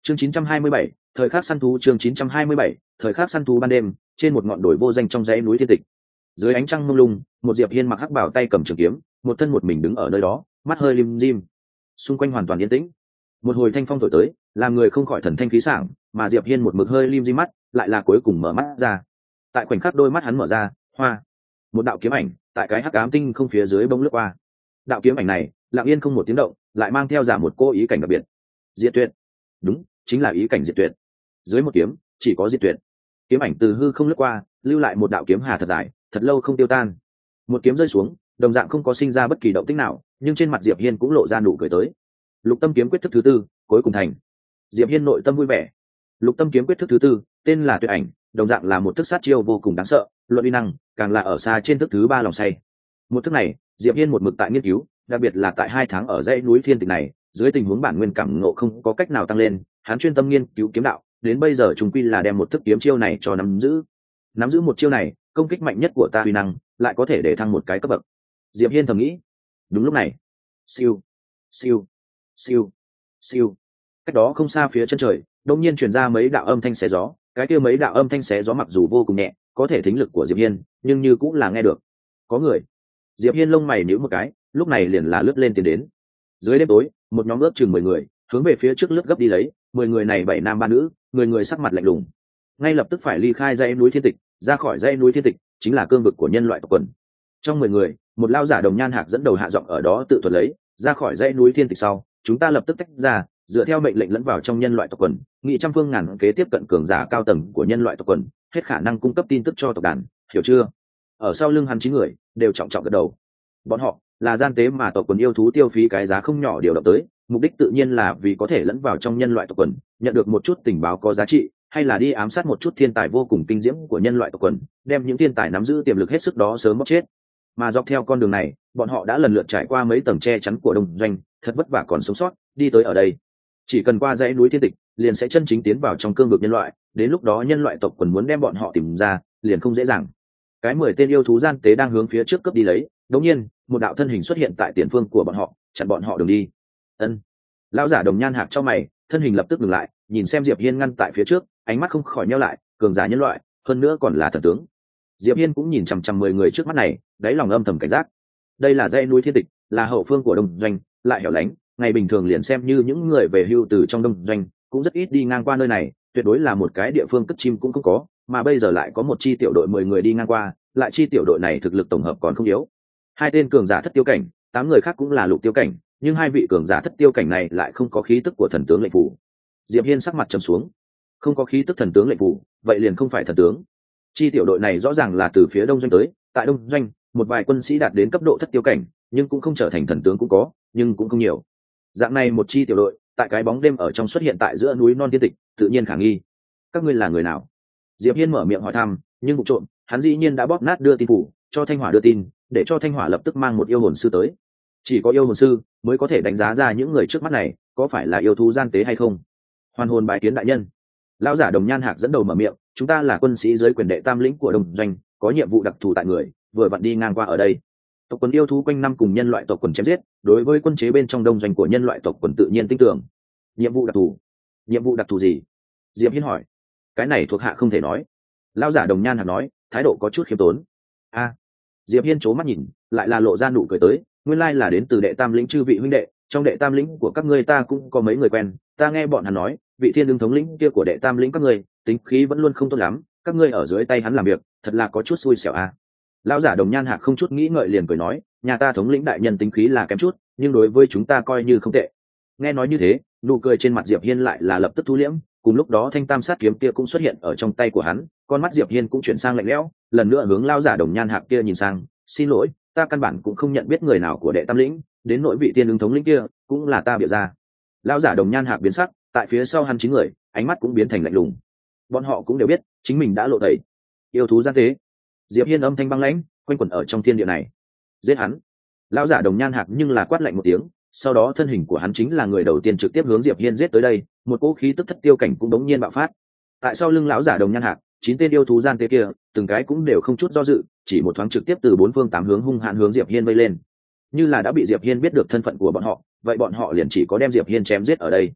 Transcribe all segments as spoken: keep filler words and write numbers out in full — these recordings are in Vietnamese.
chương chín trăm hai mươi bảy, thời khắc săn thú. Chương chín trăm hai mươi bảy, thời khắc săn thú. Ban đêm trên một ngọn đồi vô danh trong dãy núi thiên tịch, dưới ánh trăng mông lung, một Diệp Hiên mặc hắc bảo, tay cầm trường kiếm, một thân một mình đứng ở nơi đó, mắt hơi lim dim, xung quanh hoàn toàn yên tĩnh. Một hồi thanh phong thổi tới, làm người không khỏi thần thanh khí sảng, mà Diệp Hiên một mực hơi lim dim mắt, lại là cuối cùng mở mắt ra. Tại khoảnh khắc đôi mắt hắn mở ra, hoa, một đạo kiếm ảnh tại cái hắc ám tinh không phía dưới bông lướt qua. Đạo kiếm ảnh này lặng yên không một tiếng động, lại mang theo giả một cô ý cảnh đặc biệt. Diệt tuyệt, đúng, chính là ý cảnh diệt tuyệt. Dưới một kiếm chỉ có diệt tuyệt. Kiếm ảnh từ hư không lướt qua, lưu lại một đạo kiếm hà thật dài, thật lâu không tiêu tan. Một kiếm rơi xuống, đồng dạng không có sinh ra bất kỳ động tĩnh nào, nhưng trên mặt Diệp Hiên cũng lộ ra nụ cười tới. Lục tâm kiếm quyết thức thứ tư cuối cùng thành. Diệp Hiên nội tâm vui vẻ. Lục tâm kiếm quyết thức thứ tư tên là tuyệt ảnh, đồng dạng là một thức sát chiêu vô cùng đáng sợ, luận uy năng càng là ở xa trên thức thứ ba lòng say. Một thức này Diệp Hiên một mực tại nghiên cứu, đặc biệt là tại hai tháng ở dãy núi thiên tịch này, dưới tình huống bản nguyên cảm ngộ không có cách nào tăng lên, hắn chuyên tâm nghiên cứu kiếm đạo, đến bây giờ trùng quy là đem một thức kiếm chiêu này cho nắm giữ. Nắm giữ một chiêu này, công kích mạnh nhất của ta uy năng lại có thể để thăng một cái cấp bậc. Diệp Hiên thầm nghĩ. Đúng lúc này, siêu siêu siêu siêu, cách đó không xa phía chân trời đột nhiên truyền ra mấy đạo âm thanh xé gió. Cái kia mấy đạo âm thanh xé gió mặc dù vô cùng nhẹ, có thể thính lực của Diệp Hiên nhưng như cũng là nghe được. Có người. Diệp Hiên lông mày nhíu một cái, lúc này liền là lướt lên tiến đến. Dưới đêm tối, một nhóm ước chừng mười người hướng về phía trước lướt gấp đi lấy. Mười người này bảy nam ba nữ, người người sắc mặt lạnh lùng, ngay lập tức phải ly khai dãy núi thiên tịch, ra khỏi dãy núi thiên tịch chính là cương vực của nhân loại tộc quần. Trong mười người, một lao giả đồng nhan hạc dẫn đầu hạ giọng ở đó tự thuật lấy, ra khỏi dãy núi thiên tịch sau, chúng ta lập tức tách ra, dựa theo mệnh lệnh lẫn vào trong nhân loại tộc quần, nghị trăm phương ngàn kế tiếp cận cường giả cao tầng của nhân loại tộc quần, hết khả năng cung cấp tin tức cho tộc đàn, hiểu chưa? Ở sau lưng hắn chín người đều trọng trọng gật đầu. Bọn họ là gian tế mà tộc quần yêu thú tiêu phí cái giá không nhỏ điều động tới, mục đích tự nhiên là vì có thể lẫn vào trong nhân loại tộc quần, nhận được một chút tình báo có giá trị, hay là đi ám sát một chút thiên tài vô cùng kinh diễm của nhân loại tộc quần, đem những thiên tài nắm giữ tiềm lực hết sức đó sớm bóc chết. Mà dọc theo con đường này, bọn họ đã lần lượt trải qua mấy tầng che chắn của đông doanh, thật vất vả còn sống sót, đi tới ở đây. Chỉ cần qua dãy núi thiên tịch, liền sẽ chân chính tiến vào trong cương vực nhân loại, đến lúc đó nhân loại tộc quần muốn đem bọn họ tìm ra, liền không dễ dàng. Cái mười tên yêu thú gian tế đang hướng phía trước cướp đi lấy, đột nhiên, một đạo thân hình xuất hiện tại tiền phương của bọn họ, chặn bọn họ đường đi. Ân. Lão giả đồng nhan hạc cho mày, thân hình lập tức dừng lại, nhìn xem Diệp Hiên ngăn tại phía trước, ánh mắt không khỏi nheo lại, cường giả nhân loại, hơn nữa còn là thần tướng. Diệp Hiên cũng nhìn chằm chằm mười người trước mắt này, đáy lòng âm thầm cảnh giác. Đây là dãy núi thiên tịch, là hậu phương của đông doanh, lại hẻo lánh, ngày bình thường liền xem như những người về hưu từ trong đông doanh cũng rất ít đi ngang qua nơi này, tuyệt đối là một cái địa phương cất chim cũng không có, mà bây giờ lại có một chi tiểu đội mười người đi ngang qua, lại chi tiểu đội này thực lực tổng hợp còn không yếu. Hai tên cường giả thất tiêu cảnh, tám người khác cũng là lục tiêu cảnh, nhưng hai vị cường giả thất tiêu cảnh này lại không có khí tức của thần tướng lệnh phủ. Diệp Hiên sắc mặt trầm xuống, không có khí tức thần tướng lệnh phủ, vậy liền không phải thần tướng. Chi tiểu đội này rõ ràng là từ phía đông doanh tới, tại đông doanh một vài quân sĩ đạt đến cấp độ thất tiêu cảnh, nhưng cũng không trở thành thần tướng cũng có, nhưng cũng không nhiều. Dạng này một chi tiểu đội tại cái bóng đêm ở trong xuất hiện tại giữa núi non thiên tịch, tự nhiên khả nghi. Các ngươi là người nào? Diệp Hiên mở miệng hỏi thăm, nhưng vụ trộm hắn dĩ nhiên đã bóp nát đưa tin phủ, cho Thanh Hỏa đưa tin, để cho Thanh Hỏa lập tức mang một yêu hồn sư tới. Chỉ có yêu hồn sư mới có thể đánh giá ra những người trước mắt này có phải là yêu thú gian tế hay không. Hoàn hồn bài kiến đại nhân. Lão giả đồng nhan hạc dẫn đầu mở miệng, chúng ta là quân sĩ dưới quyền đệ tam lĩnh của đông doanh, có nhiệm vụ đặc thù tại người, vừa vặn đi ngang qua ở đây. Tộc quần yêu thú quanh năm cùng nhân loại tộc quần chém giết, đối với quân chế bên trong đông doanh của nhân loại tộc quần tự nhiên tin tưởng. Nhiệm vụ đặc thù? Nhiệm vụ đặc thù gì? Diệp Hiên hỏi. Cái này thuộc hạ không thể nói. Lão giả đồng nhan hạc nói, thái độ có chút khiêm tốn. A. À. Diệp Hiên chố mắt nhìn, lại là lộ ra nụ cười tới, nguyên lai là đến từ đệ tam lĩnh chư vị huynh đệ, trong đệ tam lĩnh của các ngươi ta cũng có mấy người quen, ta nghe bọn hắn nói, vị thiên đương thống lĩnh kia của đệ tam lĩnh các ngươi, tính khí vẫn luôn không tốt lắm, các ngươi ở dưới tay hắn làm việc, thật là có chút xui xẻo a. Lão giả đồng nhan hạc không chút nghĩ ngợi liền cười nói, nhà ta thống lĩnh đại nhân tính khí là kém chút, nhưng đối với chúng ta coi như không tệ. Nghe nói như thế, nụ cười trên mặt Diệp Hiên lại là lập tức thu liễm, cùng lúc đó thanh tam sát kiếm kia cũng xuất hiện ở trong tay của hắn, con mắt Diệp Hiên cũng chuyển sang lạnh lẽo, lần nữa hướng lão giả đồng nhan hạc kia nhìn sang, xin lỗi, ta căn bản cũng không nhận biết người nào của đệ tam lĩnh, đến nội vị tiên ứng thống lĩnh kia cũng là ta bịa ra. Lão giả đồng nhan hạc biến sắc, tại phía sau hắn chín người, ánh mắt cũng biến thành lạnh lùng. Bọn họ cũng đều biết chính mình đã lộ tẩy. Yêu thú gian tế. Diệp Hiên âm thanh băng lãnh quanh quẩn ở trong thiên địa này. Giết hắn. Lão giả đồng nhan hạc nhưng là quát lạnh một tiếng, sau đó thân hình của hắn chính là người đầu tiên trực tiếp hướng Diệp Hiên giết tới đây, một cỗ khí tức thất tiêu cảnh cũng đống nhiên bạo phát. Tại sau lưng lão giả đồng nhan hạc, chín tên yêu thú gian tế kia, từng cái cũng đều không chút do dự, chỉ một thoáng trực tiếp từ bốn phương tám hướng hung hãn hướng Diệp Hiên vây lên. Như là đã bị Diệp Hiên biết được thân phận của bọn họ, vậy bọn họ liền chỉ có đem Diệp Hiên chém giết ở đây.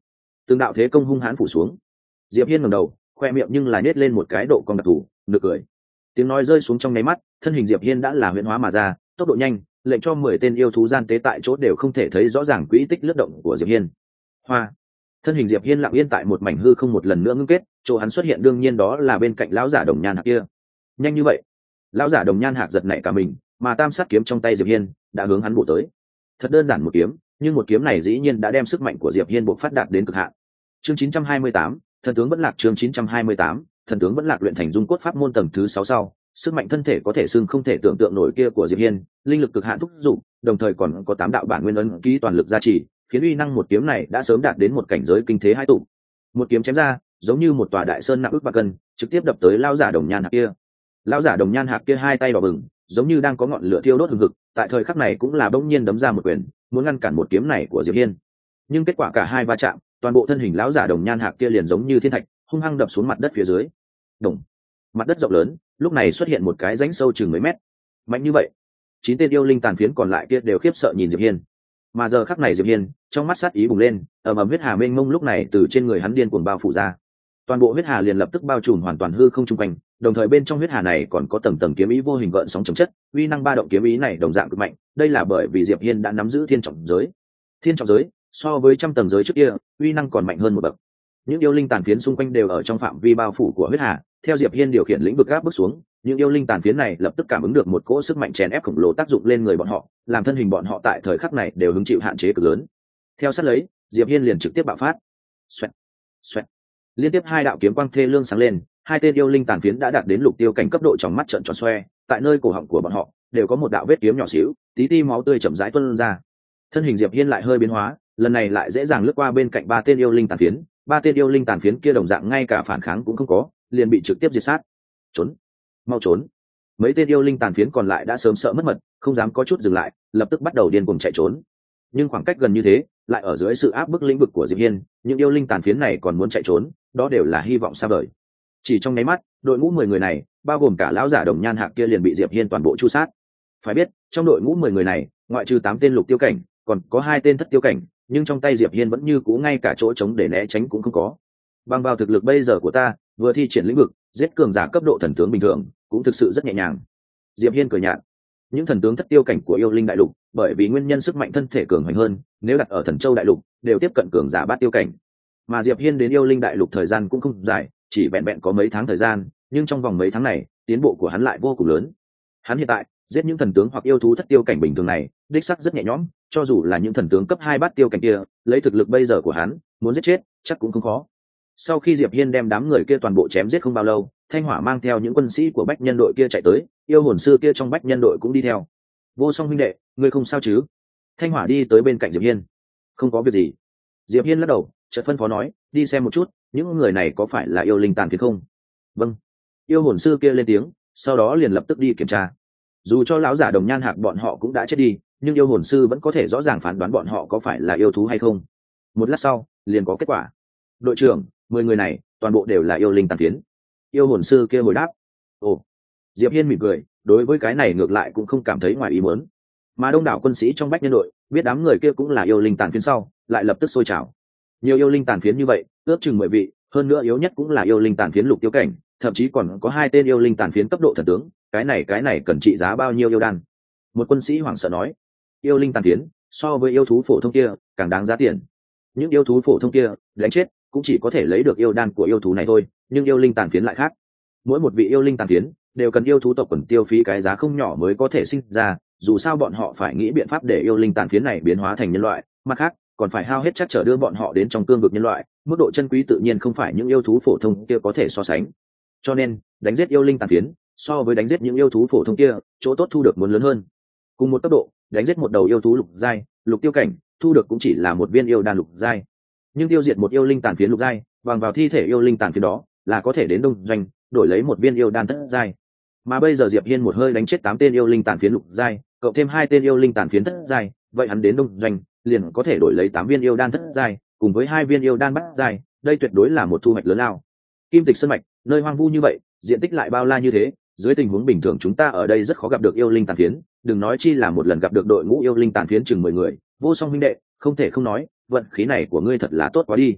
từng đạo thế công hung hãn phủ xuống. Diệp Hiên ngẩng đầu, khoe miệng nhưng là nhếch lên một cái độ cong đặc thù, nực cười. Tiếng nói rơi xuống trong nháy mắt, thân hình Diệp Hiên đã là huyễn hóa mà ra, tốc độ nhanh, lệnh cho mười tên yêu thú gian tế tại chỗ đều không thể thấy rõ ràng quỹ tích lướt động của Diệp Hiên. Hoa. Thân hình Diệp Hiên lặng yên tại một mảnh hư không một lần nữa ngưng kết, chỗ hắn xuất hiện đương nhiên đó là bên cạnh lão giả đồng nhan hạc kia. Nhanh như vậy? Lão giả đồng nhan hạc giật nảy cả mình, mà tam sát kiếm trong tay Diệp Hiên đã hướng hắn bổ tới. Thật đơn giản một kiếm, nhưng một kiếm này dĩ nhiên đã đem sức mạnh của Diệp Hiên buộc phát đạt đến cực hạn. Chương chín trăm hai mươi tám, thần tướng vẫn lạc. Chương chín trăm hai mươi tám, thần tướng vẫn lạc. Luyện thành dung cốt pháp môn tầng thứ sáu sau, sức mạnh thân thể có thể xưng không thể tưởng tượng nổi kia của Diệp Hiên, linh lực cực hạn thúc dụng, đồng thời còn có tám đạo bản nguyên ấn ký toàn lực gia trì, khiến uy năng một kiếm này đã sớm đạt đến một cảnh giới kinh thế hai tụ. Một kiếm chém ra, giống như một tòa đại sơn nặng ức vạn cân, trực tiếp đập tới lão giả đồng nhan hạc kia. Lão giả đồng nhan hạc kia hai tay đỏ bừng, giống như đang có ngọn lửa thiêu đốt hừng hực, tại thời khắc này cũng là bỗng nhiên đấm ra một quyền, muốn ngăn cản một kiếm này của Diệp Hiên. Nhưng kết quả cả hai va chạm, toàn bộ thân hình lão giả đồng nhan hạc kia liền giống như thiên thạch, hung hăng đập xuống mặt đất phía dưới. Đồng. Mặt đất rộng lớn, lúc này xuất hiện một cái rãnh sâu chừng mấy mét. Mạnh như vậy, chín tên yêu linh tàn phiến còn lại kia đều khiếp sợ nhìn Diệp Hiên. Mà giờ khắc này Diệp Hiên, trong mắt sát ý bùng lên, ầm ầm huyết hà mênh mông lúc này từ trên người hắn điên cuồng bao phủ ra. Toàn bộ huyết hà liền lập tức bao trùm hoàn toàn hư không trung quanh, đồng thời bên trong huyết hà này còn có tầng tầng kiếm ý vô hình gợn sóng chồng chất, uy năng ba động kiếm ý này đồng dạng cực mạnh, đây là bởi vì Diệp Hiên đã nắm giữ thiên trọng giới. Thiên trọng giới, so với trăm tầng giới trước kia, uy năng còn mạnh hơn một bậc. Những yêu linh tàn phiến xung quanh đều ở trong phạm vi bao phủ của huyết hà, theo Diệp Hiên điều khiển lĩnh vực áp bước xuống, những yêu linh tàn phiến này lập tức cảm ứng được một cỗ sức mạnh chèn ép khổng lồ tác dụng lên người bọn họ, làm thân hình bọn họ tại thời khắc này đều hứng chịu hạn chế cực lớn. Theo sát lấy, Diệp Hiên liền trực tiếp bạo phát. Xoẹt, xoẹt. Liên tiếp hai đạo kiếm quang thê lương sáng lên, hai tên yêu linh tàn phiến đã đạt đến lục tiêu cảnh cấp độ trong mắt trợn tròn xoe, tại nơi cổ họng của bọn họ đều có một đạo vết kiếm nhỏ xíu, tí ti máu tươi chậm rãi tuôn ra. Thân hình Diệp Hiên lại hơi biến hóa, lần này lại dễ dàng lướt qua bên cạnh ba tên yêu linh tàn phiến, ba tên yêu linh tàn phiến kia đồng dạng ngay cả phản kháng cũng không có, liền bị trực tiếp diệt sát. Trốn, mau trốn. Mấy tên yêu linh tàn phiến còn lại đã sớm sợ mất mật, không dám có chút dừng lại, lập tức bắt đầu điên cuồng chạy trốn. Nhưng khoảng cách gần như thế, lại ở dưới sự áp bức lĩnh vực của Diệp Hiên, những yêu linh tàn phiến này còn muốn chạy trốn, đó đều là hy vọng xa vời. Chỉ trong nháy mắt, đội ngũ mười người này, bao gồm cả lão giả đồng nhan hạc kia liền bị Diệp Hiên toàn bộ chu sát. Phải biết, trong đội ngũ mười người này, ngoại trừ tám tên lục tiêu cảnh, còn có hai tên thất tiêu cảnh, nhưng trong tay Diệp Hiên vẫn như cũ ngay cả chỗ trống để né tránh cũng không có. Bằng vào thực lực bây giờ của ta, vừa thi triển lĩnh vực, giết cường giả cấp độ thần tướng bình thường, cũng thực sự rất nhẹ nhàng. Diệp Hiên cười nhạt. Những thần tướng thất tiêu cảnh của yêu linh đại lục, bởi vì nguyên nhân sức mạnh thân thể cường hoành hơn, nếu đặt ở thần châu đại lục, đều tiếp cận cường giả bát tiêu cảnh. Mà Diệp Hiên đến yêu linh đại lục thời gian cũng không dài, chỉ vẹn vẹn có mấy tháng thời gian, nhưng trong vòng mấy tháng này, tiến bộ của hắn lại vô cùng lớn. Hắn hiện tại giết những thần tướng hoặc yêu thú thất tiêu cảnh bình thường này, đích xác rất nhẹ nhõm, cho dù là những thần tướng cấp hai bát tiêu cảnh kia, lấy thực lực bây giờ của hắn, muốn giết chết, chắc cũng không khó. Sau khi Diệp Hiên đem đám người kia toàn bộ chém giết không bao lâu, Thanh Hỏa mang theo những quân sĩ của Bách Nhân đội kia chạy tới, yêu hồn sư kia trong Bách Nhân đội cũng đi theo. Vô Song huynh đệ, ngươi không sao chứ? Thanh Hỏa đi tới bên cạnh Diệp Hiên. Không có việc gì. Diệp Hiên lắc đầu, chợt phân phó nói, đi xem một chút, những người này có phải là yêu linh tàn phiến không? Vâng. Yêu hồn sư kia lên tiếng, sau đó liền lập tức đi kiểm tra. Dù cho lão giả đồng nhan hạc bọn họ cũng đã chết đi, nhưng yêu hồn sư vẫn có thể rõ ràng phán đoán bọn họ có phải là yêu thú hay không. Một lát sau, liền có kết quả. Đội trưởng, mười người này, toàn bộ đều là yêu linh tàn phiến. Yêu hồn sư kia hồi đáp. Ồ. Diệp Hiên mỉm cười, đối với cái này ngược lại cũng không cảm thấy ngoài ý muốn. Mà đông đảo quân sĩ trong Bách Nhân đội, biết đám người kia cũng là yêu linh tàn phiến sau, lại lập tức sôi trào. Nhiều yêu linh tàn phiến như vậy, ước chừng mười vị, hơn nữa yếu nhất cũng là yêu linh tàn phiến lục tiêu cảnh, thậm chí còn có hai tên yêu linh tàn phiến cấp độ thần tướng, cái này cái này cần trị giá bao nhiêu yêu đan? Một quân sĩ hoảng sợ nói. Yêu linh tàn phiến, so với yêu thú phổ thông kia, càng đáng giá tiền. Những yêu thú phổ thông kia, đánh chết cũng chỉ có thể lấy được yêu đan của yêu thú này thôi, nhưng yêu linh tàn phiến lại khác. Mỗi một vị yêu linh tàn phiến đều cần yêu thú tộc quần tiêu phí cái giá không nhỏ mới có thể sinh ra, dù sao bọn họ phải nghĩ biện pháp để yêu linh tàn phiến này biến hóa thành nhân loại, mặt khác còn phải hao hết chắc trở đưa bọn họ đến trong cương vực nhân loại, mức độ chân quý tự nhiên không phải những yêu thú phổ thông kia có thể so sánh. Cho nên, đánh giết yêu linh tàn phiến, so với đánh giết những yêu thú phổ thông kia, chỗ tốt thu được muốn lớn hơn. Cùng một tốc độ, đánh giết một đầu yêu thú lục giai, lục tiêu cảnh, thu được cũng chỉ là một viên yêu đan lục giai. Nhưng tiêu diệt một yêu linh tàn phiến lục giai, bằng vào thi thể yêu linh tàn phiến đó, là có thể đến đông doanh, đổi lấy một viên yêu đan thất giai. Mà bây giờ Diệp Hiên một hơi đánh chết tám tên yêu linh tàn phiến lục giai, cộng thêm hai tên yêu linh tàn phiến thất giai, vậy hắn đến đông doanh, liền có thể đổi lấy tám viên yêu đan thất giai, cùng với hai viên yêu đan bát giai, đây tuyệt đối là một thu hoạch lớn lao. Kim Tịch Sơn mạch, nơi hoang vu như vậy, diện tích lại bao la như thế, dưới tình huống bình thường chúng ta ở đây rất khó gặp được yêu linh tàn phiến, đừng nói chi là một lần gặp được đội ngũ yêu linh tàn phiến chừng mười người. Vô Song huynh đệ, không thể không nói, vận khí này của ngươi thật là tốt quá đi.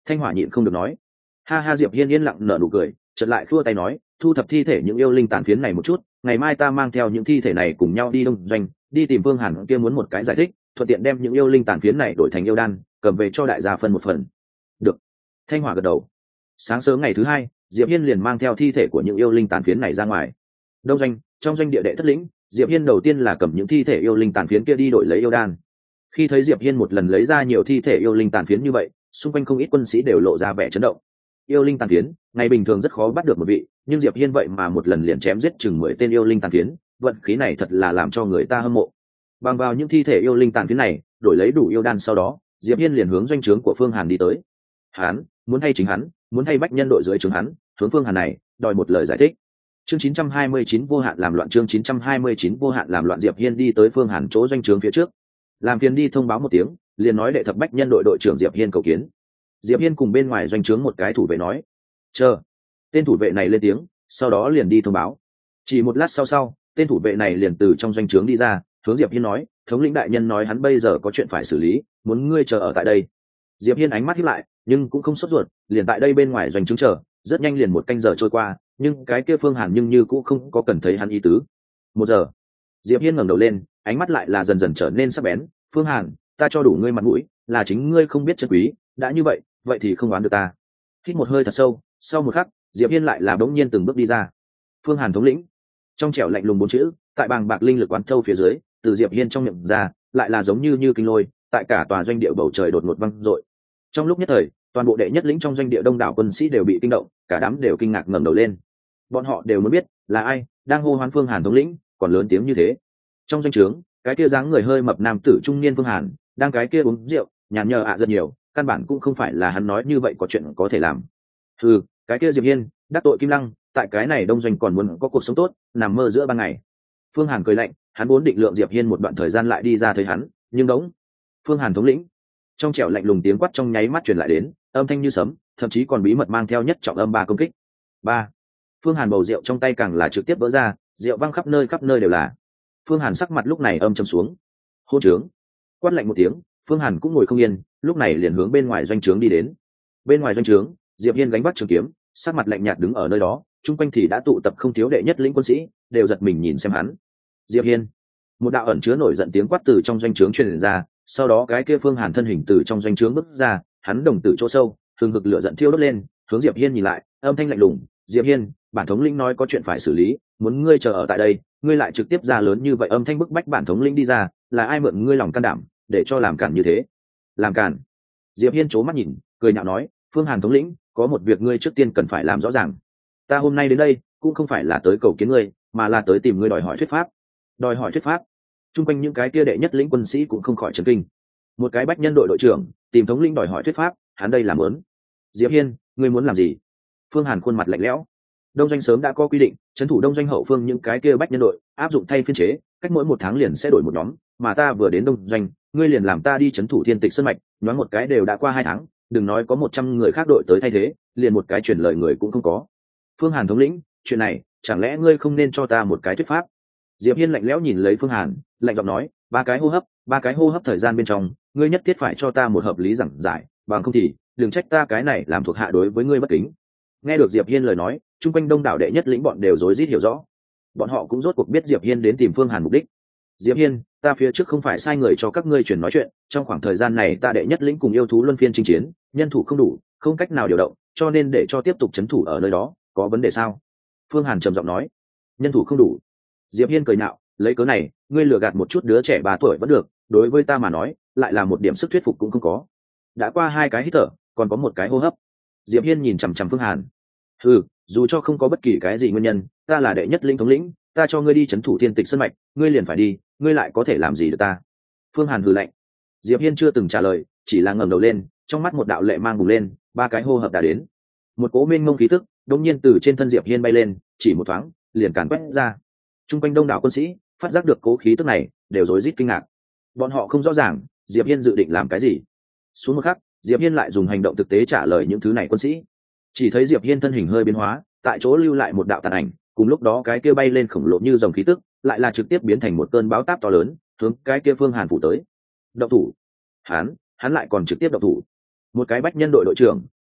Thanh Hỏa nhịn không được nói. Ha ha, Diệp Hiên yên lặng nở nụ cười, chợt lại khua tay nói, thu thập thi thể những yêu linh tàn phiến này một chút, ngày mai ta mang theo những thi thể này cùng nhau đi đông doanh, đi tìm Phương Hàn kia muốn một cái giải thích, thuận tiện đem những yêu linh tàn phiến này đổi thành yêu đan, cầm về cho đại gia phân một phần. Được. Thanh Hỏa gật đầu. Sáng sớm ngày thứ hai, Diệp Hiên liền mang theo thi thể của những yêu linh tàn phiến này ra ngoài. Đông doanh, trong doanh địa đệ thất lĩnh, Diệp Hiên đầu tiên là cầm những thi thể yêu linh tàn phiến kia đi đổi lấy yêu đan. Khi thấy Diệp Hiên một lần lấy ra nhiều thi thể yêu linh tàn phiến như vậy, xung quanh không ít quân sĩ đều lộ ra vẻ chấn động. Yêu linh tàn phiến, ngày bình thường rất khó bắt được một vị, nhưng Diệp Hiên vậy mà một lần liền chém giết chừng mười tên yêu linh tàn phiến, vận khí này thật là làm cho người ta hâm mộ. Bằng vào những thi thể yêu linh tàn phiến này, đổi lấy đủ yêu đan sau đó, Diệp Hiên liền hướng doanh trướng của Phương Hàn đi tới. Hắn, muốn hay chính hắn, muốn hay bách nhân đội dưới trướng hắn, hướng Phương Hàn này đòi một lời giải thích. Chương chín trăm hai mươi chín vô hạn làm loạn chương chín trăm hai mươi chín vô hạn làm loạn Diệp Hiên đi tới Phương Hàn chỗ doanh trướng phía trước. Làm phiền đi thông báo một tiếng, liền nói đệ thập bách nhân đội đội trưởng Diệp Hiên cầu kiến. Diệp Hiên cùng bên ngoài doanh trướng một cái thủ vệ nói, chờ. Tên thủ vệ này lên tiếng, sau đó liền đi thông báo. Chỉ một lát sau sau, tên thủ vệ này liền từ trong doanh trướng đi ra, hướng Diệp Hiên nói, thống lĩnh đại nhân nói hắn bây giờ có chuyện phải xử lý, muốn ngươi chờ ở tại đây. Diệp Hiên ánh mắt híp lại, nhưng cũng không sốt ruột, liền tại đây bên ngoài doanh trướng chờ. Rất nhanh liền một canh giờ trôi qua, nhưng cái kia Phương Hàn nhưng như cũng không có cần thấy hắn ý tứ. Một giờ. Diệp Hiên ngẩng đầu lên, ánh mắt lại là dần dần trở nên sắc bén. Phương Hàn, ta cho đủ ngươi mặt mũi, là chính ngươi không biết trân quý, đã như vậy, vậy thì không đoán được ta. Hít một hơi thật sâu, sau một khắc, Diệp Hiên lại là đống nhiên từng bước đi ra. Phương Hàn thống lĩnh. Trong trẻo lạnh lùng bốn chữ, tại bàng bạc linh lực quán thâu phía dưới, từ Diệp Hiên trong miệng ra, lại là giống như như kinh lôi, tại cả tòa doanh địa bầu trời đột ngột vang dội. Trong lúc nhất thời, toàn bộ đệ nhất lĩnh trong doanh địa đông đảo quân sĩ đều bị kinh động, cả đám đều kinh ngạc ngẩng đầu lên. Bọn họ đều muốn biết, là ai đang hô hoán Phương Hàn thống lĩnh, còn lớn tiếng như thế. Trong doanh trướng, cái kia dáng người hơi mập nam tử trung niên Phương Hàn, đang cái kia uống rượu, nhàn nhờ ạ rất nhiều, căn bản cũng không phải là hắn nói như vậy có chuyện có thể làm. Ừ, cái kia Diệp Hiên, đắc tội Kim Lăng, tại cái này đông doanh còn muốn có cuộc sống tốt, nằm mơ giữa ban ngày. Phương Hàn cười lạnh, hắn vốn định lượng Diệp Hiên một đoạn thời gian lại đi ra thấy hắn, nhưng đống. Phương Hàn thống lĩnh. Trong trẻo lạnh lùng tiếng quát trong nháy mắt truyền lại đến, âm thanh như sấm, thậm chí còn bí mật mang theo nhất trọng âm ba công kích. Ba. Phương Hàn bầu rượu trong tay càng là trực tiếp vỡ ra, rượu văng khắp nơi khắp nơi đều là. Phương Hàn sắc mặt lúc này âm trầm xuống. Hôn trướng. Quát lạnh một tiếng, Phương Hàn cũng ngồi không yên, lúc này liền hướng bên ngoài doanh trướng đi đến. Bên ngoài doanh trướng, Diệp Hiên gánh vác trường kiếm, sắc mặt lạnh nhạt đứng ở nơi đó, chung quanh thì đã tụ tập không thiếu đệ nhất lĩnh quân sĩ, đều giật mình nhìn xem hắn. Diệp Hiên. Một đạo ẩn chứa nổi giận tiếng quát từ trong doanh trướng truyền ra, sau đó cái kia Phương Hàn thân hình từ trong doanh trướng bước ra, hắn đồng tử chỗ sâu, hừng hực lửa giận thiêu đốt lên, hướng Diệp Hiên nhìn lại, âm thanh lạnh lùng, "Diệp Hiên, bản thống lĩnh nói có chuyện phải xử lý, muốn ngươi chờ ở tại đây, ngươi lại trực tiếp ra lớn như vậy." Âm thanh bức bách bản thống lĩnh đi ra, "Là ai mượn ngươi lòng can đảm, để cho làm cản như thế?" Làm cản? Diệp Hiên trố mắt nhìn, cười nhạo nói, "Phương Hàn thống lĩnh, có một việc ngươi trước tiên cần phải làm rõ ràng. Ta hôm nay đến đây, cũng không phải là tới cầu kiến ngươi, mà là tới tìm ngươi đòi hỏi thuyết pháp." Đòi hỏi thuyết pháp? Trung quanh những cái kia đệ nhất lĩnh quân sĩ cũng không khỏi chấn kinh. Một cái bách nhân đội đội trưởng tìm thống lĩnh đòi hỏi thuyết pháp, hắn đây làm muốn. Diệp Hiên, ngươi muốn làm gì? Phương Hàn khuôn mặt lạnh lẽo. Đông doanh sớm đã có quy định, trấn thủ đông doanh hậu phương những cái kia bách nhân đội áp dụng thay phiên chế, cách mỗi một tháng liền sẽ đổi một nhóm, mà ta vừa đến đông doanh, ngươi liền làm ta đi trấn thủ thiên tịch sơn mạch, nói một cái đều đã qua hai tháng, đừng nói có một trăm người khác đội tới thay thế, liền một cái truyền lời người cũng không có. Phương Hàn thống lĩnh, chuyện này, chẳng lẽ ngươi không nên cho ta một cái thuyết pháp? Diệp Hiên lạnh lẽo nhìn lấy Phương Hàn, lạnh giọng nói, ba cái hô hấp, ba cái hô hấp thời gian bên trong, ngươi nhất thiết phải cho ta một hợp lý giảng giải, bằng không thì đừng trách ta cái này làm thuộc hạ đối với ngươi bất kính. Nghe được Diệp Hiên lời nói, trung quanh đông đảo đệ nhất lĩnh bọn đều rối rít hiểu rõ. Bọn họ cũng rốt cuộc biết Diệp Hiên đến tìm Phương Hàn mục đích. Diệp Hiên, ta phía trước không phải sai người cho các ngươi truyền nói chuyện, trong khoảng thời gian này ta đệ nhất lĩnh cùng yêu thú luân phiên chinh chiến, nhân thủ không đủ, không cách nào điều động, cho nên để cho tiếp tục trấn thủ ở nơi đó, có vấn đề sao? Phương Hàn trầm giọng nói, nhân thủ không đủ. Diệp Hiên cười nhạo, lấy cớ này, ngươi lừa gạt một chút đứa trẻ ba tuổi vẫn được, đối với ta mà nói, lại là một điểm sức thuyết phục cũng không có. Đã qua hai cái hít thở, còn có một cái hô hấp. Diệp Hiên nhìn chằm chằm Phương Hàn. Ừ, dù cho không có bất kỳ cái gì nguyên nhân, ta là đệ nhất lĩnh thống lĩnh, ta cho ngươi đi trấn thủ thiên tịch sơn mạch, ngươi liền phải đi, ngươi lại có thể làm gì được ta? Phương Hàn hừ lạnh. Diệp Hiên chưa từng trả lời, chỉ là ngẩng đầu lên, trong mắt một đạo lệ mang bùng lên, ba cái hô hấp đã đến. Một cỗ mênh mông khí tức đột nhiên từ trên thân Diệp Hiên bay lên, chỉ một thoáng, liền càn quét ra. Trung quanh đông đảo quân sĩ phát giác được cỗ khí tức này, đều rối rít kinh ngạc. Bọn họ không rõ ràng Diệp Hiên dự định làm cái gì. Xuống một khắc, Diệp Hiên lại dùng hành động thực tế trả lời những thứ này quân sĩ. Chỉ thấy Diệp Hiên thân hình hơi biến hóa, tại chỗ lưu lại một đạo tàn ảnh, cùng lúc đó cái kia bay lên khổng lồ như dòng khí tức, lại là trực tiếp biến thành một cơn bão táp to lớn, hướng cái kia Phương Hàn phủ tới. Động thủ? Hắn, hắn lại còn trực tiếp động thủ. Một cái bách nhân đội đội trưởng,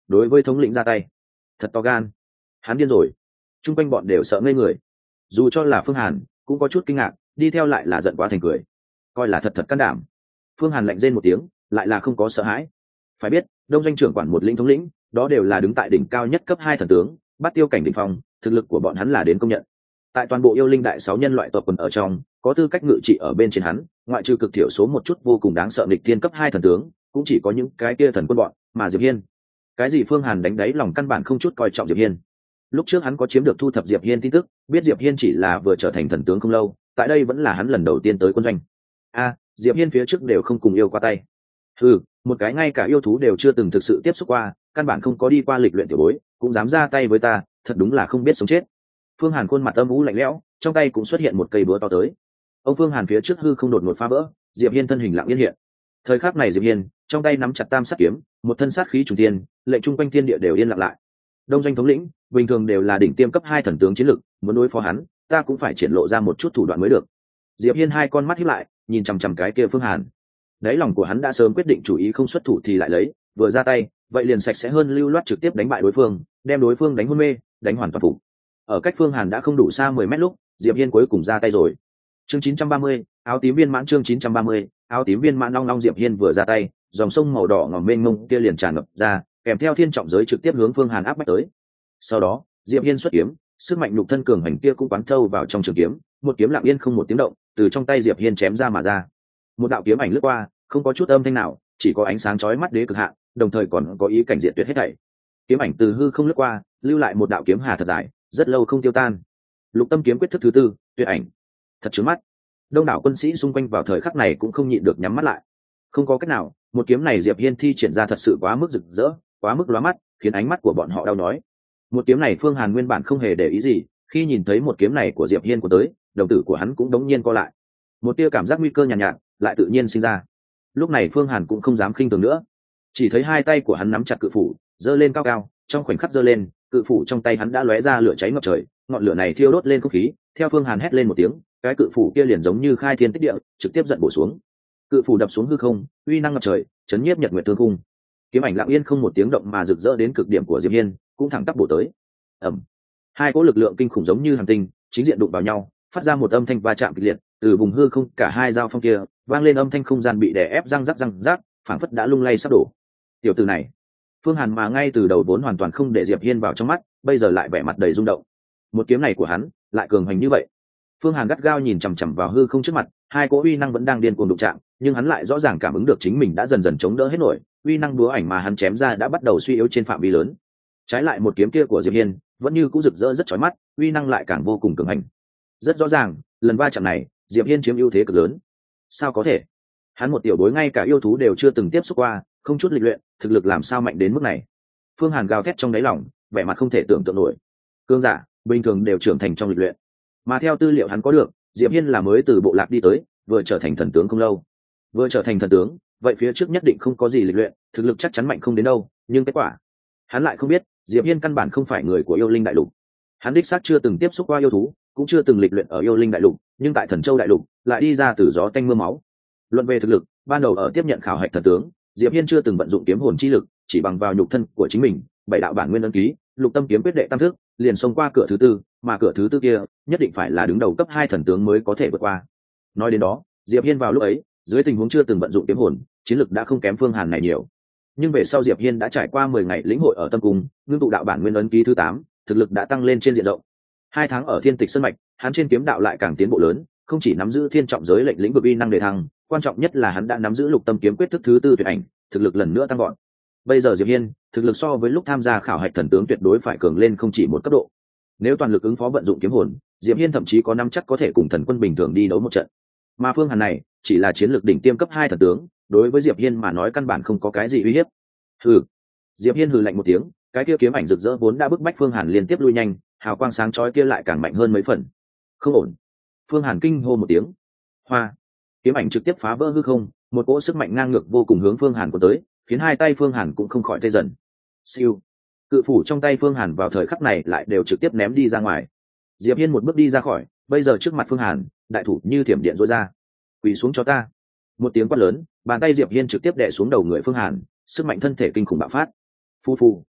đối với thống lĩnh ra tay. Thật to gan, hắn điên rồi. Trung quanh bọn đều sợ ngây người, dù cho là Phương Hàn cũng có chút kinh ngạc, đi theo lại là giận quá thành cười, coi là thật thật can đảm. Phương Hàn lạnh rên một tiếng, lại là không có sợ hãi. Phải biết, đông doanh trưởng quản một lĩnh thống lĩnh, đó đều là đứng tại đỉnh cao nhất cấp hai thần tướng, bắt tiêu cảnh đỉnh phong, thực lực của bọn hắn là đến công nhận. Tại toàn bộ yêu linh đại sáu nhân loại tộc quần ở trong, có tư cách ngự trị ở bên trên hắn, ngoại trừ cực thiểu số một chút vô cùng đáng sợ nghịch thiên cấp hai thần tướng, cũng chỉ có những cái kia thần quân bọn, mà Diệp Hiên, cái gì Phương Hàn đánh đáy lòng căn bản không chút coi trọng Diệp Hiên. Lúc trước hắn có chiếm được thu thập Diệp Hiên tin tức, biết Diệp Hiên chỉ là vừa trở thành thần tướng không lâu, tại đây vẫn là hắn lần đầu tiên tới quân doanh. A, Diệp Hiên phía trước đều không cùng yêu qua tay. Ừ, một cái ngay cả yêu thú đều chưa từng thực sự tiếp xúc qua, căn bản không có đi qua lịch luyện tiểu bối, cũng dám ra tay với ta, thật đúng là không biết sống chết. Phương Hàn khuôn mặt âm u lạnh lẽo, trong tay cũng xuất hiện một cây búa to tới. Ông Phương Hàn phía trước hư không đột ngột phá vỡ, Diệp Hiên thân hình lặng yên hiện. Thời khắc này Diệp Hiên trong tay nắm chặt tam sát kiếm, một thân sát khí trùng thiên, lệnh trung quanh thiên địa đều yên lặng lại. Đông doanh thống lĩnh bình thường đều là đỉnh tiêm cấp hai thần tướng chiến lực, muốn đối phó hắn, ta cũng phải triển lộ ra một chút thủ đoạn mới được. Diệp Hiên hai con mắt híp lại, nhìn chằm chằm cái kia Phương Hàn. Đấy lòng của hắn đã sớm quyết định chủ ý không xuất thủ thì lại lấy, vừa ra tay, vậy liền sạch sẽ hơn lưu loát trực tiếp đánh bại đối phương, đem đối phương đánh hôn mê, đánh hoàn toàn phục. Ở cách Phương Hàn đã không đủ xa mười mét lúc, Diệp Hiên cuối cùng ra tay rồi. Chương chín trăm ba mươi, áo tím viên mãn chương chín trăm ba mươi, áo tím viên mãn long long Diệp Hiên vừa ra tay, dòng sông màu đỏ ngòm mênh mông kia liền tràn ngập ra, kèm theo thiên trọng giới trực tiếp hướng Phương Hàn áp bách tới. Sau đó, Diệp Hiên xuất kiếm, sức mạnh nhục thân cường hành kia cũng quán thâu vào trong trường kiếm, một kiếm lặng yên không một tiếng động, từ trong tay Diệp Hiên chém ra mà ra. Một đạo kiếm ảnh lướt qua, không có chút âm thanh nào, chỉ có ánh sáng chói mắt đế cực hạn, đồng thời còn có ý cảnh diện tuyệt hết thảy. Kiếm ảnh từ hư không lướt qua, lưu lại một đạo kiếm hà thật dài, rất lâu không tiêu tan. Lục tâm kiếm quyết thức thứ tư, tuyệt ảnh. Thật chướng mắt. Đông đảo quân sĩ xung quanh vào thời khắc này cũng không nhịn được nhắm mắt lại. Không có cách nào, một kiếm này Diệp Hiên thi triển ra thật sự quá mức rực rỡ, quá mức lóa mắt, khiến ánh mắt của bọn họ đau nhói. Một kiếm này Phương Hàn nguyên bản không hề để ý gì, khi nhìn thấy một kiếm này của Diệp Hiên của tới, đồng tử của hắn cũng đống nhiên co lại. Một tia cảm giác nguy cơ nhàn nhạt, nhạt lại tự nhiên sinh ra. Lúc này Phương Hàn cũng không dám khinh thường nữa, chỉ thấy hai tay của hắn nắm chặt cự phủ, giơ lên cao cao, trong khoảnh khắc giơ lên, cự phủ trong tay hắn đã lóe ra lửa cháy ngập trời, ngọn lửa này thiêu đốt lên không khí, theo Phương Hàn hét lên một tiếng, cái cự phủ kia liền giống như khai thiên tích địa, trực tiếp giận bổ xuống. Cự phủ đập xuống hư không, uy năng ngập trời, chấn nhiếp nhật nguyệt thương khung. Kiếm ảnh lặng yên không một tiếng động mà rực rỡ đến cực điểm của Diệp Hiên, cũng thẳng tắp bổ tới. Ầm. Hai cỗ lực lượng kinh khủng giống như hàn tinh, chính diện đụng vào nhau, phát ra một âm thanh va chạm kịch liệt, từ vùng hư không cả hai giao phong kia, vang lên âm thanh không gian bị đè ép răng rắc răng rắc, phảng phất đã lung lay sắp đổ. Tiểu tử này, Phương Hàn mà ngay từ đầu vốn hoàn toàn không để Diệp Hiên vào trong mắt, bây giờ lại vẻ mặt đầy rung động. Một kiếm này của hắn, lại cường hành như vậy. Phương Hàn gắt gao nhìn chằm chằm vào hư không trước mặt, hai cỗ uy năng vẫn đang điên cuồng đụng chạm, nhưng hắn lại rõ ràng cảm ứng được chính mình đã dần dần chống đỡ hết nổi, uy năng búa ảnh mà hắn chém ra đã bắt đầu suy yếu trên phạm vi lớn. Trái lại một kiếm kia của Diệp Hiên, vẫn như cũ rực rỡ rất chói mắt, uy năng lại càng vô cùng cường hành. Rất rõ ràng, lần va chạm này, Diệp Hiên chiếm ưu thế cực lớn. Sao có thể? Hắn một tiểu bối ngay cả yêu thú đều chưa từng tiếp xúc qua, không chút lịch luyện, thực lực làm sao mạnh đến mức này? Phương Hàn gào thét trong đáy lòng, vẻ mặt không thể tưởng tượng nổi. Cương giả, bình thường đều trưởng thành trong lịch luyện, mà theo tư liệu hắn có được, Diệp Hiên là mới từ bộ lạc đi tới, vừa trở thành thần tướng không lâu. Vừa trở thành thần tướng, vậy phía trước nhất định không có gì lịch luyện, thực lực chắc chắn mạnh không đến đâu, nhưng kết quả, hắn lại không biết, Diệp Hiên căn bản không phải người của yêu linh đại lục. Hắn đích xác chưa từng tiếp xúc qua yêu thú, cũng chưa từng lịch luyện ở yêu linh đại lục, nhưng tại thần châu đại lục lại đi ra từ gió tanh mưa máu. Luận về thực lực, ban đầu ở tiếp nhận khảo hạch thần tướng, Diệp Hiên chưa từng vận dụng kiếm hồn chi lực, chỉ bằng vào nhục thân của chính mình, bảy đạo bản nguyên ấn ký, lục tâm kiếm quyết đệ tam thức, liền xông qua cửa thứ tư, mà cửa thứ tư kia nhất định phải là đứng đầu cấp hai thần tướng mới có thể vượt qua. Nói đến đó, Diệp Hiên vào lúc ấy, dưới tình huống chưa từng vận dụng kiếm hồn, chiến lực đã không kém Phương Hàn này nhiều. Nhưng về sau Diệp Hiên đã trải qua mười ngày lĩnh hội ở tâm cung, ngưng tụ đạo bản nguyên ấn ký thứ tám, thực lực đã tăng lên trên diện rộng. Hai tháng ở Thiên Tịch Sơn mạch, hắn trên kiếm đạo lại càng tiến bộ lớn, không chỉ nắm giữ thiên trọng giới lệnh lĩnh vực uy năng đề thăng, quan trọng nhất là hắn đã nắm giữ lục tâm kiếm quyết thức thứ tư tuyệt ảnh, thực lực lần nữa tăng vọt. Bây giờ Diệp Hiên, thực lực so với lúc tham gia khảo hạch thần tướng tuyệt đối phải cường lên không chỉ một cấp độ. Nếu toàn lực ứng phó vận dụng kiếm hồn, Diệp Hiên thậm chí có nắm chắc có thể cùng thần quân bình thường đi đấu một trận. Mà Phương Hàn này, chỉ là chiến lược đỉnh tiêm cấp hai thần tướng, đối với Diệp Hiên mà nói căn bản không có cái gì uy hiếp. Hừ. Diệp Hiên hừ lạnh một tiếng, cái kia kiếm ảnh rực rỡ vốn đã bức bách Phương Hàn liên tiếp lui nhanh, hào quang sáng chói kia lại càng mạnh hơn mấy phần. Không ổn. Phương Hàn kinh hô một tiếng. Hoa. Kiếm ảnh trực tiếp phá vỡ hư không, một cỗ sức mạnh ngang ngược vô cùng hướng Phương Hàn của tới, khiến hai tay Phương Hàn cũng không khỏi tê dần. Siêu. Cự phủ trong tay Phương Hàn vào thời khắc này lại đều trực tiếp ném đi ra ngoài. Diệp Hiên một bước đi ra khỏi, bây giờ trước mặt Phương Hàn, đại thủ như thiểm điện rối ra. Quỳ xuống cho ta. Một tiếng quát lớn, bàn tay Diệp Hiên trực tiếp đè xuống đầu người Phương Hàn, sức mạnh thân thể kinh khủng bạo phát. Phu phu,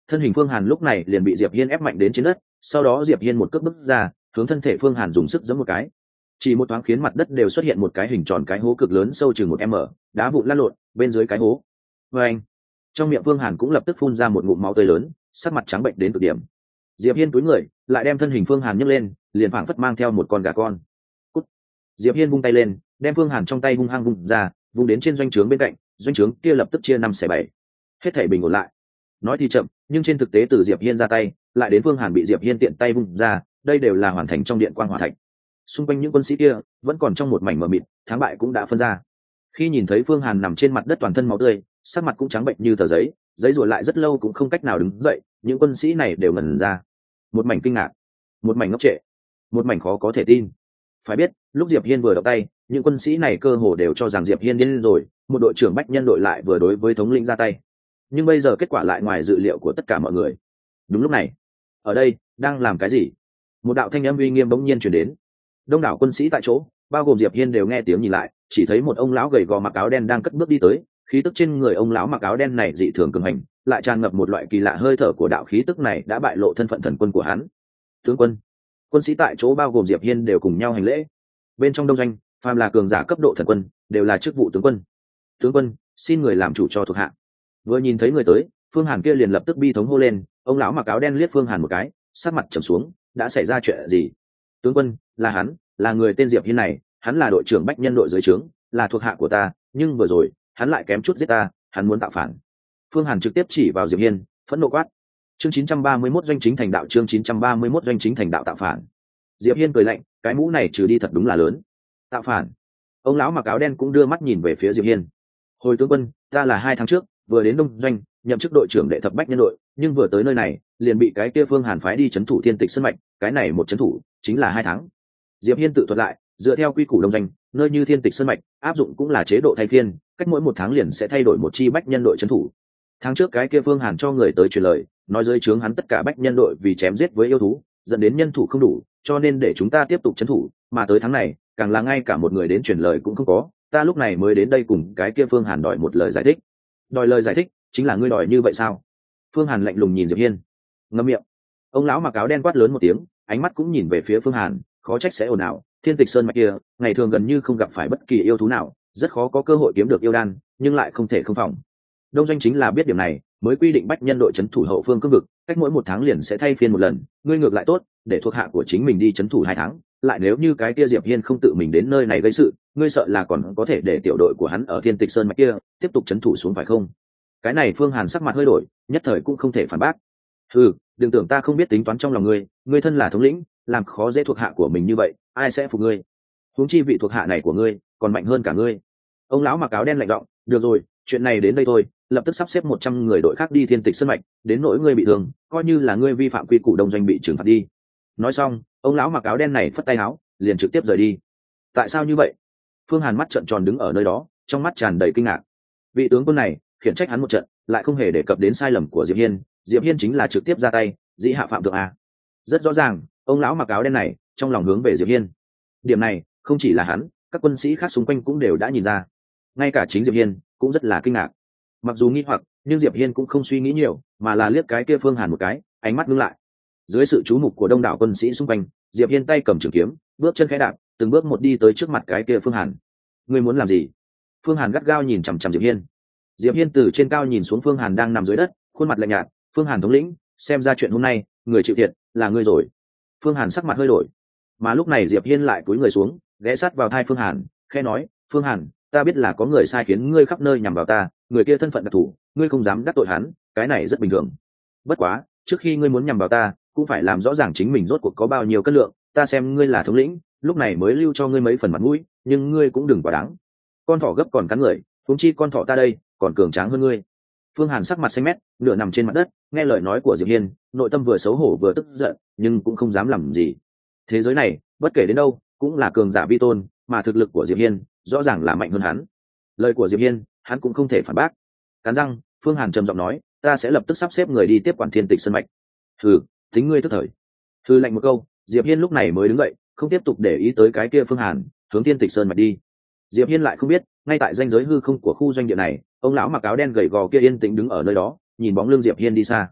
thân hình Phương Hàn lúc này liền bị Diệp Hiên ép mạnh đến trên đất, sau đó Diệp Hiên một cước bước ra, hướng thân thể Phương Hàn dùng sức giẫm một cái, chỉ một thoáng khiến mặt đất đều xuất hiện một cái hình tròn cái hố cực lớn sâu chừng một m, đá vụn lăn lộn bên dưới cái hố. Và anh, trong miệng Phương Hàn cũng lập tức phun ra một ngụm máu tươi lớn, sắc mặt trắng bệnh đến cực điểm. Diệp Hiên cúi người, lại đem thân hình Phương Hàn nhấc lên, liền phảng phất mang theo một con gà con. Cút. Diệp Hiên vung tay lên, đem Phương Hàn trong tay hung hăng vung ra, vung đến trên doanh trướng bên cạnh, doanh trướng kia lập tức chia năm xẻ bảy, hết thảy bình ổn lại. Nói thì chậm, nhưng trên thực tế từ Diệp Hiên ra tay, lại đến Phương Hàn bị Diệp Hiên tiện tay vung ra, đây đều là hoàn thành trong điện quang hỏa thạch. Xung quanh những quân sĩ kia vẫn còn trong một mảnh mờ mịt, thắng bại cũng đã phân ra. Khi nhìn thấy Phương Hàn nằm trên mặt đất toàn thân máu tươi, sắc mặt cũng trắng bệnh như tờ giấy, giấy rủa lại rất lâu cũng không cách nào đứng dậy, những quân sĩ này đều ngẩn ra, một mảnh kinh ngạc, một mảnh ngốc trệ, một mảnh khó có thể tin. Phải biết, lúc Diệp Hiên vừa động tay, những quân sĩ này cơ hồ đều cho rằng Diệp Hiên điên rồi, một đội trưởng bách nhân đội lại vừa đối với thống lĩnh ra tay. Nhưng bây giờ kết quả lại ngoài dự liệu của tất cả mọi người. Đúng lúc này, ở đây đang làm cái gì? Một đạo thanh âm uy nghiêm bỗng nhiên truyền đến. Đông đảo quân sĩ tại chỗ, bao gồm Diệp Hiên đều nghe tiếng nhìn lại, chỉ thấy một ông lão gầy gò mặc áo đen đang cất bước đi tới, khí tức trên người ông lão mặc áo đen này dị thường cường hành, lại tràn ngập một loại kỳ lạ hơi thở của đạo khí tức này đã bại lộ thân phận thần quân của hắn. Tướng quân. Quân sĩ tại chỗ bao gồm Diệp Hiên đều cùng nhau hành lễ. Bên trong đông doanh, phàm là cường giả cấp độ thần quân, đều là chức vụ tướng quân. Tướng quân, xin người làm chủ cho thuộc hạ. Vừa nhìn thấy người tới, Phương Hàn kia liền lập tức bi thống hô lên, ông lão mặc áo đen liếc Phương Hàn một cái, sắc mặt trầm xuống, đã xảy ra chuyện gì? Tướng quân, là hắn, là người tên Diệp Hiên này, hắn là đội trưởng bách nhân đội dưới trướng, là thuộc hạ của ta, nhưng vừa rồi, hắn lại kém chút giết ta, hắn muốn tạo phản. Phương Hàn trực tiếp chỉ vào Diệp Hiên, phẫn nộ quát. Chương chín trăm ba mươi mốt doanh chính thành đạo, chương chín trăm ba mươi mốt doanh chính thành đạo tạo phản. Diệp Hiên cười lạnh, cái mũ này trừ đi thật đúng là lớn. Tạo phản? Ông lão mặc áo đen cũng đưa mắt nhìn về phía Diệp Hiên. Hồi tướng quân, ta là hai tháng trước vừa đến đông doanh, nhậm chức đội trưởng đệ thập bách nhân đội, nhưng vừa tới nơi này, liền bị cái kia Phương Hàn phái đi chấn thủ Thiên Tịch Sơn mạch, cái này một chấn thủ chính là hai tháng. Diệp Hiên tự thuật lại, dựa theo quy củ đông doanh, nơi như Thiên Tịch Sơn mạch áp dụng cũng là chế độ thay phiên, cách mỗi một tháng liền sẽ thay đổi một chi bách nhân đội chấn thủ. Tháng trước cái kia Phương Hàn cho người tới truyền lời, nói dưới trướng hắn tất cả bách nhân đội vì chém giết với yêu thú, dẫn đến nhân thủ không đủ, cho nên để chúng ta tiếp tục chấn thủ, mà tới tháng này, càng là ngay cả một người đến truyền lời cũng không có, ta lúc này mới đến đây cùng cái kia Phương Hàn đòi một lời giải thích. Đòi lời giải thích, chính là ngươi đòi như vậy sao? Phương Hàn lạnh lùng nhìn Diệp Hiên, ngậm miệng. Ông lão mặc áo đen quát lớn một tiếng, ánh mắt cũng nhìn về phía Phương Hàn, khó trách sẽ ồn ào, Thiên Tịch Sơn mạch kia, ngày thường gần như không gặp phải bất kỳ yêu thú nào, rất khó có cơ hội kiếm được yêu đan, nhưng lại không thể không phòng. Đông doanh chính là biết điểm này, mới quy định bách nhân đội trấn thủ hậu phương cương vực, cách mỗi một tháng liền sẽ thay phiên một lần, ngươi ngược lại tốt, để thuộc hạ của chính mình đi trấn thủ hai tháng, lại nếu như cái kia Diệp Hiên không tự mình đến nơi này gây sự, ngươi sợ là còn có thể để tiểu đội của hắn ở Thiên Tịch Sơn mạch kia tiếp tục trấn thủ xuống phải không? Cái này Phương Hàn sắc mặt hơi đổi, nhất thời cũng không thể phản bác. Ừ, đừng tưởng ta không biết tính toán trong lòng ngươi, ngươi thân là thống lĩnh, làm khó dễ thuộc hạ của mình như vậy, ai sẽ phục ngươi? Huống chi vị thuộc hạ này của ngươi còn mạnh hơn cả ngươi. Ông lão mặc áo đen lạnh giọng, được rồi, chuyện này đến đây thôi, lập tức sắp xếp một trăm người đội khác đi Thiên Tịch Sơn mạch, đến nỗi ngươi bị thương, coi như là ngươi vi phạm quy củ đông doanh bị trừng phạt đi. Nói xong, ông lão mặc áo đen này phất tay áo, liền trực tiếp rời đi. Tại sao như vậy? Phương Hàn mắt trợn tròn đứng ở nơi đó, trong mắt tràn đầy kinh ngạc. Vị tướng quân này khiển trách hắn một trận, lại không hề đề cập đến sai lầm của Diệp Hiên, Diệp Hiên chính là trực tiếp ra tay, dĩ hạ phạm thượng a. Rất rõ ràng, ông lão mặc áo đen này trong lòng hướng về Diệp Hiên. Điểm này, không chỉ là hắn, các quân sĩ khác xung quanh cũng đều đã nhìn ra. Ngay cả chính Diệp Hiên cũng rất là kinh ngạc. Mặc dù nghi hoặc, nhưng Diệp Hiên cũng không suy nghĩ nhiều, mà là liếc cái kia Phương Hàn một cái, ánh mắt ngưng lại. Dưới sự chú mục của đông đảo quân sĩ xung quanh, Diệp Hiên tay cầm trường kiếm, bước chân khẽ đạp, từng bước một đi tới trước mặt cái kia Phương Hàn. Ngươi muốn làm gì? Phương Hàn gắt gao nhìn chằm chằm Diệp Hiên. Diệp Hiên từ trên cao nhìn xuống Phương Hàn đang nằm dưới đất, khuôn mặt lạnh nhạt. Phương Hàn thống lĩnh, xem ra chuyện hôm nay, người chịu thiệt là ngươi rồi. Phương Hàn sắc mặt hơi đổi, mà lúc này Diệp Hiên lại cúi người xuống, ghé sát vào tai Phương Hàn, khẽ nói, Phương Hàn, ta biết là có người sai khiến ngươi khắp nơi nhằm vào ta, người kia thân phận đặc thù, ngươi không dám đắc tội hắn, cái này rất bình thường. Bất quá, trước khi ngươi muốn nhằm vào ta, cũng phải làm rõ ràng chính mình rốt cuộc có bao nhiêu cân lượng, ta xem ngươi là thống lĩnh, lúc này mới lưu cho ngươi mấy phần mặt mũi, nhưng ngươi cũng đừng quá đáng. Con thỏ gấp còn cắn người, huống chi con thỏ ta đây còn cường tráng hơn ngươi. Phương Hàn sắc mặt xanh mét, nửa nằm trên mặt đất, nghe lời nói của Diệp Hiên, nội tâm vừa xấu hổ vừa tức giận, nhưng cũng không dám làm gì. Thế giới này, bất kể đến đâu, cũng là cường giả vi tôn, mà thực lực của Diệp Hiên rõ ràng là mạnh hơn hắn. Lời của Diệp Hiên, hắn cũng không thể phản bác. Cắn răng, Phương Hàn trầm giọng nói, ta sẽ lập tức sắp xếp người đi tiếp quản Thiên Tịch Sơn mạch. Hừ, tính ngươi tức thời. Hừ lạnh một câu, Diệp Hiên lúc này mới đứng dậy, không tiếp tục để ý tới cái kia Phương Hàn, hướng Thiên Tịch Sơn mạch đi. Diệp Hiên lại không biết, ngay tại ranh giới hư không của khu doanh địa này, ông lão mặc áo đen gầy gò kia yên tĩnh đứng ở nơi đó, nhìn bóng lưng Diệp Hiên đi xa.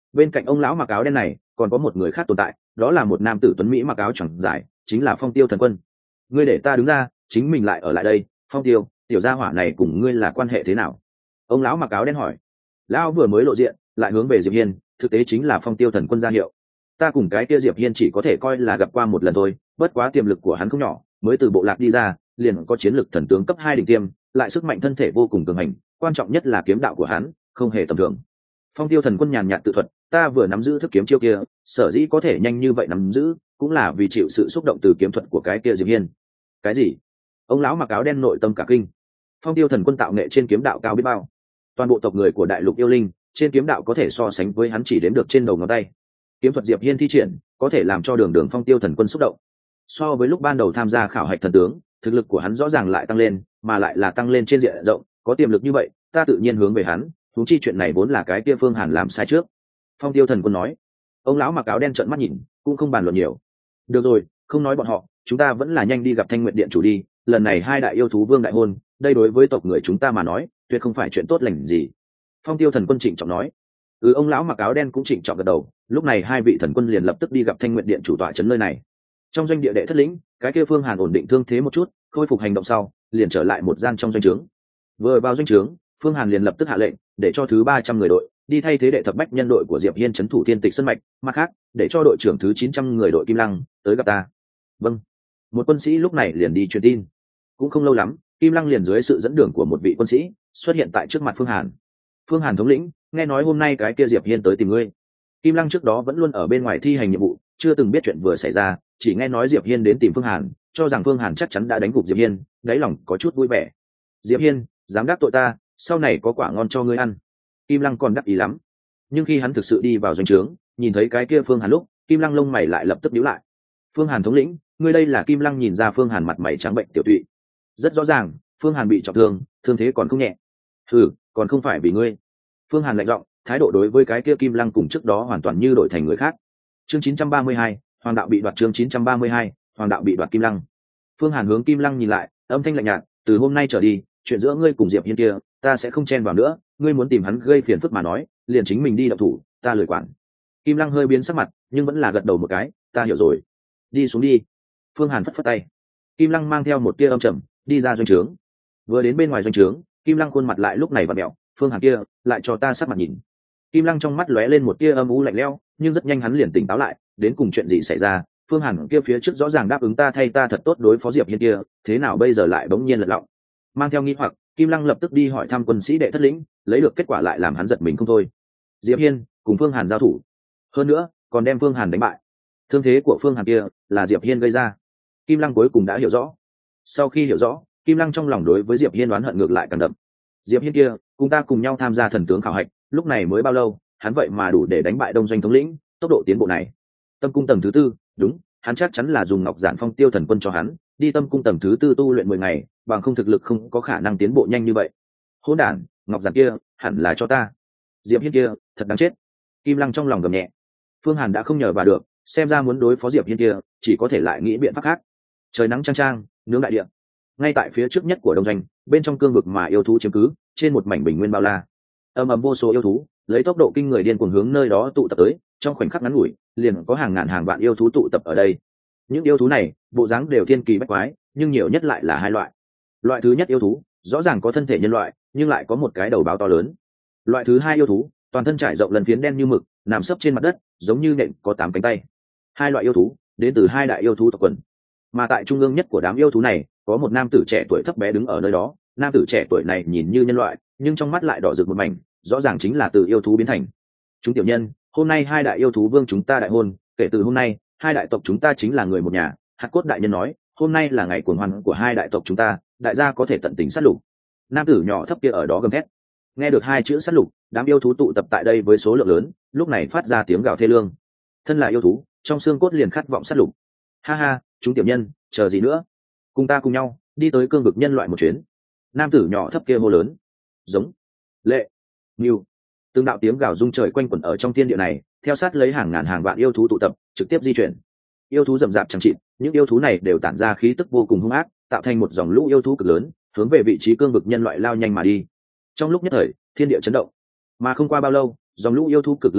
Bên cạnh ông lão mặc áo đen này còn có một người khác tồn tại, đó là một nam tử tuấn mỹ mặc áo choàng dài, chính là Phong Tiêu Thần Quân. Ngươi để ta đứng ra, chính mình lại ở lại đây. Phong Tiêu, tiểu gia hỏa này cùng ngươi là quan hệ thế nào? Ông lão mặc áo đen hỏi. Lão vừa mới lộ diện lại hướng về Diệp Hiên, thực tế chính là Phong Tiêu Thần Quân ra hiệu. Ta cùng cái kia Diệp Hiên chỉ có thể coi là gặp qua một lần thôi, bất quá tiềm lực của hắn không nhỏ, mới từ bộ lạc đi ra liền có chiến lực thần tướng cấp hai đỉnh tiêm, lại sức mạnh thân thể vô cùng cường hành, quan trọng nhất là kiếm đạo của hắn không hề tầm thường. Phong Tiêu Thần Quân nhàn nhạt tự thuật, ta vừa nắm giữ thức kiếm chiêu kia, sở dĩ có thể nhanh như vậy nắm giữ, cũng là vì chịu sự xúc động từ kiếm thuật của cái kia Diệp Hiên. Cái gì? Ông lão mặc áo đen nội tâm cả kinh. Phong Tiêu Thần Quân tạo nghệ trên kiếm đạo cao biết bao, toàn bộ tộc người của đại lục yêu linh trên kiếm đạo có thể so sánh với hắn chỉ đếm được trên đầu ngón tay. Kiếm thuật Diệp Hiên thi triển có thể làm cho đường đường Phong Tiêu Thần Quân xúc động. So với lúc ban đầu tham gia khảo hạch thần tướng, thực lực của hắn rõ ràng lại tăng lên, mà lại là tăng lên trên diện rộng, có tiềm lực như vậy, ta tự nhiên hướng về hắn, huống chi chuyện này vốn là cái kia Phương Hàn làm sai trước. Phong Tiêu Thần Quân nói. Ông lão mặc áo đen trợn mắt nhìn, cũng không bàn luận nhiều. Được rồi, không nói bọn họ, chúng ta vẫn là nhanh đi gặp Thanh Nguyệt Điện chủ đi, lần này hai đại yêu thú vương đại hôn, đây đối với tộc người chúng ta mà nói, tuyệt không phải chuyện tốt lành gì. Phong Tiêu Thần Quân trịnh trọng nói. Ừ, ông lão mặc áo đen cũng trịnh trọng gật đầu, lúc này hai vị thần quân liền lập tức đi gặp Thanh Nguyệt Điện chủ tọa trấn nơi này. Trong doanh địa đệ thất lĩnh, cái kia Phương Hàn ổn định thương thế một chút, khôi phục hành động sau, liền trở lại một gian trong doanh trướng. Vừa vào doanh trướng, Phương Hàn liền lập tức hạ lệnh, để cho thứ ba trăm người đội đi thay thế đệ thập bách nhân đội của Diệp Hiên trấn thủ Thiên Tịch Sơn mạch, mặt khác, để cho đội trưởng thứ chín trăm người đội Kim Lăng tới gặp ta. Vâng. Một quân sĩ lúc này liền đi truyền tin. Cũng không lâu lắm, Kim Lăng liền dưới sự dẫn đường của một vị quân sĩ xuất hiện tại trước mặt Phương Hàn. Phương Hàn thống lĩnh, nghe nói hôm nay cái kia Diệp Hiên tới tìm ngươi. Kim Lăng trước đó vẫn luôn ở bên ngoài thi hành nhiệm vụ, chưa từng biết chuyện vừa xảy ra, chỉ nghe nói Diệp Hiên đến tìm Phương Hàn, cho rằng Phương Hàn chắc chắn đã đánh gục Diệp Hiên, đáy lòng có chút vui vẻ. Diệp Hiên, dám đắc tội ta, sau này có quả ngon cho ngươi ăn. Kim Lăng còn đắc ý lắm. Nhưng khi hắn thực sự đi vào doanh trướng, nhìn thấy cái kia Phương Hàn lúc, Kim Lăng lông mày lại lập tức nhíu lại. Phương Hàn thống lĩnh, ngươi đây là? Kim Lăng nhìn ra Phương Hàn mặt mày trắng bệnh tiểu tụy. Rất rõ ràng, Phương Hàn bị trọng thương, thương thế còn không nhẹ. Hừ, còn không phải vì ngươi. Phương Hàn lạnh giọng, thái độ đối với cái kia Kim Lăng cùng trước đó hoàn toàn như đổi thành người khác. Chương chín trăm ba mươi hai, Hoàng đạo bị đoạt. Chương chín trăm ba mươi hai, Hoàng đạo bị đoạt. Kim Lăng. Phương Hàn hướng Kim Lăng nhìn lại, âm thanh lạnh nhạt, từ hôm nay trở đi, chuyện giữa ngươi cùng Diệp Hiên kia, ta sẽ không chen vào nữa, ngươi muốn tìm hắn gây phiền phức mà nói, liền chính mình đi động thủ, ta lười quản. Kim Lăng hơi biến sắc mặt, nhưng vẫn là gật đầu một cái, ta hiểu rồi. Đi xuống đi. Phương Hàn phất phất tay. Kim Lăng mang theo một tia âm trầm, đi ra doanh trướng. Vừa đến bên ngoài doanh trướng, Kim Lăng khuôn mặt lại lúc này vặn mẹo, Phương Hàn kia, lại cho ta sắc mặt nhìn. Kim Lăng trong mắt lóe lên một tia âm u lạnh lẽo, nhưng rất nhanh hắn liền tỉnh táo lại, đến cùng chuyện gì xảy ra? Phương Hàn kia phía trước rõ ràng đáp ứng ta thay ta thật tốt đối phó Diệp Hiên kia, thế nào bây giờ lại bỗng nhiên lật lọng? Mang theo nghi hoặc, Kim Lăng lập tức đi hỏi thăm quân sĩ đệ thất lĩnh, lấy được kết quả lại làm hắn giật mình không thôi. Diệp Hiên cùng Phương Hàn giao thủ, hơn nữa còn đem Phương Hàn đánh bại. Thương thế của Phương Hàn kia là Diệp Hiên gây ra. Kim Lăng cuối cùng đã hiểu rõ. Sau khi hiểu rõ, Kim Lăng trong lòng đối với Diệp Hiên oán hận ngược lại càng đậm. Diệp Hiên kia cùng ta cùng nhau tham gia thần tướng khảo hạch, lúc này mới bao lâu, hắn vậy mà đủ để đánh bại Đông Doanh thống lĩnh, tốc độ tiến bộ này. Tâm cung tầng thứ tư, đúng, hắn chắc chắn là dùng Ngọc Giản Phong Tiêu Thần Quân cho hắn, đi tâm cung tầng thứ tư tu luyện mười ngày, bằng không thực lực không có khả năng tiến bộ nhanh như vậy. Hỗn đản, Ngọc Giản kia, hẳn là cho ta. Diệp Hiên kia, thật đáng chết. Kim Lăng trong lòng gầm nhẹ. Phương Hàn đã không nhờ vào được, xem ra muốn đối phó Diệp Hiên kia, chỉ có thể lại nghĩ biện pháp khác. Trời nắng chang chang, nướng đại địa. Ngay tại phía trước nhất của Đông Doanh, bên trong cương vực mà yêu thú chiếm cứ, trên một mảnh bình nguyên bao la, ầm ầm vô số yêu thú lấy tốc độ kinh người điên cuồng hướng nơi đó tụ tập tới, trong khoảnh khắc ngắn ngủi liền có hàng ngàn hàng vạn yêu thú tụ tập ở đây. Những yêu thú này bộ dáng đều thiên kỳ bách quái, nhưng nhiều nhất lại là hai loại. Loại thứ nhất yêu thú rõ ràng có thân thể nhân loại, nhưng lại có một cái đầu báo to lớn. Loại thứ hai yêu thú toàn thân trải rộng lần phiến đen như mực, nằm sấp trên mặt đất giống như nện có tám cánh tay. Hai loại yêu thú đến từ hai đại yêu thú tộc quần, mà tại trung ương nhất của đám yêu thú này có một nam tử trẻ tuổi thấp bé đứng ở nơi đó. Nam tử trẻ tuổi này nhìn như nhân loại, nhưng trong mắt lại đỏ rực một mảnh, rõ ràng chính là từ yêu thú biến thành. Chúng tiểu nhân, hôm nay hai đại yêu thú vương chúng ta đại hôn, kể từ hôm nay hai đại tộc chúng ta chính là người một nhà. Hạt Cốt đại nhân nói, hôm nay là ngày cuồng hoan của hai đại tộc chúng ta, đại gia có thể tận tình sát lục. Nam tử nhỏ thấp kia ở đó gầm thét. Nghe được hai chữ sát lục, đám yêu thú tụ tập tại đây với số lượng lớn, lúc này phát ra tiếng gào thê lương. Thân là yêu thú, trong xương cốt liền khát vọng sát lục. Ha ha, chúng tiểu nhân, chờ gì nữa, cùng ta cùng nhau đi tới cương vực nhân loại một chuyến. Nam tử nhỏ thấp kia hô lớn. Giống, lệ, nghiêu, từng đạo tiếng gào rung trời quanh quẩn ở trong thiên địa này, theo sát lấy hàng ngàn hàng vạn yêu thú tụ tập, trực tiếp di chuyển. Yêu thú rậm rạp chẳng chịt, những yêu thú này đều tản ra khí tức vô cùng hung ác, tạo thành một dòng lũ yêu thú cực lớn, hướng về vị trí cương vực nhân loại lao nhanh mà đi. Trong lúc nhất thời, thiên địa chấn động, mà không qua bao lâu, dòng lũ yêu thú cực lớn này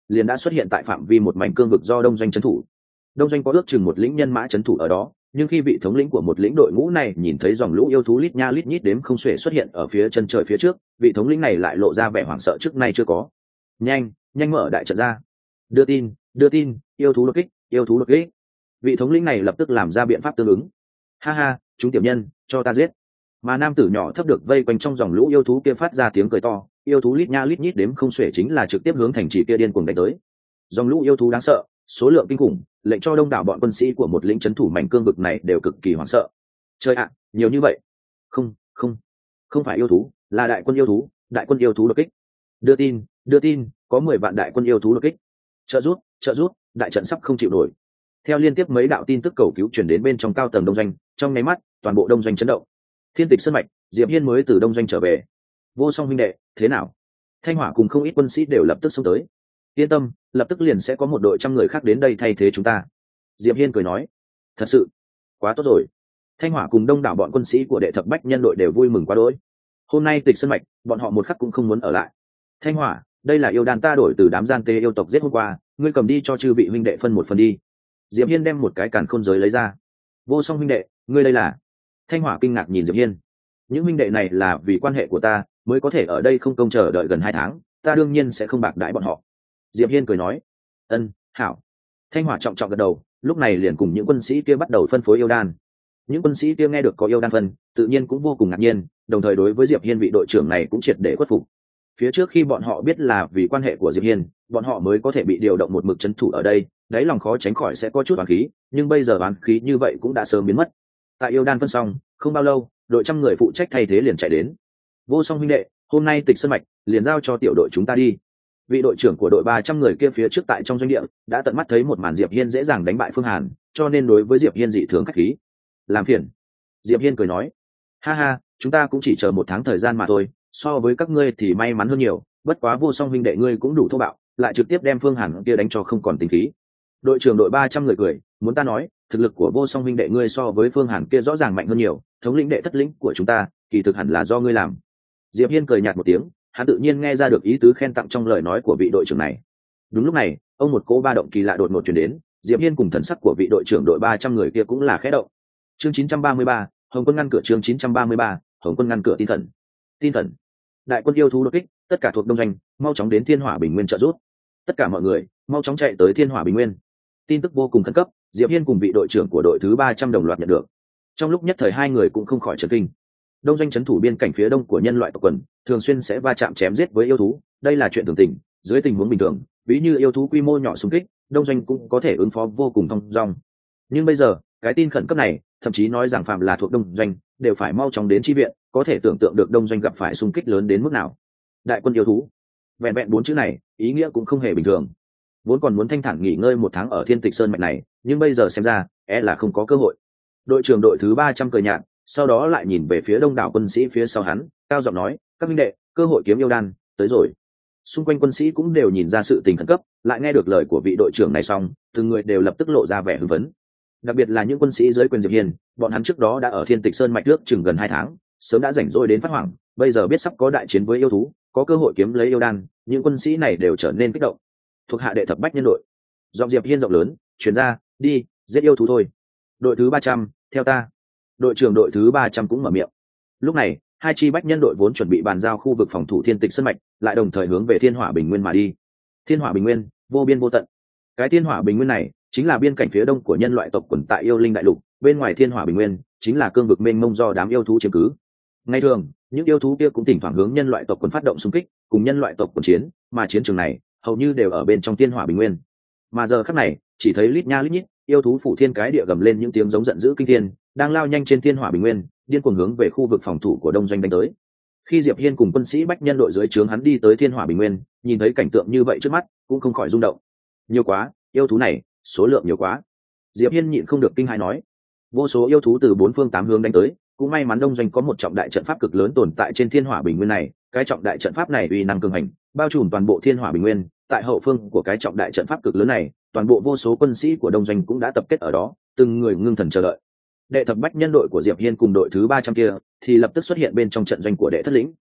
liền đã xuất hiện tại phạm vi một mảnh cương vực do đông doanh trấn thủ. Đông doanh có ước chừng một lĩnh nhân mã trấn thủ ở đó, nhưng khi vị thống lĩnh của một lĩnh đội ngũ này nhìn thấy dòng lũ yêu thú lít nha lít nhít đếm không xuể xuất hiện ở phía chân trời phía trước, vị thống lĩnh này lại lộ ra vẻ hoảng sợ trước nay chưa có. Nhanh, nhanh mở đại trận ra. Đưa tin, đưa tin, yêu thú đột kích, yêu thú đột kích. Vị thống lĩnh này lập tức làm ra biện pháp tương ứng. Ha ha, chúng tiểu nhân, cho ta giết. Mà nam tử nhỏ thấp được vây quanh trong dòng lũ yêu thú kia phát ra tiếng cười to, yêu thú lít nha lít nhít đếm không xuể chính là trực tiếp hướng thành trì kia điên cuồng đánh tới. Dòng lũ yêu thú đáng sợ, số lượng kinh khủng, lệnh cho đông đảo bọn quân sĩ của một lĩnh trấn thủ mảnh cương vực này đều cực kỳ hoảng sợ. Trời ạ, nhiều như vậy! Không, không, không phải yêu thú, là đại quân yêu thú, đại quân yêu thú đột kích. Đưa tin, đưa tin, có mười vạn đại quân yêu thú đột kích. Trợ rút, trợ rút, đại trận sắp không chịu nổi. Theo liên tiếp mấy đạo tin tức cầu cứu truyền đến bên trong cao tầng đông doanh, trong nháy mắt, toàn bộ đông doanh chấn động. Thiên Tịch Sơn mạch, Diệp Hiên mới từ đông doanh trở về. Vô Song huynh đệ, thế nào? Thanh Hỏa cùng không ít quân sĩ đều lập tức xông tới. Yên tâm, lập tức liền sẽ có một đội trăm người khác đến đây thay thế chúng ta. Diệp Hiên cười nói. Thật sự, quá tốt rồi. Thanh Hỏa cùng đông đảo bọn quân sĩ của đệ thập bách nhân đội đều vui mừng quá đỗi. Hôm nay Tịch Sơn mạch, bọn họ một khắc cũng không muốn ở lại. Thanh Hỏa, đây là yêu đan ta đổi từ đám gian tê yêu tộc giết hôm qua, ngươi cầm đi cho chư vị huynh đệ phân một phần đi. Diệp Hiên đem một cái càn khôn giới lấy ra. Vô Song huynh đệ, ngươi đây là? Thanh Hỏa kinh ngạc nhìn Diệp Hiên. Những huynh đệ này là vì quan hệ của ta mới có thể ở đây không công chờ đợi gần hai tháng, ta đương nhiên sẽ không bạc đãi bọn họ. Diệp Hiên cười nói. Ân, hảo. Thanh Hỏa trọng trọng gật đầu, lúc này liền cùng những quân sĩ kia bắt đầu phân phối yêu đan. Những quân sĩ kia nghe được có yêu đan phân, tự nhiên cũng vô cùng ngạc nhiên, đồng thời đối với Diệp Hiên vị đội trưởng này cũng triệt để khuất phục. Phía trước khi bọn họ biết là vì quan hệ của Diệp Hiên, bọn họ mới có thể bị điều động một mực trấn thủ ở đây, đáy lòng khó tránh khỏi sẽ có chút oán khí, nhưng bây giờ oán khí như vậy cũng đã sớm biến mất. Tại yêu đan phân xong, không bao lâu, đội trăm người phụ trách thay thế liền chạy đến. Vô Song huynh đệ, hôm nay Tịch Sơn mạch liền giao cho tiểu đội chúng ta đi. Vị đội trưởng của đội ba trăm người kia phía trước tại trong doanh địa đã tận mắt thấy một màn Diệp Hiên dễ dàng đánh bại Phương Hàn, cho nên đối với Diệp Hiên dị thường khách khí. Làm phiền. Diệp Hiên cười nói. Ha ha, chúng ta cũng chỉ chờ một tháng thời gian mà thôi, so với các ngươi thì may mắn hơn nhiều, bất quá Vô Song huynh đệ ngươi cũng đủ thô bạo, lại trực tiếp đem Phương Hàn kia đánh cho không còn tính khí. Đội trưởng đội ba trăm người cười, muốn ta nói, thực lực của Vô Song huynh đệ ngươi so với Phương Hàn kia rõ ràng mạnh hơn nhiều, thống lĩnh đệ thất lĩnh của chúng ta, kỳ thực hẳn là do ngươi làm. Diệp Hiên cười nhạt một tiếng, hắn tự nhiên nghe ra được ý tứ khen tặng trong lời nói của vị đội trưởng này. Đúng lúc này, ông một cỗ ba động kỳ lạ đột ngột truyền đến, Diệp Hiên cùng thần sắc của vị đội trưởng đội ba trăm người kia cũng là khẽ động. Chương chín trăm ba mươi ba, Hồng Quân ngăn cửa. Chương chín trăm ba mươi ba, Hồng Quân ngăn cửa. Tin thần. Tin thần. Đại quân yêu thú đột kích, tất cả thuộc đông doanh, mau chóng đến Thiên Hỏa Bình Nguyên trợ giúp. Tất cả mọi người, mau chóng chạy tới Thiên Hỏa Bình Nguyên. Tin tức vô cùng khẩn cấp, Diệp Hiên cùng vị đội trưởng của đội thứ ba trăm đồng loạt nhận được. Trong lúc nhất thời hai người cũng không khỏi chấn kinh. Đông doanh trấn thủ biên cảnh phía đông của nhân loại tộc quần, thường xuyên sẽ va chạm chém giết với yêu thú, đây là chuyện thường tình. Dưới tình huống bình thường, ví như yêu thú quy mô nhỏ xung kích, đông doanh cũng có thể ứng phó vô cùng thông dong. Nhưng bây giờ, cái tin khẩn cấp này, thậm chí nói rằng phạm là thuộc đông doanh, đều phải mau chóng đến chi viện, có thể tưởng tượng được đông doanh gặp phải xung kích lớn đến mức nào. Đại quân yêu thú, vẹn vẹn bốn chữ này, ý nghĩa cũng không hề bình thường. Vốn còn muốn thanh thản nghỉ ngơi một tháng ở Thiên Tịch Sơn mạch này, nhưng bây giờ xem ra, e là không có cơ hội. Đội trưởng đội thứ ba trăm cười nhạt, sau đó lại nhìn về phía đông đảo quân sĩ phía sau hắn, cao giọng nói, các minh đệ, cơ hội kiếm yêu đan tới rồi. Xung quanh quân sĩ cũng đều nhìn ra sự tình khẩn cấp, lại nghe được lời của vị đội trưởng này xong, từng người đều lập tức lộ ra vẻ hưng phấn. Đặc biệt là những quân sĩ dưới quyền Diệp Hiên, bọn hắn trước đó đã ở Thiên Tịch Sơn mạch trước chừng gần hai tháng, sớm đã rảnh rỗi đến phát hoảng, bây giờ biết sắp có đại chiến với yêu thú, có cơ hội kiếm lấy yêu đan, những quân sĩ này đều trở nên kích động. Thuộc hạ đệ thập bách nhân đội, giọng Diệp Hiên rộng lớn truyền ra, đi giết yêu thú thôi. Đội thứ ba trăm, theo ta. Đội trưởng đội thứ ba trăm cũng mở miệng. Lúc này, hai chi bách nhân đội vốn chuẩn bị bàn giao khu vực phòng thủ Thiên Tịch Sơn mạch, lại đồng thời hướng về Thiên Hỏa Bình Nguyên mà đi. Thiên Hỏa Bình Nguyên, vô biên vô tận. Cái Thiên Hỏa Bình Nguyên này chính là biên cảnh phía đông của nhân loại tộc quần tại yêu linh đại lục, bên ngoài Thiên Hỏa Bình Nguyên chính là cương vực mênh mông do đám yêu thú chiếm cứ. Ngày thường, những yêu thú kia cũng thỉnh thoảng hướng nhân loại tộc quần phát động xung kích, cùng nhân loại tộc quần chiến, mà chiến trường này hầu như đều ở bên trong Thiên Hỏa Bình Nguyên. Mà giờ khắc này, chỉ thấy lít nha lít nhít yêu thú phủ thiên cái địa gầm lên những tiếng giống giận dữ kinh thiên, đang lao nhanh trên Thiên Hỏa Bình Nguyên, điên cuồng hướng về khu vực phòng thủ của đông doanh đánh tới. Khi Diệp Hiên cùng quân sĩ bách nhân đội dưới trướng hắn đi tới Thiên Hỏa Bình Nguyên, nhìn thấy cảnh tượng như vậy trước mắt, cũng không khỏi rung động. Nhiều quá, yêu thú này, số lượng nhiều quá. Diệp Hiên nhịn không được kinh hãi nói. Vô số yêu thú từ bốn phương tám hướng đánh tới, cũng may mắn đông doanh có một trọng đại trận pháp cực lớn tồn tại trên Thiên Hỏa Bình Nguyên này, cái trọng đại trận pháp này uy năng cường hành, bao trùm toàn bộ Thiên Hỏa Bình Nguyên. Tại hậu phương của cái trọng đại trận pháp cực lớn này, toàn bộ vô số quân sĩ của đông doanh cũng đã tập kết ở đó, từng người ngưng thần chờ đợi. Đệ thập bách nhân đội của Diệp Hiên cùng đội thứ ba trăm kia thì lập tức xuất hiện bên trong trận doanh của đệ thất lĩnh.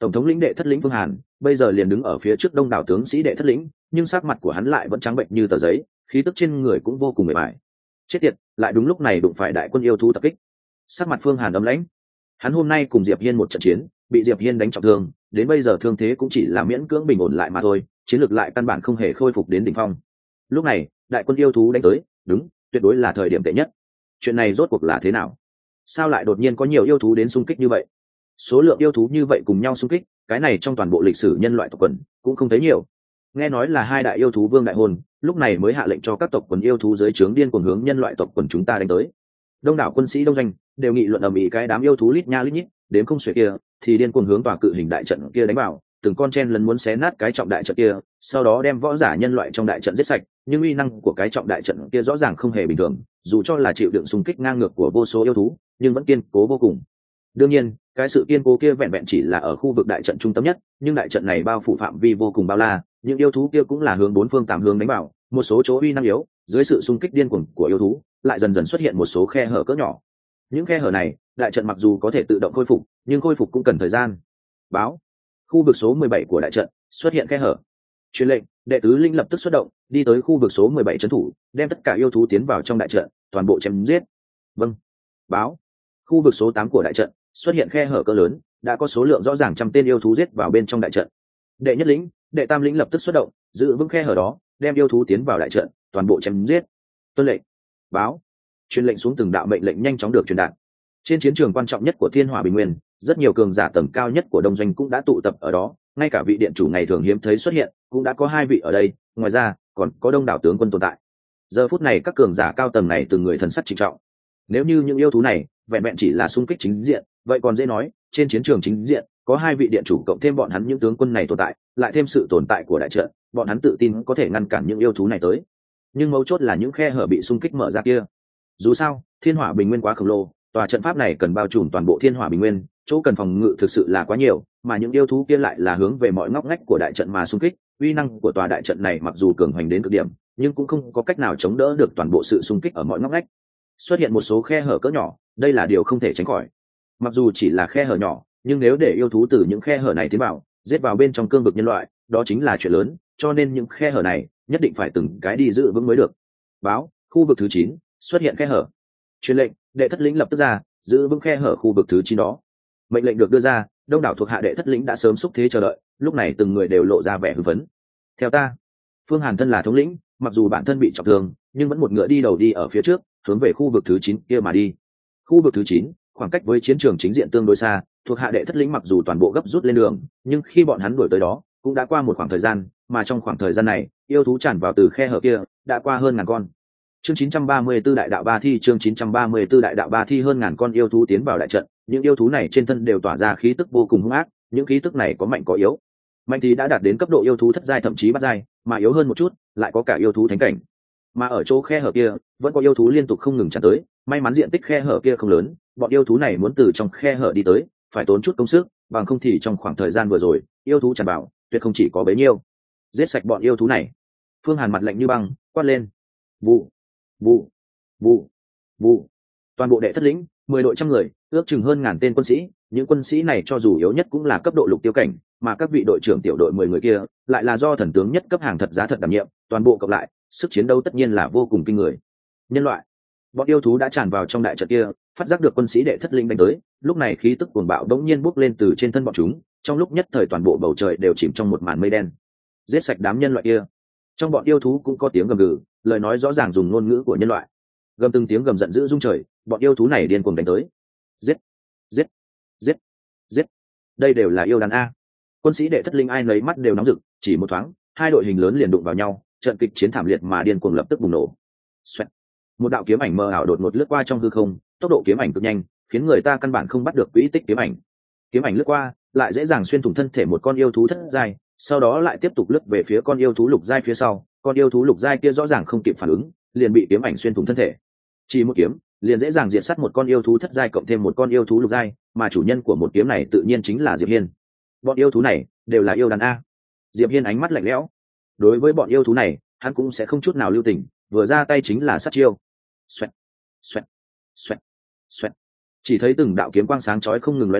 tổng thống lĩnh đệ thất lĩnh Phương Hàn bây giờ liền đứng ở phía trước đông đảo tướng sĩ đệ thất lĩnh, nhưng sắc mặt của hắn lại vẫn trắng bệnh như tờ giấy, khí tức trên người cũng vô cùng mệt mỏi. Chết tiệt, lại đúng lúc này đụng phải đại quân yêu thú tập kích. Sắc mặt Phương Hàn ấm lãnh. Hắn hôm nay cùng Diệp Hiên một trận chiến, bị Diệp Hiên đánh trọng thương, đến bây giờ thương thế cũng chỉ là miễn cưỡng bình ổn lại mà thôi, chiến lược lại căn bản không hề khôi phục đến đỉnh phong. Lúc này, đại quân yêu thú đánh tới, đúng, tuyệt đối là thời điểm tệ nhất. Chuyện này rốt cuộc là thế nào? Sao lại đột nhiên có nhiều yêu thú đến xung kích như vậy? Số lượng yêu thú như vậy cùng nhau xung kích, cái này trong toàn bộ lịch sử nhân loại tộc quần cũng không thấy nhiều. Nghe nói là hai đại yêu thú vương đại hồn, lúc này mới hạ lệnh cho các tộc quần yêu thú dưới trướng điên cuồng hướng nhân loại tộc quần chúng ta đánh tới. Đông đảo quân sĩ đông doanh đều nghị luận ầm ĩ cái đám yêu thú lít nha lít nhít, đến không xuể kia thì điên cuồng hướng tòa cự hình đại trận kia đánh vào, từng con chen lấn muốn xé nát cái trọng đại trận kia, sau đó đem võ giả nhân loại trong đại trận giết sạch. Nhưng uy năng của cái trọng đại trận kia rõ ràng không hề bình thường, dù cho là chịu đựng xung kích ngang ngược của vô số yêu thú, nhưng vẫn kiên cố vô cùng. Đương nhiên, cái sự kiên cố kia vẹn vẹn chỉ là ở khu vực đại trận trung tâm nhất, nhưng đại trận này bao phủ phạm vi vô cùng bao la, những yêu thú kia cũng là hướng bốn phương tám hướng đánh vào, một số chỗ uy năng yếu, dưới sự xung kích điên cuồng của yêu thú, lại dần dần xuất hiện một số khe hở cỡ nhỏ. Những khe hở này, đại trận mặc dù có thể tự động khôi phục, nhưng khôi phục cũng cần thời gian. Báo, khu vực số mười bảy của đại trận xuất hiện khe hở. Truyền lệnh, đệ tứ linh lập tức xuất động, đi tới khu vực số mười bảy trấn thủ, đem tất cả yêu thú tiến vào trong đại trận, toàn bộ chém giết. Vâng. Báo, khu vực số tám của đại trận xuất hiện khe hở cỡ lớn, đã có số lượng rõ ràng trăm tên yêu thú giết vào bên trong đại trận. Đệ nhất lĩnh, đệ tam lĩnh lập tức xuất động, giữ vững khe hở đó, đem yêu thú tiến vào đại trận, toàn bộ chém giết. Tuân lệnh. Báo, truyền lệnh xuống, từng đạo mệnh lệnh nhanh chóng được truyền đạt. Trên chiến trường quan trọng nhất của Thiên Hỏa Bình Nguyên, rất nhiều cường giả tầng cao nhất của đông doanh cũng đã tụ tập ở đó, ngay cả vị điện chủ ngày thường hiếm thấy xuất hiện cũng đã có hai vị ở đây, ngoài ra còn có đông đảo tướng quân tồn tại. Giờ phút này các cường giả cao tầng này từng người thần sắc trịnh trọng. Nếu như những yêu thú này vẹn vẹn chỉ là xung kích chính diện, vậy còn dễ nói, trên chiến trường chính diện có hai vị điện chủ cộng thêm bọn hắn những tướng quân này tồn tại, lại thêm sự tồn tại của đại trận, bọn hắn tự tin có thể ngăn cản những yêu thú này tới. Nhưng mấu chốt là những khe hở bị xung kích mở ra kia. Dù sao, Thiên Hỏa Bình Nguyên quá khổng lồ, tòa trận pháp này cần bao trùm toàn bộ Thiên Hỏa Bình Nguyên, chỗ cần phòng ngự thực sự là quá nhiều, mà những yêu thú kia lại là hướng về mọi ngóc ngách của đại trận mà xung kích. Uy năng của tòa đại trận này mặc dù cường hoành đến cực điểm, nhưng cũng không có cách nào chống đỡ được toàn bộ sự xung kích ở mọi ngóc ngách. Xuất hiện một số khe hở cỡ nhỏ, đây là điều không thể tránh khỏi. Mặc dù chỉ là khe hở nhỏ, nhưng nếu để yêu thú từ những khe hở này tiến vào, giết vào bên trong cương vực nhân loại, đó chính là chuyện lớn, cho nên những khe hở này nhất định phải từng cái đi giữ vững mới được. Báo, khu vực thứ chín xuất hiện khe hở. Truyền lệnh, đệ thất lĩnh lập tức ra, giữ vững khe hở khu vực thứ chín đó. Mệnh lệnh được đưa ra, đông đảo thuộc hạ đệ thất lĩnh đã sớm xúc thế chờ đợi, lúc này từng người đều lộ ra vẻ hưng phấn. Theo ta, Phương Hàn thân là thống lĩnh, mặc dù bản thân bị trọng thương, nhưng vẫn một ngựa đi đầu đi ở phía trước, hướng về khu vực thứ chín kia mà đi. Khu vực thứ chín, khoảng cách với chiến trường chính diện tương đối xa, thuộc hạ đệ thất lĩnh mặc dù toàn bộ gấp rút lên đường, nhưng khi bọn hắn đuổi tới đó, cũng đã qua một khoảng thời gian, mà trong khoảng thời gian này, yêu thú tràn vào từ khe hở kia, đã qua hơn ngàn con. Chương chín trăm ba mươi tư đại đạo ba thi, chương chín trăm ba mươi tư đại đạo ba thi, hơn ngàn con yêu thú tiến vào đại trận, những yêu thú này trên thân đều tỏa ra khí tức vô cùng hung ác, những khí tức này có mạnh có yếu. Mạnh thì đã đạt đến cấp độ yêu thú thất giai thậm chí bát giai, mà yếu hơn một chút, lại có cả yêu thú thánh cảnh. Mà ở chỗ khe hở kia, vẫn có yêu thú liên tục không ngừng tràn tới, may mắn diện tích khe hở kia không lớn, bọn yêu thú này muốn từ trong khe hở đi tới, phải tốn chút công sức, bằng không thì trong khoảng thời gian vừa rồi, yêu thú tràn vào, tuyệt không chỉ có bấy nhiêu. Giết sạch bọn yêu thú này. Phương Hàn mặt lạnh như băng, quát lên. Vụ, vụ, vụ, vụ. Toàn bộ đệ thất lĩnh, mười đội trăm người, ước chừng hơn ngàn tên quân sĩ, những quân sĩ này cho dù yếu nhất cũng là cấp độ lục tiêu cảnh, mà các vị đội trưởng tiểu đội mười người kia, lại là do thần tướng nhất cấp hàng thật giá thật đảm nhiệm, toàn bộ cộng lại, sức chiến đấu tất nhiên là vô cùng kinh người. Nhân loại, bọn yêu thú đã tràn vào trong đại trận kia, phát giác được quân sĩ đệ thất linh đánh tới, lúc này khí tức cuồng bạo đống nhiên bốc lên từ trên thân bọn chúng, trong lúc nhất thời toàn bộ bầu trời đều chìm trong một màn mây đen. Giết sạch đám nhân loại kia. Trong bọn yêu thú cũng có tiếng gầm gừ, lời nói rõ ràng dùng ngôn ngữ của nhân loại. Gầm từng tiếng gầm giận dữ rung trời, bọn yêu thú này điên cuồng đánh tới. Giết, giết, giết, giết. Đây đều là yêu đàn a. Quân sĩ đệ thất linh ai nấy mắt đều nóng rực, chỉ một thoáng, hai đội hình lớn liền đụng vào nhau, trận kịch chiến thảm liệt mà điên cuồng lập tức bùng nổ. Xoẹt. Một đạo kiếm ảnh mờ ảo đột ngột lướt qua trong hư không, tốc độ kiếm ảnh cực nhanh, khiến người ta căn bản không bắt được quỹ tích kiếm ảnh. Kiếm ảnh lướt qua, lại dễ dàng xuyên thủng thân thể một con yêu thú thất giai, sau đó lại tiếp tục lướt về phía con yêu thú lục giai phía sau, con yêu thú lục giai kia rõ ràng không kịp phản ứng, liền bị kiếm ảnh xuyên thủng thân thể. Chỉ một kiếm, liền dễ dàng diệt sát một con yêu thú thất giai cộng thêm một con yêu thú lục giai, mà chủ nhân của một kiếm này tự nhiên chính là Diệp Hiên. Bọn yêu thú này đều là yêu đàn a. Diệp Hiên ánh mắt lạnh lẽo. Đối với bọn yêu thú này, hắn cũng sẽ không chút nào lưu tình, vừa ra tay chính là sát chiêu. Xoẹt, xoẹt, xoẹt, xoẹt. Chỉ thấy từng đạo kiếm quang sáng chói không ngừng lóe lên,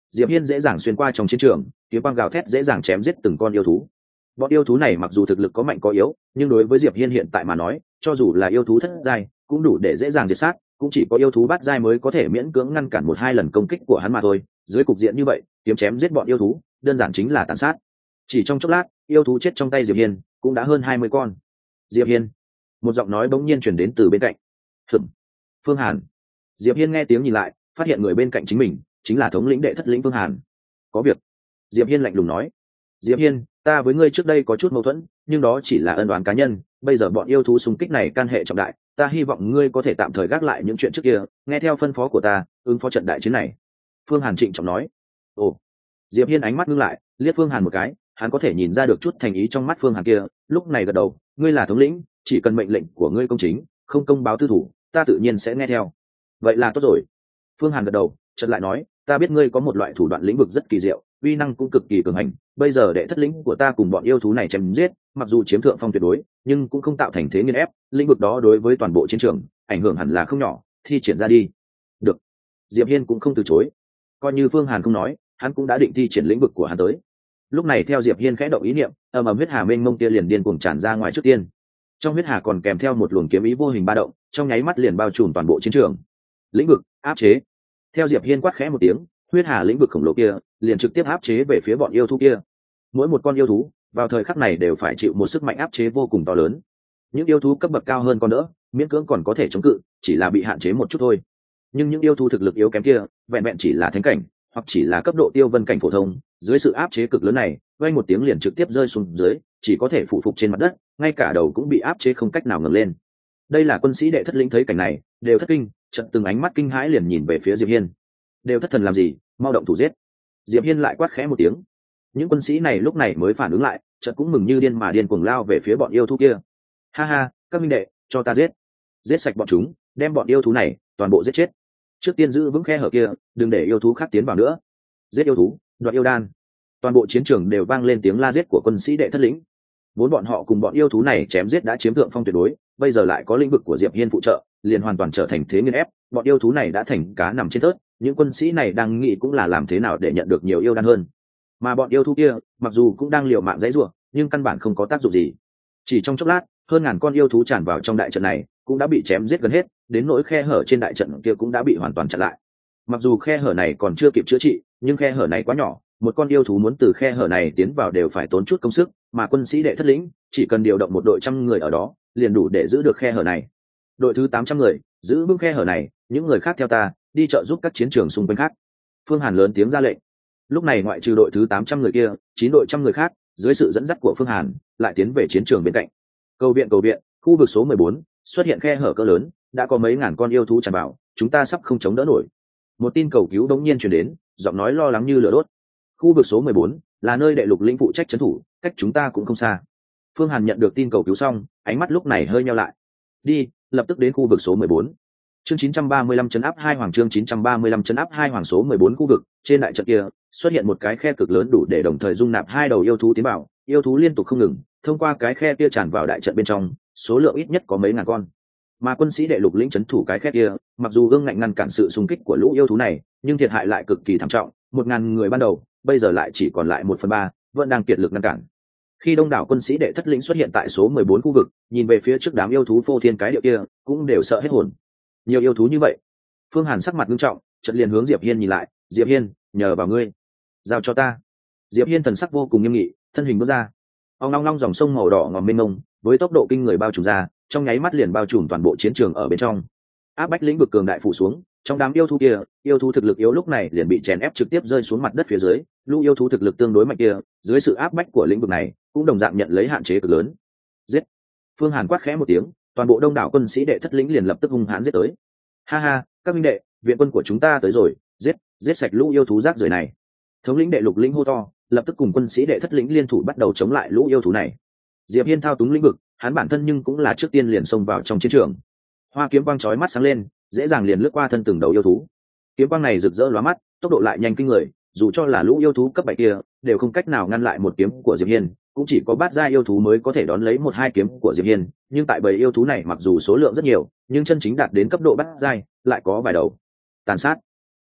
Diệp Hiên dễ dàng xuyên qua trong chiến trường, kiếm quang gào thét dễ dàng chém giết từng con yêu thú. Bọn yêu thú này mặc dù thực lực có mạnh có yếu, nhưng đối với Diệp Hiên hiện tại mà nói, cho dù là yêu thú thất giai, cũng đủ để dễ dàng diệt sát, cũng chỉ có yêu thú bát giai mới có thể miễn cưỡng ngăn cản một hai lần công kích của hắn mà thôi. Dưới cục diện như vậy, kiếm chém giết bọn yêu thú, đơn giản chính là tàn sát. Chỉ trong chốc lát, yêu thú chết trong tay Diệp Hiên cũng đã hơn hai mươi con. Diệp Hiên, một giọng nói bỗng nhiên truyền đến từ bên cạnh. Hừm, Phương Hàn. Diệp Hiên nghe tiếng nhìn lại, phát hiện người bên cạnh chính mình chính là thống lĩnh đệ thất lĩnh Phương Hàn. Có việc. Diệp Hiên lạnh lùng nói. Diệp Hiên, ta với ngươi trước đây có chút mâu thuẫn, nhưng đó chỉ là ân oán cá nhân. Bây giờ bọn yêu thú xung kích này can hệ trọng đại, ta hy vọng ngươi có thể tạm thời gác lại những chuyện trước kia, nghe theo phân phó của ta, ứng phó trận đại chiến này. Phương Hàn trịnh trọng nói. Ồ. Diệp Hiên ánh mắt ngưng lại, liếc Phương Hàn một cái, hắn có thể nhìn ra được chút thành ý trong mắt Phương Hàn kia, lúc này gật đầu, ngươi là thống lĩnh, chỉ cần mệnh lệnh của ngươi công chính, không công báo tư thủ, ta tự nhiên sẽ nghe theo. Vậy là tốt rồi. Phương Hàn gật đầu, chợt lại nói, ta biết ngươi có một loại thủ đoạn lĩnh vực rất kỳ diệu, uy năng cũng cực kỳ cường hành, bây giờ đệ thất lĩnh của ta cùng bọn yêu thú này chém giết, mặc dù chiếm thượng phong tuyệt đối, nhưng cũng không tạo thành thế nghiền ép, lĩnh vực đó đối với toàn bộ chiến trường, ảnh hưởng hẳn là không nhỏ, thi triển ra đi. Được. Diệp Hiên cũng không từ chối. Coi như Phương Hàn không nói, hắn cũng đã định thi triển lĩnh vực của hắn tới. Lúc này theo Diệp Hiên khẽ động ý niệm, ầm ầm huyết hà mênh mông kia liền điên cuồng tràn ra ngoài trước tiên. Trong huyết hà còn kèm theo một luồng kiếm ý vô hình ba động, trong nháy mắt liền bao trùm toàn bộ chiến trường. Lĩnh vực áp chế. Theo Diệp Hiên quát khẽ một tiếng, huyết hà lĩnh vực khổng lồ kia liền trực tiếp áp chế về phía bọn yêu thú kia. Mỗi một con yêu thú vào thời khắc này đều phải chịu một sức mạnh áp chế vô cùng to lớn. Những yêu thú cấp bậc cao hơn con đỡ, miễn cưỡng còn có thể chống cự, chỉ là bị hạn chế một chút thôi. Nhưng những yêu thú thực lực yếu kém kia, vẹn vẹn chỉ là thánh cảnh, hoặc chỉ là cấp độ tiêu vân cảnh phổ thông, dưới sự áp chế cực lớn này, vang một tiếng liền trực tiếp rơi xuống dưới, chỉ có thể phụ phục trên mặt đất, ngay cả đầu cũng bị áp chế không cách nào ngẩng lên. Đây là quân sĩ đệ thất lĩnh thấy cảnh này, đều thất kinh, chợt từng ánh mắt kinh hãi liền nhìn về phía Diệp Hiên. Đều thất thần làm gì, mau động thủ giết. Diệp Hiên lại quát khẽ một tiếng. Những quân sĩ này lúc này mới phản ứng lại, chợt cũng mừng như điên mà điên cuồng lao về phía bọn yêu thú kia. Ha ha, các minh đệ, cho ta giết. Giết sạch bọn chúng, đem bọn yêu thú này toàn bộ giết chết. Trước tiên giữ vững khe hở kia, đừng để yêu thú khác tiến vào nữa. Giết yêu thú, đoạt yêu đan. Toàn bộ chiến trường đều vang lên tiếng la giết của quân sĩ đệ thất lĩnh. Vốn bọn họ cùng bọn yêu thú này chém giết đã chiếm thượng phong tuyệt đối, bây giờ lại có lĩnh vực của Diệp Hiên phụ trợ, liền hoàn toàn trở thành thế nghiền ép, bọn yêu thú này đã thành cá nằm trên thớt, những quân sĩ này đang nghĩ cũng là làm thế nào để nhận được nhiều yêu đan hơn. Mà bọn yêu thú kia, mặc dù cũng đang liều mạng dãy rủa, nhưng căn bản không có tác dụng gì. Chỉ trong chốc lát, hơn ngàn con yêu thú tràn vào trong đại trận này, cũng đã bị chém giết gần hết, đến nỗi khe hở trên đại trận kia cũng đã bị hoàn toàn chặn lại. Mặc dù khe hở này còn chưa kịp chữa trị, nhưng khe hở này quá nhỏ, một con yêu thú muốn từ khe hở này tiến vào đều phải tốn chút công sức, mà quân sĩ đệ thất lĩnh chỉ cần điều động một đội trăm người ở đó, liền đủ để giữ được khe hở này. Đội thứ tám trăm người, giữ vững khe hở này, những người khác theo ta, đi trợ giúp các chiến trường xung quanh khác. Phương Hàn lớn tiếng ra lệnh. Lúc này ngoại trừ đội thứ tám trăm người kia, chín đội trăm người khác, dưới sự dẫn dắt của Phương Hàn, lại tiến về chiến trường bên cạnh. Cầu viện cầu viện, khu vực số mười bốn, xuất hiện khe hở cỡ lớn, đã có mấy ngàn con yêu thú tràn vào, chúng ta sắp không chống đỡ nổi. Một tin cầu cứu đống nhiên truyền đến, giọng nói lo lắng như lửa đốt. Khu vực số mười bốn là nơi đệ lục lĩnh phụ trách trấn thủ, cách chúng ta cũng không xa. Phương Hàn nhận được tin cầu cứu xong, ánh mắt lúc này hơi nheo lại. Đi, lập tức đến khu vực số mười bốn. Chương chín trăm ba mươi lăm chấn áp hai hoàng chương chín trăm ba mươi lăm chấn áp hai hoàng số mười bốn khu vực, trên đại trận kia xuất hiện một cái khe cực lớn đủ để đồng thời dung nạp hai đầu yêu thú tiến vào, yêu thú liên tục không ngừng, thông qua cái khe kia tràn vào đại trận bên trong, số lượng ít nhất có mấy ngàn con. Mà quân sĩ đệ lục lĩnh trấn thủ cái khe kia, mặc dù gương ngạnh ngăn cản sự xung kích của lũ yêu thú này, nhưng thiệt hại lại cực kỳ thảm trọng, một ngàn người ban đầu, bây giờ lại chỉ còn lại một phần ba, vẫn đang kiệt lực ngăn cản. Khi đông đảo quân sĩ đệ thất lĩnh xuất hiện tại số mười bốn khu vực, nhìn về phía trước đám yêu thú phô thiên cái địa kia, cũng đều sợ hết hồn. Nhiều yêu thú như vậy. Phương Hàn sắc mặt nghiêm trọng, chợt liền hướng Diệp Hiên nhìn lại, "Diệp Hiên, nhờ vào ngươi, giao cho ta." Diệp Hiên thần sắc vô cùng nghiêm nghị, thân hình bước ra. Ong long long dòng sông màu đỏ ngòm mênh mông, với tốc độ kinh người bao trùm ra, trong nháy mắt liền bao trùm toàn bộ chiến trường ở bên trong. Áp bách lĩnh vực cường đại phủ xuống, trong đám yêu thú kia, yêu thú thực lực yếu lúc này liền bị chèn ép trực tiếp rơi xuống mặt đất phía dưới, lũ yêu thú thực lực tương đối mạnh kia, dưới sự áp bách của lĩnh vực này, cũng đồng dạng nhận lấy hạn chế cực lớn. Giết! Phương Hàn quát khẽ một tiếng, toàn bộ đông đảo quân sĩ đệ thất lĩnh liền lập tức hung hãn giết tới. Ha ha, các minh đệ, viện quân của chúng ta tới rồi, giết, giết sạch lũ yêu thú rác rưởi này. Thống lĩnh đệ lục lĩnh hô to, lập tức cùng quân sĩ đệ thất lĩnh liên thủ bắt đầu chống lại lũ yêu thú này. Diệp Hiên thao túng lĩnh vực, hắn bản thân nhưng cũng là trước tiên liền xông vào trong chiến trường. Hoa kiếm quang chói mắt sáng lên, dễ dàng liền lướt qua thân từng đầu yêu thú. Kiếm quang này rực rỡ lóa mắt, tốc độ lại nhanh kinh người, dù cho là lũ yêu thú cấp bảy kia, đều không cách nào ngăn lại một kiếm của Diệp Hiên, cũng chỉ có bát giai yêu thú mới có thể đón lấy một hai kiếm của Diệp Hiên, nhưng tại bầy yêu thú này mặc dù số lượng rất nhiều, nhưng chân chính đạt đến cấp độ bát giai lại có vài đầu. Tàn sát.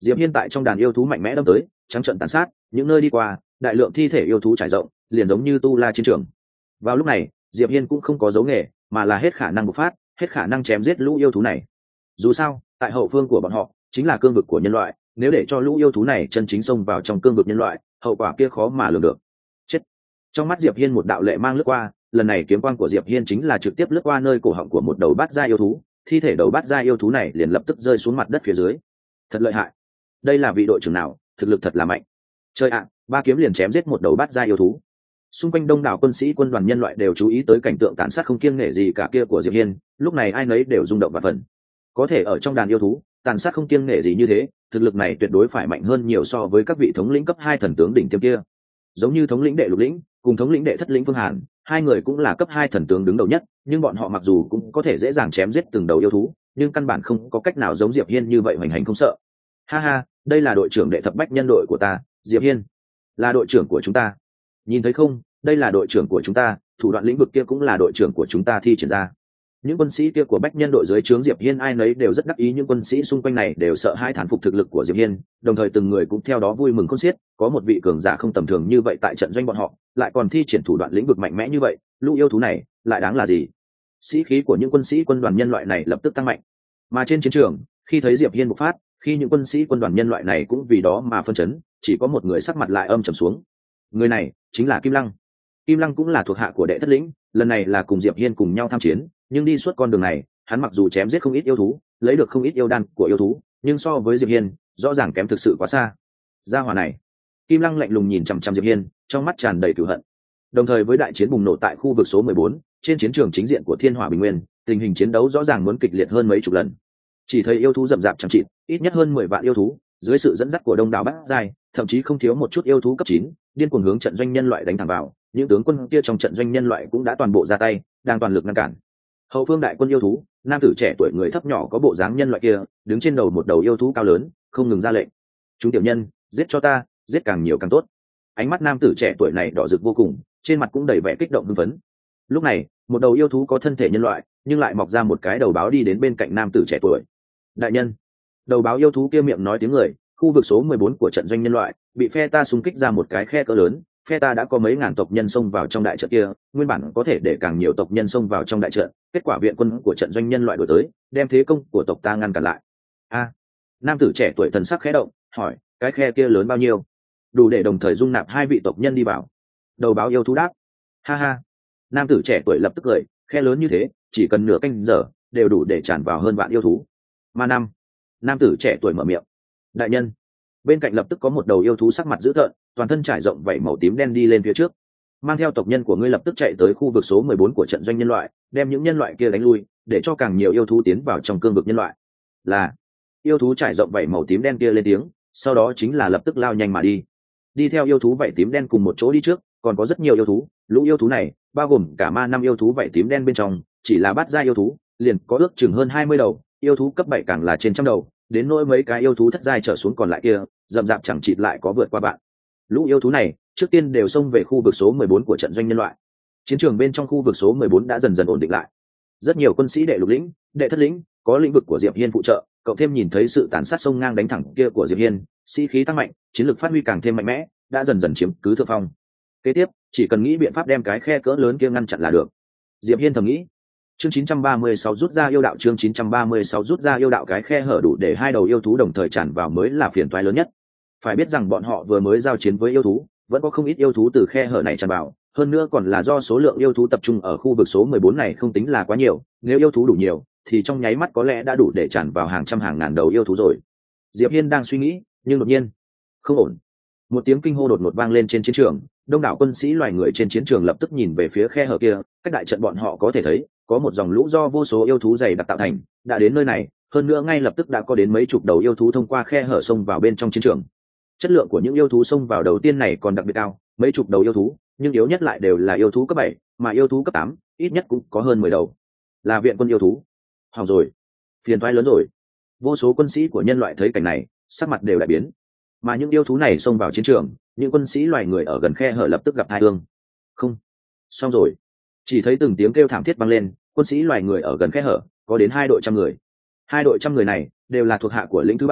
Diệp Hiên tại trong đàn yêu thú mạnh mẽ đâm tới, trắng trợn tàn sát, những nơi đi qua, đại lượng thi thể yêu thú trải rộng, liền giống như tu la chiến trường. Vào lúc này, Diệp Hiên cũng không có dấu nghề, mà là hết khả năng bộc phát, hết khả năng chém giết lũ yêu thú này. Dù sao, tại hậu phương của bọn họ chính là cương vực của nhân loại, nếu để cho lũ yêu thú này chân chính xông vào trong cương vực nhân loại, hậu quả kia khó mà lường được. Chết. Trong mắt Diệp Hiên một đạo lệ mang lướt qua, lần này kiếm quang của Diệp Hiên chính là trực tiếp lướt qua nơi cổ họng của một đầu bát gia yêu thú, thi thể đầu bát gia yêu thú này liền lập tức rơi xuống mặt đất phía dưới. Thật lợi hại. Đây là vị đội trưởng nào, thực lực thật là mạnh. Chơi ạ, ba kiếm liền chém giết một đầu bát gia yêu thú. Xung quanh đông đảo quân sĩ quân đoàn nhân loại đều chú ý tới cảnh tượng tàn sát không kiêng nể gì cả kia của Diệp Hiên, lúc này ai nấy đều rung động và phần. Có thể ở trong đàn yêu thú tàn sát không kiêng nể gì như thế, thực lực này tuyệt đối phải mạnh hơn nhiều so với các vị thống lĩnh cấp hai thần tướng đỉnh tiêm kia. Giống như thống lĩnh đệ lục lĩnh cùng thống lĩnh đệ thất lĩnh Phương Hàn, hai người cũng là cấp hai thần tướng đứng đầu nhất, nhưng bọn họ mặc dù cũng có thể dễ dàng chém giết từng đầu yêu thú, nhưng căn bản không có cách nào giống Diệp Hiên như vậy hoành hành không sợ. Ha ha, đây là đội trưởng đệ thập bách nhân đội của ta, Diệp Hiên là đội trưởng của chúng ta. Nhìn thấy không, đây là đội trưởng của chúng ta, thủ đoạn lĩnh vực kia cũng là đội trưởng của chúng ta thi triển ra. Những quân sĩ kia của bách nhân đội dưới trướng Diệp Hiên ai nấy đều rất đắc ý, những quân sĩ xung quanh này đều sợ hãi thán phục thực lực của Diệp Hiên, đồng thời từng người cũng theo đó vui mừng khôn xiết, có một vị cường giả không tầm thường như vậy tại trận doanh bọn họ, lại còn thi triển thủ đoạn lĩnh vực mạnh mẽ như vậy, lũ yêu thú này lại đáng là gì? Sĩ khí của những quân sĩ quân đoàn nhân loại này lập tức tăng mạnh. Mà trên chiến trường, khi thấy Diệp Hiên bộc phát, khi những quân sĩ quân đoàn nhân loại này cũng vì đó mà phân chấn, chỉ có một người sắc mặt lại âm trầm xuống. Người này chính là Kim Lăng. Kim Lăng cũng là thuộc hạ của đệ thất lĩnh, lần này là cùng Diệp Hiên cùng nhau tham chiến, nhưng đi suốt con đường này, hắn mặc dù chém giết không ít yêu thú, lấy được không ít yêu đan của yêu thú, nhưng so với Diệp Hiên, rõ ràng kém thực sự quá xa. Gia hỏa này, Kim Lăng lạnh lùng nhìn chằm chằm Diệp Hiên, trong mắt tràn đầy cừu hận. Đồng thời với đại chiến bùng nổ tại khu vực số mười bốn, trên chiến trường chính diện của Thiên Hỏa Bình Nguyên, tình hình chiến đấu rõ ràng muốn kịch liệt hơn mấy chục lần. Chỉ thấy yêu thú rậm rạp chẳng chịt, ít nhất hơn mười vạn yêu thú, dưới sự dẫn dắt của đông đảo bát giai, thậm chí không thiếu một chút yêu thú cấp chín, điên cuồng hướng trận doanh nhân loại đánh thẳng vào. Những tướng quân kia trong trận doanh nhân loại cũng đã toàn bộ ra tay, đang toàn lực ngăn cản. Hậu phương đại quân yêu thú, nam tử trẻ tuổi người thấp nhỏ có bộ dáng nhân loại kia, đứng trên đầu một đầu yêu thú cao lớn, không ngừng ra lệnh. Chúng tiểu nhân, giết cho ta, giết càng nhiều càng tốt. Ánh mắt nam tử trẻ tuổi này đỏ rực vô cùng, trên mặt cũng đầy vẻ kích động hưng phấn. Lúc này, một đầu yêu thú có thân thể nhân loại, nhưng lại mọc ra một cái đầu báo đi đến bên cạnh nam tử trẻ tuổi. Đại nhân, đầu báo yêu thú kia miệng nói tiếng người, khu vực số mười bốn của trận doanh nhân loại bị phe ta xung kích ra một cái khe cỡ lớn, phe ta đã có mấy ngàn tộc nhân xông vào trong đại trận kia, nguyên bản có thể để càng nhiều tộc nhân xông vào trong đại trận, kết quả viện quân của trận doanh nhân loại đuổi tới, đem thế công của tộc ta ngăn cản lại. A, nam tử trẻ tuổi thần sắc khẽ động, hỏi, cái khe kia lớn bao nhiêu? Đủ để đồng thời dung nạp hai vị tộc nhân đi vào. Đầu báo yêu thú đáp. Ha ha. Nam tử trẻ tuổi lập tức cười, khe lớn như thế, chỉ cần nửa canh giờ, đều đủ để tràn vào hơn vạn yêu thú. Ma năm. Nam tử trẻ tuổi mở miệng. Đại nhân. Bên cạnh lập tức có một đầu yêu thú sắc mặt dữ tợn, toàn thân trải rộng vảy màu tím đen đi lên phía trước, mang theo tộc nhân của ngươi lập tức chạy tới khu vực số mười bốn của trận doanh nhân loại, đem những nhân loại kia đánh lui, để cho càng nhiều yêu thú tiến vào trong cương vực nhân loại. Là. Yêu thú trải rộng vảy màu tím đen kia lên tiếng, sau đó chính là lập tức lao nhanh mà đi. Đi theo yêu thú vảy tím đen cùng một chỗ đi trước, còn có rất nhiều yêu thú, lũ yêu thú này bao gồm cả ma năm yêu thú vảy tím đen bên trong, chỉ là bát gia yêu thú, liền có ước chừng hơn hai mươi đầu, yêu thú cấp bảy càng là trên trăm đầu, đến nỗi mấy cái yêu thú thất giai trở xuống còn lại kia, rậm rạp chẳng chịt lại có vượt qua bạn. Lũ yêu thú này trước tiên đều xông về khu vực số mười bốn của trận doanh nhân loại. Chiến trường bên trong khu vực số mười bốn đã dần dần ổn định lại. Rất nhiều quân sĩ đệ lục lĩnh, đệ thất lĩnh, có lĩnh vực của Diệp Hiên phụ trợ, cậu thêm nhìn thấy sự tàn sát sông ngang đánh thẳng kia của Diệp Hiên, sĩ khí tăng mạnh, chiến lược phát huy càng thêm mạnh mẽ, đã dần dần chiếm cứ thượng phong. Kế tiếp, chỉ cần nghĩ biện pháp đem cái khe cỡ lớn kia ngăn chặn là được. Diệp Hiên thầm nghĩ. Chương chín trăm ba mươi sáu rút ra yêu đạo, chương chín trăm ba mươi sáu rút ra yêu đạo, cái khe hở đủ để hai đầu yêu thú đồng thời tràn vào mới là phiền toái lớn nhất. Phải biết rằng bọn họ vừa mới giao chiến với yêu thú, vẫn có không ít yêu thú từ khe hở này tràn vào, hơn nữa còn là do số lượng yêu thú tập trung ở khu vực số mười bốn này không tính là quá nhiều, nếu yêu thú đủ nhiều thì trong nháy mắt có lẽ đã đủ để tràn vào hàng trăm hàng ngàn đầu yêu thú rồi. Diệp Hiên đang suy nghĩ, nhưng đột nhiên, không ổn. Một tiếng kinh hô đột ngột vang lên trên chiến trường, đông đảo quân sĩ loài người trên chiến trường lập tức nhìn về phía khe hở kia, cách đại trận bọn họ có thể thấy, có một dòng lũ do vô số yêu thú dày đặc tạo thành, đã đến nơi này, hơn nữa ngay lập tức đã có đến mấy chục đầu yêu thú thông qua khe hở xông vào bên trong chiến trường. Chất lượng của những yêu thú xông vào đầu tiên này còn đặc biệt cao, mấy chục đầu yêu thú, nhưng yếu nhất lại đều là yêu thú cấp bảy, mà yêu thú cấp tám, ít nhất cũng có hơn mười đầu. Là viện quân yêu thú. Hỏng rồi, phiền toái lớn rồi. Vô số quân sĩ của nhân loại thấy cảnh này, sắc mặt đều đại biến. Mà những yêu thú này xông vào chiến trường, những quân sĩ loài người ở gần khe hở lập tức gặp tai ương. Không, xong rồi. Chỉ thấy từng tiếng kêu thảm thiết vang lên, quân sĩ loài người ở gần khe hở có đến hai đội trăm người. Hai đội trăm người này đều là thuộc hạ của lĩnh thứ bảy,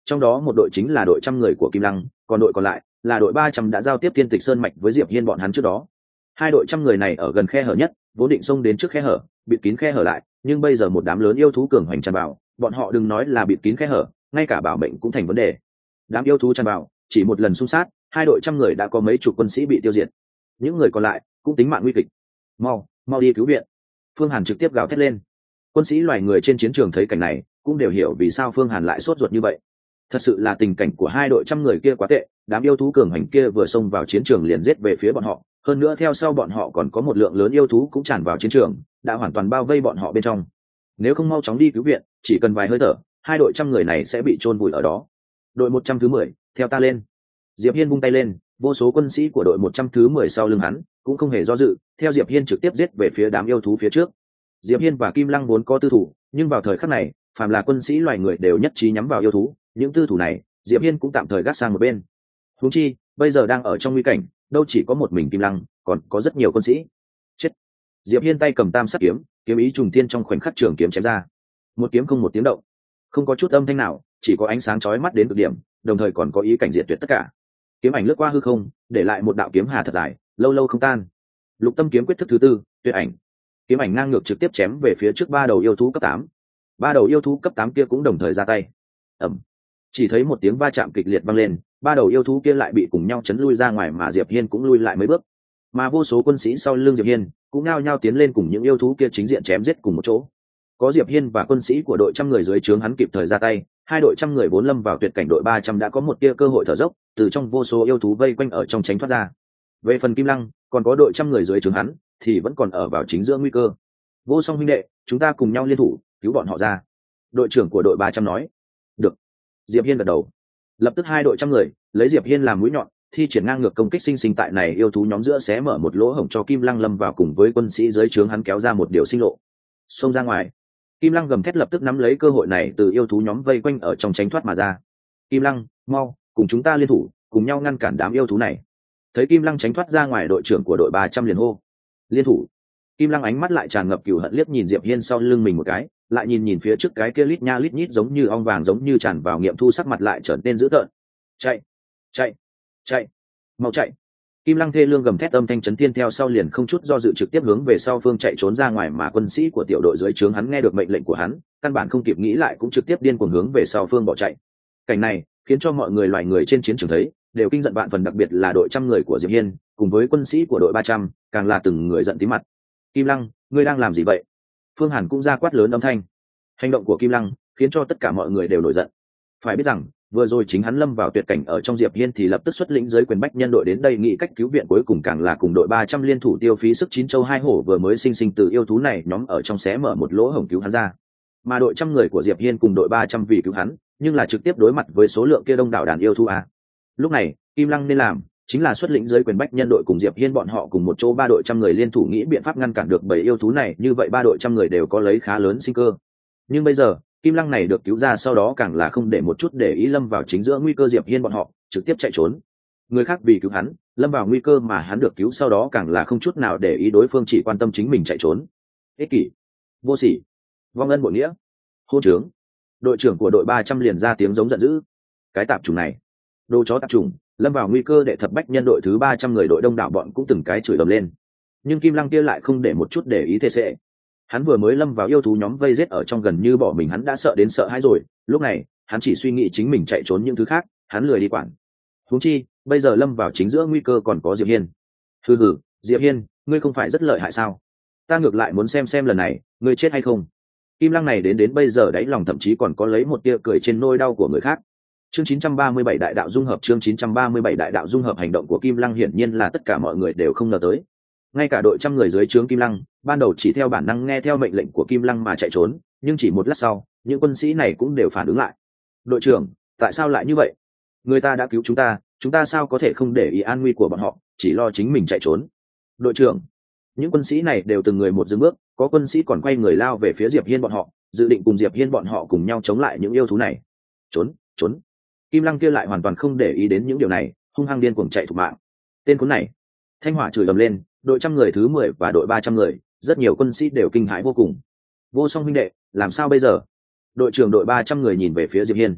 trong đó một đội chính là đội trăm người của Kim Lăng, còn đội còn lại là đội ba trăm đã giao tiếp Thiên Tịch Sơn mạch với Diệp Hiên bọn hắn trước đó. Hai đội trăm người này ở gần khe hở nhất, vốn định xông đến trước khe hở, bịt kín khe hở lại, nhưng bây giờ một đám lớn yêu thú cường hoành tràn vào, bọn họ đừng nói là bịt kín khe hở, ngay cả bảo mệnh cũng thành vấn đề. Đám yêu thú tràn vào, chỉ một lần xung sát, hai đội trăm người đã có mấy chục quân sĩ bị tiêu diệt. Những người còn lại cũng tính mạng nguy kịch. Mau, mau đi cứu viện. Phương Hàn trực tiếp gào thét lên. Quân sĩ loài người trên chiến trường thấy cảnh này, cũng đều hiểu vì sao Phương Hàn lại sốt ruột như vậy. Thật sự là tình cảnh của hai đội trăm người kia quá tệ, đám yêu thú cường hành kia vừa xông vào chiến trường liền giết về phía bọn họ, hơn nữa theo sau bọn họ còn có một lượng lớn yêu thú cũng tràn vào chiến trường, đã hoàn toàn bao vây bọn họ bên trong. Nếu không mau chóng đi cứu viện, chỉ cần vài hơi thở, hai đội trăm người này sẽ bị chôn vùi ở đó. Đội một trăm thứ mười, theo ta lên. Diệp Hiên vung tay lên, vô số quân sĩ của đội một trăm thứ mười sau lưng hắn, cũng không hề do dự, theo Diệp Hiên trực tiếp giết về phía đám yêu thú phía trước. Diệp Hiên và Kim Lăng vốn có tư thủ, nhưng vào thời khắc này, phàm là quân sĩ loài người đều nhất trí nhắm vào yêu thú, những tư thủ này, Diệp Hiên cũng tạm thời gác sang một bên. Huống chi, bây giờ đang ở trong nguy cảnh, đâu chỉ có một mình Kim Lăng, còn có rất nhiều quân sĩ. Chết! Diệp Hiên tay cầm tam sắc kiếm, kiếm ý trùng thiên trong khoảnh khắc trường kiếm chém ra. Một kiếm không một tiếng động, không có chút âm thanh nào, chỉ có ánh sáng chói mắt đến cực điểm, đồng thời còn có ý cảnh diệt tuyệt tất cả. Kiếm ảnh lướt qua hư không, để lại một đạo kiếm hà thật dài, lâu lâu không tan. Lục Tâm kiếm quyết thức thứ tư, tuyệt ảnh. Kiếm ảnh ngang ngược trực tiếp chém về phía trước ba đầu yêu thú cấp tám. Ba đầu yêu thú cấp tám kia cũng đồng thời ra tay. Ầm. Chỉ thấy một tiếng va chạm kịch liệt vang lên, ba đầu yêu thú kia lại bị cùng nhau chấn lui ra ngoài, mà Diệp Hiên cũng lui lại mấy bước. Mà vô số quân sĩ sau lưng Diệp Hiên cũng nhao nhao tiến lên cùng những yêu thú kia chính diện chém giết cùng một chỗ. Có Diệp Hiên và quân sĩ của đội trăm người dưới trướng hắn kịp thời ra tay, hai đội trăm người vốn lâm vào tuyệt cảnh đội ba trăm đã có một tia cơ hội thở dốc, từ trong vô số yêu thú vây quanh ở trong tránh thoát ra. Về phần Kim Lăng, còn có đội trăm người dưới trướng hắn thì vẫn còn ở vào chính giữa nguy cơ. Vô Song huynh đệ, chúng ta cùng nhau liên thủ cứu bọn họ ra. Đội trưởng của đội ba trăm nói. Được. Diệp Hiên gật đầu. Lập tức hai đội trăm người lấy Diệp Hiên làm mũi nhọn, thi triển ngang ngược công kích sinh sinh tại này yêu thú nhóm giữa, xé mở một lỗ hổng cho Kim Lăng lâm vào, cùng với quân sĩ dưới trướng hắn kéo ra một điều sinh lộ. Xông ra ngoài. Kim Lăng gầm thét, lập tức nắm lấy cơ hội này từ yêu thú nhóm vây quanh ở trong tránh thoát mà ra. Kim Lăng, mau, cùng chúng ta liên thủ, cùng nhau ngăn cản đám yêu thú này. Thấy Kim Lăng tránh thoát ra ngoài, đội trưởng của đội ba trăm liền hô. Liên thủ. Kim Lăng ánh mắt lại tràn ngập cừu hận, liếc nhìn Diệp Hiên sau lưng mình một cái, lại nhìn nhìn phía trước cái kia lít nha lít nhít giống như ong vàng giống như tràn vào nghiệm thu, sắc mặt lại trở nên dữ tợn. Chạy, chạy, chạy, mau chạy. Kim Lăng thê lương gầm thét, âm thanh chấn thiên, theo sau liền không chút do dự trực tiếp hướng về sau phương chạy trốn ra ngoài, mà quân sĩ của tiểu đội dưới trướng hắn nghe được mệnh lệnh của hắn, căn bản không kịp nghĩ lại cũng trực tiếp điên cuồng hướng về sau phương bỏ chạy. Cảnh này khiến cho mọi người loài người trên chiến trường thấy đều kinh giận vạn phần, đặc biệt là đội trăm người của Diệp Hiên cùng với quân sĩ của đội ba trăm, càng là từng người giận tím mặt. Kim Lăng, ngươi đang làm gì vậy? Phương Hàn cũng ra quát lớn âm thanh. Hành động của Kim Lăng khiến cho tất cả mọi người đều nổi giận. Phải biết rằng vừa rồi chính hắn lâm vào tuyệt cảnh ở trong Diệp Hiên thì lập tức xuất lĩnh giới quyền bách nhân đội đến đây nghĩ cách cứu viện, cuối cùng càng là cùng đội ba trăm liên thủ tiêu phí sức chín châu hai hổ, vừa mới sinh sinh từ yêu thú này nhóm ở trong xé mở một lỗ hổng cứu hắn ra. Mà đội trăm người của Diệp Hiên cùng đội ba trăm vì cứu hắn, nhưng là trực tiếp đối mặt với số lượng kia đông đảo đàn yêu thú à. Lúc này, Kim Lăng nên làm chính là xuất lĩnh giới quyền bách nhân đội cùng Diệp Hiên bọn họ cùng một chỗ, ba đội trăm người liên thủ nghĩ biện pháp ngăn cản được bảy yêu thú này, như vậy ba đội trăm người đều có lấy khá lớn sinh cơ. Nhưng bây giờ, Kim Lăng này được cứu ra sau đó càng là không để một chút để ý, lâm vào chính giữa nguy cơ, Diệp Hiên bọn họ trực tiếp chạy trốn. Người khác vì cứu hắn, lâm vào nguy cơ, mà hắn được cứu sau đó càng là không chút nào để ý đối phương, chỉ quan tâm chính mình chạy trốn. Ích kỷ, vô sỉ, vong ân bội nghĩa, hôn trướng. Đội trưởng của đội ba trăm liền ra tiếng giống giận dữ. Cái tạp chủng này, đồ chó tạp chủng, lâm vào nguy cơ, đệ thập bách nhân đội thứ ba trăm người đội đông đảo bọn cũng từng cái chửi ầm lên. Nhưng Kim Lăng kia lại không để một chút để ý thế sẽ. Hắn vừa mới lâm vào yêu thú nhóm vây giết ở trong, gần như bỏ mình, hắn đã sợ đến sợ hãi rồi, lúc này hắn chỉ suy nghĩ chính mình chạy trốn, những thứ khác hắn lười đi quản. Huống chi bây giờ lâm vào chính giữa nguy cơ còn có Diệp Hiên. Hừ hừ, Diệp Hiên, ngươi không phải rất lợi hại sao? Ta ngược lại muốn xem xem lần này ngươi chết hay không. Kim Lăng này đến đến bây giờ đáy lòng thậm chí còn có lấy một tia cười trên nỗi đau của người khác. Chương chín trăm ba mươi bảy đại đạo dung hợp, chương chín trăm ba mươi bảy đại đạo dung hợp. Hành động của Kim Lăng hiển nhiên là tất cả mọi người đều không ngờ tới. Ngay cả đội trăm người dưới trướng Kim Lăng ban đầu chỉ theo bản năng nghe theo mệnh lệnh của Kim Lăng mà chạy trốn, nhưng chỉ một lát sau những quân sĩ này cũng đều phản ứng lại. Đội trưởng, tại sao lại như vậy? Người ta đã cứu chúng ta, chúng ta sao có thể không để ý an nguy của bọn họ, chỉ lo chính mình chạy trốn? Đội trưởng, những quân sĩ này đều từng người một dừng bước, có quân sĩ còn quay người lao về phía Diệp Hiên bọn họ, dự định cùng Diệp Hiên bọn họ cùng nhau chống lại những yêu thú này. Trốn, trốn. Kim Lăng kia lại hoàn toàn không để ý đến những điều này, hung hăng điên cuồng chạy thục mạng. Tên khốn này! Thanh hỏa chửi ầm lên, đội trăm người thứ mười và đội ba trăm người, rất nhiều quân sĩ đều kinh hãi vô cùng. Vô Song huynh đệ, làm sao bây giờ? Đội trưởng đội ba trăm người nhìn về phía Diệp Hiên.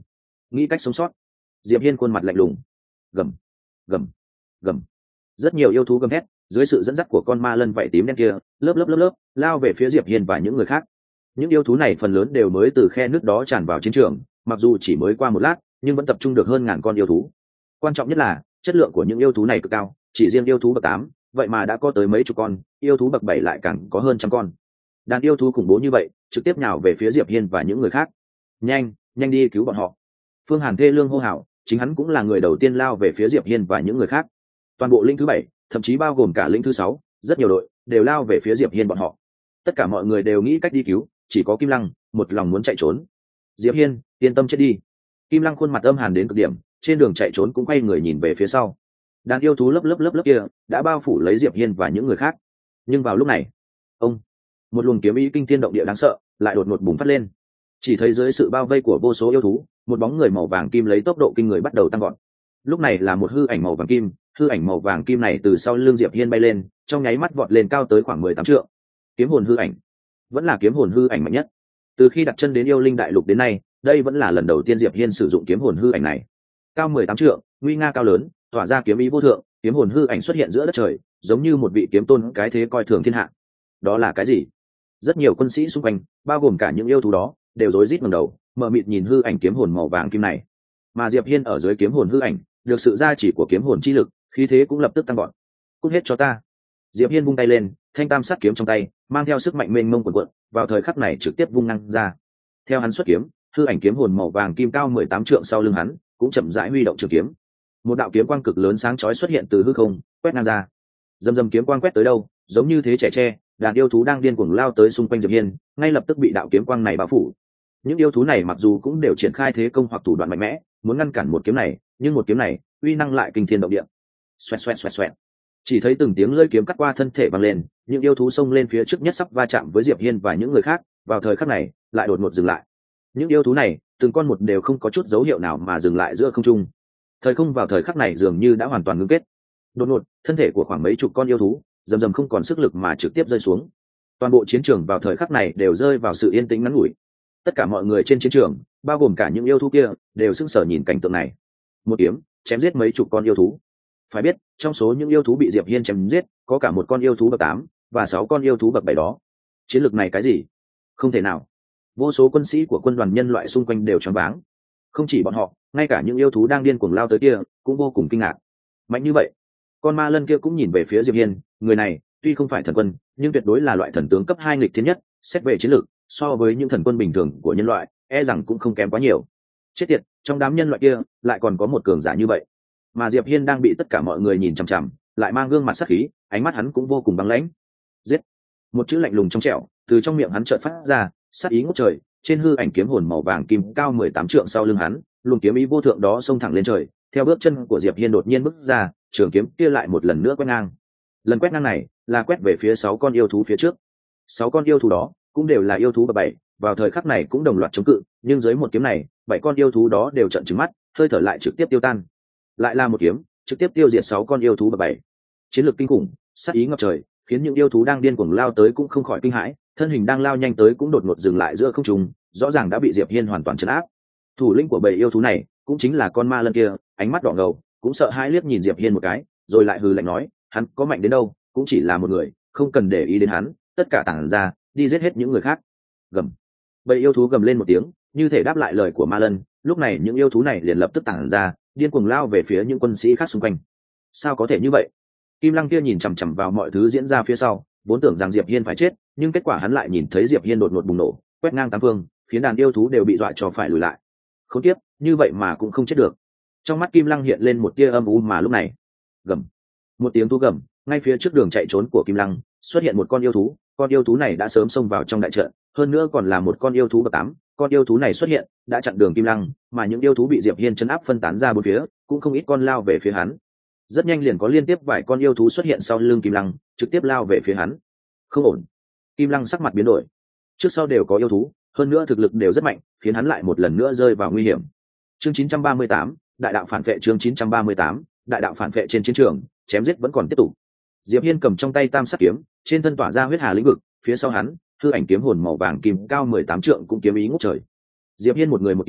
nghĩ cách sống sót. Diệp Hiên khuôn mặt lạnh lùng, gầm gầm gầm. Rất nhiều yêu thú gầm thét, dưới sự dẫn dắt của con ma lân vảy tím đen kia, lớp lớp lớp lớp lao về phía Diệp Hiên và những người khác. Những yêu thú này phần lớn đều mới từ khe nước đó tràn vào chiến trường, mặc dù chỉ mới qua một lát nhưng vẫn tập trung được hơn ngàn con yêu thú. Quan trọng nhất là chất lượng của những yêu thú này cực cao, chỉ riêng yêu thú bậc tám vậy mà đã có tới mấy chục con, yêu thú bậc bảy lại càng có hơn trăm con. Đàn yêu thú khủng bố như vậy trực tiếp nhào về phía Diệp Hiên và những người khác. Nhanh nhanh đi cứu bọn họ. Phương Hàn thê lương hô hào, chính hắn cũng là người đầu tiên lao về phía Diệp Hiên và những người khác. Toàn bộ lĩnh thứ bảy, thậm chí bao gồm cả lĩnh thứ sáu, rất nhiều đội đều lao về phía Diệp Hiên bọn họ. Tất cả mọi người đều nghĩ cách đi cứu, chỉ có Kim Lăng một lòng muốn chạy trốn. Diệp Hiên, yên tâm chết đi. Kim Lăng khuôn mặt âm hàn đến cực điểm, trên đường chạy trốn cũng quay người nhìn về phía sau. Đàn yêu thú lớp lớp lớp lớp kia đã bao phủ lấy Diệp Hiên và những người khác. Nhưng vào lúc này, ông, một luồng kiếm ý kinh thiên động địa đáng sợ lại đột ngột bùng phát lên. Chỉ thấy dưới sự bao vây của vô số yêu thú, một bóng người màu vàng kim lấy tốc độ kinh người bắt đầu tăng vọt. Lúc này là một hư ảnh màu vàng kim, hư ảnh màu vàng kim này từ sau lưng Diệp Hiên bay lên, trong nháy mắt vọt lên cao tới khoảng mười tám trượng. Kiếm hồn hư ảnh, vẫn là kiếm hồn hư ảnh mạnh nhất. Từ khi đặt chân đến yêu linh đại lục đến nay, đây vẫn là lần đầu tiên Diệp Hiên sử dụng kiếm hồn hư ảnh này. Cao mười tám trượng, nguy nga cao lớn, tỏa ra kiếm ý vô thượng, kiếm hồn hư ảnh xuất hiện giữa đất trời, giống như một vị kiếm tôn cái thế coi thường thiên hạ. Đó là cái gì? Rất nhiều quân sĩ xung quanh, bao gồm cả những yêu thú đó, đều rối rít ngẩng đầu, mờ mịt nhìn hư ảnh kiếm hồn màu vàng kim này. Mà Diệp Hiên ở dưới kiếm hồn hư ảnh, được sự gia chỉ của kiếm hồn chi lực, khí thế cũng lập tức tăng vọt. Cút hết cho ta! Diệp Hiên vung tay lên, thanh tam sát kiếm trong tay, mang theo sức mạnh mênh mông cuồn cuộn, vào thời khắc này trực tiếp vung năng ra. Theo hắn xuất kiếm, hư ảnh kiếm hồn màu vàng kim cao mười tám trượng sau lưng hắn, cũng chậm rãi huy động trường kiếm. Một đạo kiếm quang cực lớn sáng chói xuất hiện từ hư không, quét ngang ra. Dầm dầm kiếm quang quét tới đâu, giống như thế trẻ tre, đàn yêu thú đang điên cuồng lao tới xung quanh Diệp Hiên, ngay lập tức bị đạo kiếm quang này bao phủ. Những yêu thú này mặc dù cũng đều triển khai thế công hoặc thủ đoạn mạnh mẽ, muốn ngăn cản một kiếm này, nhưng một kiếm này, uy năng lại kinh thiên động địa. Xoẹt xoẹt xoẹt xoẹt. Chỉ thấy từng tiếng lưỡi kiếm cắt qua thân thể vang lên, những yêu thú xông lên phía trước nhất sắp va chạm với Diệp Hiên và những người khác, vào thời khắc này, lại đột ngột dừng lại. Những yêu thú này, từng con một đều không có chút dấu hiệu nào mà dừng lại giữa không trung. Thời không vào thời khắc này dường như đã hoàn toàn ngưng kết. Đột ngột, thân thể của khoảng mấy chục con yêu thú, dầm dầm không còn sức lực mà trực tiếp rơi xuống. Toàn bộ chiến trường vào thời khắc này đều rơi vào sự yên tĩnh ngắn ngủi. Tất cả mọi người trên chiến trường, bao gồm cả những yêu thú kia, đều sững sờ nhìn cảnh tượng này. Một kiếm chém giết mấy chục con yêu thú. Phải biết, trong số những yêu thú bị Diệp Hiên chém giết, có cả một con yêu thú bậc tám và sáu con yêu thú bậc bảy đó. Chiến lược này cái gì? Không thể nào. Vô số quân sĩ của quân đoàn nhân loại xung quanh đều choáng váng. Không chỉ bọn họ, ngay cả những yêu thú đang điên cuồng lao tới kia cũng vô cùng kinh ngạc. Mạnh như vậy. Con ma lân kia cũng nhìn về phía Diệp Hiên, người này tuy không phải thần quân, nhưng tuyệt đối là loại thần tướng cấp hai nghịch thiên nhất, xét về chiến lược, so với những thần quân bình thường của nhân loại, e rằng cũng không kém quá nhiều. Chết tiệt, trong đám nhân loại kia lại còn có một cường giả như vậy. Mà Diệp Hiên đang bị tất cả mọi người nhìn chằm chằm, lại mang gương mặt sắc khí, ánh mắt hắn cũng vô cùng băng lãnh. Giết! Một chữ lạnh lùng trong trẻo từ trong miệng hắn chợt phát ra, sát ý ngút trời. Trên hư ảnh kiếm hồn màu vàng kim cao mười tám trượng sau lưng hắn, luồng kiếm ý vô thượng đó xông thẳng lên trời. Theo bước chân của Diệp Hiên đột nhiên bước ra, trường kiếm kia lại một lần nữa quét ngang. Lần quét ngang này là quét về phía sáu con yêu thú phía trước. Sáu con yêu thú đó cũng đều là yêu thú bậc bảy, vào thời khắc này cũng đồng loạt chống cự, nhưng dưới một kiếm này, bảy con yêu thú đó đều trợn trừng mắt, hơi thở lại trực tiếp tiêu tan. Lại là một kiếm, trực tiếp tiêu diệt sáu con yêu thú bậc bảy. Chiến lược kinh khủng, sát ý ngập trời, khiến những yêu thú đang điên cuồng lao tới cũng không khỏi kinh hãi, thân hình đang lao nhanh tới cũng đột ngột dừng lại giữa không trung, rõ ràng đã bị Diệp Hiên hoàn toàn trấn áp. Thủ lĩnh của bầy yêu thú này cũng chính là con ma lân kia, ánh mắt đỏ ngầu, cũng sợ hãi liếc nhìn Diệp Hiên một cái, rồi lại hừ lạnh nói, hắn có mạnh đến đâu, cũng chỉ là một người, không cần để ý đến hắn, tất cả tản ra, đi giết hết những người khác. Gầm. Bầy yêu thú gầm lên một tiếng, như thể đáp lại lời của ma lân, lúc này những yêu thú này liền lập tức tản ra, điên cuồng lao về phía những quân sĩ khác xung quanh. Sao có thể như vậy? Kim Lăng kia nhìn chằm chằm vào mọi thứ diễn ra phía sau, vốn tưởng rằng Diệp Hiên phải chết, nhưng kết quả hắn lại nhìn thấy Diệp Hiên đột ngột bùng nổ, quét ngang tám phương, khiến đàn yêu thú đều bị dọa cho phải lùi lại. Khốn kiếp, như vậy mà cũng không chết được. Trong mắt Kim Lăng hiện lên một tia âm u, mà lúc này, gầm, một tiếng thú gầm, ngay phía trước đường chạy trốn của Kim Lăng, xuất hiện một con yêu thú, con yêu thú này đã sớm xông vào trong đại trận, hơn nữa còn là một con yêu thú bậc tám, con yêu thú này xuất hiện, đã chặn đường Kim Lăng, mà những yêu thú bị Diệp Hiên trấn áp phân tán ra bốn phía, cũng không ít con lao về phía hắn. Rất nhanh liền có liên tiếp vài con yêu thú xuất hiện sau lưng Kim Lăng, trực tiếp lao về phía hắn. Không ổn. Kim Lăng sắc mặt biến đổi. Trước sau đều có yêu thú, hơn nữa thực lực đều rất mạnh, khiến hắn lại một lần nữa rơi vào nguy hiểm. Chương chín trăm ba mươi tám, đại đạo phản vệ. Chương chín trăm ba mươi tám, đại đạo phản vệ. Trên chiến trường, chém giết vẫn còn tiếp tục. Diệp Hiên cầm trong tay tam sắc kiếm, trên thân tỏa ra huyết hà lĩnh vực, phía sau hắn, hư ảnh kiếm hồn màu vàng kim cao mười tám trượng cũng kiếm ý ngút trời. Diệp Hiên một người một kiếm,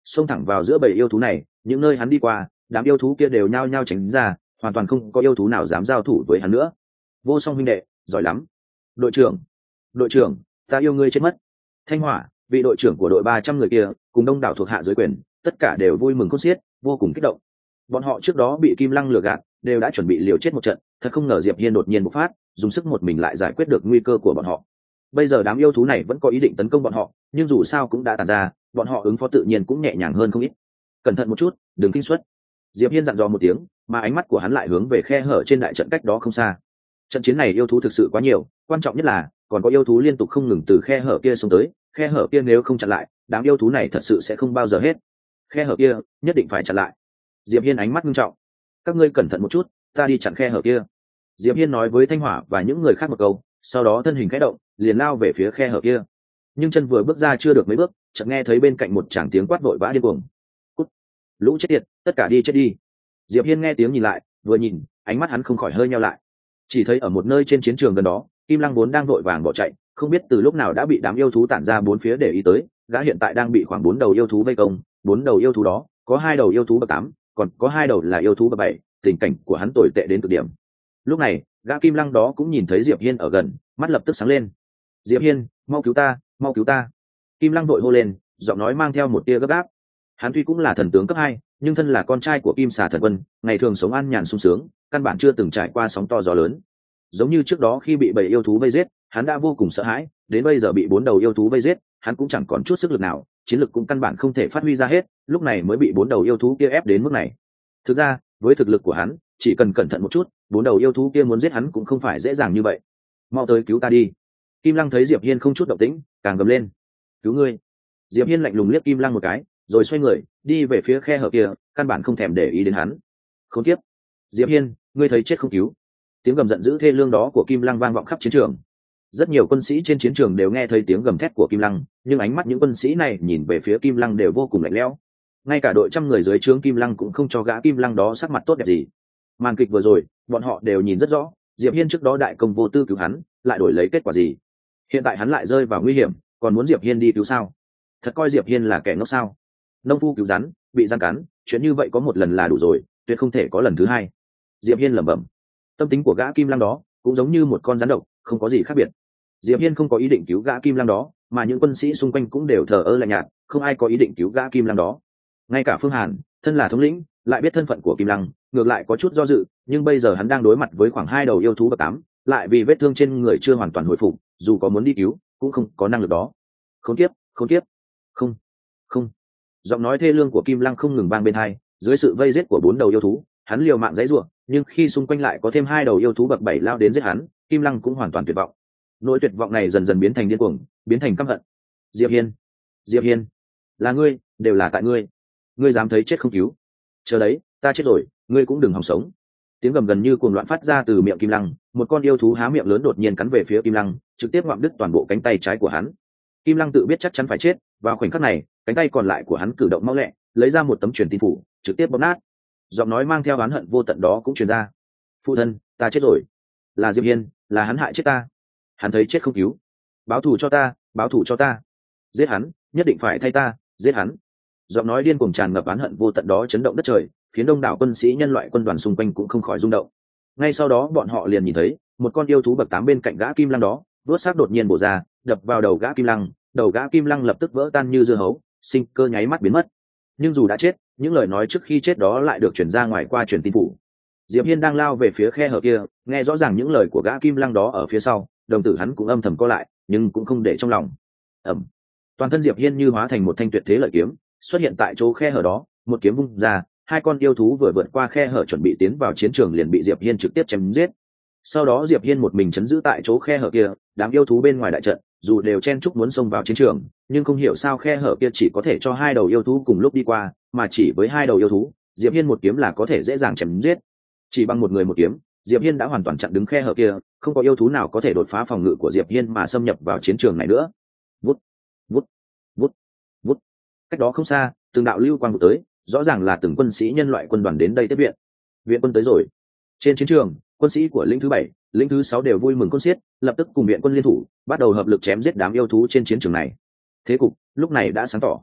xông thẳng vào giữa bầy yêu thú này. Những nơi hắn đi qua, đám yêu thú kia đều nhao nhao tránh ra, hoàn toàn không có yêu thú nào dám giao thủ với hắn nữa. Vô Song huynh đệ, giỏi lắm. Đội trưởng, đội trưởng, ta yêu ngươi chết mất. Thanh Hỏa, vị đội trưởng của đội ba trăm người kia, cùng đông đảo thuộc hạ dưới quyền, tất cả đều vui mừng khôn xiết, vô cùng kích động. Bọn họ trước đó bị Kim Lăng lừa gạt, đều đã chuẩn bị liều chết một trận, thật không ngờ Diệp Hiên đột nhiên bộc phát, dùng sức một mình lại giải quyết được nguy cơ của bọn họ. Bây giờ đám yêu thú này vẫn có ý định tấn công bọn họ, nhưng dù sao cũng đã tàn ra, bọn họ ứng phó tự nhiên cũng nhẹ nhàng hơn không ít. Cẩn thận một chút, đừng kinh suất. Diệp Hiên dặn dò một tiếng, mà ánh mắt của hắn lại hướng về khe hở trên đại trận cách đó không xa. Trận chiến này yêu thú thực sự quá nhiều, quan trọng nhất là còn có yêu thú liên tục không ngừng từ khe hở kia xông tới, khe hở kia nếu không chặn lại, đám yêu thú này thật sự sẽ không bao giờ hết. Khe hở kia nhất định phải chặn lại. Diệp Hiên ánh mắt nghiêm trọng. Các ngươi cẩn thận một chút, ta đi chặn khe hở kia. Diệp Hiên nói với Thanh Hỏa và những người khác một câu, sau đó thân hình khẽ động, liền lao về phía khe hở kia. Nhưng chân vừa bước ra chưa được mấy bước, chợt nghe thấy bên cạnh một tràng tiếng quát vội vã điên cuồng. Cút! Lũ chết tiệt, tất cả đi chết đi. Diệp Hiên nghe tiếng nhìn lại, vừa nhìn, ánh mắt hắn không khỏi hơi nheo lại. Chỉ thấy ở một nơi trên chiến trường gần đó, Kim Lăng vốn đang vội vàng bỏ chạy, không biết từ lúc nào đã bị đám yêu thú tản ra bốn phía để ý tới, gã hiện tại đang bị khoảng bốn đầu yêu thú vây công, bốn đầu yêu thú đó, có hai đầu yêu thú bậc tám, còn có hai đầu là yêu thú bậc bảy, tình cảnh của hắn tồi tệ đến cực điểm. Lúc này, gã Kim Lăng đó cũng nhìn thấy Diệp Hiên ở gần, mắt lập tức sáng lên. Diệp Hiên, mau cứu ta, mau cứu ta. Kim Lăng vội hô lên, giọng nói mang theo một tia gấp gáp. Hắn tuy cũng là thần tướng cấp hai, nhưng thân là con trai của Kim Xà Thần Quân, ngày thường sống an nhàn sung sướng, căn bản chưa từng trải qua sóng to gió lớn. Giống như trước đó khi bị bảy yêu thú vây giết, hắn đã vô cùng sợ hãi, đến bây giờ bị bốn đầu yêu thú vây giết, hắn cũng chẳng còn chút sức lực nào, chiến lực cũng căn bản không thể phát huy ra hết, lúc này mới bị bốn đầu yêu thú kia ép đến mức này. Thực ra, với thực lực của hắn, chỉ cần cẩn thận một chút, bốn đầu yêu thú kia muốn giết hắn cũng không phải dễ dàng như vậy. Mau tới cứu ta đi. Kim Lăng thấy Diệp Hiên không chút động tĩnh, càng gầm lên. Cứu ngươi. Diệp Hiên lạnh lùng liếc Kim Lăng một cái, rồi xoay người, đi về phía khe hở kia, căn bản không thèm để ý đến hắn. Khốn kiếp. Diệp Hiên, ngươi thấy chết không cứu. Tiếng gầm giận dữ thê lương đó của Kim Lăng vang vọng khắp chiến trường. Rất nhiều quân sĩ trên chiến trường đều nghe thấy tiếng gầm thét của Kim Lăng, nhưng ánh mắt những quân sĩ này nhìn về phía Kim Lăng đều vô cùng lạnh lẽo. Ngay cả đội trăm người dưới trướng Kim Lăng cũng không cho gã Kim Lăng đó sắc mặt tốt đẹp gì. Màn kịch vừa rồi, bọn họ đều nhìn rất rõ, Diệp Hiên trước đó đại công vô tư cứu hắn, lại đổi lấy kết quả gì? Hiện tại hắn lại rơi vào nguy hiểm, còn muốn Diệp Hiên đi cứu sao? Thật coi Diệp Hiên là kẻ ngốc sao? Nông phu cứu rắn, bị rắn cắn, chuyện như vậy có một lần là đủ rồi, tuyệt không thể có lần thứ hai. Diệp Hiên lẩm bẩm. Tâm tính của gã Kim Lăng đó cũng giống như một con rắn độc, không có gì khác biệt. Diệp Hiên không có ý định cứu gã Kim Lăng đó, mà những quân sĩ xung quanh cũng đều thờ ơ lạnh nhạt, không ai có ý định cứu gã Kim Lăng đó. Ngay cả Phương Hàn, thân là thống lĩnh, lại biết thân phận của Kim Lăng, ngược lại có chút do dự, nhưng bây giờ hắn đang đối mặt với khoảng hai đầu yêu thú bậc tám, lại vì vết thương trên người chưa hoàn toàn hồi phục, dù có muốn đi cứu, cũng không có năng lực đó. Khốn kiếp, khốn kiếp. Không, không. Giọng nói thê lương của Kim Lăng không ngừng vang bên tai, dưới sự vây giết của bốn đầu yêu thú, hắn liều mạng giãy giụa, nhưng khi xung quanh lại có thêm hai đầu yêu thú bậc bảy lao đến giết hắn, Kim Lăng cũng hoàn toàn tuyệt vọng. Nỗi tuyệt vọng này dần dần biến thành điên cuồng, biến thành căm hận. Diệp Hiên, Diệp Hiên, là ngươi, đều là tại ngươi. Ngươi dám thấy chết không cứu. Chờ đấy, ta chết rồi, ngươi cũng đừng hòng sống. Tiếng gầm gần như cuồng loạn phát ra từ miệng Kim Lăng, một con yêu thú há miệng lớn đột nhiên cắn về phía Kim Lăng, trực tiếp ngoạm đứt toàn bộ cánh tay trái của hắn. Kim Lăng tự biết chắc chắn phải chết, vào khoảnh khắc này, cánh tay còn lại của hắn cử động mau lẹ, lấy ra một tấm truyền tin phủ, trực tiếp bóp nát. Giọng nói mang theo oán hận vô tận đó cũng truyền ra. Phụ thân, ta chết rồi. Là Diệp Hiên, là hắn hại chết ta. Hắn thấy chết không cứu. Báo thù cho ta, báo thù cho ta. Giết hắn, nhất định phải thay ta, giết hắn. Giọng nói điên cuồng tràn ngập oán hận vô tận đó chấn động đất trời, khiến đông đảo quân sĩ nhân loại quân đoàn xung quanh cũng không khỏi rung động. Ngay sau đó bọn họ liền nhìn thấy một con yêu thú bậc tám bên cạnh gã Kim Lăng đó, vớt xác đột nhiên bổ ra, đập vào đầu gã Kim Lăng, đầu gã Kim Lăng lập tức vỡ tan như dưa hấu, sinh cơ nháy mắt biến mất. Nhưng dù đã chết, những lời nói trước khi chết đó lại được truyền ra ngoài qua truyền tin phủ. Diệp Hiên đang lao về phía khe hở kia, nghe rõ ràng những lời của gã Kim Lăng đó ở phía sau, đồng tử hắn cũng âm thầm co lại, nhưng cũng không để trong lòng. Ầm. Toàn thân Diệp Hiên như hóa thành một thanh tuyệt thế lợi kiếm, xuất hiện tại chỗ khe hở đó, một kiếm vung ra, hai con yêu thú vừa vượt qua khe hở chuẩn bị tiến vào chiến trường liền bị Diệp Hiên trực tiếp chém giết. Sau đó Diệp Hiên một mình chấn giữ tại chỗ khe hở kia, đám yêu thú bên ngoài đại trận dù đều chen chúc muốn xông vào chiến trường, nhưng không hiểu sao khe hở kia chỉ có thể cho hai đầu yêu thú cùng lúc đi qua, mà chỉ với hai đầu yêu thú, Diệp Hiên một kiếm là có thể dễ dàng chém giết. Chỉ bằng một người một kiếm, Diệp Hiên đã hoàn toàn chặn đứng khe hở kia, không có yêu thú nào có thể đột phá phòng ngự của Diệp Hiên mà xâm nhập vào chiến trường này nữa. Vút, vút, vút, vút. Cách đó không xa, từng đạo lưu quang vụt tới, rõ ràng là từng quân sĩ nhân loại quân đoàn đến đây tiếp viện. Viện quân tới rồi. Trên chiến trường, quân sĩ của lĩnh thứ bảy, lĩnh thứ sáu đều vui mừng khôn xiết, lập tức cùng viện quân liên thủ, bắt đầu hợp lực chém giết đám yêu thú trên chiến trường này. Thế cục lúc này đã sáng tỏ.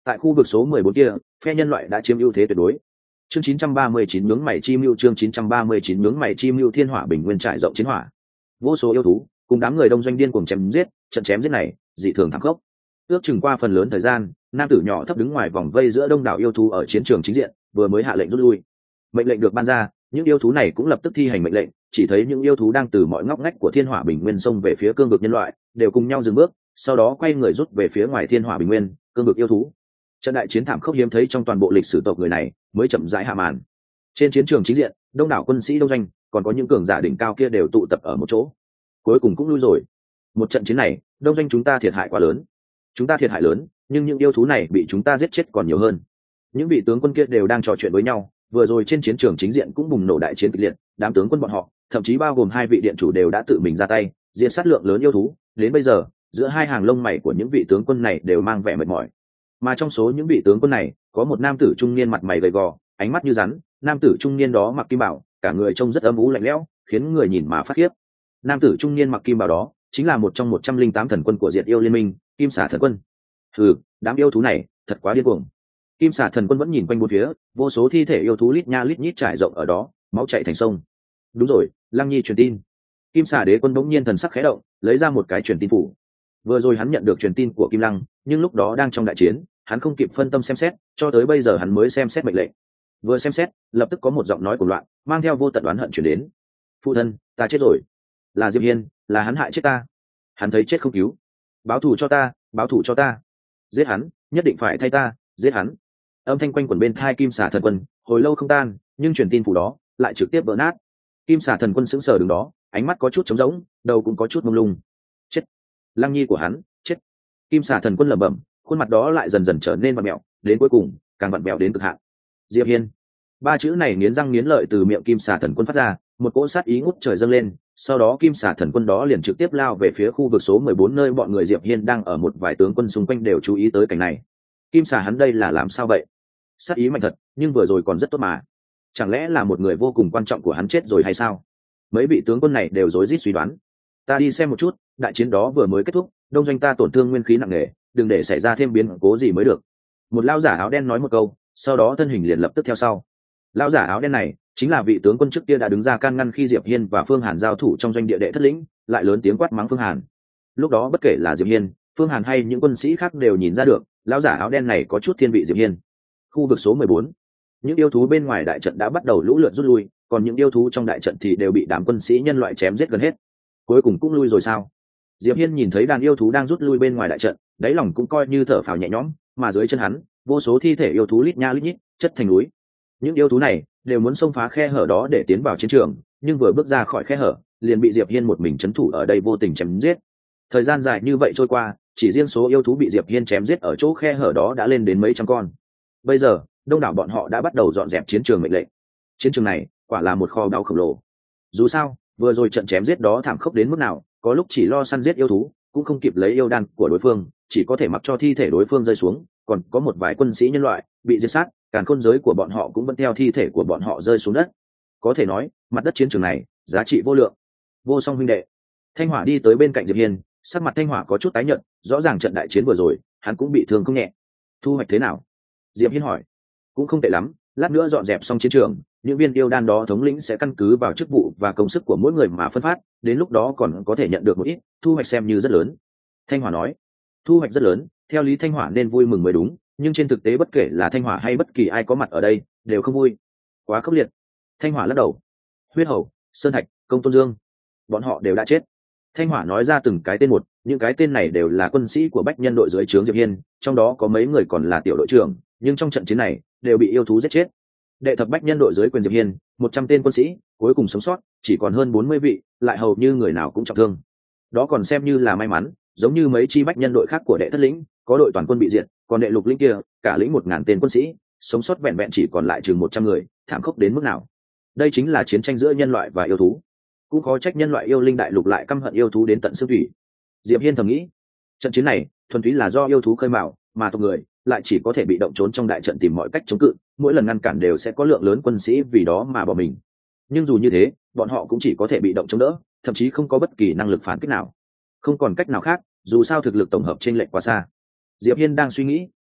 Tại khu vực số mười bốn kia, phe nhân loại đã chiếm ưu thế tuyệt đối. Chương chín trăm ba mươi chín nhướng mày chi mưu chương chín trăm ba mươi chín nhướng mày chi mưu thiên hỏa bình nguyên trải rộng chiến hỏa. Vô số yêu thú cùng đám người đông doanh điên cuồng chém giết, trận chém giết này dị thường thảm khốc. Ước chừng qua phần lớn thời gian, nam tử nhỏ thấp đứng ngoài vòng vây giữa đông đảo yêu thú ở chiến trường chính diện, vừa mới hạ lệnh rút lui. Mệnh lệnh được ban ra, những yêu thú này cũng lập tức thi hành mệnh lệnh, chỉ thấy những yêu thú đang từ mọi ngóc ngách của thiên hỏa bình nguyên xông về phía cương vực nhân loại, đều cùng nhau dừng bước, sau đó quay người rút về phía ngoài thiên hỏa bình nguyên, cương vực yêu thú. Trận đại chiến thảm khốc hiếm thấy trong toàn bộ lịch sử tộc người này mới chậm rãi hạ màn. Trên chiến trường chính diện, đông đảo quân sĩ đông doanh, còn có những cường giả đỉnh cao kia đều tụ tập ở một chỗ. Cuối cùng cũng lui rồi. Một trận chiến này, đông doanh chúng ta thiệt hại quá lớn. Chúng ta thiệt hại lớn, nhưng những yêu thú này bị chúng ta giết chết còn nhiều hơn. Những vị tướng quân kia đều đang trò chuyện với nhau, vừa rồi trên chiến trường chính diện cũng bùng nổ đại chiến kịch liệt, đám tướng quân bọn họ, thậm chí bao gồm hai vị điện chủ đều đã tự mình ra tay, diệt sát lượng lớn yêu thú, đến bây giờ, giữa hai hàng lông mày của những vị tướng quân này đều mang vẻ mệt mỏi. Mà trong số những vị tướng quân này, có một nam tử trung niên mặt mày gầy gò, ánh mắt như rắn, nam tử trung niên đó mặc kim bào, cả người trông rất âm u lạnh lẽo, khiến người nhìn mà phát khiếp. Nam tử trung niên mặc kim bào đó, chính là một trong một trăm linh tám thần quân của Diệt Yêu Liên Minh, Kim Xà thần quân. Hừ, đám yêu thú này, thật quá điên cuồng. Kim Xà thần quân vẫn nhìn quanh bốn phía, vô số thi thể yêu thú lít nha lít nhít trải rộng ở đó, máu chảy thành sông. Đúng rồi, Lăng Nhi truyền tin. Kim Xà đế quân bỗng nhiên thần sắc khẽ động, lấy ra một cái truyền tin phủ. Vừa rồi hắn nhận được truyền tin của Kim Lăng, nhưng lúc đó đang trong đại chiến, hắn không kịp phân tâm xem xét, cho tới bây giờ hắn mới xem xét mệnh lệnh. Vừa xem xét, lập tức có một giọng nói của loạn, mang theo vô tận oán hận truyền đến. Phụ thân, ta chết rồi. Là Diệp Hiên, là hắn hại chết ta. Hắn thấy chết không cứu. Báo thù cho ta, báo thù cho ta. Giết hắn, nhất định phải thay ta, giết hắn. Âm thanh quanh quẩn bên tai Kim Xà thần quân, hồi lâu không tan, nhưng truyền tin phủ đó lại trực tiếp vỡ nát. Kim Xà thần quân sững sờ đứng đó, ánh mắt có chút trống rỗng, đầu cũng có chút mông lung. Chết. Lăng Nhi của hắn, chết. Kim Xà thần quân lẩm bẩm, khuôn mặt đó lại dần dần trở nên vặn mẹo, đến cuối cùng càng vặn mẹo đến cực hạn. Diệp Hiên. Ba chữ này nghiến răng nghiến lợi từ miệng Kim Xà thần quân phát ra, một cỗ sát ý ngút trời dâng lên, sau đó Kim Xà thần quân đó liền trực tiếp lao về phía khu vực số mười bốn nơi bọn người Diệp Hiên đang ở, một vài tướng quân xung quanh đều chú ý tới cảnh này. Kim Xà hắn đây là làm sao vậy? Sát ý mạnh thật, nhưng vừa rồi còn rất tốt mà. Chẳng lẽ là một người vô cùng quan trọng của hắn chết rồi hay sao? Mấy vị tướng quân này đều rối rít suy đoán. Ta đi xem một chút, đại chiến đó vừa mới kết thúc, đông doanh ta tổn thương nguyên khí nặng nề, đừng để xảy ra thêm biến cố gì mới được. Một lão giả áo đen nói một câu, sau đó thân hình liền lập tức theo sau. Lão giả áo đen này chính là vị tướng quân trước kia đã đứng ra can ngăn khi Diệp Hiên và Phương Hàn giao thủ trong doanh địa đệ thất lĩnh, lại lớn tiếng quát mắng Phương Hàn. Lúc đó bất kể là Diệp Hiên, Phương Hàn hay những quân sĩ khác đều nhìn ra được, lão giả áo đen này có chút thiên vị Diệp Hiên. Khu vực số mười bốn, những yêu thú bên ngoài đại trận đã bắt đầu lũ lượt rút lui, còn những yêu thú trong đại trận thì đều bị đám quân sĩ nhân loại chém giết gần hết. Cuối cùng cũng lui rồi sao? Diệp Hiên nhìn thấy đàn yêu thú đang rút lui bên ngoài đại trận, đáy lòng cũng coi như thở phào nhẹ nhõm, mà dưới chân hắn, vô số thi thể yêu thú lít nha lít nhít, chất thành núi. Những yêu thú này đều muốn xông phá khe hở đó để tiến vào chiến trường, nhưng vừa bước ra khỏi khe hở, liền bị Diệp Hiên một mình trấn thủ ở đây vô tình chém giết. Thời gian dài như vậy trôi qua, chỉ riêng số yêu thú bị Diệp Hiên chém giết ở chỗ khe hở đó đã lên đến mấy trăm con. Bây giờ, đông đảo bọn họ đã bắt đầu dọn dẹp chiến trường mệnh lệnh. Chiến trường này, quả là một kho báu khổng lồ. Dù sao, vừa rồi trận chém giết đó thảm khốc đến mức nào, có lúc chỉ lo săn giết yêu thú, cũng không kịp lấy yêu đan của đối phương, chỉ có thể mặc cho thi thể đối phương rơi xuống, còn có một vài quân sĩ nhân loại bị giết sát, càn khôn giới của bọn họ cũng vẫn theo thi thể của bọn họ rơi xuống đất. Có thể nói, mặt đất chiến trường này giá trị vô lượng. Vô Song huynh đệ. Thanh Hỏa đi tới bên cạnh Diệp Hiên, sắc mặt Thanh Hỏa có chút tái nhợt, rõ ràng trận đại chiến vừa rồi, hắn cũng bị thương không nhẹ. Thu hoạch thế nào? Diệp Hiên hỏi. Cũng không tệ lắm, lát nữa dọn dẹp xong chiến trường, những viên yêu đan đó thống lĩnh sẽ căn cứ vào chức vụ và công sức của mỗi người mà phân phát, đến lúc đó còn có thể nhận được một ít, thu hoạch xem như rất lớn. Thanh Hỏa nói. Thu hoạch rất lớn, theo lý Thanh Hỏa nên vui mừng mới đúng, nhưng trên thực tế bất kể là Thanh Hỏa hay bất kỳ ai có mặt ở đây đều không vui. Quá khốc liệt. Thanh Hỏa lắc đầu. Huyết Hầu, Sơn Thạch, Công Tôn Dương, bọn họ đều đã chết. Thanh Hỏa nói ra từng cái tên một, những cái tên này đều là quân sĩ của Bách Nhân đội dưới trướng Diệp Hiên, trong đó có mấy người còn là tiểu đội trưởng, nhưng trong trận chiến này đều bị yêu thú giết chết. Đệ thập Bách Nhân đội dưới quyền Diệp Hiên, một trăm tên quân sĩ, cuối cùng sống sót chỉ còn hơn bốn mươi vị, lại hầu như người nào cũng trọng thương. Đó còn xem như là may mắn, giống như mấy chi Bách Nhân đội khác của đệ thất lĩnh, có đội toàn quân bị diệt, còn đệ lục lĩnh kia, cả lĩnh một ngàn tên quân sĩ, sống sót vẹn vẹn chỉ còn lại chừng một trăm người, thảm khốc đến mức nào. Đây chính là chiến tranh giữa nhân loại và yêu thú. Cũng khó trách nhân loại yêu linh đại lục lại căm hận yêu thú đến tận xương thủy. Diệp Hiên thầm nghĩ, trận chiến này thuần túy là do yêu thú khơi mào, mà tộc người lại chỉ có thể bị động trốn trong đại trận tìm mọi cách chống cự, mỗi lần ngăn cản đều sẽ có lượng lớn quân sĩ vì đó mà bỏ mình. Nhưng dù như thế, bọn họ cũng chỉ có thể bị động chống đỡ, thậm chí không có bất kỳ năng lực phản kích nào. Không còn cách nào khác, dù sao thực lực tổng hợp chênh lệch quá xa. Diệp Hiên đang suy nghĩ,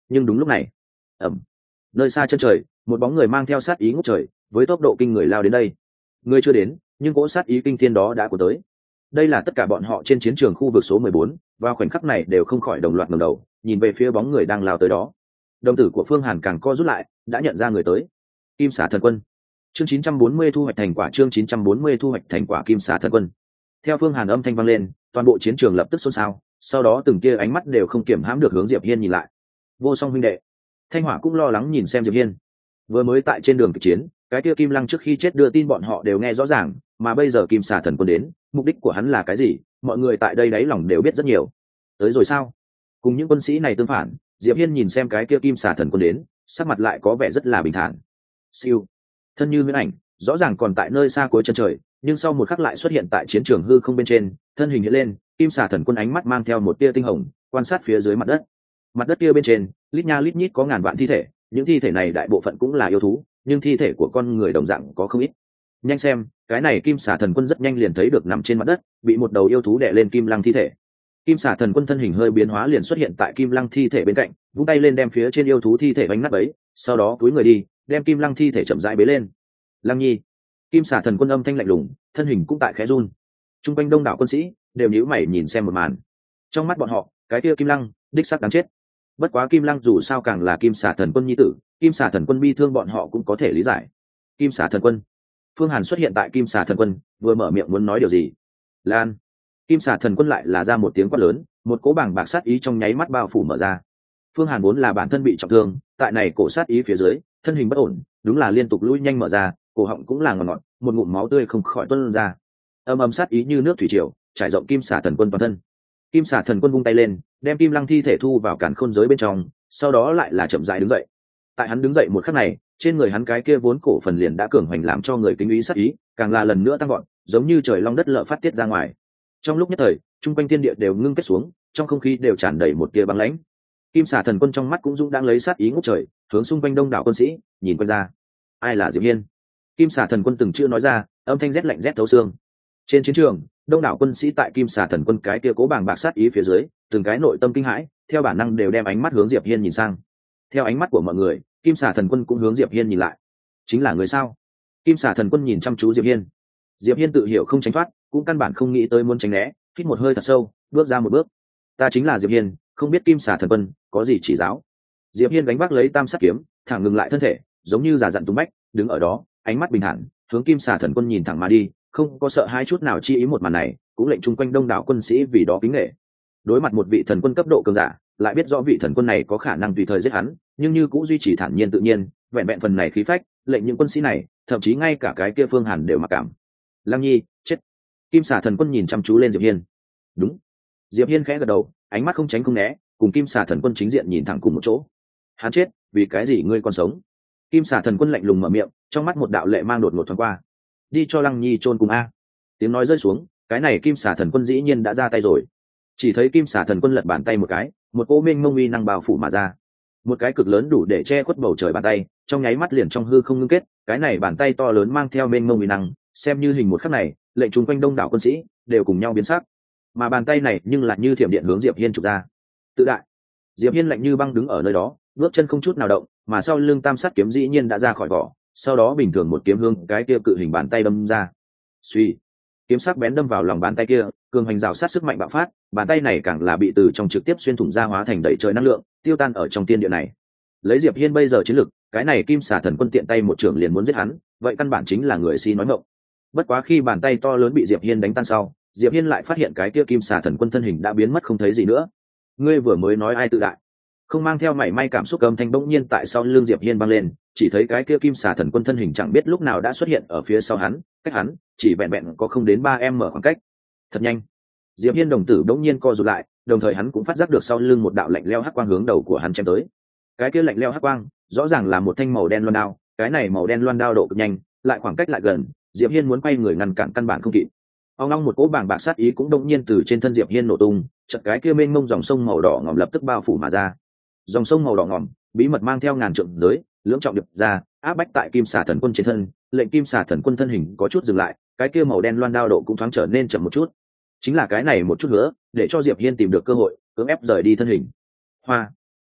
nhưng đúng lúc này, ẩm, nơi xa chân trời, một bóng người mang theo sát ý ngút trời với tốc độ kinh người lao đến đây. Người chưa đến, nhưng cỗ sát ý kinh thiên đó đã của tới. Đây là tất cả bọn họ trên chiến trường khu vực số mười bốn, vào khoảnh khắc này đều không khỏi đồng loạt ngẩng đầu nhìn về phía bóng người đang lao tới đó. Đồng tử của Phương Hàn càng co rút lại, đã nhận ra người tới. Kim Xà Thần Quân. Chương chín trăm bốn mươi thu hoạch thành quả, chương chín trăm bốn mươi thu hoạch thành quả Kim Xà Thần Quân. Theo Phương Hàn âm thanh vang lên, toàn bộ chiến trường lập tức xôn xao, sau đó từng tia ánh mắt đều không kiểm hãm được hướng Diệp Hiên nhìn lại. Vô Song huynh đệ. Thanh Hỏa cũng lo lắng nhìn xem Diệp Hiên. Vừa mới tại trên đường kịch chiến, cái kia Kim Lăng trước khi chết đưa tin bọn họ đều nghe rõ ràng, mà bây giờ Kim Xà Thần Quân đến, mục đích của hắn là cái gì, mọi người tại đây đáy lòng đều biết rất nhiều. Tới rồi sao? Cùng những quân sĩ này tương phản, Diệp Hiên nhìn xem cái kia Kim Xà Thần Quân đến, sắc mặt lại có vẻ rất là bình thản. Siêu, thân như huyễn ảnh, rõ ràng còn tại nơi xa cuối chân trời, nhưng sau một khắc lại xuất hiện tại chiến trường hư không bên trên, thân hình hiện lên, Kim Xà Thần Quân ánh mắt mang theo một tia tinh hồng, quan sát phía dưới mặt đất. Mặt đất kia bên trên, lít nha lít nhít có ngàn vạn thi thể, những thi thể này đại bộ phận cũng là yêu thú, nhưng thi thể của con người đồng dạng có không ít. Nhanh xem, cái này Kim Xà Thần Quân rất nhanh liền thấy được nằm trên mặt đất, bị một đầu yêu thú đè lên Kim Lăng thi thể. Kim Xà Thần Quân thân hình hơi biến hóa liền xuất hiện tại Kim Lăng thi thể bên cạnh, vung tay lên đem phía trên yêu thú thi thể bánh nát bấy, sau đó cúi người đi, đem Kim Lăng thi thể chậm rãi bế lên. Lăng Nhi. Kim Xà Thần Quân âm thanh lạnh lùng, thân hình cũng tại khẽ run. Trung quanh đông đảo quân sĩ đều nhíu mày nhìn xem một màn. Trong mắt bọn họ, cái kia Kim Lăng đích xác đáng chết. Bất quá Kim Lăng dù sao càng là Kim Xà Thần Quân nhi tử, Kim Xà Thần Quân bi thương bọn họ cũng có thể lý giải. Kim Xà Thần Quân. Phương Hàn xuất hiện tại Kim Xà Thần Quân, vừa mở miệng muốn nói điều gì. Lan. Kim Xà Thần Quân lại là ra một tiếng quát lớn, một cỗ bảng bạc sát ý trong nháy mắt bao phủ mở ra. Phương Hàn vốn là bản thân bị trọng thương, tại này cổ sát ý phía dưới, thân hình bất ổn, đúng là liên tục lùi nhanh mở ra, cổ họng cũng là ngọt ngọt, một ngụm máu tươi không khỏi tuôn ra. Âm âm sát ý như nước thủy triều, trải rộng Kim Xà Thần Quân toàn thân. Kim Xà Thần Quân vung tay lên, đem Kim Lăng thi thể thu vào càn khôn giới bên trong, sau đó lại là chậm rãi đứng dậy. Tại hắn đứng dậy một khắc này, trên người hắn cái kia vốn cổ phần liền đã cường hoành làm cho người kính ý sát ý, càng là lần nữa tăng vọt, giống như trời long đất lở phát tiết ra ngoài. Trong lúc nhất thời, trung quanh thiên địa đều ngưng kết xuống, trong không khí đều tràn đầy một tia băng lãnh. Kim Xà Thần Quân trong mắt cũng dũng đang lấy sát ý ngút trời, hướng xung quanh đông đảo quân sĩ nhìn quanh ra. Ai là Diệp Hiên? Kim Xà Thần Quân từng chưa nói ra, âm thanh rét lạnh rét thấu xương. Trên chiến trường, đông đảo quân sĩ tại Kim Xà Thần Quân cái kia cố bàng bạc sát ý phía dưới, từng cái nội tâm kinh hãi, theo bản năng đều đem ánh mắt hướng Diệp Hiên nhìn sang. Theo ánh mắt của mọi người, Kim Xà Thần Quân cũng hướng Diệp Hiên nhìn lại. Chính là người sao? Kim Xà Thần Quân nhìn chăm chú Diệp Hiên. Diệp Hiên tự hiểu không tránh thoát, cũng căn bản không nghĩ tới muốn tránh né, hít một hơi thật sâu, bước ra một bước. Ta chính là Diệp Hiên, không biết Kim Xà Thần Quân có gì chỉ giáo. Diệp Hiên gánh vác lấy tam sát kiếm, thẳng ngừng lại thân thể, giống như giả dặn tung bách, đứng ở đó, ánh mắt bình thản, hướng Kim Xà Thần Quân nhìn thẳng mà đi, không có sợ hãi chút nào. Chi ý một màn này, cũng lệnh chung quanh đông đảo quân sĩ vì đó kính nể. Đối mặt một vị thần quân cấp độ cường giả, lại biết rõ vị thần quân này có khả năng tùy thời giết hắn, nhưng như cũng duy trì thản nhiên tự nhiên, vẹn vẹn phần này khí phách, lệnh những quân sĩ này, thậm chí ngay cả cái kia Phương Hàn đều mặc cảm. Lăng Nhi, chết. Kim Xà Thần Quân nhìn chăm chú lên Diệp Hiên. Đúng. Diệp Hiên khẽ gật đầu, ánh mắt không tránh không né, cùng Kim Xà Thần Quân chính diện nhìn thẳng cùng một chỗ. Hắn chết, vì cái gì ngươi còn sống? Kim Xà Thần Quân lạnh lùng mở miệng, trong mắt một đạo lệ mang đột ngột thoáng qua. Đi cho Lăng Nhi chôn cùng a. Tiếng nói rơi xuống, cái này Kim Xà Thần Quân dĩ nhiên đã ra tay rồi. Chỉ thấy Kim Xà Thần Quân lật bàn tay một cái, một cỗ mênh mông uy năng bao phủ mà ra. Một cái cực lớn đủ để che khuất bầu trời bàn tay, trong nháy mắt liền trong hư không ngưng kết, cái này bàn tay to lớn mang theo mênh mông uy năng, xem như hình một khắc này, lệnh chúng quanh đông đảo quân sĩ đều cùng nhau biến sắc. Mà bàn tay này nhưng lại như thiểm điện hướng Diệp Hiên chụp ra. Tự đại. Diệp Hiên lạnh như băng đứng ở nơi đó, bước chân không chút nào động, mà sau lưng tam sát kiếm dĩ nhiên đã ra khỏi vỏ, sau đó bình thường một kiếm hương cái kia cự hình bàn tay đâm ra. Suy, kiếm sắc bén đâm vào lòng bàn tay kia, cường hành rào sát sức mạnh bạo phát, bàn tay này càng là bị từ trong trực tiếp xuyên thủng ra hóa thành đầy trời năng lượng, tiêu tan ở trong tiên địa này. Lấy Diệp Hiên bây giờ chiến lực, cái này Kim Xà Thần Quân tiện tay một trường liền muốn giết hắn, vậy căn bản chính là người si nói ngọng. Bất quá khi bàn tay to lớn bị Diệp Hiên đánh tan sau, Diệp Hiên lại phát hiện cái kia Kim Xà Thần Quân thân hình đã biến mất không thấy gì nữa. Ngươi vừa mới nói ai tự đại? Không mang theo mảy may cảm xúc âm thanh bỗng nhiên tại sau lưng Diệp Hiên vang lên, chỉ thấy cái kia Kim Xà Thần Quân thân hình chẳng biết lúc nào đã xuất hiện ở phía sau hắn, cách hắn chỉ vẹn vẹn có không đến ba em mở khoảng cách. Thật nhanh. Diệp Hiên đồng tử bỗng nhiên co rụt lại, đồng thời hắn cũng phát giác được sau lưng một đạo lạnh lẽo hắc quang hướng đầu của hắn chém tới. Cái kia lạnh lẽo hắc quang, rõ ràng là một thanh màu đen loan đao, cái này màu đen loan đao độ cực nhanh, lại khoảng cách lại gần, Diệp Hiên muốn quay người ngăn cản căn bản không kịp. Ông long một cỗ bảng bạc sát ý cũng đột nhiên từ trên thân Diệp Hiên nổ tung, chợt cái kia mênh mông dòng sông màu đỏ ngòm lập tức bao phủ mà ra. Dòng sông màu đỏ ngòm, bí mật mang theo ngàn trượng giới, lưỡng trọng điệp ra, áp bách tại Kim Xà Thần Quân trên thân, lệnh Kim Xà Thần Quân thân hình có chút dừng lại, cái kia màu đen loan đao độ cũng thoáng trở nên chậm một chút. Chính là cái này một chút nữa, để cho Diệp Hiên tìm được cơ hội, cưỡng ép rời đi thân hình. Hoa.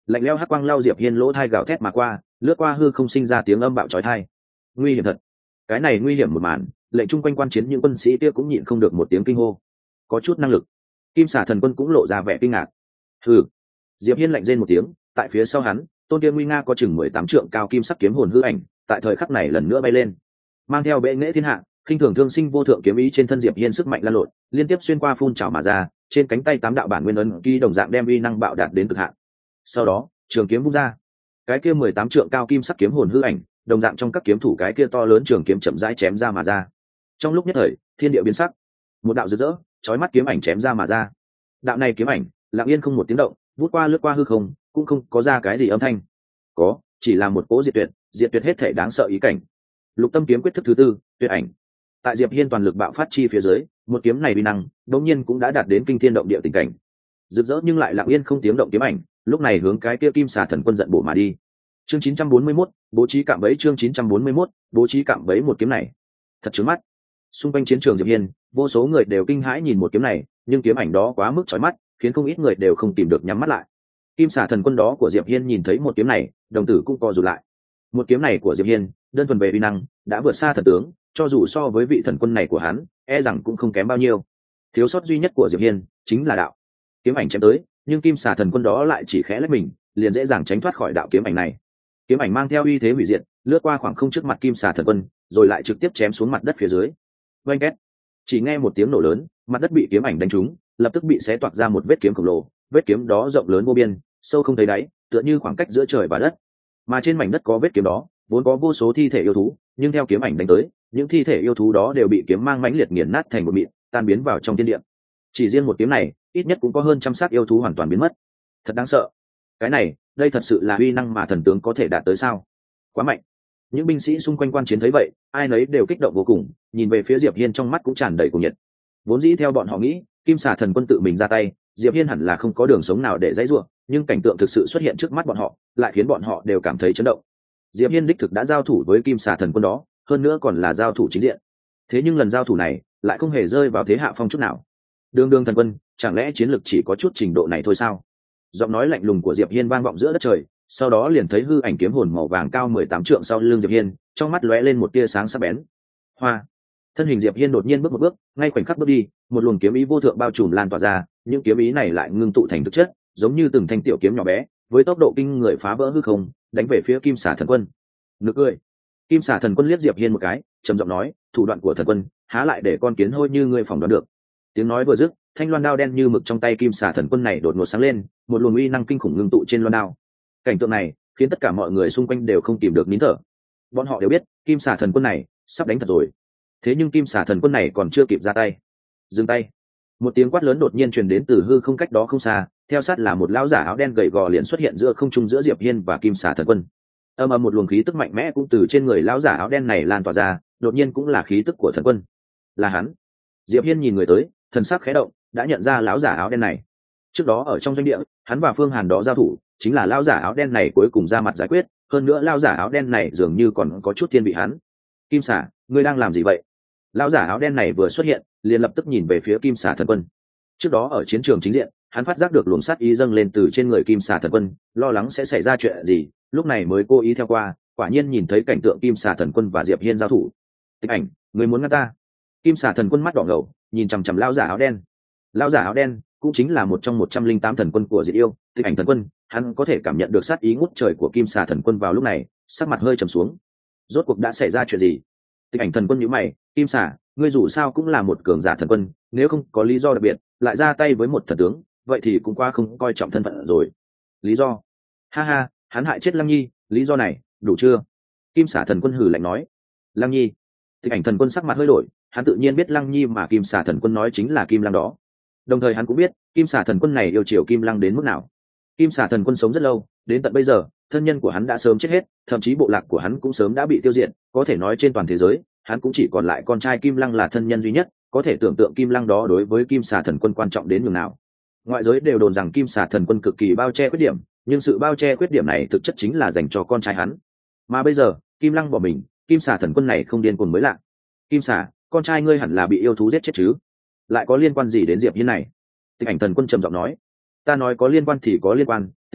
lạnh lẽo hắc quang lao diệp hiên lỗ thai gào thét mà qua, lướt qua hư không sinh ra tiếng âm bạo chói tai. Nguy hiểm thật. Cái này nguy hiểm một màn, lệnh chung quanh quan chiến những quân sĩ kia cũng nhịn không được một tiếng kinh hô. Có chút năng lực. Kim xà thần quân cũng lộ ra vẻ kinh ngạc. Hừ. Diệp hiên lạnh rên một tiếng, tại phía sau hắn, tôn kia nguy nga có chừng mười tám trượng cao kim sắc kiếm hồn hư ảnh, tại thời khắc này lần nữa bay lên, mang theo bệ nghệ thiên hạ, khinh thường thương sinh vô thượng kiếm ý trên thân Diệp hiên sức mạnh lan lộn, liên tiếp xuyên qua phun trào mà ra, trên cánh tay tám đạo bản nguyên ấn ký đồng dạng đem uy năng bạo đạt đến cực hạn. Sau đó, trường kiếm vung ra, cái kia mười tám trượng cao kim sắc kiếm hồn hư ảnh, đồng dạng trong các kiếm thủ cái kia to lớn trường kiếm chậm rãi chém ra mà ra. Trong lúc nhất thời, thiên địa biến sắc, một đạo rực rỡ, chói mắt kiếm ảnh chém ra mà ra. Đạo này kiếm ảnh, lặng yên không một tiếng động, vút qua lướt qua hư không, cũng không có ra cái gì âm thanh. Có, chỉ là một cỗ diệt tuyệt, diệt tuyệt hết thể đáng sợ ý cảnh. Lục Tâm kiếm quyết thức thứ tư, tuyệt ảnh. Tại Diệp Hiên toàn lực bạo phát chi phía dưới, một kiếm này uy năng, đột nhiên cũng đã đạt đến kinh thiên động địa tình cảnh. Rực rỡ nhưng lại lặng yên không tiếng động kiếm ảnh, lúc này hướng cái kia kim xà thần quân giận bổ mà đi. Chương chín trăm bốn mươi mốt, bố trí cạm bẫy. Chương chín trăm bốn mươi mốt, bố trí cạm bẫy. Một kiếm này thật chói mắt. Xung quanh chiến trường Diệp Hiên, vô số người đều kinh hãi nhìn một kiếm này, nhưng kiếm ảnh đó quá mức chói mắt, khiến không ít người đều không tìm được nhắm mắt lại. Kim xà thần quân đó của Diệp Hiên nhìn thấy một kiếm này, đồng tử cũng co rụt lại. Một kiếm này của Diệp Hiên, đơn thuần về uy năng, đã vượt xa thần tướng, cho dù so với vị thần quân này của hắn, e rằng cũng không kém bao nhiêu. Thiếu sót duy nhất của Diệp Hiên chính là đạo. Kiếm ảnh chém tới, nhưng kim xà thần quân đó lại chỉ khẽ lách mình, liền dễ dàng tránh thoát khỏi đạo kiếm ảnh này. Kiếm ảnh mang theo uy thế hủy diệt, lướt qua khoảng không trước mặt kim xà thần quân, rồi lại trực tiếp chém xuống mặt đất phía dưới. Oanh két. Chỉ nghe một tiếng nổ lớn, mặt đất bị kiếm ảnh đánh trúng, lập tức bị xé toạc ra một vết kiếm khổng lồ, vết kiếm đó rộng lớn vô biên, sâu không thấy đáy, tựa như khoảng cách giữa trời và đất. Mà trên mảnh đất có vết kiếm đó, vốn có vô số thi thể yêu thú, nhưng theo kiếm ảnh đánh tới, những thi thể yêu thú đó đều bị kiếm mang mãnh liệt nghiền nát thành một mịn, tan biến vào trong thiên địa. Chỉ riêng một kiếm này, ít nhất cũng có hơn trăm xác yêu thú hoàn toàn biến mất. Thật đáng sợ. Cái này, đây thật sự là uy năng mà thần tướng có thể đạt tới sao? Quá mạnh. Những binh sĩ xung quanh quan chiến thấy vậy, ai nấy đều kích động vô cùng, nhìn về phía Diệp Hiên trong mắt cũng tràn đầy cuồng nhiệt. Vốn dĩ theo bọn họ nghĩ, kim xà thần quân tự mình ra tay, Diệp Hiên hẳn là không có đường sống nào để dãy rủa, nhưng cảnh tượng thực sự xuất hiện trước mắt bọn họ, lại khiến bọn họ đều cảm thấy chấn động. Diệp Hiên đích thực đã giao thủ với kim xà thần quân đó, hơn nữa còn là giao thủ chính diện. Thế nhưng lần giao thủ này, lại không hề rơi vào thế hạ phong chút nào. Đường đường thần quân, chẳng lẽ chiến lực chỉ có chút trình độ này thôi sao? Giọng nói lạnh lùng của Diệp Hiên vang vọng giữa đất trời, sau đó liền thấy hư ảnh kiếm hồn màu vàng cao mười tám trượng sau lưng Diệp Hiên, trong mắt lóe lên một tia sáng sắc bén. Hoa. Thân hình Diệp Hiên đột nhiên bước một bước, ngay khoảnh khắc bước đi, một luồng kiếm ý vô thượng bao trùm lan tỏa ra, những kiếm ý này lại ngưng tụ thành thực chất, giống như từng thanh tiểu kiếm nhỏ bé, với tốc độ kinh người phá vỡ hư không, đánh về phía kim xà thần quân. Nực cười. Kim xà thần quân liếc Diệp Hiên một cái, trầm giọng nói, thủ đoạn của thần quân, há lại để con kiến hôi như ngươi phỏng đoán được. Tiếng nói vừa dứt, thanh loan đao đen như mực trong tay kim xà thần quân này đột ngột sáng lên, một luồng uy năng kinh khủng ngưng tụ trên loan đao. Cảnh tượng này khiến tất cả mọi người xung quanh đều không tìm được nín thở. Bọn họ đều biết, kim xà thần quân này sắp đánh thật rồi. Thế nhưng kim xà thần quân này còn chưa kịp ra tay. Dừng tay. Một tiếng quát lớn đột nhiên truyền đến từ hư không cách đó không xa, theo sát là một lão giả áo đen gầy gò liền xuất hiện giữa không trung giữa Diệp Hiên và kim xà thần quân. Âm ầm một luồng khí tức mạnh mẽ cũng từ trên người lão giả áo đen này lan tỏa ra, đột nhiên cũng là khí tức của thần quân. Là hắn. Diệp Hiên nhìn người tới, thần sắc khẽ động, đã nhận ra lão giả áo đen này. Trước đó ở trong doanh địa, hắn và Phương Hàn đó giao thủ, chính là lão giả áo đen này cuối cùng ra mặt giải quyết, hơn nữa lão giả áo đen này dường như còn có chút thiên vị hắn. Kim xà, ngươi đang làm gì vậy? Lão giả áo đen này vừa xuất hiện, liền lập tức nhìn về phía kim xà thần quân. Trước đó ở chiến trường chính diện, hắn phát giác được luồng sát ý dâng lên từ trên người kim xà thần quân, lo lắng sẽ xảy ra chuyện gì, lúc này mới cố ý theo qua, quả nhiên nhìn thấy cảnh tượng kim xà thần quân và Diệp Hiên giao thủ. Tịch Ảnh, ngươi muốn ngăn ta? Kim xà thần quân mắt đỏ ngầu, nhìn chằm chằm lão giả áo đen. Lão giả áo đen cũng chính là một trong một trăm linh tám thần quân của Diệt Yêu, Tịch Ảnh thần quân, hắn có thể cảm nhận được sát ý ngút trời của kim xà thần quân vào lúc này, sắc mặt hơi trầm xuống. Rốt cuộc đã xảy ra chuyện gì? Tịch Ảnh thần quân nhíu mày, kim xà, ngươi dù sao cũng là một cường giả thần quân, nếu không có lý do đặc biệt, lại ra tay với một thần tướng, vậy thì cũng qua không coi trọng thân phận rồi. Lý do? Ha ha, hắn hại chết Lăng Nhi, lý do này đủ chưa? Kim xà thần quân hừ lạnh nói. Lăng Nhi? Tịch Ảnh thần quân sắc mặt hơi đổi, hắn tự nhiên biết Lăng Nhi mà kim xà thần quân nói chính là Kim Lăng đó. Đồng thời hắn cũng biết, kim xà thần quân này yêu chiều Kim Lăng đến mức nào. Kim xà thần quân sống rất lâu, đến tận bây giờ, thân nhân của hắn đã sớm chết hết, thậm chí bộ lạc của hắn cũng sớm đã bị tiêu diệt, có thể nói trên toàn thế giới, hắn cũng chỉ còn lại con trai Kim Lăng là thân nhân duy nhất, có thể tưởng tượng Kim Lăng đó đối với kim xà thần quân quan trọng đến nhường nào. Ngoại giới đều đồn rằng kim xà thần quân cực kỳ bao che khuyết điểm, nhưng sự bao che khuyết điểm này thực chất chính là dành cho con trai hắn. Mà bây giờ, Kim Lăng bỏ mình, kim xà thần quân này không điên cuồng mới lạ. Kim xà, con trai ngươi hẳn là bị yêu thú giết chết chứ? Lại có liên quan gì đến Diệp Hiên này? Tịch Ảnh thần quân trầm giọng nói. Ta nói có liên quan thì có liên quan, Tịch Ảnh,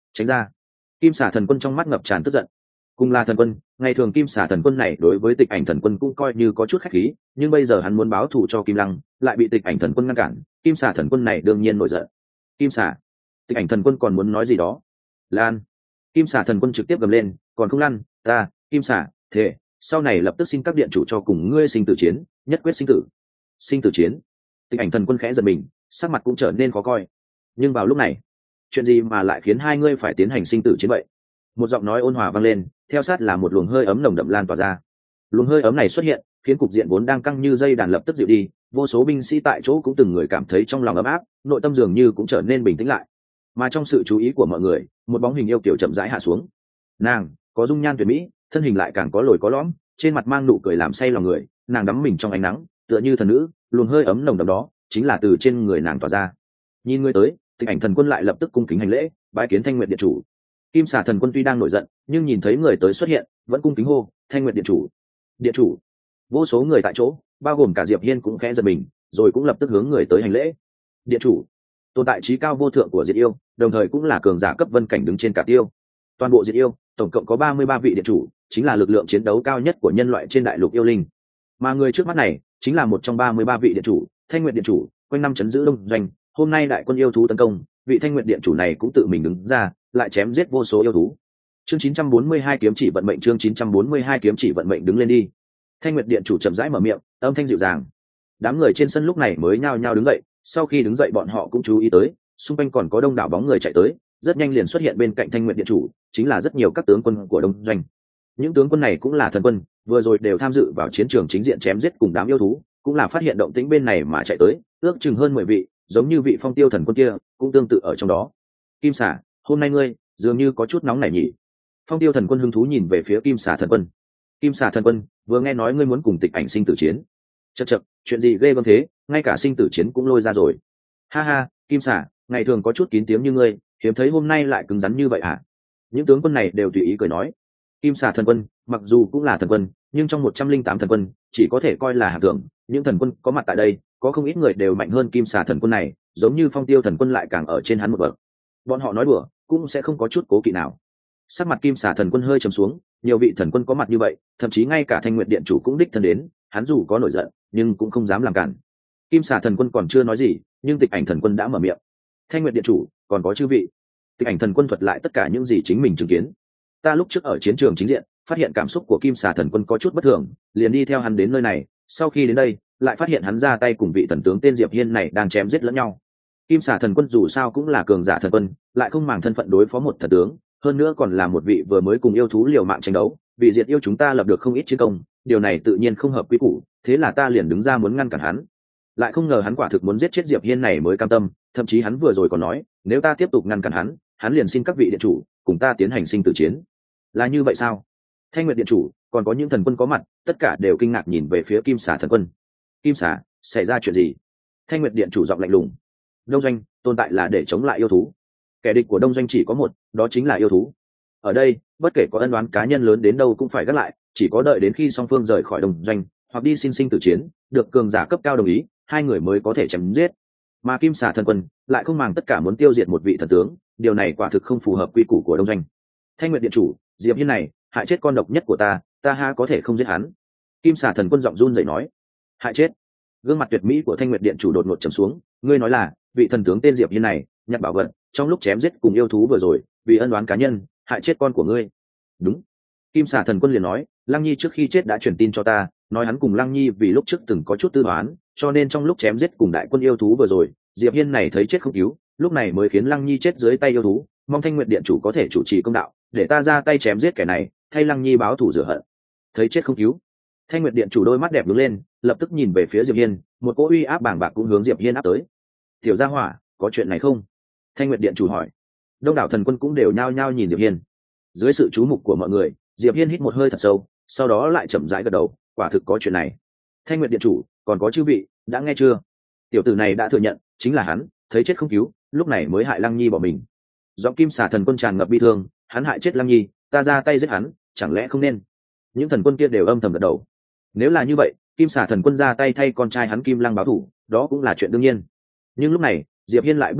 tránh ra. Kim xà thần quân trong mắt ngập tràn tức giận. Cùng là thần quân, ngày thường kim xà thần quân này đối với Tịch Ảnh thần quân cũng coi như có chút khách khí, nhưng bây giờ hắn muốn báo thù cho Kim Lăng, lại bị Tịch Ảnh thần quân ngăn cản, kim xà thần quân này đương nhiên nổi giận. Kim xà, Tịch Ảnh thần quân còn muốn nói gì đó. Lan. Kim xà thần quân trực tiếp gầm lên, còn không lăn, ta, kim xà, thề, sau này lập tức xin các điện chủ cho cùng ngươi sinh tử chiến, nhất quyết sinh tử. Sinh tử chiến. Tịch Ảnh thần quân khẽ giật mình, sắc mặt cũng trở nên khó coi. Nhưng vào lúc này, chuyện gì mà lại khiến hai ngươi phải tiến hành sinh tử chiến vậy? Một giọng nói ôn hòa vang lên, theo sát là một luồng hơi ấm nồng đậm lan tỏa ra. Luồng hơi ấm này xuất hiện, khiến cục diện vốn đang căng như dây đàn lập tức dịu đi, vô số binh sĩ tại chỗ cũng từng người cảm thấy trong lòng ấm áp, nội tâm dường như cũng trở nên bình tĩnh lại. Mà trong sự chú ý của mọi người, một bóng hình yêu kiểu chậm rãi hạ xuống. Nàng có dung nhan tuyệt mỹ, thân hình lại càng có lồi có lõm, trên mặt mang nụ cười làm say lòng người, nàng đắm mình trong ánh nắng, tựa như thần nữ, luồng hơi ấm nồng đậm đó chính là từ trên người nàng tỏa ra. Nhìn người tới, Tịch Ảnh thần quân lại lập tức cung kính hành lễ, bái kiến Thanh Nguyệt điện chủ. Kim xà thần quân tuy đang nổi giận, nhưng nhìn thấy người tới xuất hiện, vẫn cung kính hô, Thanh Nguyệt điện chủ. Điện chủ. Vô số người tại chỗ, bao gồm cả Diệp Hiên cũng khẽ giật mình, rồi cũng lập tức hướng người tới hành lễ. Điện chủ, tồn tại trí cao vô thượng của Diệt Yêu, đồng thời cũng là cường giả cấp vân cảnh đứng trên cả tiêu. Toàn bộ Diệt Yêu, tổng cộng có ba mươi ba vị điện chủ, chính là lực lượng chiến đấu cao nhất của nhân loại trên đại lục yêu linh. Mà người trước mắt này, chính là một trong ba mươi ba vị điện chủ, Thanh Nguyệt điện chủ, quanh năm chấn giữ đông doanh. Hôm nay đại quân yêu thú tấn công, vị Thanh Nguyệt điện chủ này cũng tự mình đứng ra, lại chém giết vô số yêu thú. Chương chín trăm bốn mươi hai kiếm chỉ vận mệnh, chương chín trăm bốn mươi hai kiếm chỉ vận mệnh, đứng lên đi. Thanh Nguyệt điện chủ chậm rãi mở miệng, âm thanh dịu dàng. Đám người trên sân lúc này mới nhao nhao đứng dậy, sau khi đứng dậy bọn họ cũng chú ý tới, xung quanh còn có đông đảo bóng người chạy tới, rất nhanh liền xuất hiện bên cạnh Thanh Nguyệt điện chủ, chính là rất nhiều các tướng quân của đông doanh. Những tướng quân này cũng là thần quân, vừa rồi đều tham dự vào chiến trường chính diện chém giết cùng đám yêu thú, cũng là phát hiện động tĩnh bên này mà chạy tới, ước chừng hơn mười vị, giống như vị Phong Tiêu thần quân kia, cũng tương tự ở trong đó. Kim xà, hôm nay ngươi dường như có chút nóng nảy nhỉ? Phong Tiêu thần quân hứng thú nhìn về phía Kim xà thần quân. Kim xà thần quân, vừa nghe nói ngươi muốn cùng Tịch Ảnh sinh tử chiến. Chậc chậc, chuyện gì ghê gớm thế, ngay cả sinh tử chiến cũng lôi ra rồi. Ha ha, Kim xà, ngày thường có chút kín tiếng như ngươi, hiếm thấy hôm nay lại cứng rắn như vậy à? Những tướng quân này đều tùy ý cười nói. Kim xà thần quân, mặc dù cũng là thần quân, nhưng trong một trăm linh tám thần quân, chỉ có thể coi là hạng thượng. Những thần quân có mặt tại đây, có không ít người đều mạnh hơn Kim xà thần quân này, giống như Phong Tiêu thần quân lại càng ở trên hắn một bậc. Bọn họ nói đùa, cũng sẽ không có chút cố kỵ nào. Sắc mặt Kim xà thần quân hơi trầm xuống, nhiều vị thần quân có mặt như vậy, thậm chí ngay cả Thanh Nguyệt điện chủ cũng đích thân đến, hắn dù có nổi giận, nhưng cũng không dám làm cản. Kim xà thần quân còn chưa nói gì, nhưng Tịch Ảnh thần quân đã mở miệng. Thanh Nguyệt điện chủ, còn có chư vị. Tịch Ảnh thần quân thuật lại tất cả những gì chính mình chứng kiến. Ta lúc trước ở chiến trường chính diện, phát hiện cảm xúc của Kim xà thần quân có chút bất thường, liền đi theo hắn đến nơi này, sau khi đến đây, lại phát hiện hắn ra tay cùng vị thần tướng tên Diệp Hiên này đang chém giết lẫn nhau. Kim xà thần quân dù sao cũng là cường giả thần quân, lại không màng thân phận đối phó một thần tướng, hơn nữa còn là một vị vừa mới cùng yêu thú liều mạng tranh đấu, vì diệt yêu chúng ta lập được không ít chiến công, điều này tự nhiên không hợp quy củ, thế là ta liền đứng ra muốn ngăn cản hắn. Lại không ngờ hắn quả thực muốn giết chết Diệp Hiên này mới cam tâm, thậm chí hắn vừa rồi còn nói, nếu ta tiếp tục ngăn cản hắn, hắn liền xin các vị điện chủ cùng ta tiến hành sinh tử chiến. Là như vậy sao? Thanh Nguyệt điện chủ, còn có những thần quân có mặt, tất cả đều kinh ngạc nhìn về phía Kim xà thần quân. Kim xà, xảy ra chuyện gì? Thanh Nguyệt điện chủ giọng lạnh lùng. Đông doanh tồn tại là để chống lại yêu thú, kẻ địch của đông doanh chỉ có một, đó chính là yêu thú. Ở đây, bất kể có ân oán cá nhân lớn đến đâu cũng phải gác lại, chỉ có đợi đến khi song phương rời khỏi đông doanh hoặc đi xin sinh tử chiến, được cường giả cấp cao đồng ý, hai người mới có thể chém giết. Mà Kim xà thần quân lại không màng tất cả muốn tiêu diệt một vị thần tướng, điều này quả thực không phù hợp quy củ của đông doanh. Thanh Nguyệt điện chủ, Diệp Hiên này hại chết con độc nhất của ta, ta ha có thể không giết hắn? Kim xà thần quân giọng run rẩy nói. Hại chết? Gương mặt tuyệt mỹ của Thanh Nguyệt điện chủ đột ngột trầm xuống, ngươi nói là vị thần tướng tên Diệp Hiên này nhặt bảo vật trong lúc chém giết cùng yêu thú vừa rồi, vì ân oán cá nhân hại chết con của ngươi? Đúng. Kim xà thần quân liền nói, Lăng Nhi trước khi chết đã truyền tin cho ta, nói hắn cùng Lăng Nhi vì lúc trước từng có chút tư toán, cho nên trong lúc chém giết cùng đại quân yêu thú vừa rồi, Diệp Hiên này thấy chết không cứu, lúc này mới khiến Lăng Nhi chết dưới tay yêu thú, mong Thanh Nguyệt điện chủ có thể chủ trì công đạo, để ta ra tay chém giết kẻ này, thay Lăng Nhi báo thù rửa hận. Thấy chết không cứu? Thanh Nguyệt điện chủ đôi mắt đẹp đứng lên, lập tức nhìn về phía Diệp Hiên, một cỗ uy áp bàng bạc cũng hướng Diệp Hiên áp tới. Tiểu gia hỏa, có chuyện này không? Thanh Nguyệt điện chủ hỏi. Đông đảo thần quân cũng đều nhao nhao nhìn Diệp Hiên. Dưới sự chú mục của mọi người, Diệp Hiên hít một hơi thật sâu, sau đó lại chậm rãi gật đầu, quả thực có chuyện này. Thanh Nguyệt điện chủ, còn có chư vị, đã nghe chưa? Tiểu tử này đã thừa nhận, chính là hắn, thấy chết không cứu, lúc này mới hại Lăng Nhi bỏ mình. Giọng Kim xà thần quân tràn ngập bi thương, hắn hại chết Lăng Nhi, ta ra tay giết hắn, chẳng lẽ không nên? Những thần quân kia đều âm thầm gật đầu. Nếu là như vậy, Kim xà thần quân ra tay thay con trai hắn Kim Lăng báo thù, đó cũng là chuyện đương nhiên. Nhưng lúc này, Diệp Hiên lại bước một bước,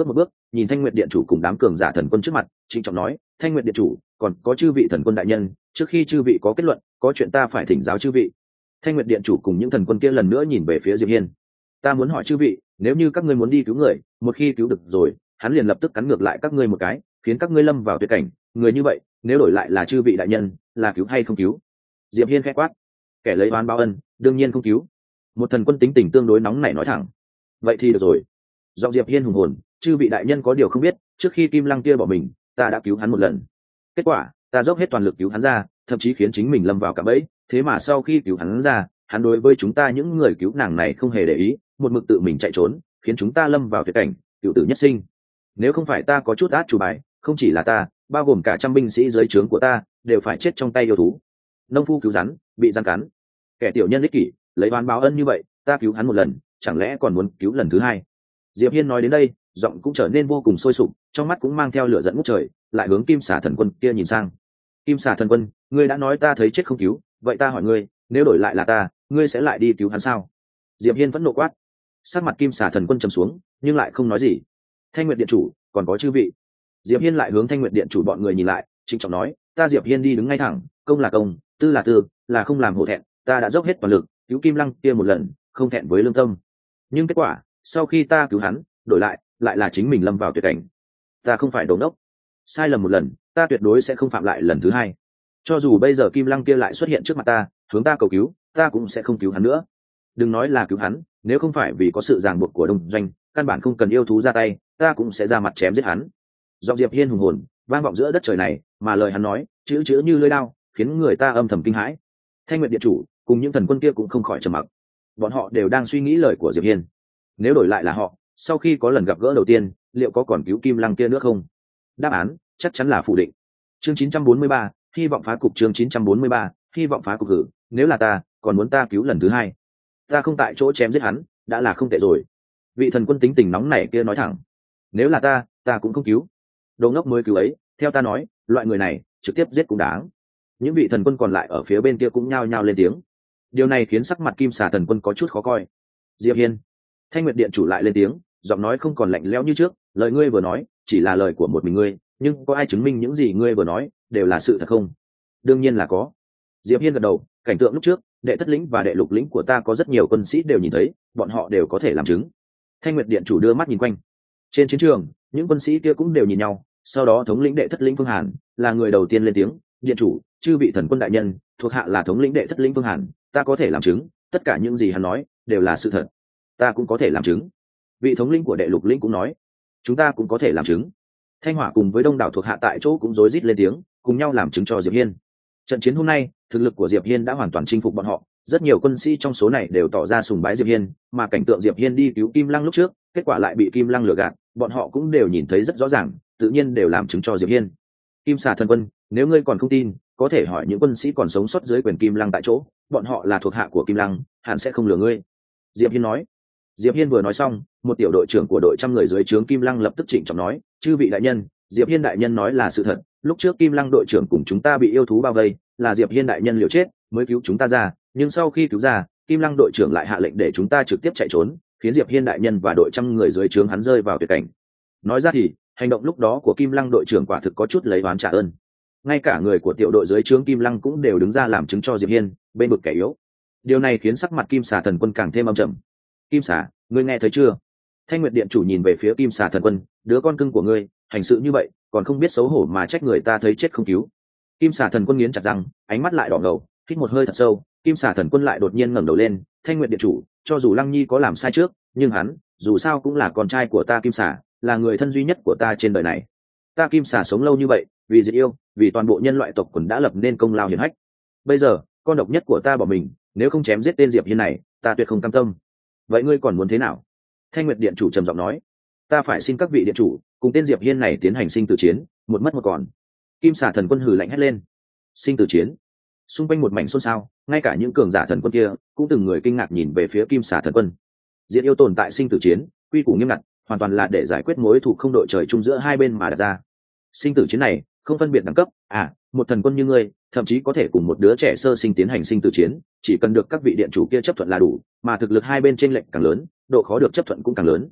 nhìn Thanh Nguyệt điện chủ cùng đám cường giả thần quân trước mặt, trịnh trọng nói: Thanh Nguyệt điện chủ, còn có chư vị thần quân đại nhân, trước khi chư vị có kết luận, có chuyện ta phải thỉnh giáo chư vị. Thanh Nguyệt điện chủ cùng những thần quân kia lần nữa nhìn về phía Diệp Hiên. Ta muốn hỏi chư vị, nếu như các ngươi muốn đi cứu người, một khi cứu được rồi, hắn liền lập tức cắn ngược lại các ngươi một cái, khiến các ngươi lâm vào tuyệt cảnh, người như vậy, nếu đổi lại là chư vị đại nhân, là cứu hay không cứu? Diệp Hiên khẽ quát: kẻ lấy oán báo ân, đương nhiên không cứu. Một thần quân tính tình tương đối nóng nảy nói thẳng: vậy thì được rồi. Giọng Diệp Hiên hùng hồn: chư vị đại nhân có điều không biết, trước khi Kim Lăng kia bỏ mình, ta đã cứu hắn một lần. Kết quả, ta dốc hết toàn lực cứu hắn ra, thậm chí khiến chính mình lâm vào cạm bẫy, thế mà sau khi cứu hắn ra, hắn đối với chúng ta những người cứu nàng này không hề để ý, một mực tự mình chạy trốn, khiến chúng ta lâm vào tuyệt cảnh, cựu tử nhất sinh. Nếu không phải ta có chút át chủ bài, không chỉ là ta, bao gồm cả trăm binh sĩ dưới trướng của ta, đều phải chết trong tay yêu thú. Nông phu cứu rắn, bị rắn cắn. Kẻ tiểu nhân ích kỷ, lấy oán báo ân như vậy, ta cứu hắn một lần, chẳng lẽ còn muốn cứu lần thứ hai? Diệp Hiên nói đến đây, giọng cũng trở nên vô cùng sôi sục, trong mắt cũng mang theo lửa giận ngút trời, lại hướng Kim Xà thần quân kia nhìn sang. Kim Xà thần quân, ngươi đã nói ta thấy chết không cứu, vậy ta hỏi ngươi, nếu đổi lại là ta, ngươi sẽ lại đi cứu hắn sao? Diệp Hiên vẫn nộ quát. Sắc mặt Kim Xà thần quân trầm xuống, nhưng lại không nói gì. Thanh Nguyệt điện chủ, còn có chư vị. Diệp Hiên lại hướng Thanh Nguyệt điện chủ bọn người nhìn lại, trịnh trọng nói: ta Diệp Hiên đi đứng ngay thẳng, công là công, tư là tư, là không làm hổ thẹn, ta đã dốc hết toàn lực cứu Kim Lăng kia một lần, không thẹn với lương tâm. Nhưng kết quả, sau khi ta cứu hắn, đổi lại lại là chính mình lâm vào tuyệt cảnh. Ta không phải đồ ngốc, sai lầm một lần, ta tuyệt đối sẽ không phạm lại lần thứ hai. Cho dù bây giờ Kim Lăng kia lại xuất hiện trước mặt ta, hướng ta cầu cứu, ta cũng sẽ không cứu hắn nữa. Đừng nói là cứu hắn, nếu không phải vì có sự ràng buộc của đông doanh, căn bản không cần yêu thú ra tay, ta cũng sẽ ra mặt chém giết hắn. Giọng Diệp Hiên hùng hồn vang vọng giữa đất trời này, mà lời hắn nói chữ chữ như lưỡi đao, khiến người ta âm thầm kinh hãi. Thanh Nguyệt điện chủ cùng những thần quân kia cũng không khỏi trầm mặc, bọn họ đều đang suy nghĩ lời của Diệp Hiên. Nếu đổi lại là họ, sau khi có lần gặp gỡ đầu tiên, liệu có còn cứu Kim Lăng kia nữa không? Đáp án chắc chắn là phủ định. Chương chín trăm bốn mươi ba, hy vọng phá cục. Chương chín trăm bốn mươi ba, hy vọng phá cục. Hử, nếu là ta, còn muốn ta cứu lần thứ hai? Ta không tại chỗ chém giết hắn, đã là không tệ rồi. Vị thần quân tính tình nóng nảy kia nói thẳng. Nếu là ta, ta cũng không cứu. Đồ ngốc mới cứu ấy, theo ta nói, loại người này trực tiếp giết cũng đáng. Những vị thần quân còn lại ở phía bên kia cũng nhao nhao lên tiếng. Điều này khiến sắc mặt Kim Xà thần quân có chút khó coi. Diệp Hiên. Thanh Nguyệt điện chủ lại lên tiếng, giọng nói không còn lạnh lẽo như trước: lời ngươi vừa nói chỉ là lời của một mình ngươi, nhưng có ai chứng minh những gì ngươi vừa nói đều là sự thật không? Đương nhiên là có. Diệp Hiên gật đầu, cảnh tượng lúc trước, đệ thất lĩnh và đệ lục lĩnh của ta có rất nhiều quân sĩ đều nhìn thấy, bọn họ đều có thể làm chứng. Thanh Nguyệt điện chủ đưa mắt nhìn quanh. Trên chiến trường, những quân sĩ kia cũng đều nhìn nhau, sau đó thống lĩnh đệ thất lĩnh Phương Hàn là người đầu tiên lên tiếng: điện chủ, chư vị thần quân đại nhân, thuộc hạ là thống lĩnh đệ thất lĩnh Phương Hàn, ta có thể làm chứng, tất cả những gì hắn nói đều là sự thật. Ta cũng có thể làm chứng. Vị thống lĩnh của đệ lục lĩnh cũng nói: chúng ta cũng có thể làm chứng. Thanh Hỏa cùng với đông đảo thuộc hạ tại chỗ cũng rối rít lên tiếng, cùng nhau làm chứng cho Diệp Hiên. Trận chiến hôm nay, thực lực của Diệp Hiên đã hoàn toàn chinh phục bọn họ, rất nhiều quân sĩ trong số này đều tỏ ra sùng bái Diệp Hiên, mà cảnh tượng Diệp Hiên đi cứu Kim Lăng lúc trước, kết quả lại bị Kim Lăng lừa gạt, bọn họ cũng đều nhìn thấy rất rõ ràng, tự nhiên đều làm chứng cho Diệp Hiên. Kim Xà thần quân, nếu ngươi còn không tin, có thể hỏi những quân sĩ còn sống sót dưới quyền Kim Lăng tại chỗ, bọn họ là thuộc hạ của Kim Lăng, hẳn sẽ không lừa ngươi. Diệp Hiên nói. Diệp Hiên vừa nói xong, một tiểu đội trưởng của đội trăm người dưới trướng Kim Lăng lập tức trịnh trọng nói: chư vị đại nhân, Diệp Hiên đại nhân nói là sự thật, lúc trước Kim Lăng đội trưởng cùng chúng ta bị yêu thú bao vây, là Diệp Hiên đại nhân liều chết mới cứu chúng ta ra, nhưng sau khi cứu ra, Kim Lăng đội trưởng lại hạ lệnh để chúng ta trực tiếp chạy trốn, khiến Diệp Hiên đại nhân và đội trăm người dưới trướng hắn rơi vào tuyệt cảnh. Nói ra thì, hành động lúc đó của Kim Lăng đội trưởng quả thực có chút lấy oán trả ơn. Ngay cả người của tiểu đội dưới trướng Kim Lăng cũng đều đứng ra làm chứng cho Diệp Hiên, bên bực kẻ yếu. Điều này khiến sắc mặt Kim Xà thần quân càng thêm âm trầm. Kim Xà, ngươi nghe thấy chưa? Thanh Nguyệt điện chủ nhìn về phía Kim Xà thần quân: đứa con cưng của ngươi hành sự như vậy, còn không biết xấu hổ mà trách người ta thấy chết không cứu. Kim Xà thần quân nghiến chặt răng, ánh mắt lại đỏ ngầu, hít một hơi thật sâu. Kim Xà thần quân lại đột nhiên ngẩng đầu lên: Thanh Nguyệt điện chủ, cho dù Lăng Nhi có làm sai trước, nhưng hắn dù sao cũng là con trai của ta Kim Xà, là người thân duy nhất của ta trên đời này. Ta Kim Xà sống lâu như vậy, vì diệt yêu, vì toàn bộ nhân loại tộc quần đã lập nên công lao hiển hách. Bây giờ, con độc nhất của ta bỏ mình, nếu không chém giết tên Diệp Hiên này, ta tuyệt không cam tâm. Vậy ngươi còn muốn thế nào? Thanh Nguyệt điện chủ trầm giọng nói: ta phải xin các vị điện chủ cùng tên Diệp Hiên này tiến hành sinh tử chiến, một mất một còn. Kim Xà thần quân hừ lạnh hét lên. Sinh tử chiến? Xung quanh một mảnh xôn xao, ngay cả những cường giả thần quân kia cũng từng người kinh ngạc nhìn về phía Kim Xà thần quân. Diệt yêu tồn tại sinh tử chiến, quy củ nghiêm ngặt, hoàn toàn là để giải quyết mối thù không đội trời chung giữa hai bên mà đặt ra. Sinh tử chiến này không phân biệt đẳng cấp, à, một thần quân như ngươi, thậm chí có thể cùng một đứa trẻ sơ sinh tiến hành sinh tử chiến, chỉ cần được các vị điện chủ kia chấp thuận là đủ, mà thực lực hai bên chênh lệch càng lớn, độ khó được chấp thuận cũng càng lớn.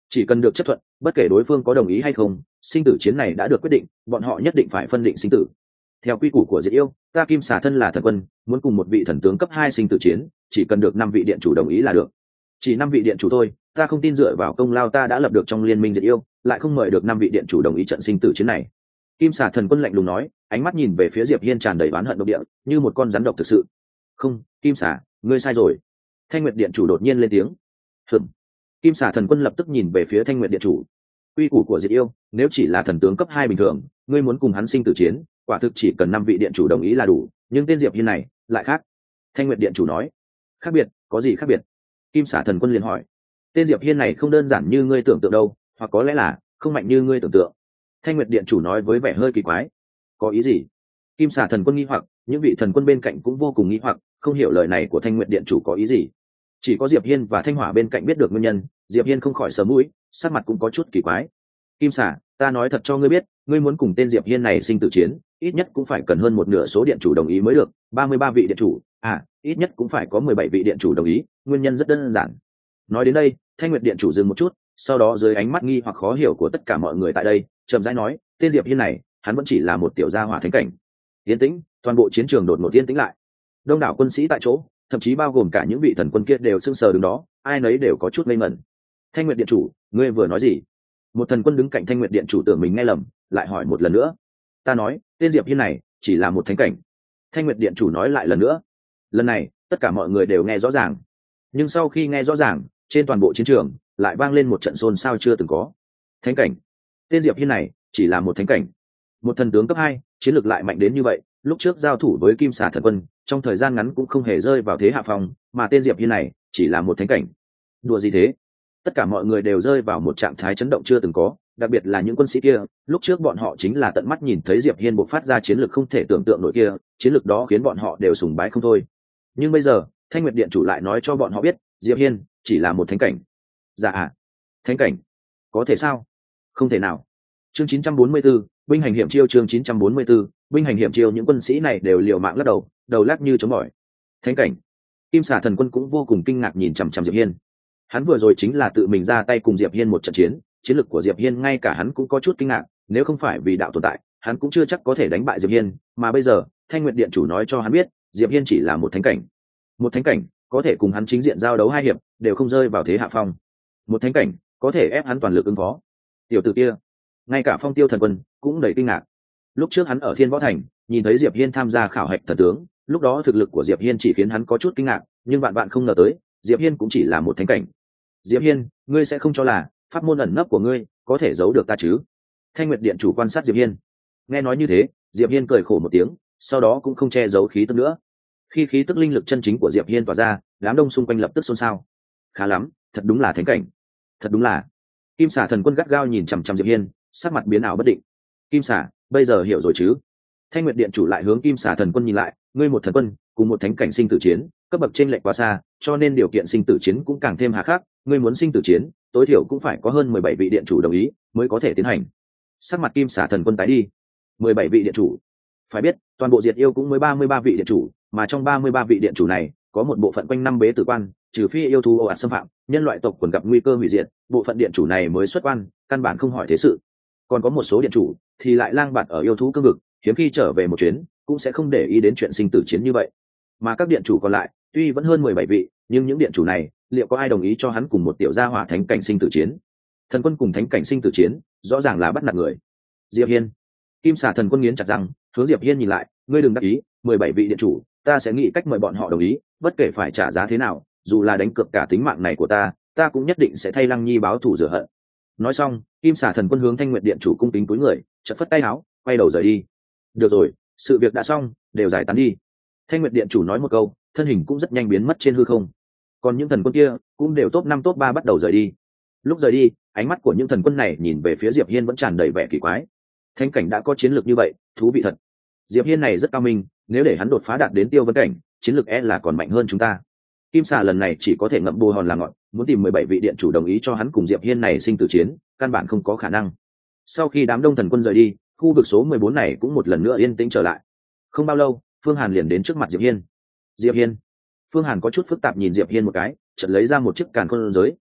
chỉ cần được chấp thuận, bất kể đối phương có đồng ý hay không, sinh tử chiến này đã được quyết định, bọn họ nhất định phải phân định sinh tử. Theo quy củ của Diệt Yêu, ta Kim Xà thân là thần quân, muốn cùng một vị thần tướng cấp hai sinh tử chiến, chỉ cần được năm vị điện chủ đồng ý là được. Chỉ năm vị điện chủ thôi, ta không tin dựa vào công lao ta đã lập được trong liên minh Diệt Yêu, lại không mời được năm vị điện chủ đồng ý trận sinh tử chiến này. Kim Xà thần quân lạnh lùng nói, ánh mắt nhìn về phía Diệp Hiên tràn đầy oán hận độc địa, như một con rắn độc thực sự. Không, Kim Xà, ngươi sai rồi. Thanh Nguyệt điện chủ đột nhiên lên tiếng. Hừm. Kim Xà thần quân lập tức nhìn về phía Thanh Nguyệt điện chủ. Quy củ của Diệt Yêu, nếu chỉ là thần tướng cấp hai bình thường, ngươi muốn cùng hắn sinh tử chiến, quả thực chỉ cần năm vị điện chủ đồng ý là đủ, nhưng tên Diệp Hiên này lại khác. Thanh Nguyệt điện chủ nói. Khác biệt? Có gì khác biệt? Kim Xà thần quân liền hỏi. Tên Diệp Hiên này không đơn giản như ngươi tưởng tượng đâu, hoặc có lẽ là không mạnh như ngươi tưởng tượng. Thanh Nguyệt điện chủ nói với vẻ hơi kỳ quái. Có ý gì? Kim Xà thần quân nghi hoặc, những vị thần quân bên cạnh cũng vô cùng nghi hoặc, không hiểu lời này của Thanh Nguyệt điện chủ có ý gì. Chỉ có Diệp Hiên và Thanh Hỏa bên cạnh biết được nguyên nhân. Diệp Hiên không khỏi sờ mũi, sắc mặt cũng có chút kỳ quái. Kim Xà, ta nói thật cho ngươi biết, ngươi muốn cùng tên Diệp Hiên này sinh tử chiến, ít nhất cũng phải cần hơn một nửa số điện chủ đồng ý mới được. Ba mươi ba vị điện chủ, à, ít nhất cũng phải có mười bảy vị điện chủ đồng ý. Nguyên nhân rất đơn giản. Nói đến đây, Thanh Nguyệt điện chủ dừng một chút, sau đó dưới ánh mắt nghi hoặc khó hiểu của tất cả mọi người tại đây, chậm rãi nói, tên Diệp Hiên này, hắn vẫn chỉ là một tiểu gia hỏa thánh cảnh. Yên tĩnh, toàn bộ chiến trường đột ngột yên tĩnh lại. Đông đảo quân sĩ tại chỗ, thậm chí bao gồm cả những vị thần quân kia đều sững sờ đứng đó, ai nấy đều có chút ngây ngẩn. Thanh Nguyệt điện chủ, ngươi vừa nói gì? Một thần quân đứng cạnh Thanh Nguyệt điện chủ tưởng mình nghe lầm, lại hỏi một lần nữa. Ta nói, tên Diệp Hiên này chỉ là một thánh cảnh. Thanh Nguyệt điện chủ nói lại lần nữa. Lần này, tất cả mọi người đều nghe rõ ràng. Nhưng sau khi nghe rõ ràng, trên toàn bộ chiến trường lại vang lên một trận xôn xao chưa từng có. Thánh cảnh? Tên Diệp Hiên này chỉ là một thánh cảnh. Một thần tướng cấp hai, chiến lược lại mạnh đến như vậy, lúc trước giao thủ với Kim Xà thần quân, trong thời gian ngắn cũng không hề rơi vào thế hạ phong, mà tên Diệp Hiên này chỉ là một thánh cảnh. Đùa gì thế? Tất cả mọi người đều rơi vào một trạng thái chấn động chưa từng có, đặc biệt là những quân sĩ kia, lúc trước bọn họ chính là tận mắt nhìn thấy Diệp Hiên bộc phát ra chiến lược không thể tưởng tượng nổi kia, chiến lược đó khiến bọn họ đều sùng bái không thôi. Nhưng bây giờ, Thanh Nguyệt điện chủ lại nói cho bọn họ biết, Diệp Hiên chỉ là một thánh cảnh. Dạ à? Thánh cảnh? Có thể sao? Không thể nào. Chương chín trăm bốn mươi 4, binh hành hiểm chiêu chương chín trăm bốn mươi 4, binh hành hiểm chiêu những quân sĩ này đều liều mạng lắc đầu, đầu lắc như chống bỏi. Thánh cảnh? Kim Xà thần quân cũng vô cùng kinh ngạc nhìn chằm chằm Diệp Hiên. Hắn vừa rồi chính là tự mình ra tay cùng Diệp Hiên một trận chiến, chiến lược của Diệp Hiên ngay cả hắn cũng có chút kinh ngạc, nếu không phải vì đạo tồn tại, hắn cũng chưa chắc có thể đánh bại Diệp Hiên, mà bây giờ, Thanh Nguyệt điện chủ nói cho hắn biết, Diệp Hiên chỉ là một thánh cảnh. Một thánh cảnh, có thể cùng hắn chính diện giao đấu hai hiệp, đều không rơi vào thế hạ phong. Một thánh cảnh, có thể ép hắn toàn lực ứng phó. Tiểu tử kia, ngay cả Phong Tiêu thần quân cũng đầy kinh ngạc. Lúc trước hắn ở Thiên Võ Thành, nhìn thấy Diệp Hiên tham gia khảo hạch thần tướng, lúc đó thực lực của Diệp Hiên chỉ khiến hắn có chút kinh ngạc, nhưng bạn bạn không ngờ tới, Diệp Hiên cũng chỉ là một thánh cảnh. Diệp Hiên, ngươi sẽ không cho là pháp môn ẩn nấp của ngươi có thể giấu được ta chứ? Thanh Nguyệt điện chủ quan sát Diệp Hiên. Nghe nói như thế, Diệp Hiên cười khổ một tiếng, sau đó cũng không che giấu khí tức nữa. Khi khí tức linh lực chân chính của Diệp Hiên tỏa ra, đám đông xung quanh lập tức xôn xao. Khá lắm, thật đúng là thánh cảnh. Thật đúng là. Kim Xà thần quân gắt gao nhìn chằm chằm Diệp Hiên, sắc mặt biến ảo bất định. Kim Xà, bây giờ hiểu rồi chứ? Thanh Nguyệt điện chủ lại hướng Kim Xà thần quân nhìn lại, ngươi một thần quân, cùng một thánh cảnh sinh tử chiến, cấp bậc trên lệch quá xa, cho nên điều kiện sinh tử chiến cũng càng thêm hà khắc, ngươi muốn sinh tử chiến, tối thiểu cũng phải có hơn mười bảy vị điện chủ đồng ý mới có thể tiến hành. Sắc mặt Kim Xà thần quân tái đi. mười bảy vị điện chủ? Phải biết, toàn bộ Diệt Yêu cũng mới ba mươi ba vị điện chủ, mà trong ba mươi ba vị điện chủ này, có một bộ phận quanh năm bế tử quan, trừ phi yêu thú ồ ạt xâm phạm, nhân loại tộc quần gặp nguy cơ hủy diệt, bộ phận điện chủ này mới xuất quan, căn bản không hỏi thế sự. Còn có một số điện chủ thì lại lang bạt ở yêu thú cương vực, hiếm khi trở về một chuyến, cũng sẽ không để ý đến chuyện sinh tử chiến như vậy. Mà các điện chủ còn lại, tuy vẫn hơn mười bảy vị, nhưng những điện chủ này, liệu có ai đồng ý cho hắn cùng một tiểu gia hỏa thánh cảnh sinh tử chiến? Thần quân cùng thánh cảnh sinh tử chiến, rõ ràng là bắt nạt người. Diệp Hiên. Kim Xà thần quân nghiến chặt răng, hướng Diệp Hiên nhìn lại, ngươi đừng đắc ý, mười bảy vị điện chủ, ta sẽ nghĩ cách mời bọn họ đồng ý, bất kể phải trả giá thế nào, dù là đánh cược cả tính mạng này của ta, ta cũng nhất định sẽ thay Lăng Nhi báo thù rửa hận. Nói xong, Kim Xà thần quân hướng Thanh Nguyệt điện chủ cung kính túi người, chợt phất tay áo, quay đầu rời đi. Được rồi, sự việc đã xong, đều giải tán đi. Thanh Nguyệt điện chủ nói một câu, thân hình cũng rất nhanh biến mất trên hư không. Còn những thần quân kia cũng đều top năm top ba bắt đầu rời đi. Lúc rời đi, ánh mắt của những thần quân này nhìn về phía Diệp Hiên vẫn tràn đầy vẻ kỳ quái. Thánh cảnh đã có chiến lược như vậy, thú vị thật. Diệp Hiên này rất cao minh, nếu để hắn đột phá đạt đến tiêu vấn cảnh, chiến lược e là còn mạnh hơn chúng ta. Kim Xà lần này chỉ có thể ngậm bồ hòn làm ngọt, muốn tìm mười bảy vị điện chủ đồng ý cho hắn cùng Diệp Hiên này sinh tử chiến, căn bản không có khả năng. Sau khi đám đông thần quân rời đi, khu vực số mười bốn này cũng một lần nữa yên tĩnh trở lại. Không bao lâu, Phương Hàn liền đến trước mặt Diệp Hiên. Diệp Hiên. Phương Hàn có chút phức tạp nhìn Diệp Hiên một cái, chợt lấy ra một chiếc càn khôn giới, nói,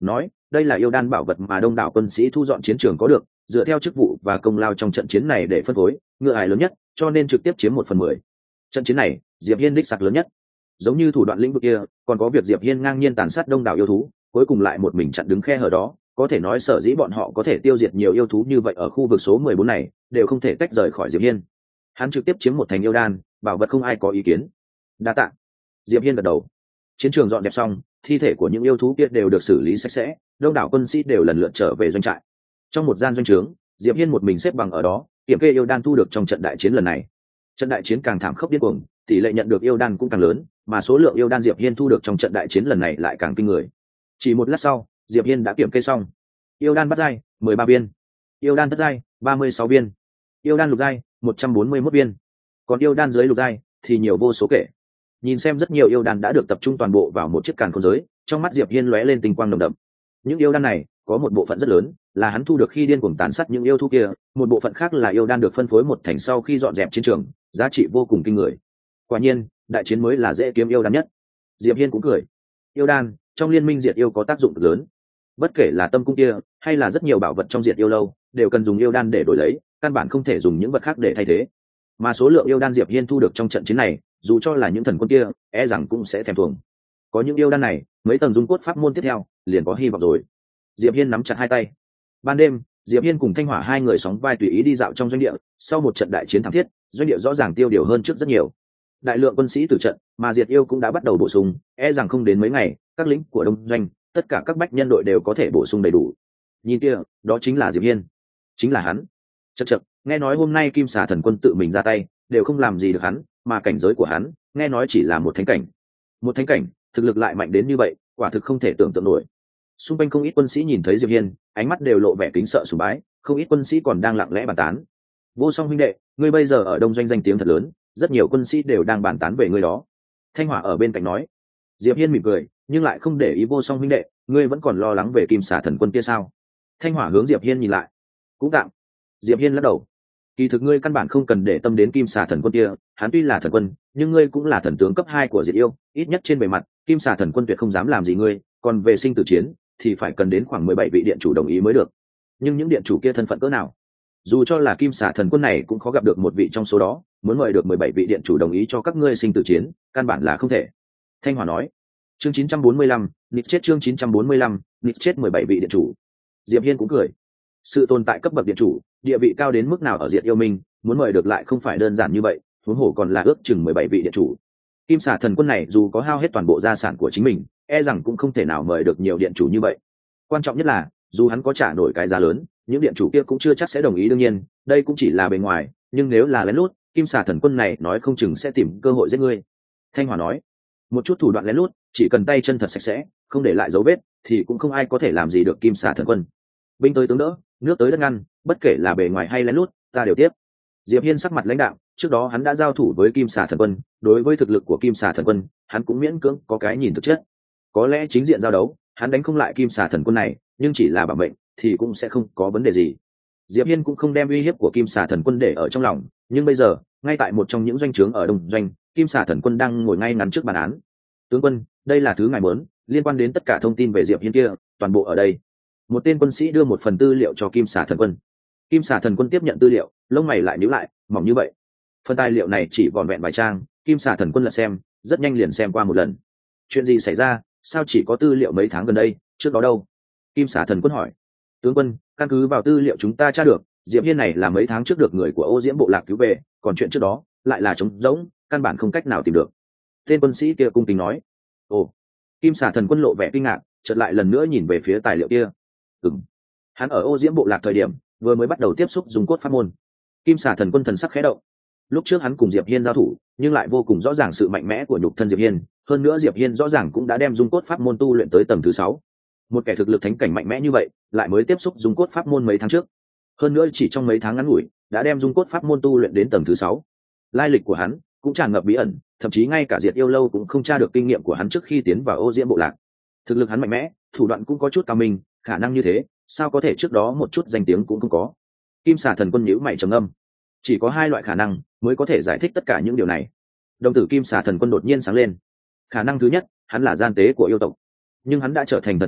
đây là yêu đan bảo vật mà đông đảo quân sĩ thu dọn chiến trường có được, dựa theo chức vụ và công lao trong trận chiến này để phân phối, ngựa ải lớn nhất cho nên trực tiếp chiếm một phần mười. Trận chiến này Diệp Hiên đích sặc lớn nhất. Giống như thủ đoạn lĩnh vực kia, còn có việc Diệp Hiên ngang nhiên tàn sát đông đảo yêu thú, cuối cùng lại một mình chặn đứng khe hở đó, có thể nói sở dĩ bọn họ có thể tiêu diệt nhiều yêu thú như vậy ở khu vực số mười bốn này, đều không thể tách rời khỏi Diệp Hiên. Hắn trực tiếp chiếm một thành yêu đan, bảo vật không ai có ý kiến. Đa tạ. Diệp Hiên gật đầu. Chiến trường dọn dẹp xong, thi thể của những yêu thú kia đều được xử lý sạch sẽ, đông đảo quân sĩ đều lần lượt trở về doanh trại. Trong một gian doanh trướng, Diệp Hiên một mình xếp bằng ở đó, kiểm kê yêu đan thu được trong trận đại chiến lần này. Trận đại chiến càng thảm khốc điên cuồng, tỷ lệ nhận được yêu đan cũng càng lớn, mà số lượng yêu đan Diệp Hiên thu được trong trận đại chiến lần này lại càng kinh người. Chỉ một lát sau, Diệp Hiên đã kiểm kê xong. Yêu đan bát giai, mười ba viên. Yêu đan thất giai, ba mươi sáu viên. Yêu đan lục giai, một trăm bốn mươi mốt viên. Còn yêu đan dưới lục giai thì nhiều vô số kể. Nhìn xem rất nhiều yêu đan đã được tập trung toàn bộ vào một chiếc càn khôn giới, trong mắt Diệp Hiên lóe lên tinh quang nồng đậm. Những yêu đan này có một bộ phận rất lớn là hắn thu được khi điên cuồng tàn sát những yêu thú kia, một bộ phận khác là yêu đan được phân phối một thành sau khi dọn dẹp chiến trường, giá trị vô cùng kinh người. Quả nhiên, đại chiến mới là dễ kiếm yêu đan nhất. Diệp Hiên cũng cười. Yêu đan trong liên minh diệt yêu có tác dụng cực lớn. Bất kể là tâm cung kia hay là rất nhiều bảo vật trong diệt yêu lâu, đều cần dùng yêu đan để đổi lấy, căn bản không thể dùng những vật khác để thay thế. Mà số lượng yêu đan Diệp Hiên thu được trong trận chiến này, dù cho là những thần quân kia, e rằng cũng sẽ thèm thuồng. Có những yêu đan này, mấy tầng dung cốt pháp môn tiếp theo liền có hy vọng rồi. Diệp Hiên nắm chặt hai tay. Ban đêm, Diệp Hiên cùng Thanh Hỏa hai người sóng vai tùy ý đi dạo trong doanh địa, sau một trận đại chiến thảm thiết, doanh địa rõ ràng tiêu điều hơn trước rất nhiều. Đại lượng quân sĩ tử trận, mà diệt yêu cũng đã bắt đầu bổ sung, e rằng không đến mấy ngày, các lính của đông doanh, tất cả các bách nhân đội đều có thể bổ sung đầy đủ. Nhìn kia, đó chính là Diệp Hiên, chính là hắn. Chậc chậc, nghe nói hôm nay Kim Xà Thần Quân tự mình ra tay, đều không làm gì được hắn, mà cảnh giới của hắn, nghe nói chỉ là một thánh cảnh. Một thánh cảnh, thực lực lại mạnh đến như vậy, quả thực không thể tưởng tượng nổi. Xung quanh không ít quân sĩ nhìn thấy Diệp Hiên, ánh mắt đều lộ vẻ kính sợ sùng bái, không ít quân sĩ còn đang lặng lẽ bàn tán. Vô Song huynh đệ, ngươi bây giờ ở đông doanh danh tiếng thật lớn, rất nhiều quân sĩ đều đang bàn tán về ngươi đó. Thanh Hỏa ở bên cạnh nói. Diệp Hiên mỉm cười, nhưng lại không để ý Vô Song huynh đệ, ngươi vẫn còn lo lắng về Kim Xà Thần Quân kia sao? Thanh Hỏa hướng Diệp Hiên nhìn lại. Cũng tạm. Diệp Hiên lắc đầu. Kỳ thực ngươi căn bản không cần để tâm đến Kim Xà Thần Quân kia, hắn tuy là thần quân, nhưng ngươi cũng là thần tướng cấp hai của diệt yêu, ít nhất trên bề mặt, Kim Xà Thần Quân tuyệt không dám làm gì ngươi, còn về sinh tử chiến thì phải cần đến khoảng mười bảy vị điện chủ đồng ý mới được. Nhưng những điện chủ kia thân phận cỡ nào? Dù cho là Kim Xà Thần Quân này cũng khó gặp được một vị trong số đó, muốn mời được mười bảy vị điện chủ đồng ý cho các ngươi sinh tử chiến, căn bản là không thể. Thanh Hỏa nói. Chương chín trăm bốn mươi lăm, nịt chết chương chín trăm bốn mươi lăm, nịt chết mười bảy vị điện chủ. Diệp Hiên cũng cười. Sự tồn tại cấp bậc điện chủ, địa vị cao đến mức nào ở diệt yêu minh, muốn mời được lại không phải đơn giản như vậy, huống hồ còn là ước chừng mười bảy vị điện chủ. Kim Xà Thần Quân này dù có hao hết toàn bộ gia sản của chính mình, e rằng cũng không thể nào mời được nhiều điện chủ như vậy. Quan trọng nhất là, dù hắn có trả nổi cái giá lớn, những điện chủ kia cũng chưa chắc sẽ đồng ý. Đương nhiên, đây cũng chỉ là bề ngoài, nhưng nếu là lén lút, Kim Xà Thần Quân này nói không chừng sẽ tìm cơ hội giết ngươi. Thanh Hỏa nói. Một chút thủ đoạn lén lút, chỉ cần tay chân thật sạch sẽ, không để lại dấu vết, thì cũng không ai có thể làm gì được Kim Xà Thần Quân. Binh tới tướng đỡ, nước tới đất ngăn, bất kể là bề ngoài hay lén lút, ta đều tiếp. Diệp Hiên sắc mặt lãnh đạo, trước đó hắn đã giao thủ với Kim Xà Thần Quân, đối với thực lực của Kim Xà Thần Quân, hắn cũng miễn cưỡng có cái nhìn thực chất. Có lẽ chính diện giao đấu, hắn đánh không lại Kim Xà Thần Quân này, nhưng chỉ là bảo mệnh thì cũng sẽ không có vấn đề gì. Diệp Hiên cũng không đem uy hiếp của Kim Xà Thần Quân để ở trong lòng, nhưng bây giờ, ngay tại một trong những doanh trướng ở Đông doanh, Kim Xà Thần Quân đang ngồi ngay ngắn trước bàn án. Tướng quân, đây là thứ ngài muốn, liên quan đến tất cả thông tin về Diệp Hiên kia, toàn bộ ở đây. Một tên quân sĩ đưa một phần tư liệu cho Kim Xà Thần Quân. Kim Xà Thần Quân tiếp nhận tư liệu, lông mày lại nhíu lại, mỏng như vậy. Phần tài liệu này chỉ vỏn vẹn vài trang, Kim Xà Thần Quân lật xem, rất nhanh liền xem qua một lần. Chuyện gì xảy ra, sao chỉ có tư liệu mấy tháng gần đây, trước đó đâu? Kim Xà Thần Quân hỏi. Tướng quân, căn cứ vào tư liệu chúng ta tra được, Diệp Hiên này là mấy tháng trước được người của Ô Diễm bộ lạc cứu về, còn chuyện trước đó lại là trống rỗng, căn bản không cách nào tìm được. Tên quân sĩ kia cung kính nói. Ồ. Kim Xà Thần Quân lộ vẻ kinh ngạc, chợt lại lần nữa nhìn về phía tài liệu kia. Ừm. Hắn ở Ô Diễm bộ lạc thời điểm, vừa mới bắt đầu tiếp xúc dùng cốt pháp môn. Kim Xà Thần Quân thần sắc khẽ động. Lúc trước hắn cùng Diệp Hiên giao thủ, nhưng lại vô cùng rõ ràng sự mạnh mẽ của nhục thân Diệp Hiên, hơn nữa Diệp Hiên rõ ràng cũng đã đem dung cốt pháp môn tu luyện tới tầng thứ sáu. Một kẻ thực lực thánh cảnh mạnh mẽ như vậy, lại mới tiếp xúc dung cốt pháp môn mấy tháng trước. Hơn nữa chỉ trong mấy tháng ngắn ngủi, đã đem dung cốt pháp môn tu luyện đến tầng thứ sáu. Lai lịch của hắn cũng tràn ngập bí ẩn, thậm chí ngay cả Diệt Yêu lâu cũng không tra được kinh nghiệm của hắn trước khi tiến vào Ô Diễm bộ lạc. Thực lực hắn mạnh mẽ, thủ đoạn cũng có chút cao minh, khả năng như thế, sao có thể trước đó một chút danh tiếng cũng không có. Kim Xà Thần Quân nhíu mày trầm ngâm. Chỉ có hai loại khả năng mới có thể giải thích tất cả những điều này. Đồng tử Kim Xà Thần Quân đột nhiên sáng lên. Khả năng thứ nhất, hắn là gian tế của yêu tộc, nhưng hắn đã trở thành thần tướng,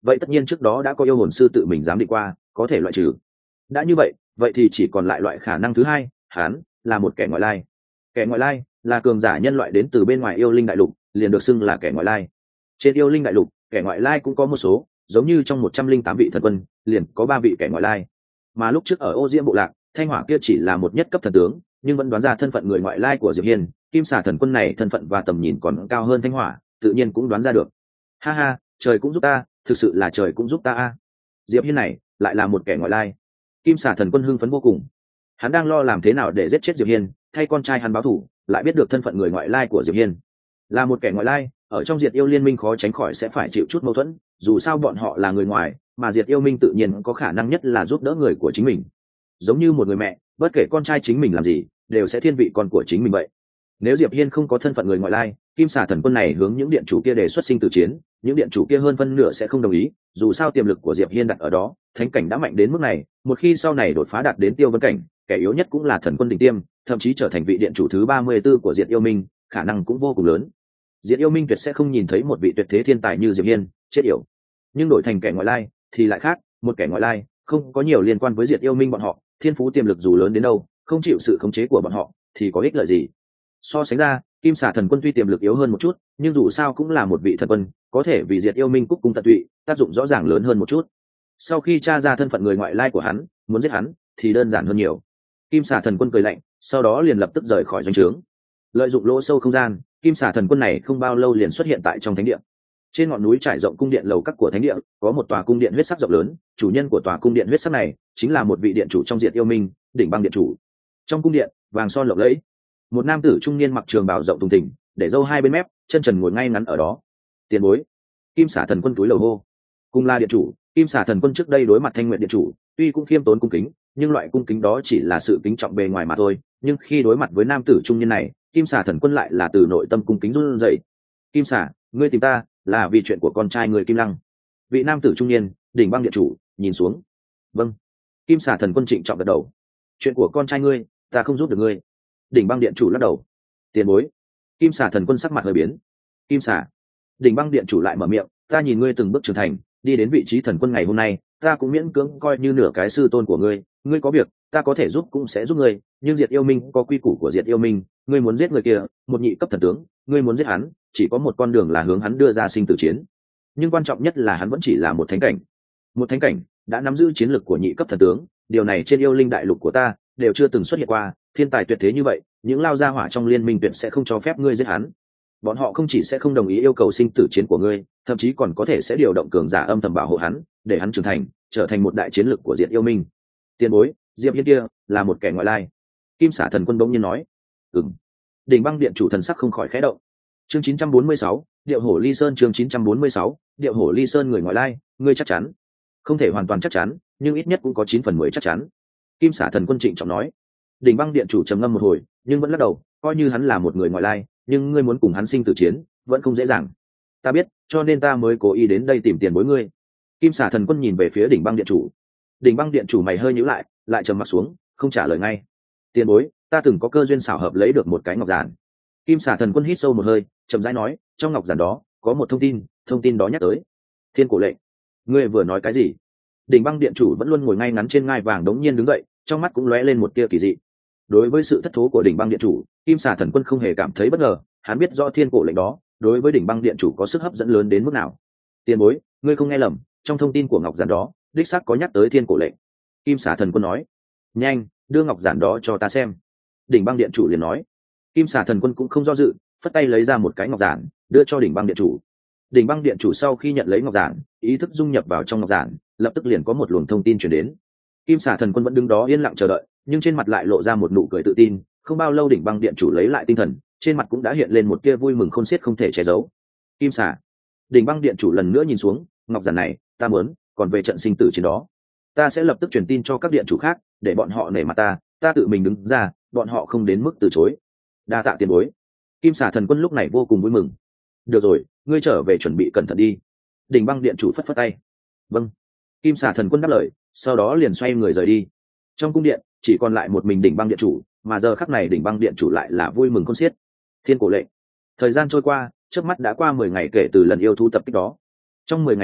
vậy tất nhiên trước đó đã có yêu hồn sư tự mình giám định qua, có thể loại trừ. Đã như vậy, vậy thì chỉ còn lại loại khả năng thứ hai, hắn là một kẻ ngoại lai. Kẻ ngoại lai là cường giả nhân loại đến từ bên ngoài yêu linh đại lục, liền được xưng là kẻ ngoại lai. Trên yêu linh đại lục, kẻ ngoại lai cũng có một số, giống như trong một trăm linh tám vị thần quân, liền có ba vị kẻ ngoại lai. Mà lúc trước ở Ô Diễm bộ lạc, Thanh Hỏa kia chỉ là một nhất cấp thần tướng, nhưng vẫn đoán ra thân phận người ngoại lai của Diệp Hiên. Kim Xà thần quân này thân phận và tầm nhìn còn cao hơn Thanh Hỏa, tự nhiên cũng đoán ra được. Ha ha, trời cũng giúp ta, thực sự là trời cũng giúp ta a. Diệp Hiên này lại là một kẻ ngoại lai. Kim Xà thần quân hưng phấn vô cùng. Hắn đang lo làm thế nào để giết chết Diệp Hiên, thay con trai hắn báo thù, lại biết được thân phận người ngoại lai của Diệp Hiên. Là một kẻ ngoại lai, ở trong Diệt Yêu Liên minh khó tránh khỏi sẽ phải chịu chút mâu thuẫn, dù sao bọn họ là người ngoài, mà Diệt Yêu minh tự nhiên có khả năng nhất là giúp đỡ người của chính mình. Giống như một người mẹ, bất kể con trai chính mình làm gì, đều sẽ thiên vị con của chính mình vậy. Nếu Diệp Hiên không có thân phận người ngoại lai, Kim Xà thần quân này hướng những điện chủ kia đề xuất sinh tử chiến, những điện chủ kia hơn phân nửa sẽ không đồng ý, dù sao tiềm lực của Diệp Hiên đặt ở đó, thánh cảnh đã mạnh đến mức này, một khi sau này đột phá đạt đến tiêu vân cảnh, kẻ yếu nhất cũng là thần quân đỉnh tiêm, thậm chí trở thành vị điện chủ thứ ba mươi tư của Diệt Yêu Minh, khả năng cũng vô cùng lớn. Diệt Yêu Minh tuyệt sẽ không nhìn thấy một vị tuyệt thế thiên tài như Diệp Hiên chết yểu. Nhưng đổi thành kẻ ngoại lai thì lại khác, một kẻ ngoại lai không có nhiều liên quan với Diệt Yêu Minh bọn họ, thiên phú tiềm lực dù lớn đến đâu, không chịu sự khống chế của bọn họ thì có ích lợi gì? So sánh ra, Kim Xà thần quân tuy tiềm lực yếu hơn một chút, nhưng dù sao cũng là một vị thần quân, có thể vì Diệt Yêu Minh cúc cung tận tụy, tác dụng rõ ràng lớn hơn một chút. Sau khi tra ra thân phận người ngoại lai của hắn, muốn giết hắn thì đơn giản hơn nhiều. Kim Xà thần quân cười lạnh, sau đó liền lập tức rời khỏi doanh trướng. Lợi dụng lỗ sâu không gian, Kim Xà thần quân này không bao lâu liền xuất hiện tại trong thánh địa. Trên ngọn núi trải rộng cung điện lầu các của thánh địa, có một tòa cung điện huyết sắc rộng lớn, chủ nhân của tòa cung điện huyết sắc này chính là một vị điện chủ trong Diệt Yêu Minh, Đỉnh Băng điện chủ. Trong cung điện, vàng son lộng lẫy, một nam tử trung niên mặc trường bào rộng thùng thình, để râu hai bên mép, chân trần ngồi ngay ngắn ở đó. Tiền bối. Kim Xà thần quân túi lầu hô. Cùng là điện chủ, Kim Xà thần quân trước đây đối mặt Thanh Nguyện điện chủ, tuy cũng khiêm tốn cung kính, nhưng loại cung kính đó chỉ là sự kính trọng bề ngoài mà thôi, nhưng khi đối mặt với nam tử trung niên này, Kim Xà thần quân lại là từ nội tâm cung kính run rẩy. Kim Xà, ngươi tìm ta là vì chuyện của con trai người Kim Lăng. Vị nam tử trung niên, Đỉnh Băng điện chủ, nhìn xuống. Vâng. Kim Xà thần quân trịnh trọng gật đầu. Chuyện của con trai ngươi, ta không giúp được ngươi. Đỉnh Băng điện chủ lắc đầu. Tiền bối. Kim Xà thần quân sắc mặt hơi biến. Kim Xà. Đỉnh Băng điện chủ lại mở miệng, ta nhìn ngươi từng bước trưởng thành, đi đến vị trí thần quân ngày hôm nay, ta cũng miễn cưỡng coi như nửa cái sư tôn của ngươi, ngươi có việc ta có thể giúp cũng sẽ giúp ngươi, nhưng Diệt Yêu Minh có quy củ của Diệt Yêu Minh, ngươi muốn giết người kia, một nhị cấp thần tướng, ngươi muốn giết hắn, chỉ có một con đường là hướng hắn đưa ra sinh tử chiến. Nhưng quan trọng nhất là hắn vẫn chỉ là một thánh cảnh. Một thánh cảnh đã nắm giữ chiến lực của nhị cấp thần tướng, điều này trên yêu linh đại lục của ta đều chưa từng xuất hiện qua, thiên tài tuyệt thế như vậy, những lao gia hỏa trong liên minh tuyệt sẽ không cho phép ngươi giết hắn. Bọn họ không chỉ sẽ không đồng ý yêu cầu sinh tử chiến của ngươi, thậm chí còn có thể sẽ điều động cường giả âm thầm bảo hộ hắn, để hắn trưởng thành, trở thành một đại chiến lực của Diệt Yêu Minh. Tiền bối, Diệp Hiên kia là một kẻ ngoại lai. Kim Xà thần quân bỗng nhiên nói. Ừm. Đỉnh Băng điện chủ thần sắc không khỏi khẽ động. Chương chín trăm bốn mươi sáu, Điệu Hổ Ly Sơn. Chương chín trăm bốn mươi sáu, Điệu Hổ Ly Sơn. Người ngoại lai, ngươi chắc chắn? Không thể hoàn toàn chắc chắn, nhưng ít nhất cũng có chín phần mười chắc chắn. Kim Xà thần quân trịnh trọng nói. Đỉnh Băng điện chủ trầm ngâm một hồi, nhưng vẫn lắc đầu, coi như hắn là một người ngoại lai, nhưng ngươi muốn cùng hắn sinh tử chiến, vẫn không dễ dàng. Ta biết, cho nên ta mới cố ý đến đây tìm tiền bối ngươi. Kim Xà thần quân nhìn về phía Đỉnh Băng điện chủ. Đỉnh Băng điện chủ mày hơi nhíu lại, lại trầm mặt xuống, không trả lời ngay. Tiền bối, ta từng có cơ duyên xảo hợp lấy được một cái ngọc giản. Kim Xà thần quân hít sâu một hơi, chậm rãi nói, trong ngọc giản đó có một thông tin, thông tin đó nhắc tới thiên cổ lệnh. Ngươi vừa nói cái gì? Đỉnh Băng điện chủ vẫn luôn ngồi ngay ngắn trên ngai vàng đống nhiên đứng dậy, trong mắt cũng lóe lên một tia kỳ dị. Đối với sự thất thố của Đỉnh Băng điện chủ, Kim Xà thần quân không hề cảm thấy bất ngờ, hắn biết rõ thiên cổ lệnh đó đối với Đỉnh Băng điện chủ có sức hấp dẫn lớn đến mức nào. Tiền bối, ngươi không nghe lầm, trong thông tin của ngọc giản đó đích xác có nhắc tới thiên cổ lệnh. Kim Xà thần quân nói. Nhanh, đưa ngọc giản đó cho ta xem. Đỉnh Băng điện chủ liền nói. Kim Xà thần quân cũng không do dự, phất tay lấy ra một cái ngọc giản, đưa cho Đỉnh Băng điện chủ. Đỉnh Băng điện chủ sau khi nhận lấy ngọc giản, ý thức dung nhập vào trong ngọc giản, lập tức liền có một luồng thông tin truyền đến. Kim Xà thần quân vẫn đứng đó yên lặng chờ đợi, nhưng trên mặt lại lộ ra một nụ cười tự tin. Không bao lâu Đỉnh Băng điện chủ lấy lại tinh thần, trên mặt cũng đã hiện lên một tia vui mừng khôn xiết không thể che giấu. Kim Xà. Đỉnh Băng điện chủ lần nữa nhìn xuống, ngọc giản này ta muốn, còn về trận sinh tử chiến đó, ta sẽ lập tức truyền tin cho các điện chủ khác, để bọn họ nể mặt ta, ta tự mình đứng ra, bọn họ không đến mức từ chối. Đa tạ tiền bối. Kim Xà thần quân lúc này vô cùng vui mừng. Được rồi, ngươi trở về chuẩn bị cẩn thận đi. Đỉnh Băng điện chủ phất phất tay. Vâng. Kim Xà thần quân đáp lời, sau đó liền xoay người rời đi. Trong cung điện chỉ còn lại một mình Đỉnh Băng điện chủ, mà giờ khắc này Đỉnh Băng điện chủ lại là vui mừng khôn xiết. Thiên cổ lệnh. Thời gian trôi qua, trước mắt đã qua mười ngày kể từ lần yêu thú tập kích đó. Trong mười ngày này,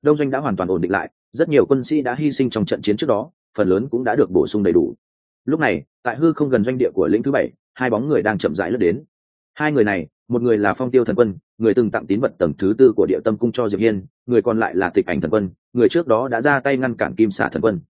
đông doanh đã hoàn toàn ổn định lại, rất nhiều quân sĩ đã hy sinh trong trận chiến trước đó, phần lớn cũng đã được bổ sung đầy đủ. Lúc này tại hư không gần doanh địa của lĩnh thứ bảy, hai bóng người đang chậm rãi lướt đến. Hai người này, một người là Phong Tiêu Thần Quân, người từng tặng tín vật tầng thứ tư của Địa Tâm Cung cho Diệp Hiên, người còn lại là Tịch Ảnh Thần Quân, người trước đó đã ra tay ngăn cản Kim Xà Thần Quân.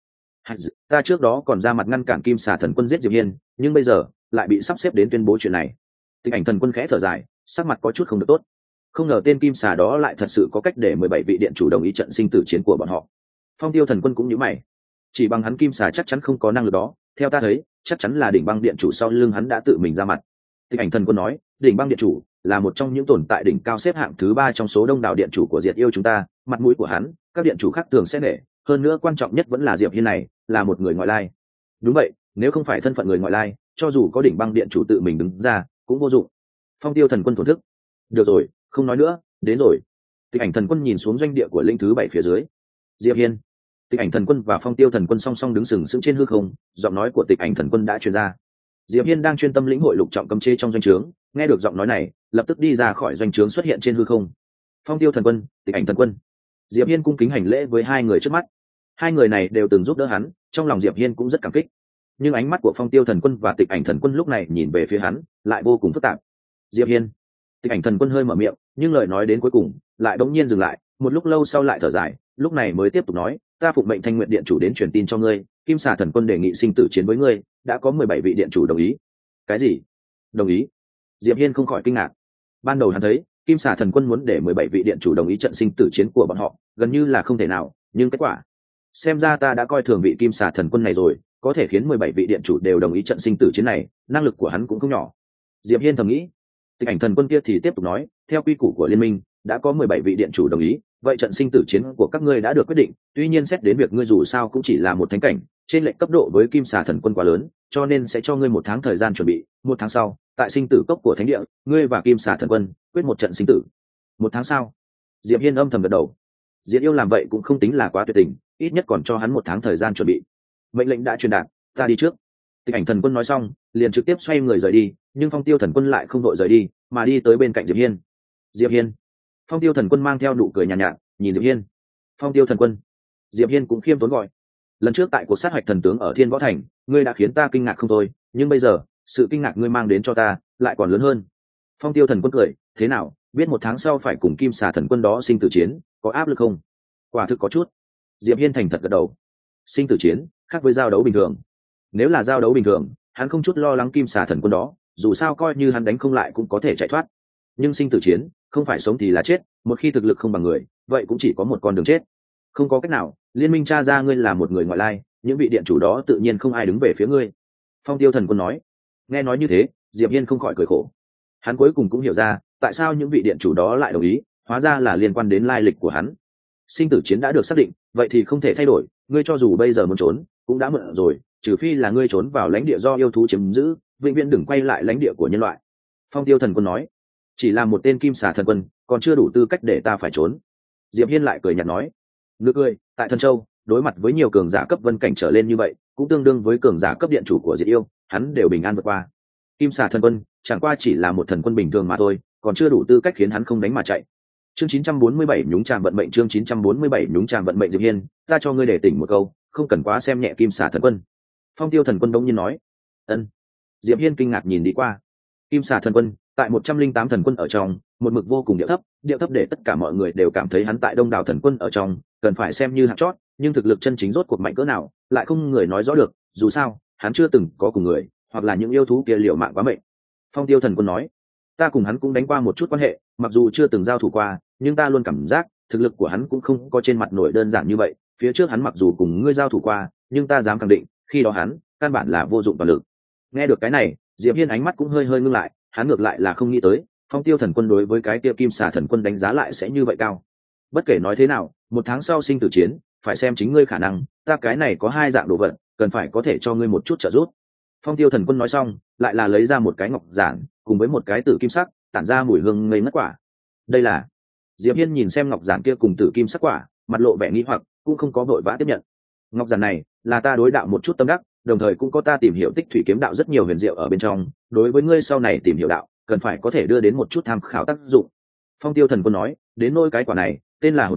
Ta trước đó còn ra mặt ngăn cản Kim Xà Thần Quân giết Diệp Hiên, nhưng bây giờ lại bị sắp xếp đến tuyên bố chuyện này. Tịch Ảnh Thần Quân khẽ thở dài, sắc mặt có chút không được tốt. Không ngờ tên Kim Xà đó lại thật sự có cách để mười bảy vị điện chủ đồng ý trận sinh tử chiến của bọn họ. Phong Tiêu Thần Quân cũng nhíu mày, chỉ bằng hắn Kim Xà chắc chắn không có năng lực đó, theo ta thấy chắc chắn là Đỉnh Băng điện chủ sau lưng hắn đã tự mình ra mặt. Tịch Ảnh Thần Quân nói, Đỉnh Băng điện chủ là một trong những tồn tại đỉnh cao xếp hạng thứ ba trong số đông đảo điện chủ của Diệt Yêu chúng ta, mặt mũi của hắn các điện chủ khác thường sẽ nể, hơn nữa quan trọng nhất vẫn là Diệp Hiên này là một người ngoại lai. Đúng vậy, nếu không phải thân phận người ngoại lai, cho dù có Đỉnh Băng điện chủ tự mình đứng ra cũng vô dụng. Phong Tiêu Thần Quân thổn thức. Được rồi, không nói nữa, đến rồi. Tịch Ảnh Thần Quân nhìn xuống doanh địa của lĩnh thứ bảy phía dưới. Diệp Hiên. Tịch Ảnh Thần Quân và Phong Tiêu Thần Quân song song đứng sừng sững trên hư không, giọng nói của Tịch Ảnh Thần Quân đã truyền ra. Diệp Hiên đang chuyên tâm lĩnh hội lục trọng cấm chế trong doanh trướng, nghe được giọng nói này, lập tức đi ra khỏi doanh trướng xuất hiện trên hư không. Phong Tiêu Thần Quân, Tịch Ảnh Thần Quân. Diệp Hiên cung kính hành lễ với hai người trước mắt. Hai người này đều từng giúp đỡ hắn, trong lòng Diệp Hiên cũng rất cảm kích. Nhưng ánh mắt của Phong Tiêu Thần Quân và Tịch Ảnh Thần Quân lúc này nhìn về phía hắn, lại vô cùng phức tạp. Diệp Hiên. Tịch Ảnh Thần Quân hơi mở miệng, nhưng lời nói đến cuối cùng lại đống nhiên dừng lại, một lúc lâu sau lại thở dài, lúc này mới tiếp tục nói, ta phụng mệnh Thanh Nguyện điện chủ đến truyền tin cho ngươi, Kim Xà Thần Quân đề nghị sinh tử chiến với ngươi, đã có mười bảy vị điện chủ đồng ý. Cái gì? Đồng ý? Diệp Hiên không khỏi kinh ngạc. Ban đầu hắn thấy Kim Xà Thần Quân muốn để mười bảy vị điện chủ đồng ý trận sinh tử chiến của bọn họ, gần như là không thể nào, nhưng kết quả, xem ra ta đã coi thường vị Kim Xà Thần Quân này rồi, có thể khiến mười bảy vị điện chủ đều đồng ý trận sinh tử chiến này, năng lực của hắn cũng không nhỏ. Diệp Hiên thầm nghĩ. Tịch Ảnh Thần Quân kia thì tiếp tục nói, theo quy củ của liên minh, đã có mười bảy vị điện chủ đồng ý, vậy trận sinh tử chiến của các ngươi đã được quyết định, tuy nhiên xét đến việc ngươi dù sao cũng chỉ là một thánh cảnh, trên lệnh cấp độ với Kim Xà Thần Quân quá lớn, cho nên sẽ cho ngươi một tháng thời gian chuẩn bị, một tháng sau, tại sinh tử cốc của thánh địa, ngươi và Kim Xà Thần Quân quyết một trận sinh tử. Một tháng sau? Diệp Hiên âm thầm gật đầu. Diệt Yêu làm vậy cũng không tính là quá tuyệt tình, ít nhất còn cho hắn một tháng thời gian chuẩn bị. Mệnh lệnh đã truyền đạt, ta đi trước. Tịch Ảnh Thần Quân nói xong, liền trực tiếp xoay người rời đi, nhưng Phong Tiêu Thần Quân lại không đội rời đi, mà đi tới bên cạnh Diệp Hiên. Diệp Hiên. Phong Tiêu Thần Quân mang theo nụ cười nhàn nhạt, nhạt, nhìn Diệp Hiên. Phong Tiêu Thần Quân. Diệp Hiên cũng khiêm tốn gọi. Lần trước tại cuộc sát hạch thần tướng ở Thiên Võ Thành, ngươi đã khiến ta kinh ngạc không thôi, nhưng bây giờ, sự kinh ngạc ngươi mang đến cho ta lại còn lớn hơn. Phong Tiêu Thần Quân cười, thế nào, biết một tháng sau phải cùng Kim Xà Thần Quân đó sinh tử chiến, có áp lực không? Quả thực có chút. Diệp Hiên thành thật gật đầu. Sinh tử chiến khác với giao đấu bình thường. Nếu là giao đấu bình thường, hắn không chút lo lắng Kim Xà Thần Quân đó, dù sao coi như hắn đánh không lại cũng có thể chạy thoát. Nhưng sinh tử chiến, không phải sống thì là chết, một khi thực lực không bằng người, vậy cũng chỉ có một con đường chết. Không có cách nào, liên minh tra ra ngươi là một người ngoại lai, những vị điện chủ đó tự nhiên không ai đứng về phía ngươi. Phong Tiêu Thần Quân nói. Nghe nói như thế, Diệp Hiên không khỏi cười khổ. Hắn cuối cùng cũng hiểu ra, tại sao những vị điện chủ đó lại đồng ý, hóa ra là liên quan đến lai lịch của hắn. Sinh tử chiến đã được xác định, vậy thì không thể thay đổi, ngươi cho dù bây giờ muốn trốn, cũng đã muộn rồi, trừ phi là ngươi trốn vào lãnh địa do yêu thú chiếm giữ, vĩnh viễn đừng quay lại lãnh địa của nhân loại. Phong Tiêu Thần Quân nói. Chỉ là một tên Kim Xà Thần Quân, còn chưa đủ tư cách để ta phải trốn. Diệp Hiên lại cười nhạt nói. Nước cười, tại Thần Châu, đối mặt với nhiều cường giả cấp vân cảnh trở lên như vậy, cũng tương đương với cường giả cấp điện chủ của Diệt Yêu, hắn đều bình an vượt qua. Kim Xà Thần Quân chẳng qua chỉ là một thần quân bình thường mà thôi, còn chưa đủ tư cách khiến hắn không đánh mà chạy. Chương chín trăm bốn mươi bảy nhúng tràm vận mệnh chương chín trăm bốn mươi bảy nhúng tràm vận mệnh Diệp Hiên, ta cho ngươi để tỉnh một câu, không cần quá xem nhẹ Kim Xà Thần Quân. Phong Tiêu Thần Quân đống nhiên nói. Ân. Diệp Hiên kinh ngạc nhìn đi qua. Kim Xà Thần Quân, tại một trăm linh tám thần quân ở trong, một mực vô cùng điệu thấp, điệu thấp để tất cả mọi người đều cảm thấy hắn tại đông đảo thần quân ở trong, cần phải xem như hạng chót, nhưng thực lực chân chính rốt cuộc mạnh cỡ nào, lại không người nói rõ được, dù sao, hắn chưa từng có cùng người, hoặc là những yêu thú kia liều mạng quá mệnh. Phong Tiêu Thần Quân nói. Ta cùng hắn cũng đánh qua một chút quan hệ, mặc dù chưa từng giao thủ qua, nhưng ta luôn cảm giác thực lực của hắn cũng không có trên mặt nổi đơn giản như vậy. Phía trước hắn mặc dù cùng ngươi giao thủ qua, nhưng ta dám khẳng định, khi đó hắn căn bản là vô dụng toàn lực. Nghe được cái này, Diệp Hiên ánh mắt cũng hơi hơi ngưng lại, hắn ngược lại là không nghĩ tới, Phong Tiêu Thần Quân đối với cái kia Kim Xà Thần Quân đánh giá lại sẽ như vậy cao. Bất kể nói thế nào, một tháng sau sinh tử chiến, phải xem chính ngươi khả năng, ta cái này có hai dạng đồ vật, cần phải có thể cho ngươi một chút trợ giúp. Phong Tiêu Thần Quân nói xong, lại là lấy ra một cái ngọc giản, cùng với một cái tử kim sắc, tản ra mùi hương ngây ngất quả. Đây là. Diệp Hiên nhìn xem ngọc giản kia cùng tử kim sắc quả, mặt lộ vẻ nghi hoặc, cũng không có vội vã tiếp nhận. Ngọc giản này là ta đối đạo một chút tâm đắc, đồng thời cũng có ta tìm hiểu tích thủy kiếm đạo rất nhiều huyền diệu ở bên trong, đối với ngươi sau này tìm hiểu đạo, cần phải có thể đưa đến một chút tham khảo tác dụng. Phong Tiêu Thần Quân nói, đến nỗi cái quả này, tên là hồn quả,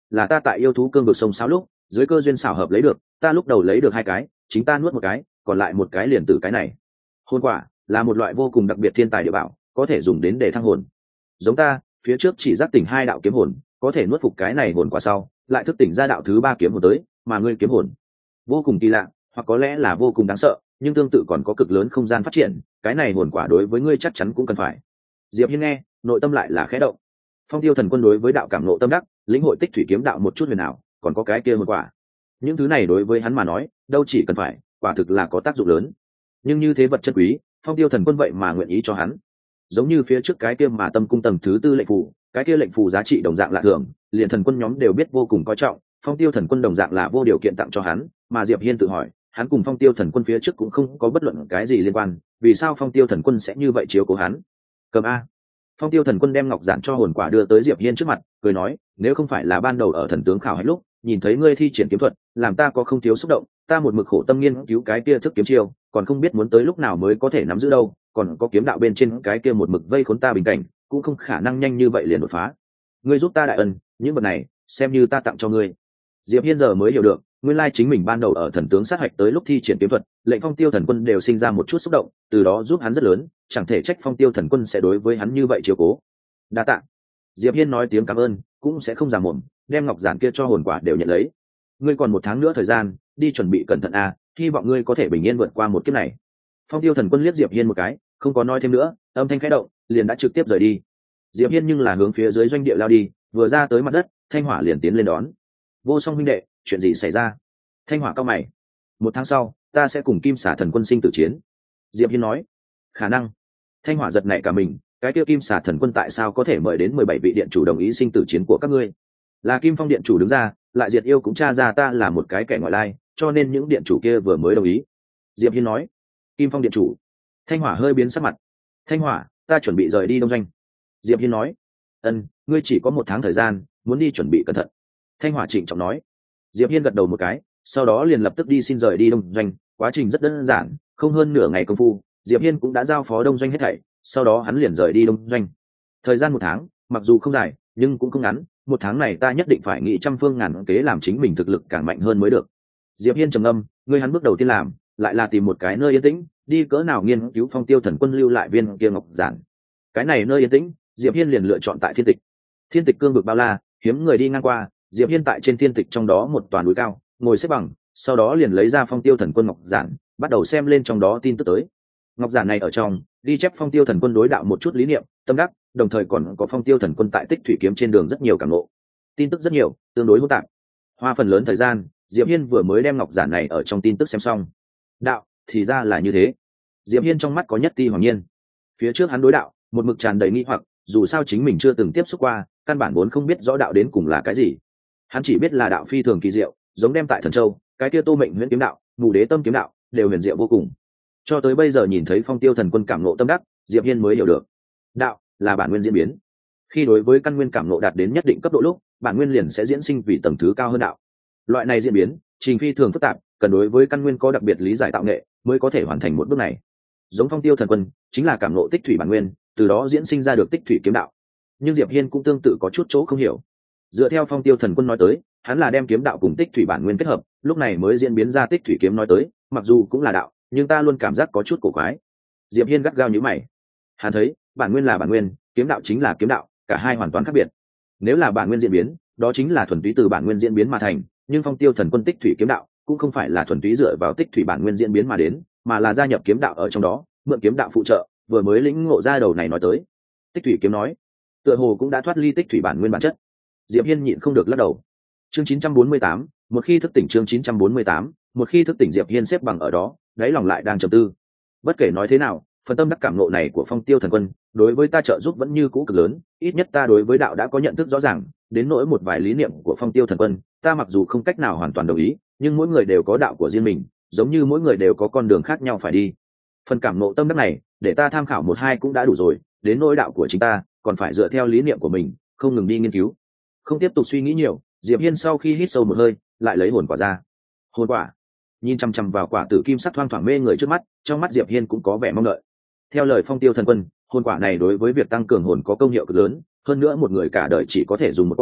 là ta tại yêu thú cương vực sông sáo lúc dưới cơ duyên xảo hợp lấy được, ta lúc đầu lấy được hai cái, chính ta nuốt một cái, còn lại một cái liền từ cái này. Hồn quả là một loại vô cùng đặc biệt thiên tài địa bảo, có thể dùng đến để thăng hồn. Giống ta phía trước chỉ giác tỉnh hai đạo kiếm hồn, có thể nuốt phục cái này hồn quả sau lại thức tỉnh ra đạo thứ ba kiếm hồn tới, mà ngươi kiếm hồn vô cùng kỳ lạ, hoặc có lẽ là vô cùng đáng sợ, nhưng tương tự còn có cực lớn không gian phát triển, cái này hồn quả đối với ngươi chắc chắn cũng cần phải. Diệp Hiên nghe, nội tâm lại là khẽ động. Phong Tiêu Thần Quân đối với đạo cảm ngộ tâm đắc, lĩnh hội tích thủy kiếm đạo một chút huyền ảo, còn có cái kia hồn quả. Những thứ này đối với hắn mà nói, đâu chỉ cần phải, quả thực là có tác dụng lớn. Nhưng như thế vật chân quý, Phong Tiêu Thần Quân vậy mà nguyện ý cho hắn. Giống như phía trước cái kia mà tâm cung tầng thứ tư lệnh phù, cái kia lệnh phù giá trị đồng dạng lạ thường, liền thần quân nhóm đều biết vô cùng coi trọng, Phong Tiêu Thần Quân đồng dạng là vô điều kiện tặng cho hắn, mà Diệp Hiên tự hỏi, hắn cùng Phong Tiêu Thần Quân phía trước cũng không có bất luận cái gì liên quan, vì sao Phong Tiêu Thần Quân sẽ như vậy chiếu cố hắn? Cầm a. Phong Tiêu Thần Quân đem ngọc giản cho hồn quả đưa tới Diệp Hiên trước mặt, cười nói, nếu không phải là ban đầu ở thần tướng khảo hết lúc, nhìn thấy ngươi thi triển kiếm thuật, làm ta có không thiếu xúc động, ta một mực khổ tâm nghiên cứu cái kia thức kiếm chiêu, còn không biết muốn tới lúc nào mới có thể nắm giữ đâu, còn có kiếm đạo bên trên cái kia một mực vây khốn ta bình cảnh, cũng không khả năng nhanh như vậy liền đột phá. Ngươi giúp ta đại ân, những vật này xem như ta tặng cho ngươi. Diệp Hiên giờ mới hiểu được, nguyên lai chính mình ban đầu ở thần tướng sát hạch tới lúc thi triển kiếm thuật, lệnh Phong Tiêu Thần Quân đều sinh ra một chút xúc động, từ đó giúp hắn rất lớn, chẳng thể trách Phong Tiêu Thần Quân sẽ đối với hắn như vậy chiếu cố. Đa tạ. Diệp Hiên nói tiếng cảm ơn, cũng sẽ không già mồm, đem ngọc giản kia cho hồn quả đều nhận lấy. Ngươi còn một tháng nữa thời gian, đi chuẩn bị cẩn thận a, hy vọng ngươi có thể bình yên vượt qua một kiếp này. Phong Tiêu Thần Quân liếc Diệp Hiên một cái, không có nói thêm nữa, âm thanh khẽ động, liền đã trực tiếp rời đi. Diệp Hiên nhưng là hướng phía dưới doanh địa lao đi, vừa ra tới mặt đất, Thanh Hỏa liền tiến lên đón. Vô Song huynh đệ, chuyện gì xảy ra? Thanh Hỏa cao mày. Một tháng sau, ta sẽ cùng Kim Xà Thần Quân sinh tử chiến. Diệp Hiên nói. Khả năng. Thanh Hỏa giật nảy cả mình, cái kia Kim Xà Thần Quân tại sao có thể mời đến mười bảy vị điện chủ đồng ý sinh tử chiến của các ngươi? Là Kim Phong điện chủ đứng ra, lại Diệt Yêu cũng tra ra ta là một cái kẻ ngoại lai, cho nên những điện chủ kia vừa mới đồng ý. Diệp Hiên nói. Kim Phong điện chủ. Thanh Hỏa hơi biến sắc mặt. Thanh Hỏa, ta chuẩn bị rời đi Đông Doanh. Diệp Hiên nói. Ân, ngươi chỉ có một tháng thời gian, muốn đi chuẩn bị cẩn thận. Thanh Hỏa trịnh trọng nói. Diệp Hiên gật đầu một cái, sau đó liền lập tức đi xin rời đi Đông Doanh. Quá trình rất đơn giản, không hơn nửa ngày công phu, Diệp Hiên cũng đã giao phó Đông Doanh hết thảy, sau đó hắn liền rời đi Đông Doanh. Thời gian một tháng, mặc dù không dài, nhưng cũng không ngắn, một tháng này ta nhất định phải nghĩ trăm phương ngàn kế làm chính mình thực lực càng mạnh hơn mới được. Diệp Hiên trầm ngâm, ngươi hắn bước đầu tiên làm, lại là tìm một cái nơi yên tĩnh, đi cỡ nào nghiên cứu Phong Tiêu Thần Quân lưu lại viên kia ngọc giản. Cái này nơi yên tĩnh, Diệp Hiên liền lựa chọn tại Thiên Tịch. Thiên Tịch cương vực bao la, hiếm người đi ngang qua, Diệp Hiên tại trên Thiên Tịch trong đó một tòa núi cao, ngồi xếp bằng, sau đó liền lấy ra Phong Tiêu Thần Quân ngọc giản, bắt đầu xem lên trong đó tin tức tới. Ngọc giản này ở trong, ghi chép Phong Tiêu Thần Quân đối đạo một chút lý niệm, tâm đắc, đồng thời còn có Phong Tiêu Thần Quân tại Tích Thủy kiếm trên đường rất nhiều cảm ngộ. Tin tức rất nhiều, tương đối hỗn tạp. Hoa phần lớn thời gian, Diệp Hiên vừa mới đem ngọc giản này ở trong tin tức xem xong. Đạo, thì ra là như thế. Diệp Hiên trong mắt có nhất ti hoàng nhiên. Phía trước hắn đối đạo, một mực tràn đầy nghi hoặc, dù sao chính mình chưa từng tiếp xúc qua, căn bản vốn không biết rõ đạo đến cùng là cái gì. Hắn chỉ biết là đạo phi thường kỳ diệu, giống đem tại Thần Châu, cái kia Tô Mệnh Huyễn kiếm đạo, Ngũ Đế Tâm kiếm đạo, đều huyền diệu vô cùng. Cho tới bây giờ nhìn thấy Phong Tiêu Thần Quân cảm ngộ tâm đắc, Diệp Hiên mới hiểu được, đạo là bản nguyên diễn biến. Khi đối với căn nguyên cảm ngộ đạt đến nhất định cấp độ lúc, bản nguyên liền sẽ diễn sinh vì tầng thứ cao hơn đạo. Loại này diễn biến, trình phi thường phức tạp, cần đối với căn nguyên có đặc biệt lý giải tạo nghệ, mới có thể hoàn thành một bước này. Giống Phong Tiêu Thần Quân, chính là cảm ngộ tích thủy bản nguyên, từ đó diễn sinh ra được tích thủy kiếm đạo. Nhưng Diệp Hiên cũng tương tự có chút chỗ không hiểu. Dựa theo Phong Tiêu Thần Quân nói tới, hắn là đem kiếm đạo cùng tích thủy bản nguyên kết hợp, lúc này mới diễn biến ra tích thủy kiếm nói tới, mặc dù cũng là đạo, nhưng ta luôn cảm giác có chút cổ quái. Diệp Hiên gắt gao nhíu mày. Hắn thấy, bản nguyên là bản nguyên, kiếm đạo chính là kiếm đạo, cả hai hoàn toàn khác biệt. Nếu là bản nguyên diễn biến, đó chính là thuần túy từ bản nguyên diễn biến mà thành, nhưng Phong Tiêu Thần Quân tích thủy kiếm đạo cũng không phải là thuần túy dựa vào tích thủy bản nguyên diễn biến mà đến, mà là gia nhập kiếm đạo ở trong đó, mượn kiếm đạo phụ trợ, vừa mới lĩnh ngộ ra đầu này nói tới. Tích thủy kiếm nói, tựa hồ cũng đã thoát ly tích thủy bản nguyên bản chất. Diệp Hiên nhịn không được lắc đầu. Chương chín trăm bốn mươi tám, một khi thức tỉnh. Chương chín trăm bốn mươi tám, một khi thức tỉnh. Diệp Hiên xếp bằng ở đó, đáy lòng lại đang trầm tư. Bất kể nói thế nào, phần tâm đắc cảm ngộ này của Phong Tiêu Thần Quân, đối với ta trợ giúp vẫn như cũ cực lớn, ít nhất ta đối với đạo đã có nhận thức rõ ràng, đến nỗi một vài lý niệm của Phong Tiêu Thần Quân, ta mặc dù không cách nào hoàn toàn đồng ý, nhưng mỗi người đều có đạo của riêng mình, giống như mỗi người đều có con đường khác nhau phải đi. Phần cảm ngộ tâm đắc này, để ta tham khảo một hai cũng đã đủ rồi, đến nỗi đạo của chính ta, còn phải dựa theo lý niệm của mình, không ngừng đi nghiên cứu. Không tiếp tục suy nghĩ nhiều, Diệp Hiên sau khi hít sâu một hơi, lại lấy hồn quả ra. Hồn quả. Nhìn chăm chăm vào quả tử kim sắc thoang thoảng mê người trước mắt, trong mắt Diệp Hiên cũng có vẻ mong đợi. Theo lời Phong Tiêu Thần Quân, hồn quả này đối với việc tăng cường hồn có công hiệu cực lớn, hơn nữa một người cả đời chỉ có thể dùng một quả,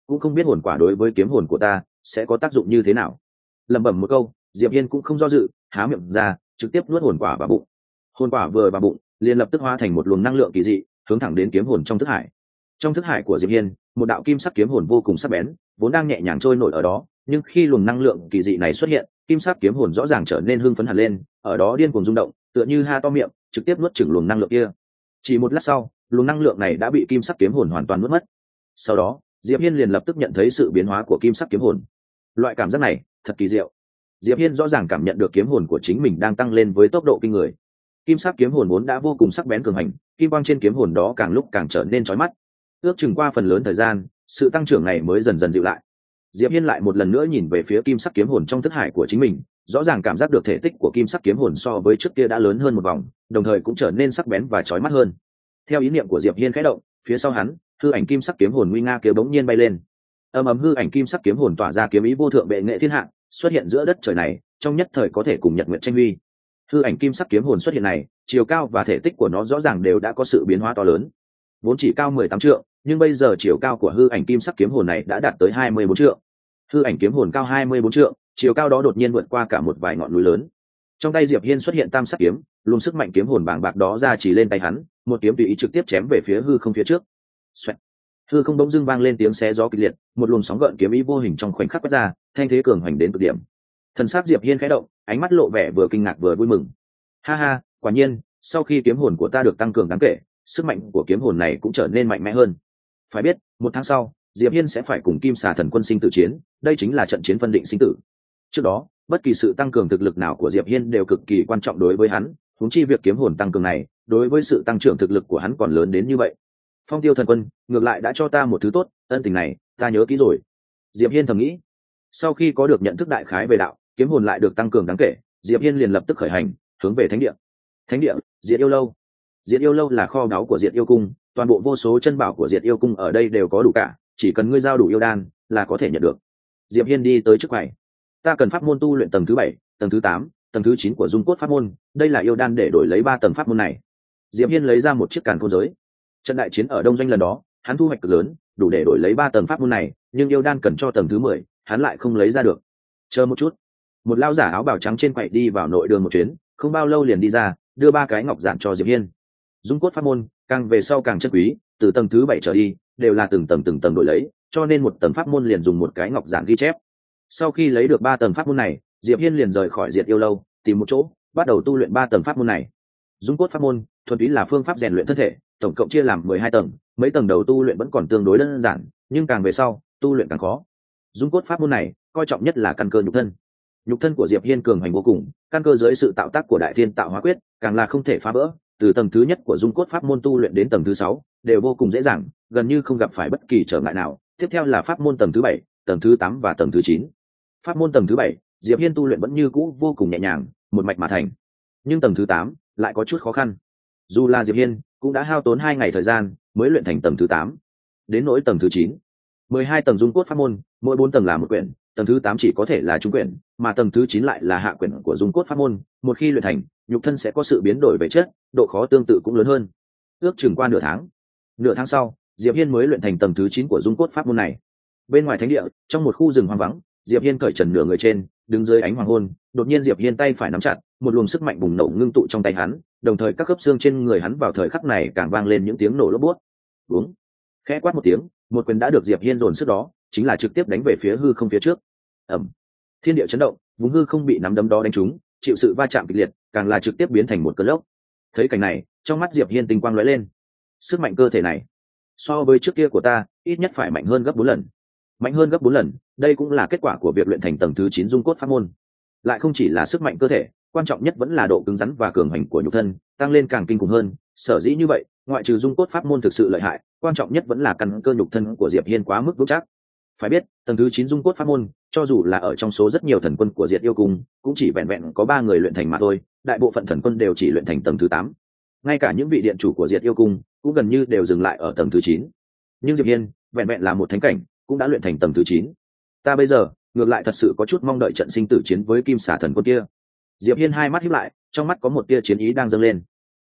cũng không biết hồn quả đối với kiếm hồn của ta sẽ có tác dụng như thế nào. Lẩm bẩm một câu, Diệp Hiên cũng không do dự, há miệng ra trực tiếp nuốt hồn quả vào bụng. Hồn quả vừa vào bụng liền lập tức hóa thành một luồng năng lượng kỳ dị, hướng thẳng đến kiếm hồn trong thức hải. Trong thức hải của Diệp Hiên, một đạo kim sắc kiếm hồn vô cùng sắc bén vốn đang nhẹ nhàng trôi nổi ở đó, nhưng khi luồng năng lượng kỳ dị này xuất hiện, kim sắc kiếm hồn rõ ràng trở nên hưng phấn hẳn lên, ở đó điên cuồng rung động, tựa như ha to miệng trực tiếp nuốt chửng luồng năng lượng kia. Chỉ một lát sau, luồng năng lượng này đã bị kim sắc kiếm hồn hoàn toàn nuốt mất. Sau đó Diệp Hiên liền lập tức nhận thấy sự biến hóa của kim sắc kiếm hồn. Loại cảm giác này thật kỳ diệu. Diệp Hiên rõ ràng cảm nhận được kiếm hồn của chính mình đang tăng lên với tốc độ kinh người. Kim sắc kiếm hồn vốn đã vô cùng sắc bén cường hành, kim quang trên kiếm hồn đó càng lúc càng trở nên chói mắt. Ước chừng qua phần lớn thời gian, sự tăng trưởng này mới dần dần dịu lại. Diệp Hiên lại một lần nữa nhìn về phía kim sắc kiếm hồn trong thức hải của chính mình, rõ ràng cảm giác được thể tích của kim sắc kiếm hồn so với trước kia đã lớn hơn một vòng, đồng thời cũng trở nên sắc bén và chói mắt hơn. Theo ý niệm của Diệp Hiên khẽ động, phía sau hắn, hư ảnh kim sắc kiếm hồn nguy nga kia bỗng nhiên bay lên. Ầm ầm, hư ảnh kim sắc kiếm hồn tỏa ra kiếm ý vô thượng bệ nghệ thiên hạ, xuất hiện giữa đất trời này, trong nhất thời có thể cùng nhật nguyệt tranh huy. Hư ảnh kim sắc kiếm hồn xuất hiện này, chiều cao và thể tích của nó rõ ràng đều đã có sự biến hóa to lớn. Vốn chỉ cao mười tám trượng, nhưng bây giờ chiều cao của hư ảnh kim sắc kiếm hồn này đã đạt tới hai mươi bốn trượng. Hư ảnh kiếm hồn cao hai mươi bốn trượng, chiều cao đó đột nhiên vượt qua cả một vài ngọn núi lớn. Trong tay Diệp Hiên xuất hiện tam sắc kiếm, luồng sức mạnh kiếm hồn bàng bạc đó ra chỉ lên tay hắn, một kiếm tùy ý trực tiếp chém về phía hư không phía trước. Xoẹt. Hư không bỗng dưng vang lên tiếng xé gió kịch liệt, một luồng sóng gợn kiếm ý vô hình trong khoảnh khắc quét ra, thanh thế cường hành đến cực điểm. Thần sắc Diệp Hiên khẽ động, ánh mắt lộ vẻ vừa kinh ngạc vừa vui mừng. Ha ha, quả nhiên, sau khi kiếm hồn của ta được tăng cường đáng kể, sức mạnh của kiếm hồn này cũng trở nên mạnh mẽ hơn. Phải biết, một tháng sau, Diệp Hiên sẽ phải cùng Kim Xà Thần Quân sinh tử chiến, đây chính là trận chiến phân định sinh tử. Trước đó, bất kỳ sự tăng cường thực lực nào của Diệp Hiên đều cực kỳ quan trọng đối với hắn, huống chi việc kiếm hồn tăng cường này, đối với sự tăng trưởng thực lực của hắn còn lớn đến như vậy. Phong Tiêu Thần Quân ngược lại đã cho ta một thứ tốt, ân tình này ta nhớ kỹ rồi. Diệp Hiên thầm nghĩ. Sau khi có được nhận thức đại khái về đạo, kiếm hồn lại được tăng cường đáng kể, Diệp Hiên liền lập tức khởi hành, hướng về thánh địa. Thánh địa, Diệt Yêu Lâu. Diệt Yêu Lâu là kho báu của Diệt Yêu Cung, toàn bộ vô số chân bảo của Diệt Yêu Cung ở đây đều có đủ cả, chỉ cần ngươi giao đủ yêu đan là có thể nhận được. Diệp Hiên đi tới trước quầy. Ta cần pháp môn tu luyện tầng thứ bảy, tầng thứ tám, tầng thứ chín của dung cốt pháp môn, đây là yêu đan để đổi lấy ba tầng pháp môn này. Diệp Hiên lấy ra một chiếc càn khôn giới. Trận đại chiến ở Đông Doanh lần đó, hắn thu hoạch cực lớn, đủ để đổi lấy ba tầng pháp môn này, nhưng yêu đan cần cho tầng thứ mười, hắn lại không lấy ra được. Chờ một chút. Một lão giả áo bào trắng trên quầy đi vào nội đường một chuyến, không bao lâu liền đi ra, đưa ba cái ngọc giản cho Diệp Hiên. Dung cốt pháp môn, càng về sau càng chân quý, từ tầng thứ bảy trở đi, đều là từng tầng từng tầng đổi lấy, cho nên một tầng pháp môn liền dùng một cái ngọc giản ghi chép. Sau khi lấy được ba tầng pháp môn này, Diệp Hiên liền rời khỏi Diệt Yêu Lâu, tìm một chỗ, bắt đầu tu luyện ba tầng pháp môn này. Dung cốt pháp môn, thuần túy là phương pháp rèn luyện thân thể, tổng cộng chia làm mười hai tầng, mấy tầng đầu tu luyện vẫn còn tương đối đơn giản, nhưng càng về sau, tu luyện càng khó. Dung cốt pháp môn này, coi trọng nhất là căn cơ nhục thân. Nhục thân của Diệp Hiên cường hành vô cùng, căn cơ dưới sự tạo tác của Đại Thiên Tạo Hóa Quyết, càng là không thể phá vỡ, từ tầng thứ nhất của dung cốt pháp môn tu luyện đến tầng thứ sáu, đều vô cùng dễ dàng, gần như không gặp phải bất kỳ trở ngại nào. Tiếp theo là pháp môn tầng thứ bảy, tầng thứ tám và tầng thứ chín. Pháp môn tầng thứ bảy, Diệp Hiên tu luyện vẫn như cũ vô cùng nhẹ nhàng, một mạch mà thành. Nhưng tầng thứ tám lại có chút khó khăn. Dù là Diệp Hiên cũng đã hao tốn hai ngày thời gian mới luyện thành tầng thứ tám. Đến nỗi tầng thứ chín, mười hai tầng dung cốt pháp môn, mỗi bốn tầng là một quyển, tầng thứ tám chỉ có thể là trung quyển, mà tầng thứ chín lại là hạ quyển của dung cốt pháp môn, một khi luyện thành, nhục thân sẽ có sự biến đổi về chất, độ khó tương tự cũng lớn hơn. Ước chừng qua nửa tháng. Nửa tháng sau, Diệp Hiên mới luyện thành tầng thứ chín của dung cốt pháp môn này. Bên ngoài thánh địa, trong một khu rừng hoang vắng, Diệp Hiên cởi trần nửa người trên, đứng dưới ánh hoàng hôn, đột nhiên Diệp Hiên tay phải nắm chặt, một luồng sức mạnh bùng nổ ngưng tụ trong tay hắn, đồng thời các khớp xương trên người hắn vào thời khắc này càng vang lên những tiếng nổ lốp bút. Đúng. Khẽ quát một tiếng, một quyền đã được Diệp Hiên dồn sức đó, chính là trực tiếp đánh về phía hư không phía trước. Ầm. Thiên địa chấn động, vùng hư không bị nắm đấm đó đánh trúng, chịu sự va chạm kịch liệt, càng là trực tiếp biến thành một cơn lốc. Thấy cảnh này, trong mắt Diệp Hiên tinh quang lóe lên. Sức mạnh cơ thể này, so với trước kia của ta, ít nhất phải mạnh hơn gấp bốn lần. Mạnh hơn gấp bốn lần, đây cũng là kết quả của việc luyện thành tầng thứ chín dung cốt pháp môn. Lại không chỉ là sức mạnh cơ thể, quan trọng nhất vẫn là độ cứng rắn và cường hành của nhục thân, tăng lên càng kinh khủng hơn. Sở dĩ như vậy, ngoại trừ dung cốt pháp môn thực sự lợi hại, quan trọng nhất vẫn là căn cơ nhục thân của Diệp Hiên quá mức vững chắc. Phải biết, tầng thứ chín dung cốt pháp môn, cho dù là ở trong số rất nhiều thần quân của Diệt Yêu Cung, cũng chỉ vẹn vẹn có ba người luyện thành mà thôi, đại bộ phận thần quân đều chỉ luyện thành tầng thứ tám. Ngay cả những vị điện chủ của Diệt Yêu Cung cũng gần như đều dừng lại ở tầng thứ chín. Nhưng Diệp Hiên, vẹn vẹn là một thánh cảnh, cũng đã luyện thành tầng thứ chín. Ta bây giờ, ngược lại thật sự có chút mong đợi trận sinh tử chiến với Kim Xà Thần Quân kia. Diệp Hiên hai mắt híp lại, trong mắt có một tia chiến ý đang dâng lên.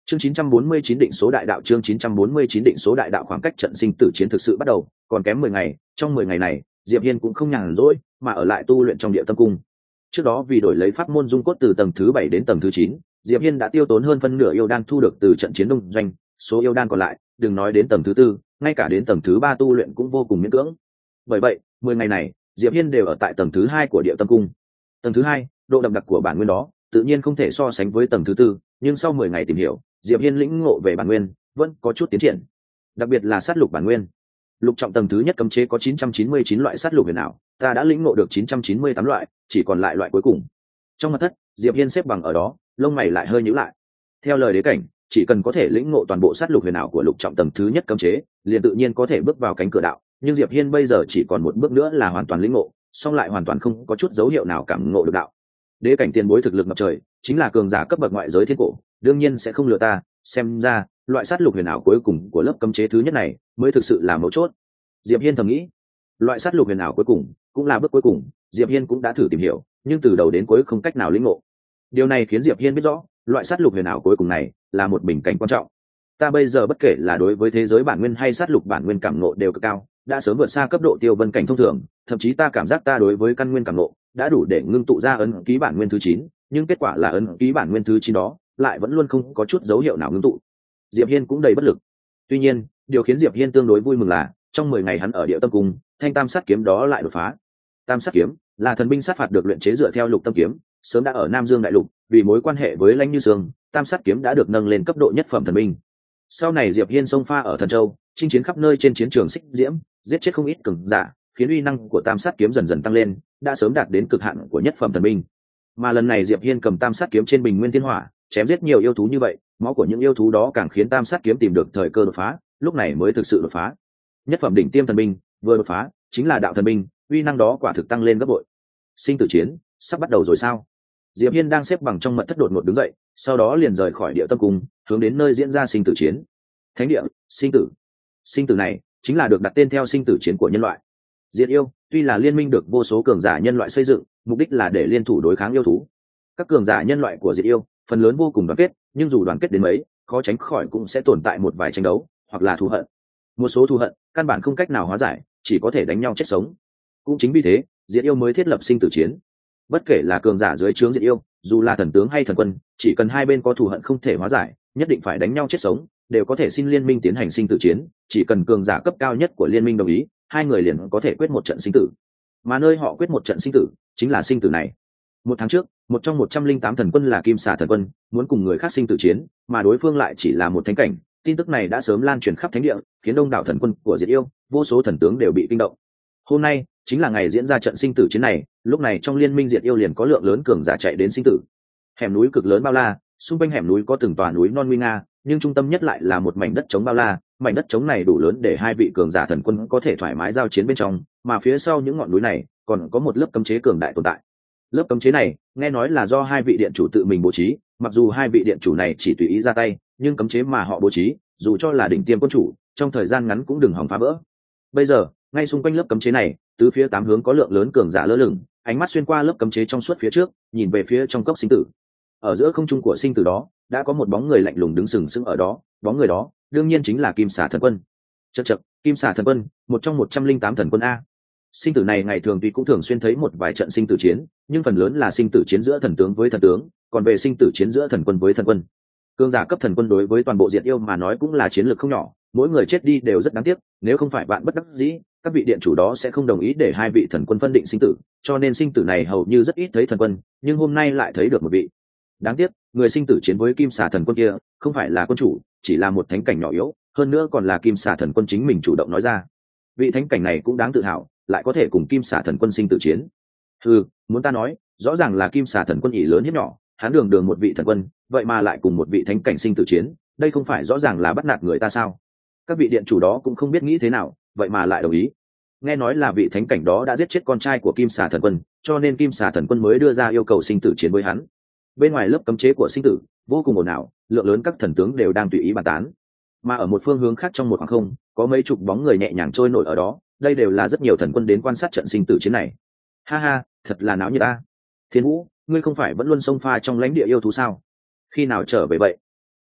Chương chín trăm bốn mươi chín định số đại đạo chương chín trăm bốn mươi chín định số đại đạo khoảng cách trận sinh tử chiến thực sự bắt đầu, còn kém mười ngày, trong mười ngày này, Diệp Hiên cũng không nhàn rỗi, mà ở lại tu luyện trong Địa Tâm Cung. Trước đó vì đổi lấy pháp môn dung cốt từ tầng thứ bảy đến tầng thứ chín, Diệp Hiên đã tiêu tốn hơn phân nửa yêu đan thu được từ trận chiến đông doanh, số yêu đan còn lại, đừng nói đến tầng thứ tư, ngay cả đến tầng thứ ba tu luyện cũng vô cùng miễn cưỡng. Bởi vậy, mười ngày này, Diệp Hiên đều ở tại tầng thứ hai của Địa Tâm Cung. Tầng thứ hai, độ đậm đặc của bản nguyên đó, tự nhiên không thể so sánh với tầng thứ tư, nhưng sau mười ngày tìm hiểu, Diệp Hiên lĩnh ngộ về bản nguyên, vẫn có chút tiến triển. Đặc biệt là sát lục bản nguyên. Lục trọng tầng thứ nhất cấm chế có chín trăm chín mươi chín loại sát lục huyền ảo, ta đã lĩnh ngộ được chín trăm chín mươi tám loại, chỉ còn lại loại cuối cùng. Trong mật thất, Diệp Hiên xếp bằng ở đó, lông mày lại hơi nhíu lại. Theo lời đế cảnh, chỉ cần có thể lĩnh ngộ toàn bộ sát lục huyền ảo của lục trọng tầng thứ nhất cấm chế, liền tự nhiên có thể bước vào cánh cửa đạo, nhưng Diệp Hiên bây giờ chỉ còn một bước nữa là hoàn toàn lĩnh ngộ, song lại hoàn toàn không có chút dấu hiệu nào cảm ngộ được đạo. Đế cảnh tiền bối thực lực ngập trời, chính là cường giả cấp bậc ngoại giới thiên cổ, đương nhiên sẽ không lừa ta, xem ra, loại sát lục huyền ảo cuối cùng của lớp cấm chế thứ nhất này mới thực sự là mấu chốt. Diệp Hiên thầm nghĩ, loại sát lục huyền ảo cuối cùng cũng là bước cuối cùng, Diệp Hiên cũng đã thử tìm hiểu, nhưng từ đầu đến cuối không cách nào lĩnh ngộ. Điều này khiến Diệp Hiên biết rõ, loại sát lục huyền ảo cuối cùng này là một bình cảnh quan trọng. Ta bây giờ bất kể là đối với thế giới bản nguyên hay sát lục bản nguyên cảm ngộ đều cực cao, đã sớm vượt xa cấp độ tiêu vân cảnh thông thường, thậm chí ta cảm giác ta đối với căn nguyên cảm ngộ đã đủ để ngưng tụ ra ấn ký bản nguyên thứ chín, nhưng kết quả là ấn ký bản nguyên thứ chín đó lại vẫn luôn không có chút dấu hiệu nào ngưng tụ. Diệp Hiên cũng đầy bất lực. Tuy nhiên, điều khiến Diệp Hiên tương đối vui mừng là, trong mười ngày hắn ở Địa Tâm Cung, thanh tam sát kiếm đó lại đột phá. Tam sát kiếm là thần binh sát phạt được luyện chế dựa theo lục tâm kiếm, sớm đã ở Nam Dương đại lục, vì mối quan hệ với Lãnh Như Sương, tam sát kiếm đã được nâng lên cấp độ nhất phẩm thần binh. Sau này Diệp Hiên xông pha ở Thần Châu, chinh chiến khắp nơi trên chiến trường xích diễm, giết chết không ít cường giả, khiến uy năng của tam sát kiếm dần dần tăng lên, đã sớm đạt đến cực hạn của nhất phẩm thần binh. Mà lần này Diệp Hiên cầm tam sát kiếm trên bình nguyên thiên hỏa, chém giết nhiều yêu thú như vậy, máu của những yêu thú đó càng khiến tam sát kiếm tìm được thời cơ đột phá, lúc này mới thực sự đột phá. Nhất phẩm đỉnh tiêm thần binh, vừa đột phá, chính là đạo thần binh, uy năng đó quả thực tăng lên gấp bội. Sinh tử chiến sắp bắt đầu rồi sao? Diệp Hiên đang xếp bằng trong mật thất đột ngột đứng dậy, sau đó liền rời khỏi Địa Tâm Cung, hướng đến nơi diễn ra sinh tử chiến. Thánh địa, sinh tử. Sinh tử này chính là được đặt tên theo sinh tử chiến của nhân loại. Diệt yêu, tuy là liên minh được vô số cường giả nhân loại xây dựng, mục đích là để liên thủ đối kháng yêu thú. Các cường giả nhân loại của Diệt yêu, phần lớn vô cùng đoàn kết, nhưng dù đoàn kết đến mấy, khó tránh khỏi cũng sẽ tồn tại một vài tranh đấu, hoặc là thù hận. Một số thù hận, căn bản không cách nào hóa giải, chỉ có thể đánh nhau chết sống. Cũng chính vì thế, Diệt yêu mới thiết lập sinh tử chiến. Bất kể là cường giả dưới trướng Diệt yêu, dù là thần tướng hay thần quân, chỉ cần hai bên có thù hận không thể hóa giải, nhất định phải đánh nhau chết sống, đều có thể xin liên minh tiến hành sinh tử chiến, chỉ cần cường giả cấp cao nhất của liên minh đồng ý, hai người liền có thể quyết một trận sinh tử. Mà nơi họ quyết một trận sinh tử, chính là sinh tử này. Một tháng trước, một trong một trăm linh tám thần quân là Kim Xà thần quân, muốn cùng người khác sinh tử chiến, mà đối phương lại chỉ là một thánh cảnh. Tin tức này đã sớm lan truyền khắp thánh địa, khiến đông đảo thần quân của Diệt yêu, vô số thần tướng đều bị kinh động. Hôm nay chính là ngày diễn ra trận sinh tử chiến này, lúc này trong liên minh Diệt yêu liền có lượng lớn cường giả chạy đến sinh tử. Hẻm núi cực lớn bao la, xung quanh hẻm núi có từng tòa núi non nguy nga, nhưng trung tâm nhất lại là một mảnh đất trống bao la, mảnh đất trống này đủ lớn để hai vị cường giả thần quân có thể thoải mái giao chiến bên trong, mà phía sau những ngọn núi này còn có một lớp cấm chế cường đại tồn tại. Lớp cấm chế này nghe nói là do hai vị điện chủ tự mình bố trí, mặc dù hai vị điện chủ này chỉ tùy ý ra tay, nhưng cấm chế mà họ bố trí, dù cho là đỉnh tiêm quân chủ, trong thời gian ngắn cũng đừng hòng phá vỡ. Bây giờ, ngay xung quanh lớp cấm chế này, tứ phía tám hướng có lượng lớn cường giả lơ lửng, ánh mắt xuyên qua lớp cấm chế trong suốt phía trước, nhìn về phía trong cốc sinh tử. Ở giữa không trung của sinh tử đó, đã có một bóng người lạnh lùng đứng sừng sững ở đó, bóng người đó đương nhiên chính là Kim Xà thần quân. Chậc chậc, Kim Xà thần quân, một trong một trăm linh tám thần quân a. Sinh tử này ngày thường tuy cũng thường xuyên thấy một vài trận sinh tử chiến, nhưng phần lớn là sinh tử chiến giữa thần tướng với thần tướng, còn về sinh tử chiến giữa thần quân với thần quân. Cường giả cấp thần quân đối với toàn bộ Diệt yêu mà nói cũng là chiến lược không nhỏ, mỗi người chết đi đều rất đáng tiếc, nếu không phải bạn bất đắc dĩ, các vị điện chủ đó sẽ không đồng ý để hai vị thần quân phân định sinh tử, cho nên sinh tử này hầu như rất ít thấy thần quân, nhưng hôm nay lại thấy được một vị. Đáng tiếc, người sinh tử chiến với Kim Xà thần quân kia không phải là quân chủ, chỉ là một thánh cảnh nhỏ yếu, hơn nữa còn là Kim Xà thần quân chính mình chủ động nói ra. Vị thánh cảnh này cũng đáng tự hào, lại có thể cùng Kim Xà thần quân sinh tử chiến. Ừ, muốn ta nói, rõ ràng là Kim Xà thần quân ỷ lớn hiếp nhỏ, hắn đường đường một vị thần quân, vậy mà lại cùng một vị thánh cảnh sinh tử chiến, đây không phải rõ ràng là bắt nạt người ta sao? Các vị điện chủ đó cũng không biết nghĩ thế nào, vậy mà lại đồng ý. Nghe nói là vị thánh cảnh đó đã giết chết con trai của Kim Xà thần quân, cho nên Kim Xà thần quân mới đưa ra yêu cầu sinh tử chiến với hắn. Bên ngoài lớp cấm chế của sinh tử vô cùng ồn ào, lượng lớn các thần tướng đều đang tùy ý bàn tán, mà ở một phương hướng khác trong một khoảng không có mấy chục bóng người nhẹ nhàng trôi nổi ở đó, đây đều là rất nhiều thần quân đến quan sát trận sinh tử chiến này. Ha ha, thật là náo nhiệt ta. Thiên Vũ, ngươi không phải vẫn luôn xông pha trong lãnh địa yêu thú sao? Khi nào trở về vậy?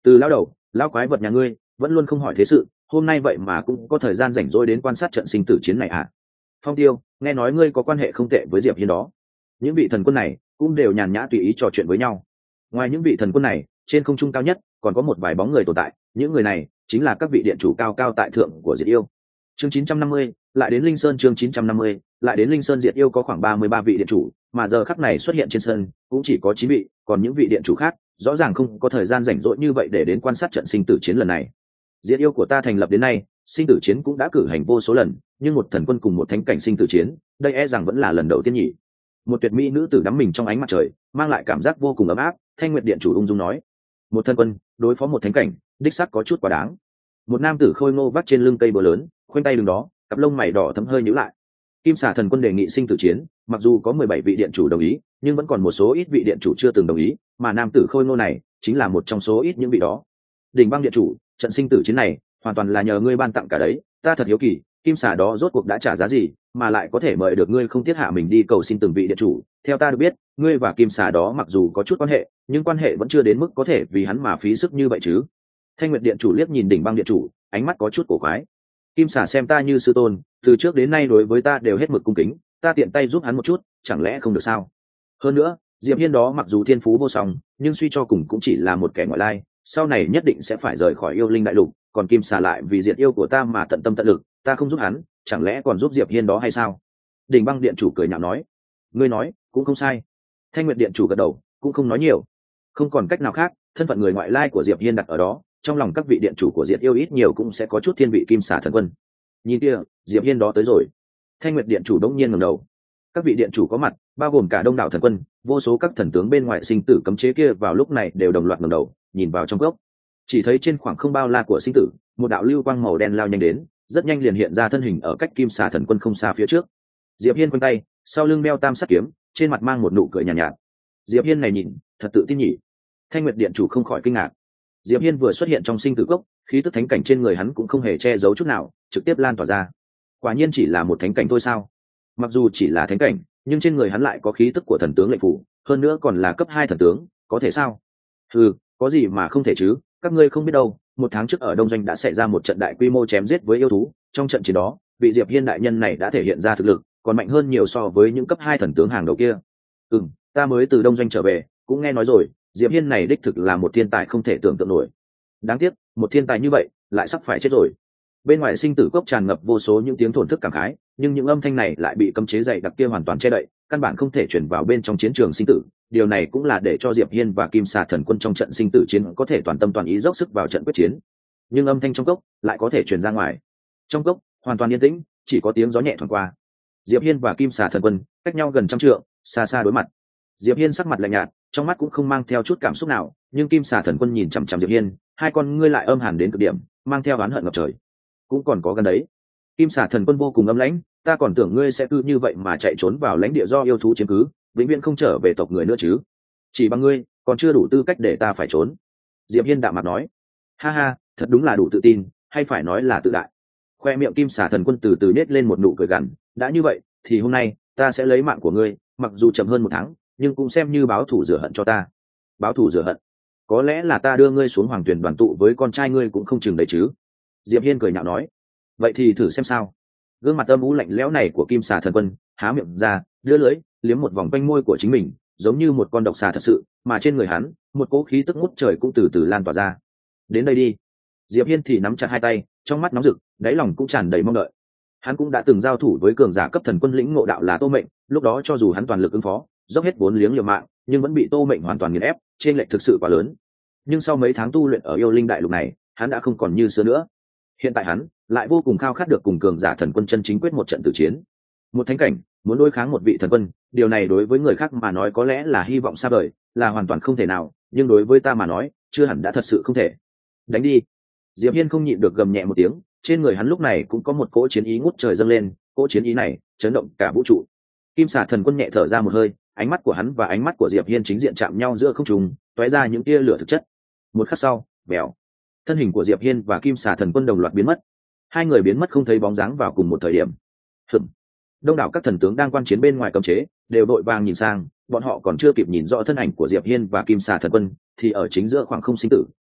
Từ lão đầu, lão quái vật nhà ngươi vẫn luôn không hỏi thế sự, hôm nay vậy mà cũng có thời gian rảnh rỗi đến quan sát trận sinh tử chiến này à? Phong Tiêu, nghe nói ngươi có quan hệ không tệ với Diệp Hiên đó. Những vị thần quân này cũng đều nhàn nhã tùy ý trò chuyện với nhau. Ngoài những vị thần quân này, trên không trung cao nhất còn có một vài bóng người tồn tại, những người này chính là các vị điện chủ cao cao tại thượng của Diệt Yêu. Chương chín trăm năm mươi, lại đến Linh Sơn. Chương chín trăm năm mươi, lại đến Linh Sơn. Diệt Yêu có khoảng ba mươi ba vị điện chủ, mà giờ khắc này xuất hiện trên sân cũng chỉ có chín vị, còn những vị điện chủ khác rõ ràng không có thời gian rảnh rỗi như vậy để đến quan sát trận sinh tử chiến lần này. Diệt Yêu của ta thành lập đến nay, sinh tử chiến cũng đã cử hành vô số lần, nhưng một thần quân cùng một thánh cảnh sinh tử chiến, đây e rằng vẫn là lần đầu tiên nhỉ. Một tuyệt mỹ nữ tử đắm mình trong ánh mặt trời, mang lại cảm giác vô cùng ấm áp. Thanh Nguyệt điện chủ ung dung nói, một thần quân đối phó một thánh cảnh, đích xác có chút quá đáng. Một nam tử khôi ngô vắt trên lưng cây búa lớn, khoanh tay đứng đó, cặp lông mày đỏ thẫm hơi nhíu lại. Kim Xà thần quân đề nghị sinh tử chiến, mặc dù có mười bảy vị điện chủ đồng ý, nhưng vẫn còn một số ít vị điện chủ chưa từng đồng ý, mà nam tử khôi ngô này chính là một trong số ít những vị đó. Đỉnh Băng điện chủ, trận sinh tử chiến này hoàn toàn là nhờ ngươi ban tặng cả đấy, ta thật hiếu kỳ, Kim Xà đó rốt cuộc đã trả giá gì, mà lại có thể mời được ngươi không tiếc hạ mình đi cầu xin từng vị điện chủ. Theo ta được biết, ngươi và Kim Xà đó mặc dù có chút quan hệ, nhưng quan hệ vẫn chưa đến mức có thể vì hắn mà phí sức như vậy chứ. Thanh Nguyệt điện chủ liếc nhìn Đỉnh Băng điện chủ, ánh mắt có chút cổ quái. Kim Xà xem ta như sư tôn, từ trước đến nay đối với ta đều hết mực cung kính, ta tiện tay giúp hắn một chút, chẳng lẽ không được sao? Hơn nữa, Diệp Hiên đó mặc dù thiên phú vô song, nhưng suy cho cùng cũng chỉ là một kẻ ngoại lai, sau này nhất định sẽ phải rời khỏi yêu linh đại lục, còn Kim Xà lại vì diệt yêu của ta mà tận tâm tận lực, ta không giúp hắn, chẳng lẽ còn giúp Diệp Hiên đó hay sao? Đỉnh Băng điện chủ cười nhạo nói, ngươi nói cũng không sai. Thanh Nguyệt điện chủ gật đầu, cũng không nói nhiều. Không còn cách nào khác, thân phận người ngoại lai của Diệp Hiên đặt ở đó, trong lòng các vị điện chủ của Diệt Yêu ít nhiều cũng sẽ có chút thiên vị Kim Xà thần quân. Nhìn kia, Diệp Hiên đó tới rồi. Thanh Nguyệt điện chủ đống nhiên ngẩng đầu. Các vị điện chủ có mặt, bao gồm cả đông đảo thần quân, vô số các thần tướng bên ngoài sinh tử cấm chế kia vào lúc này đều đồng loạt ngẩng đầu, nhìn vào trong góc. Chỉ thấy trên khoảng không bao la của sinh tử, một đạo lưu quang màu đen lao nhanh đến, rất nhanh liền hiện ra thân hình ở cách Kim Xà thần quân không xa phía trước. Diệp Hiên quanh tay, sau lưng đeo tam sắc kiếm, trên mặt mang một nụ cười nhàn nhạt, nhạt. Diệp Hiên này nhìn, thật tự tin nhỉ? Thanh Nguyệt điện chủ không khỏi kinh ngạc. Diệp Hiên vừa xuất hiện trong sinh tử cốc, khí tức thánh cảnh trên người hắn cũng không hề che giấu chút nào, trực tiếp lan tỏa ra. Quả nhiên chỉ là một thánh cảnh thôi sao? Mặc dù chỉ là thánh cảnh, nhưng trên người hắn lại có khí tức của thần tướng lệnh phủ, hơn nữa còn là cấp hai thần tướng, có thể sao? Ừ, có gì mà không thể chứ? Các ngươi không biết đâu, một tháng trước ở Đông Doanh đã xảy ra một trận đại quy mô chém giết với yêu thú, trong trận chiến đó, vị Diệp Hiên đại nhân này đã thể hiện ra thực lực, còn mạnh hơn nhiều so với những cấp hai thần tướng hàng đầu kia. Ừm, ta mới từ Đông Doanh trở về, cũng nghe nói rồi, Diệp Hiên này đích thực là một thiên tài không thể tưởng tượng nổi. Đáng tiếc, một thiên tài như vậy lại sắp phải chết rồi. Bên ngoài sinh tử cốc tràn ngập vô số những tiếng thổn thức cảm khái, nhưng những âm thanh này lại bị cấm chế dày đặc kia hoàn toàn che đậy, căn bản không thể chuyển vào bên trong chiến trường sinh tử. Điều này cũng là để cho Diệp Hiên và Kim Xà thần quân trong trận sinh tử chiến có thể toàn tâm toàn ý dốc sức vào trận quyết chiến. Nhưng âm thanh trong cốc lại có thể truyền ra ngoài. Trong cốc hoàn toàn yên tĩnh, chỉ có tiếng gió nhẹ thoảng qua. Diệp Hiên và Kim Xà thần quân cách nhau gần trăm trượng, xa xa đối mặt. Diệp Hiên sắc mặt lạnh nhạt, trong mắt cũng không mang theo chút cảm xúc nào, nhưng Kim Xà thần quân nhìn chằm chằm Diệp Hiên, hai con ngươi lại âm hàn đến cực điểm, mang theo oán hận ngập trời. Cũng còn có gần đấy. Kim Xà thần quân vô cùng âm lãnh, ta còn tưởng ngươi sẽ cứ như vậy mà chạy trốn vào lãnh địa do yêu thú chiếm cứ, vĩnh viễn không trở về tộc người nữa chứ? Chỉ bằng ngươi, còn chưa đủ tư cách để ta phải trốn. Diệp Hiên đạm mặt nói. Ha ha, thật đúng là đủ tự tin, hay phải nói là tự đại. Khoe miệng Kim Xà thần quân từ từ nết lên một nụ cười gằn, đã như vậy, thì hôm nay ta sẽ lấy mạng của ngươi, mặc dù chậm hơn một tháng, nhưng cũng xem như báo thù rửa hận cho ta. Báo thù rửa hận? Có lẽ là ta đưa ngươi xuống hoàng tuyển đoàn tụ với con trai ngươi cũng không chừng đấy chứ? Diệp Hiên cười nhạo nói. Vậy thì thử xem sao. Gương mặt âm u lạnh lẽo này của Kim Xà thần quân há miệng ra, đưa lưỡi liếm một vòng quanh môi của chính mình, giống như một con độc xà thật sự, mà trên người hắn một cỗ khí tức ngút trời cũng từ từ lan tỏa ra. Đến đây đi. Diệp Hiên thì nắm chặt hai tay, trong mắt nóng rực, đáy lòng cũng tràn đầy mong đợi. Hắn cũng đã từng giao thủ với cường giả cấp thần quân lĩnh ngộ đạo là Tô Mệnh, lúc đó cho dù hắn toàn lực ứng phó, dốc hết vốn liếng liều mạng, nhưng vẫn bị Tô Mệnh hoàn toàn nghiền ép, trên lệch thực sự quá lớn. Nhưng sau mấy tháng tu luyện ở yêu linh đại lục này, hắn đã không còn như xưa nữa. Hiện tại hắn lại vô cùng khao khát được cùng cường giả thần quân chân chính quyết một trận tử chiến. Một thánh cảnh muốn đối kháng một vị thần quân, điều này đối với người khác mà nói có lẽ là hy vọng xa vời, là hoàn toàn không thể nào, nhưng đối với ta mà nói, chưa hẳn đã thật sự không thể. Đánh đi. Diệp Hiên không nhịn được gầm nhẹ một tiếng, trên người hắn lúc này cũng có một cỗ chiến ý ngút trời dâng lên, cỗ chiến ý này chấn động cả vũ trụ. Kim Xà thần quân nhẹ thở ra một hơi, ánh mắt của hắn và ánh mắt của Diệp Hiên chính diện chạm nhau giữa không trung, tóe ra những tia lửa thực chất. Một khắc sau, bèo, thân hình của Diệp Hiên và Kim Xà thần quân đồng loạt biến mất. Hai người biến mất không thấy bóng dáng vào cùng một thời điểm. Hừm. Đông đảo các thần tướng đang quan chiến bên ngoài cấm chế, đều đội vàng nhìn sang, bọn họ còn chưa kịp nhìn rõ thân ảnh của Diệp Hiên và Kim Xà thần quân, thì ở chính giữa khoảng không sinh tử,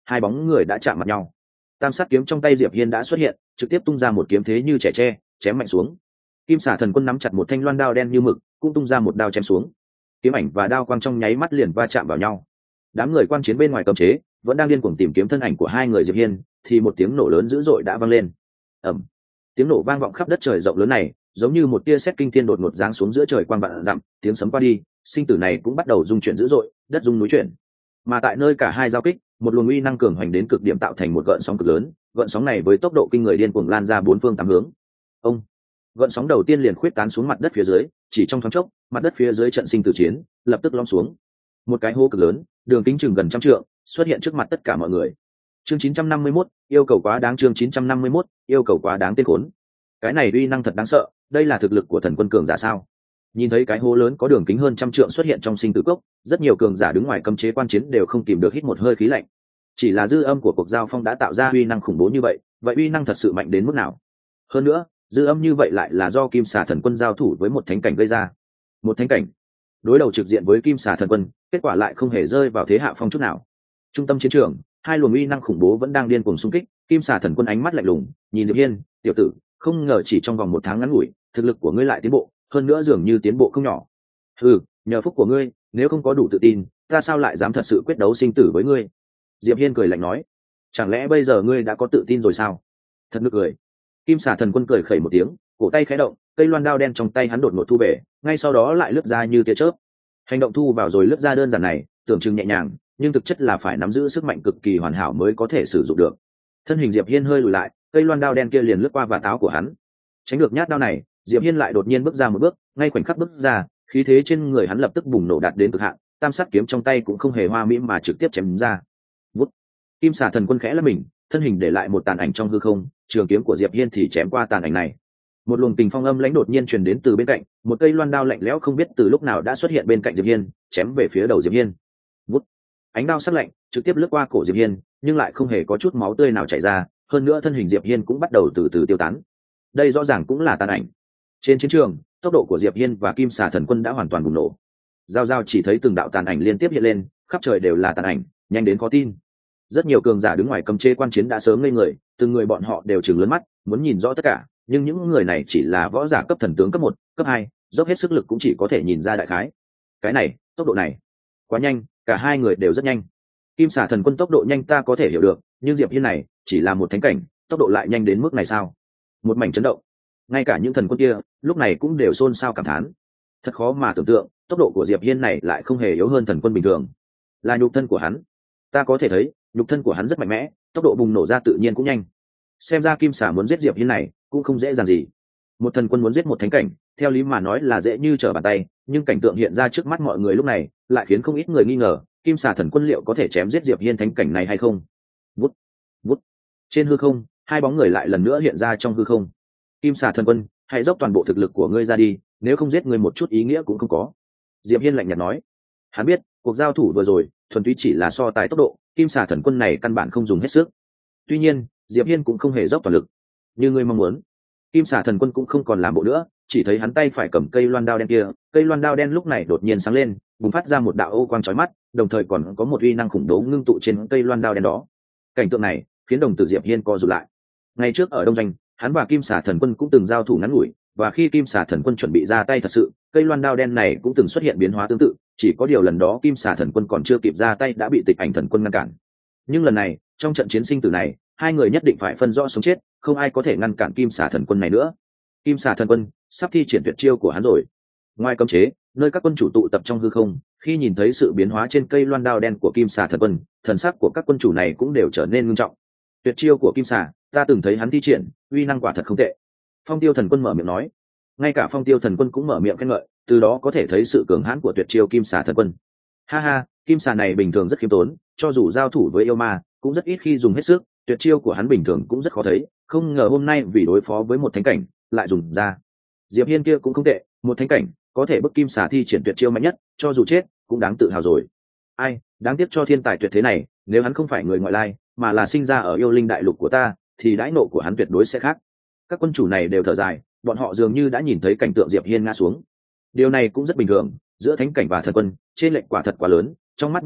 hai bóng người đã chạm mặt nhau. Tam sát kiếm trong tay Diệp Hiên đã xuất hiện, trực tiếp tung ra một kiếm thế như trẻ tre, chém mạnh xuống. Kim xà thần quân nắm chặt một thanh loan đao đen như mực, cũng tung ra một đao chém xuống. Kiếm ảnh và đao quang trong nháy mắt liền va chạm vào nhau. Đám người quan chiến bên ngoài cấm chế vẫn đang điên cuồng tìm kiếm thân ảnh của hai người Diệp Hiên, thì một tiếng nổ lớn dữ dội đã vang lên. Ầm! Tiếng nổ vang vọng khắp đất trời rộng lớn này, giống như một tia sét kinh thiên đột ngột giáng xuống giữa trời quang vạn dặm, tiếng sấm qua đi, sinh tử này cũng bắt đầu rung chuyển dữ dội, đất rung núi chuyển. Mà tại nơi cả hai giao kích, một luồng uy năng cường hoành đến cực điểm tạo thành một gợn sóng cực lớn, gợn sóng này với tốc độ kinh người điên cuồng lan ra bốn phương tám hướng. Ông! Gợn sóng đầu tiên liền khuyết tán xuống mặt đất phía dưới, chỉ trong thoáng chốc, mặt đất phía dưới trận sinh tử chiến lập tức lõm xuống. Một cái hố cực lớn, đường kính chừng gần trăm trượng, xuất hiện trước mặt tất cả mọi người. Chương chín trăm năm mươi mốt, yêu cầu quá đáng. Chương chín trăm năm mươi mốt, yêu cầu quá đáng. Tên khốn, cái này uy năng thật đáng sợ, đây là thực lực của thần quân cường giả sao? Nhìn thấy cái hố lớn có đường kính hơn trăm trượng xuất hiện trong sinh tử cốc, rất nhiều cường giả đứng ngoài cấm chế quan chiến đều không kìm được hít một hơi khí lạnh. Chỉ là dư âm của cuộc giao phong đã tạo ra uy năng khủng bố như vậy, vậy uy năng thật sự mạnh đến mức nào? Hơn nữa, dư âm như vậy lại là do Kim Xà thần quân giao thủ với một thánh cảnh gây ra. Một thánh cảnh đối đầu trực diện với Kim Xà thần quân, kết quả lại không hề rơi vào thế hạ phong chút nào. Trung tâm chiến trường, hai luồng uy năng khủng bố vẫn đang điên cuồng xung kích. Kim Xà thần quân ánh mắt lạnh lùng nhìn Diệp Hiên, tiểu tử, không ngờ chỉ trong vòng một tháng ngắn ngủi, thực lực của ngươi lại tiến bộ, hơn nữa dường như tiến bộ không nhỏ. Ừ, nhờ phúc của ngươi, nếu không có đủ tự tin, ta sao lại dám thật sự quyết đấu sinh tử với ngươi? Diệp Hiên cười lạnh nói. Chẳng lẽ bây giờ ngươi đã có tự tin rồi sao? Thật nực cười. Kim Xà thần quân cười khẩy một tiếng, cổ tay khẽ động, cây loan đao đen trong tay hắn đột ngột thu về, ngay sau đó lại lướt ra như tia chớp. Hành động thu vào rồi lướt ra đơn giản này, tưởng chừng nhẹ nhàng, nhưng thực chất là phải nắm giữ sức mạnh cực kỳ hoàn hảo mới có thể sử dụng được. Thân hình Diệp Hiên hơi lùi lại, cây loan đao đen kia liền lướt qua vạt áo của hắn. Tránh được nhát đao này, Diệp Hiên lại đột nhiên bước ra một bước, ngay khoảnh khắc bước ra, khí thế trên người hắn lập tức bùng nổ đạt đến cực hạn, tam sát kiếm trong tay cũng không hề hoa mỹ mà trực tiếp chém ra. Vút. Kim Xà thần quân khẽ lắc mình, thân hình để lại một tàn ảnh trong hư không, trường kiếm của Diệp Hiên thì chém qua tàn ảnh này. Một luồng tình phong âm lãnh đột nhiên truyền đến từ bên cạnh, một cây loan đao lạnh lẽo không biết từ lúc nào đã xuất hiện bên cạnh Diệp Hiên, chém về phía đầu Diệp Hiên. Vút. Ánh đao sắc lạnh trực tiếp lướt qua cổ Diệp Hiên, nhưng lại không hề có chút máu tươi nào chảy ra, hơn nữa thân hình Diệp Hiên cũng bắt đầu từ từ tiêu tán. Đây rõ ràng cũng là tàn ảnh. Trên chiến trường, tốc độ của Diệp Hiên và Kim Xà thần quân đã hoàn toàn bùng nổ. Giao giao chỉ thấy từng đạo tàn ảnh liên tiếp hiện lên, khắp trời đều là tàn ảnh, nhanh đến khó tin. Rất nhiều cường giả đứng ngoài cấm chế quan chiến đã sớm ngây người, từng người bọn họ đều trừng lớn mắt, muốn nhìn rõ tất cả, nhưng những người này chỉ là võ giả cấp thần tướng cấp một, cấp hai, dốc hết sức lực cũng chỉ có thể nhìn ra đại khái. Cái này, tốc độ này, quá nhanh, cả hai người đều rất nhanh. Kim Xà thần quân tốc độ nhanh ta có thể hiểu được, nhưng Diệp Hiên này, chỉ là một thánh cảnh, tốc độ lại nhanh đến mức này sao? Một mảnh chấn động. Ngay cả những thần quân kia, lúc này cũng đều xôn xao cảm thán. Thật khó mà tưởng tượng, tốc độ của Diệp Hiên này lại không hề yếu hơn thần quân bình thường. Là nhục thân của hắn. Ta có thể thấy, nhục thân của hắn rất mạnh mẽ, tốc độ bùng nổ ra tự nhiên cũng nhanh. Xem ra Kim Xà muốn giết Diệp Hiên này, cũng không dễ dàng gì. Một thần quân muốn giết một thánh cảnh, theo lý mà nói là dễ như trở bàn tay, nhưng cảnh tượng hiện ra trước mắt mọi người lúc này, lại khiến không ít người nghi ngờ, Kim Xà thần quân liệu có thể chém giết Diệp Hiên thánh cảnh này hay không? Vút, vút. Trên hư không, hai bóng người lại lần nữa hiện ra trong hư không. Kim Xà thần quân, hãy dốc toàn bộ thực lực của ngươi ra đi, nếu không giết ngươi một chút ý nghĩa cũng không có. Diệp Hiên lạnh nhạt nói. Hắn biết, cuộc giao thủ vừa rồi, thuần túy chỉ là so tài tốc độ, Kim Xà thần quân này căn bản không dùng hết sức. Tuy nhiên, Diệp Hiên cũng không hề dốc toàn lực. Như ngươi mong muốn. Kim Xà thần quân cũng không còn làm bộ nữa, chỉ thấy hắn tay phải cầm cây loan đao đen kia, cây loan đao đen lúc này đột nhiên sáng lên, bùng phát ra một đạo ô quang chói mắt, đồng thời còn có một uy năng khủng bố ngưng tụ trên cây loan đao đen đó. Cảnh tượng này khiến đồng tử Diệp Hiên co rụt lại. Ngày trước ở Đông Doanh, hắn và Kim Xà thần quân cũng từng giao thủ ngắn ngủi, và khi Kim Xà thần quân chuẩn bị ra tay thật sự, cây loan đao đen này cũng từng xuất hiện biến hóa tương tự, chỉ có điều lần đó Kim Xà thần quân còn chưa kịp ra tay đã bị Tịch Ảnh thần quân ngăn cản. Nhưng lần này, trong trận chiến sinh tử này, hai người nhất định phải phân rõ sống chết, không ai có thể ngăn cản Kim Xà thần quân này nữa. Kim Xà thần quân sắp thi triển tuyệt chiêu của hắn rồi. Ngoài cấm chế, nơi các quân chủ tụ tập trong hư không, khi nhìn thấy sự biến hóa trên cây loan đao đen của Kim Xà thần quân, thần sắc của các quân chủ này cũng đều trở nên nghiêm trọng. Tuyệt chiêu của Kim Xà, ta từng thấy hắn thi triển, uy năng quả thật không tệ. Phong Tiêu thần quân mở miệng nói. Ngay cả Phong Tiêu thần quân cũng mở miệng khen ngợi, từ đó có thể thấy sự cường hãn của tuyệt chiêu Kim Xà thần quân. Ha ha, Kim Xà này bình thường rất khiêm tốn, cho dù giao thủ với yêu ma, cũng rất ít khi dùng hết sức, tuyệt chiêu của hắn bình thường cũng rất khó thấy, không ngờ hôm nay vì đối phó với một thánh cảnh, lại dùng ra. Diệp Hiên kia cũng không tệ, một thánh cảnh có thể bức Kim Xà thi triển tuyệt chiêu mạnh nhất, cho dù chết cũng đáng tự hào rồi. Ai, đáng tiếc cho thiên tài tuyệt thế này, nếu hắn không phải người ngoại lai, mà là sinh ra ở yêu linh đại lục của ta, thì đãi nộ của hắn tuyệt đối sẽ khác. Các quân chủ này đều thở dài, bọn họ dường như đã nhìn thấy cảnh tượng Diệp Hiên ngã xuống. Điều này cũng rất bình thường, giữa thánh cảnh và thần quân, trên lệnh quả thật quá lớn, trong mắt bọn họ,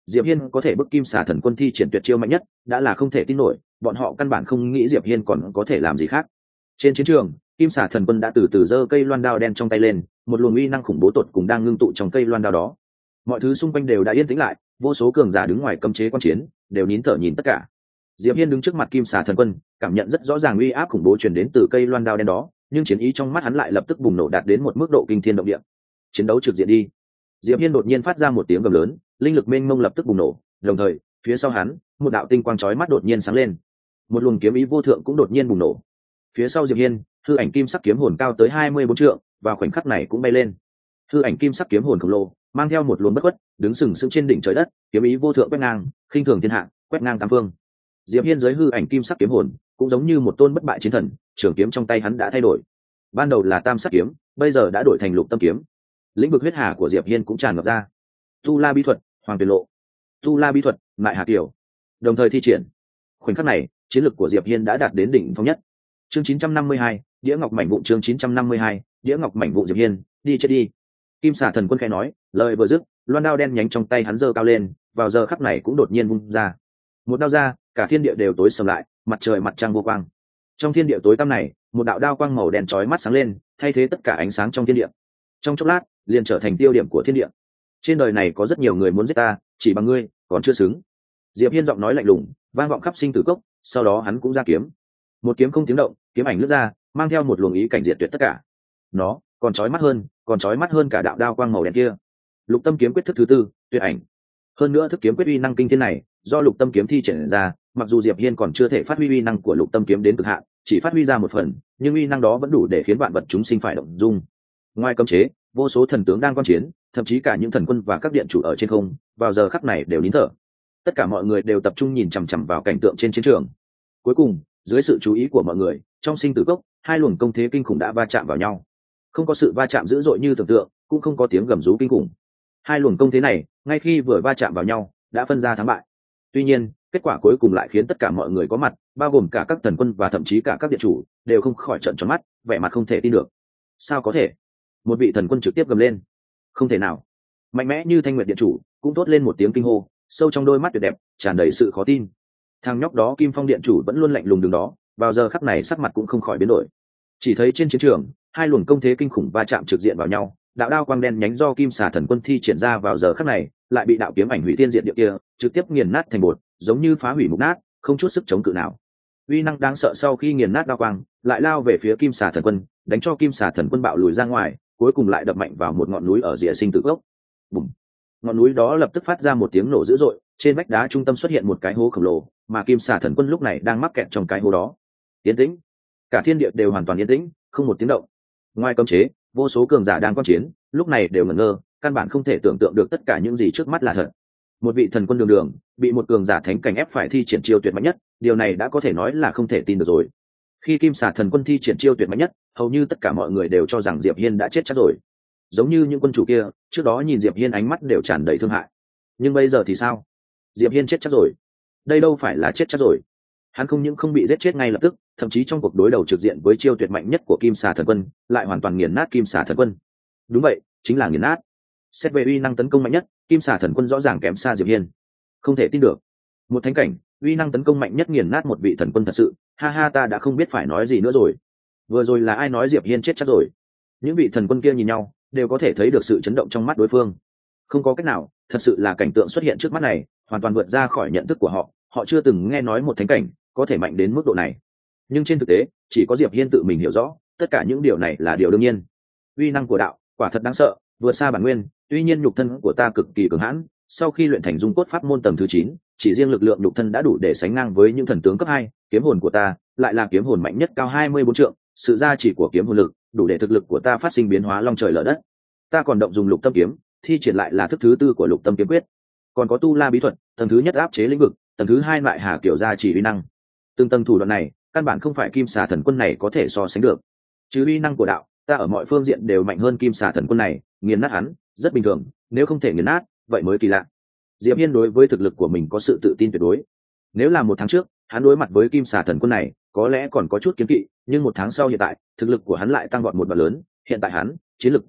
Diệp Hiên có thể bức Kim Xà Thần Quân thi triển tuyệt chiêu mạnh nhất, đã là không thể tin nổi, bọn họ căn bản không nghĩ Diệp Hiên còn có thể làm gì khác. Trên chiến trường, Kim Xà Thần Quân đã từ từ giơ cây loan đao đen trong tay lên, một luồng uy năng khủng bố tột cùng đang ngưng tụ trong cây loan đao đó. Mọi thứ xung quanh đều đã yên tĩnh lại, vô số cường giả đứng ngoài cấm chế quan chiến, đều nín thở nhìn tất cả. Diệp Hiên đứng trước mặt Kim Xà Thần Quân, cảm nhận rất rõ ràng uy áp khủng bố truyền đến từ cây loan đao đen đó, nhưng chiến ý trong mắt hắn lại lập tức bùng nổ đạt đến một mức độ kinh thiên động địa. Chiến đấu trực diện đi. Diệp Hiên đột nhiên phát ra một tiếng gầm lớn, linh lực mênh mông lập tức bùng nổ, đồng thời, phía sau hắn, một đạo tinh quang chói mắt đột nhiên sáng lên. Một luồng kiếm ý vô thượng cũng đột nhiên bùng nổ. Phía sau Diệp Hiên, hư ảnh kim sắc kiếm hồn cao tới hai mươi bốn trượng, vào khoảnh khắc này cũng bay lên. Hư ảnh kim sắc kiếm hồn khổng lồ, mang theo một luồng bất khuất, đứng sừng sững trên đỉnh trời đất, kiếm ý vô thượng quét ngang, khinh thường thiên hạ, quét ngang tam phương. Diệp Hiên dưới hư ảnh kim sắc kiếm hồn, cũng giống như một tôn bất bại chiến thần, trường kiếm trong tay hắn đã thay đổi. Ban đầu là tam sắc kiếm, bây giờ đã đổi thành lục tâm kiếm. Lĩnh vực huyết hà của Diệp Hiên cũng tràn ngập ra. Tu La bí thuật, Hoàng Tuyển Lộ. Tu La bí thuật, Mại Hà Kiều. Đồng thời thi triển. Khoảnh khắc này, chiến lực của Diệp Hiên đã đạt đến đỉnh phong nhất. Chương chín trăm năm mươi hai, Đĩa Ngọc Mảnh Vụn. Chương chín trăm năm mươi hai, Đĩa Ngọc Mảnh Vụn. Diệp Hiên, đi chết đi. Kim Xà Thần Quân khẽ nói, lời vừa dứt, loan đao đen nhánh trong tay hắn giơ cao lên, vào giờ khắc này cũng đột nhiên vung ra. Một đao ra, cả thiên địa đều tối sầm lại, mặt trời mặt trăng vô quang. Trong thiên địa tối tăm này, một đạo đao quang màu đen chói mắt sáng lên, thay thế tất cả ánh sáng trong thiên địa. Trong chốc lát, liền trở thành tiêu điểm của thiên địa. Trên đời này có rất nhiều người muốn giết ta, chỉ bằng ngươi, còn chưa xứng. Diệp Hiên giọng nói lạnh lùng, vang vọng khắp sinh tử cốc, sau đó hắn cũng ra kiếm. Một kiếm không tiếng động, kiếm ảnh lướt ra, mang theo một luồng ý cảnh diệt tuyệt tất cả. Nó còn chói mắt hơn, còn chói mắt hơn cả đạo đao quang màu đen kia. Lục Tâm kiếm quyết thức thứ tư, tuyệt ảnh. Hơn nữa thức kiếm quyết uy năng kinh thiên này, do Lục Tâm kiếm thi triển ra, mặc dù Diệp Hiên còn chưa thể phát huy uy năng của Lục Tâm kiếm đến cực hạn, chỉ phát huy ra một phần, nhưng uy năng đó vẫn đủ để khiến vạn vật chúng sinh phải động dung. Ngoài cấm chế, vô số thần tướng đang quan chiến, thậm chí cả những thần quân và các điện chủ ở trên không, vào giờ khắc này đều nín thở. Tất cả mọi người đều tập trung nhìn chằm chằm vào cảnh tượng trên chiến trường. Cuối cùng, dưới sự chú ý của mọi người, trong sinh tử cốc, hai luồng công thế kinh khủng đã va chạm vào nhau. Không có sự va chạm dữ dội như tưởng tượng, cũng không có tiếng gầm rú kinh khủng. Hai luồng công thế này, ngay khi vừa va chạm vào nhau, đã phân ra thắng bại. Tuy nhiên, kết quả cuối cùng lại khiến tất cả mọi người có mặt, bao gồm cả các thần quân và thậm chí cả các điện chủ, đều không khỏi trợn tròn mắt, vẻ mặt không thể tin được. Sao có thể? Một vị thần quân trực tiếp gầm lên. Không thể nào. Mạnh mẽ như Thanh Nguyệt điện chủ, cũng thốt lên một tiếng kinh hô, sâu trong đôi mắt tuyệt đẹp, tràn đầy sự khó tin. Thằng nhóc đó Kim Phong điện chủ vẫn luôn lạnh lùng đứng đó, vào giờ khắc này sắc mặt cũng không khỏi biến đổi. Chỉ thấy trên chiến trường, hai luồng công thế kinh khủng va chạm trực diện vào nhau, đạo đao quang đen nhánh do Kim Xà Thần Quân thi triển ra vào giờ khắc này, lại bị đạo kiếm ảnh hủy thiên diệt địa kia trực tiếp nghiền nát thành bột, giống như phá hủy mục nát, không chút sức chống cự nào. Uy năng đáng sợ sau khi nghiền nát đao quang, lại lao về phía Kim Xà Thần Quân, đánh cho Kim Xà Thần Quân bạo lùi ra ngoài, cuối cùng lại đập mạnh vào một ngọn núi ở rìa sinh tử cốc. Bùm! Ngọn núi đó lập tức phát ra một tiếng nổ dữ dội, trên vách đá trung tâm xuất hiện một cái hố khổng lồ, mà Kim Xà Thần Quân lúc này đang mắc kẹt trong cái hố đó. Yên tĩnh, cả thiên địa đều hoàn toàn yên tĩnh, không một tiếng động. Ngoài cấm chế, vô số cường giả đang quan chiến, lúc này đều ngẩn ngơ, căn bản không thể tưởng tượng được tất cả những gì trước mắt là thật. Một vị thần quân đường đường, bị một cường giả thánh cảnh ép phải thi triển chiêu tuyệt mạnh nhất, điều này đã có thể nói là không thể tin được rồi. Khi Kim Xà Thần Quân thi triển chiêu tuyệt mạnh nhất, hầu như tất cả mọi người đều cho rằng Diệp Hiên đã chết chắc rồi. Giống như những quân chủ kia, trước đó nhìn Diệp Hiên ánh mắt đều tràn đầy thương hại. Nhưng bây giờ thì sao? Diệp Hiên chết chắc rồi. Đây đâu phải là chết chắc rồi. Hắn không những không bị giết chết ngay lập tức, thậm chí trong cuộc đối đầu trực diện với chiêu tuyệt mạnh nhất của Kim Xà Thần Quân, lại hoàn toàn nghiền nát Kim Xà Thần Quân. Đúng vậy, chính là nghiền nát. Xét về uy năng tấn công mạnh nhất, Kim Xà Thần Quân rõ ràng kém xa Diệp Hiên. Không thể tin được. Một thánh cảnh, uy năng tấn công mạnh nhất nghiền nát một vị thần quân thật sự, ha ha, ta đã không biết phải nói gì nữa rồi. Vừa rồi là ai nói Diệp Hiên chết chắc rồi? Những vị thần quân kia nhìn nhau, đều có thể thấy được sự chấn động trong mắt đối phương. Không có cách nào, thật sự là cảnh tượng xuất hiện trước mắt này, hoàn toàn vượt ra khỏi nhận thức của họ, họ chưa từng nghe nói một thánh cảnh có thể mạnh đến mức độ này. Nhưng trên thực tế, chỉ có Diệp Hiên tự mình hiểu rõ, tất cả những điều này là điều đương nhiên. Uy năng của đạo, quả thật đáng sợ, vượt xa bản nguyên, tuy nhiên nhục thân của ta cực kỳ cường hãn, sau khi luyện thành dung cốt pháp môn tầng thứ chín, chỉ riêng lực lượng nhục thân đã đủ để sánh ngang với những thần tướng cấp hai, kiếm hồn của ta lại là kiếm hồn mạnh nhất cao hai mươi bốn trượng, sự gia trì của kiếm hồn lực đủ để thực lực của ta phát sinh biến hóa long trời lở đất. Ta còn động dùng lục tâm kiếm, thi triển lại là thức thứ tư của lục tâm kiếm quyết. Còn có tu la bí thuật, tầng thứ nhất áp chế lĩnh vực, tầng thứ hai lại hà kiểu gia trì uy năng. Từng tầng thủ đoạn này, căn bản không phải Kim Xà Thần Quân này có thể so sánh được. Chứ uy năng của đạo, ta ở mọi phương diện đều mạnh hơn Kim Xà Thần Quân này, nghiền nát hắn, rất bình thường, nếu không thể nghiền nát, vậy mới kỳ lạ. Diệp Hiên đối với thực lực của mình có sự tự tin tuyệt đối. Nếu là một tháng trước, hắn đối mặt với Kim Xà Thần Quân này, có lẽ còn có chút kiến kỵ, nhưng một tháng sau hiện tại, thực lực của hắn lại tăng vọt một đoạn lớn, hiện tại hắn, chiến lực cường đại,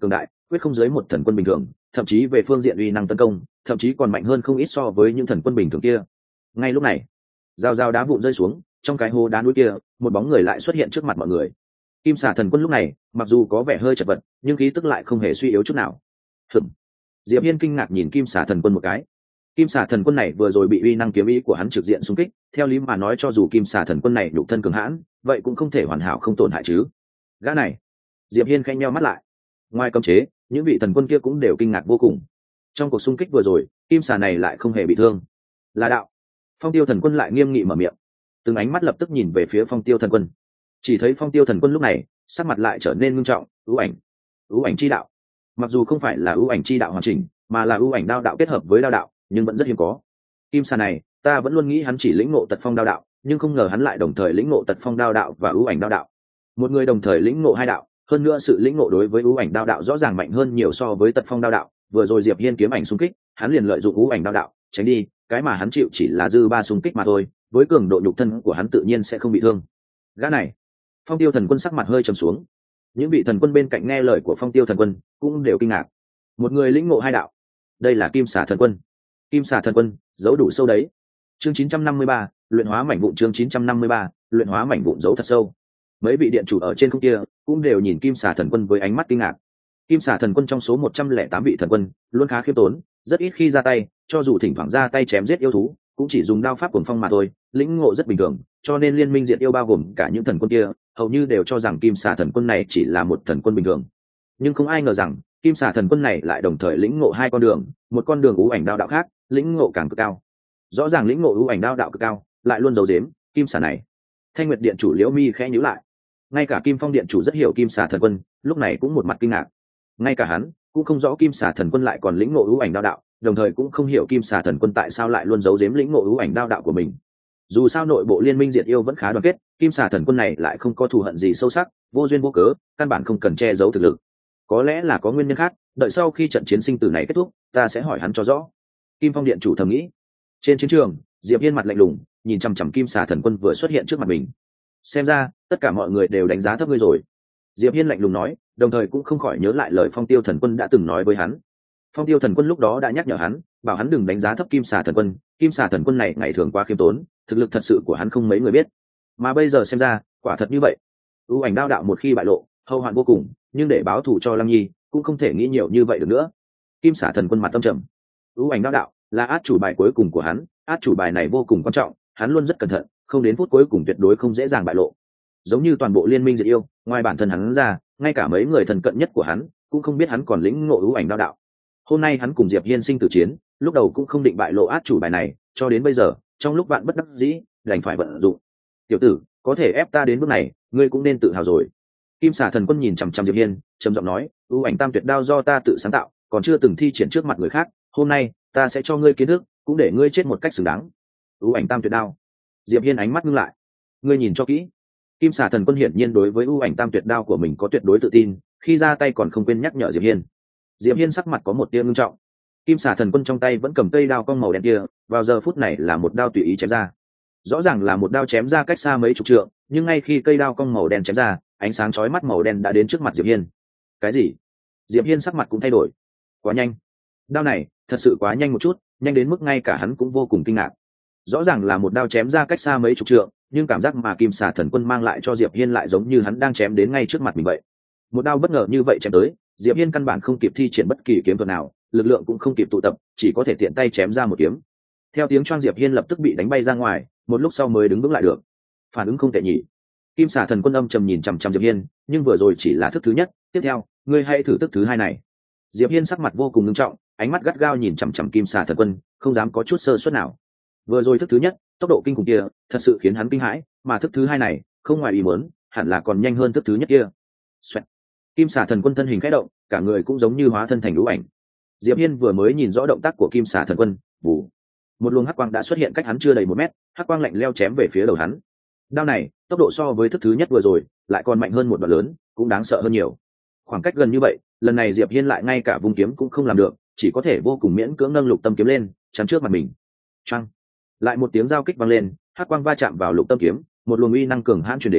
quyết không dưới một thần quân bình thường, thậm chí về phương diện uy năng tấn công thậm chí còn mạnh hơn không ít so với những thần quân bình thường kia. Ngay lúc này, dao dao đá vụn rơi xuống, trong cái hố đá núi kia một bóng người lại xuất hiện trước mặt mọi người. Kim xà thần quân lúc này mặc dù có vẻ hơi chật vật, nhưng khí tức lại không hề suy yếu chút nào. Hừm. Diệp Hiên kinh ngạc nhìn kim xà thần quân một cái. Kim xà thần quân này vừa rồi bị uy năng kiếm ý của hắn trực diện xung kích, theo lý mà nói cho dù kim xà thần quân này nhục thân cường hãn, vậy cũng không thể hoàn hảo không tổn hại chứ. Gã này, Diệp Hiên khẽ nheo mắt lại. Ngoài cấm chế, những vị thần quân kia cũng đều kinh ngạc vô cùng. Trong cuộc xung kích vừa rồi, kim xà này lại không hề bị thương. Là đạo. Phong Tiêu thần quân lại nghiêm nghị mở miệng. Từng ánh mắt lập tức nhìn về phía Phong Tiêu thần quân. Chỉ thấy Phong Tiêu thần quân lúc này sắc mặt lại trở nên nghiêm trọng. Ưu ảnh, ưu ảnh chi đạo. Mặc dù không phải là ưu ảnh chi đạo hoàn chỉnh, mà là ưu ảnh đao đạo kết hợp với đao đạo, nhưng vẫn rất hiếm có. Kim xà này, ta vẫn luôn nghĩ hắn chỉ lĩnh ngộ tật phong đao đạo, nhưng không ngờ hắn lại đồng thời lĩnh ngộ tật phong đao đạo và ưu ảnh đao đạo. Một người đồng thời lĩnh ngộ hai đạo, hơn nữa sự lĩnh ngộ đối với ưu ảnh đao đạo rõ ràng mạnh hơn nhiều so với tật phong đao đạo. Vừa rồi Diệp Hiên kiếm ảnh xung kích, hắn liền lợi dụng ưu ảnh đao đạo tránh đi, cái mà hắn chịu chỉ là dư ba xung kích mà thôi, với cường độ nhục thân của hắn tự nhiên sẽ không bị thương. Gã này, Phong Tiêu thần quân sắc mặt hơi trầm xuống. Những vị thần quân bên cạnh nghe lời của Phong Tiêu thần quân cũng đều kinh ngạc. Một người lĩnh ngộ hai đạo, đây là Kim xà thần quân. Kim xà thần quân giấu đủ sâu đấy. Chương chín trăm năm mươi ba, luyện hóa mảnh vụn. Chương chín trăm năm mươi ba, luyện hóa mảnh vụn giấu thật sâu. Mấy vị điện chủ ở trên không kia cũng đều nhìn Kim xà thần quân với ánh mắt kinh ngạc. Kim xà thần quân trong số một trăm lẻ tám vị thần quân luôn khá khiêm tốn, rất ít khi ra tay, cho dù thỉnh thoảng ra tay chém giết yêu thú cũng chỉ dùng đao pháp cuồng phong mà thôi, lĩnh ngộ rất bình thường, cho nên liên minh diệt yêu bao gồm cả những thần quân kia hầu như đều cho rằng kim xà thần quân này chỉ là một thần quân bình thường. Nhưng không ai ngờ rằng kim xà thần quân này lại đồng thời lĩnh ngộ hai con đường, một con đường ưu ảnh đao đạo khác, lĩnh ngộ càng cực cao. Rõ ràng lĩnh ngộ ưu ảnh đao đạo cực cao, lại luôn giấu giếm kim xà này. Thanh Nguyệt điện chủ Liễu Mi khẽ nhíu lại. Ngay cả Kim Phong điện chủ rất hiểu kim xà thần quân, lúc này cũng một mặt kinh ngạc. Ngay cả hắn cũng không rõ kim xà thần quân lại còn lĩnh ngộ ưu ảnh đao đạo, đồng thời cũng không hiểu kim xà thần quân tại sao lại luôn giấu giếm lĩnh ngộ ưu ảnh đao đạo của mình. Dù sao nội bộ liên minh diệt yêu vẫn khá đoàn kết, kim xà thần quân này lại không có thù hận gì sâu sắc, vô duyên vô cớ, căn bản không cần che giấu thực lực. Có lẽ là có nguyên nhân khác, đợi sau khi trận chiến sinh tử này kết thúc, ta sẽ hỏi hắn cho rõ. Kim Phong điện chủ thầm nghĩ. Trên chiến trường, Diệp Hiên mặt lạnh lùng, nhìn chằm chằm kim xà thần quân vừa xuất hiện trước mặt mình. Xem ra tất cả mọi người đều đánh giá thấp ngươi rồi. Diệp Hiên lạnh lùng nói, đồng thời cũng không khỏi nhớ lại lời Phong Tiêu thần quân đã từng nói với hắn. Phong Tiêu thần quân lúc đó đã nhắc nhở hắn, bảo hắn đừng đánh giá thấp kim xà thần quân, kim xà thần quân này ngày thường quá khiêm tốn, thực lực thật sự của hắn không mấy người biết. Mà bây giờ xem ra, quả thật như vậy. ưu ảnh đao đạo một khi bại lộ, hậu hoạn vô cùng, nhưng để báo thù cho Lăng Nhi, cũng không thể nghĩ nhiều như vậy được nữa. Kim xà thần quân mặt tâm trầm. ưu ảnh đao đạo là át chủ bài cuối cùng của hắn, át chủ bài này vô cùng quan trọng, hắn luôn rất cẩn thận, không đến phút cuối cùng tuyệt đối không dễ dàng bại lộ. Giống như toàn bộ liên minh diệt yêu, ngoài bản thân hắn ra, ngay cả mấy người thần cận nhất của hắn cũng không biết hắn còn lĩnh ngộ ưu ảnh đao đạo. Hôm nay hắn cùng Diệp Hiên sinh tử chiến, lúc đầu cũng không định bại lộ át chủ bài này, cho đến bây giờ, trong lúc bạn bất đắc dĩ, đành phải vận dụng. Tiểu tử, có thể ép ta đến bước này, ngươi cũng nên tự hào rồi. Kim xà thần quân nhìn chằm chằm Diệp Hiên, trầm giọng nói, ưu ảnh tam tuyệt đao do ta tự sáng tạo, còn chưa từng thi triển trước mặt người khác, hôm nay ta sẽ cho ngươi kiến thức, cũng để ngươi chết một cách xứng đáng. Ưu ảnh tam tuyệt đao. Diệp Hiên ánh mắt ngưng lại. Ngươi nhìn cho kỹ. Kim xà thần quân hiển nhiên đối với ưu ảnh tam tuyệt đao của mình có tuyệt đối tự tin, khi ra tay còn không quên nhắc nhở Diệp Hiên. Diệp Hiên sắc mặt có một tia ngưng trọng. Kim xà thần quân trong tay vẫn cầm cây đao cong màu đen kia, vào giờ phút này là một đao tùy ý chém ra. Rõ ràng là một đao chém ra cách xa mấy chục trượng, nhưng ngay khi cây đao cong màu đen chém ra, ánh sáng chói mắt màu đen đã đến trước mặt Diệp Hiên. Cái gì? Diệp Hiên sắc mặt cũng thay đổi. Quá nhanh. Đao này thật sự quá nhanh một chút, nhanh đến mức ngay cả hắn cũng vô cùng kinh ngạc. Rõ ràng là một đao chém ra cách xa mấy chục trượng, nhưng cảm giác mà kim xà thần quân mang lại cho Diệp Hiên lại giống như hắn đang chém đến ngay trước mặt mình vậy. Một đao bất ngờ như vậy chém tới, Diệp Hiên căn bản không kịp thi triển bất kỳ kiếm thuật nào, lực lượng cũng không kịp tụ tập, chỉ có thể tiện tay chém ra một kiếm. Theo tiếng choang, Diệp Hiên lập tức bị đánh bay ra ngoài, một lúc sau mới đứng vững lại được. Phản ứng không tệ nhỉ? Kim xà thần quân âm trầm nhìn chằm chằm Diệp Hiên, nhưng vừa rồi chỉ là thức thứ nhất, tiếp theo, ngươi hãy thử thức thứ hai này. Diệp Hiên sắc mặt vô cùng nghiêm trọng, ánh mắt gắt gao nhìn chằm chằm kim xà thần quân, không dám có chút sơ suất nào. Vừa rồi thức thứ nhất, tốc độ kinh khủng kia, thật sự khiến hắn kinh hãi, mà thức thứ hai này, không ngoài ý muốn, hẳn là còn nhanh hơn thức thứ nhất kia. Xoẹt. Kim xà thần quân thân hình khẽ động, cả người cũng giống như hóa thân thành ưu ảnh. Diệp Hiên vừa mới nhìn rõ động tác của kim xà thần quân, vù, một luồng hắc quang đã xuất hiện cách hắn chưa đầy một mét, hắc quang lạnh leo chém về phía đầu hắn. Đao này, tốc độ so với thức thứ nhất vừa rồi, lại còn mạnh hơn một đoạn lớn, cũng đáng sợ hơn nhiều. Khoảng cách gần như vậy, lần này Diệp Hiên lại ngay cả vung kiếm cũng không làm được, chỉ có thể vô cùng miễn cưỡng nâng lục tâm kiếm lên, chắn trước mặt mình. Choang. Lại một tiếng giao kích vang lên, hắc quang va chạm vào lục tâm kiếm, một luồng uy năng cường hãn truyền đến,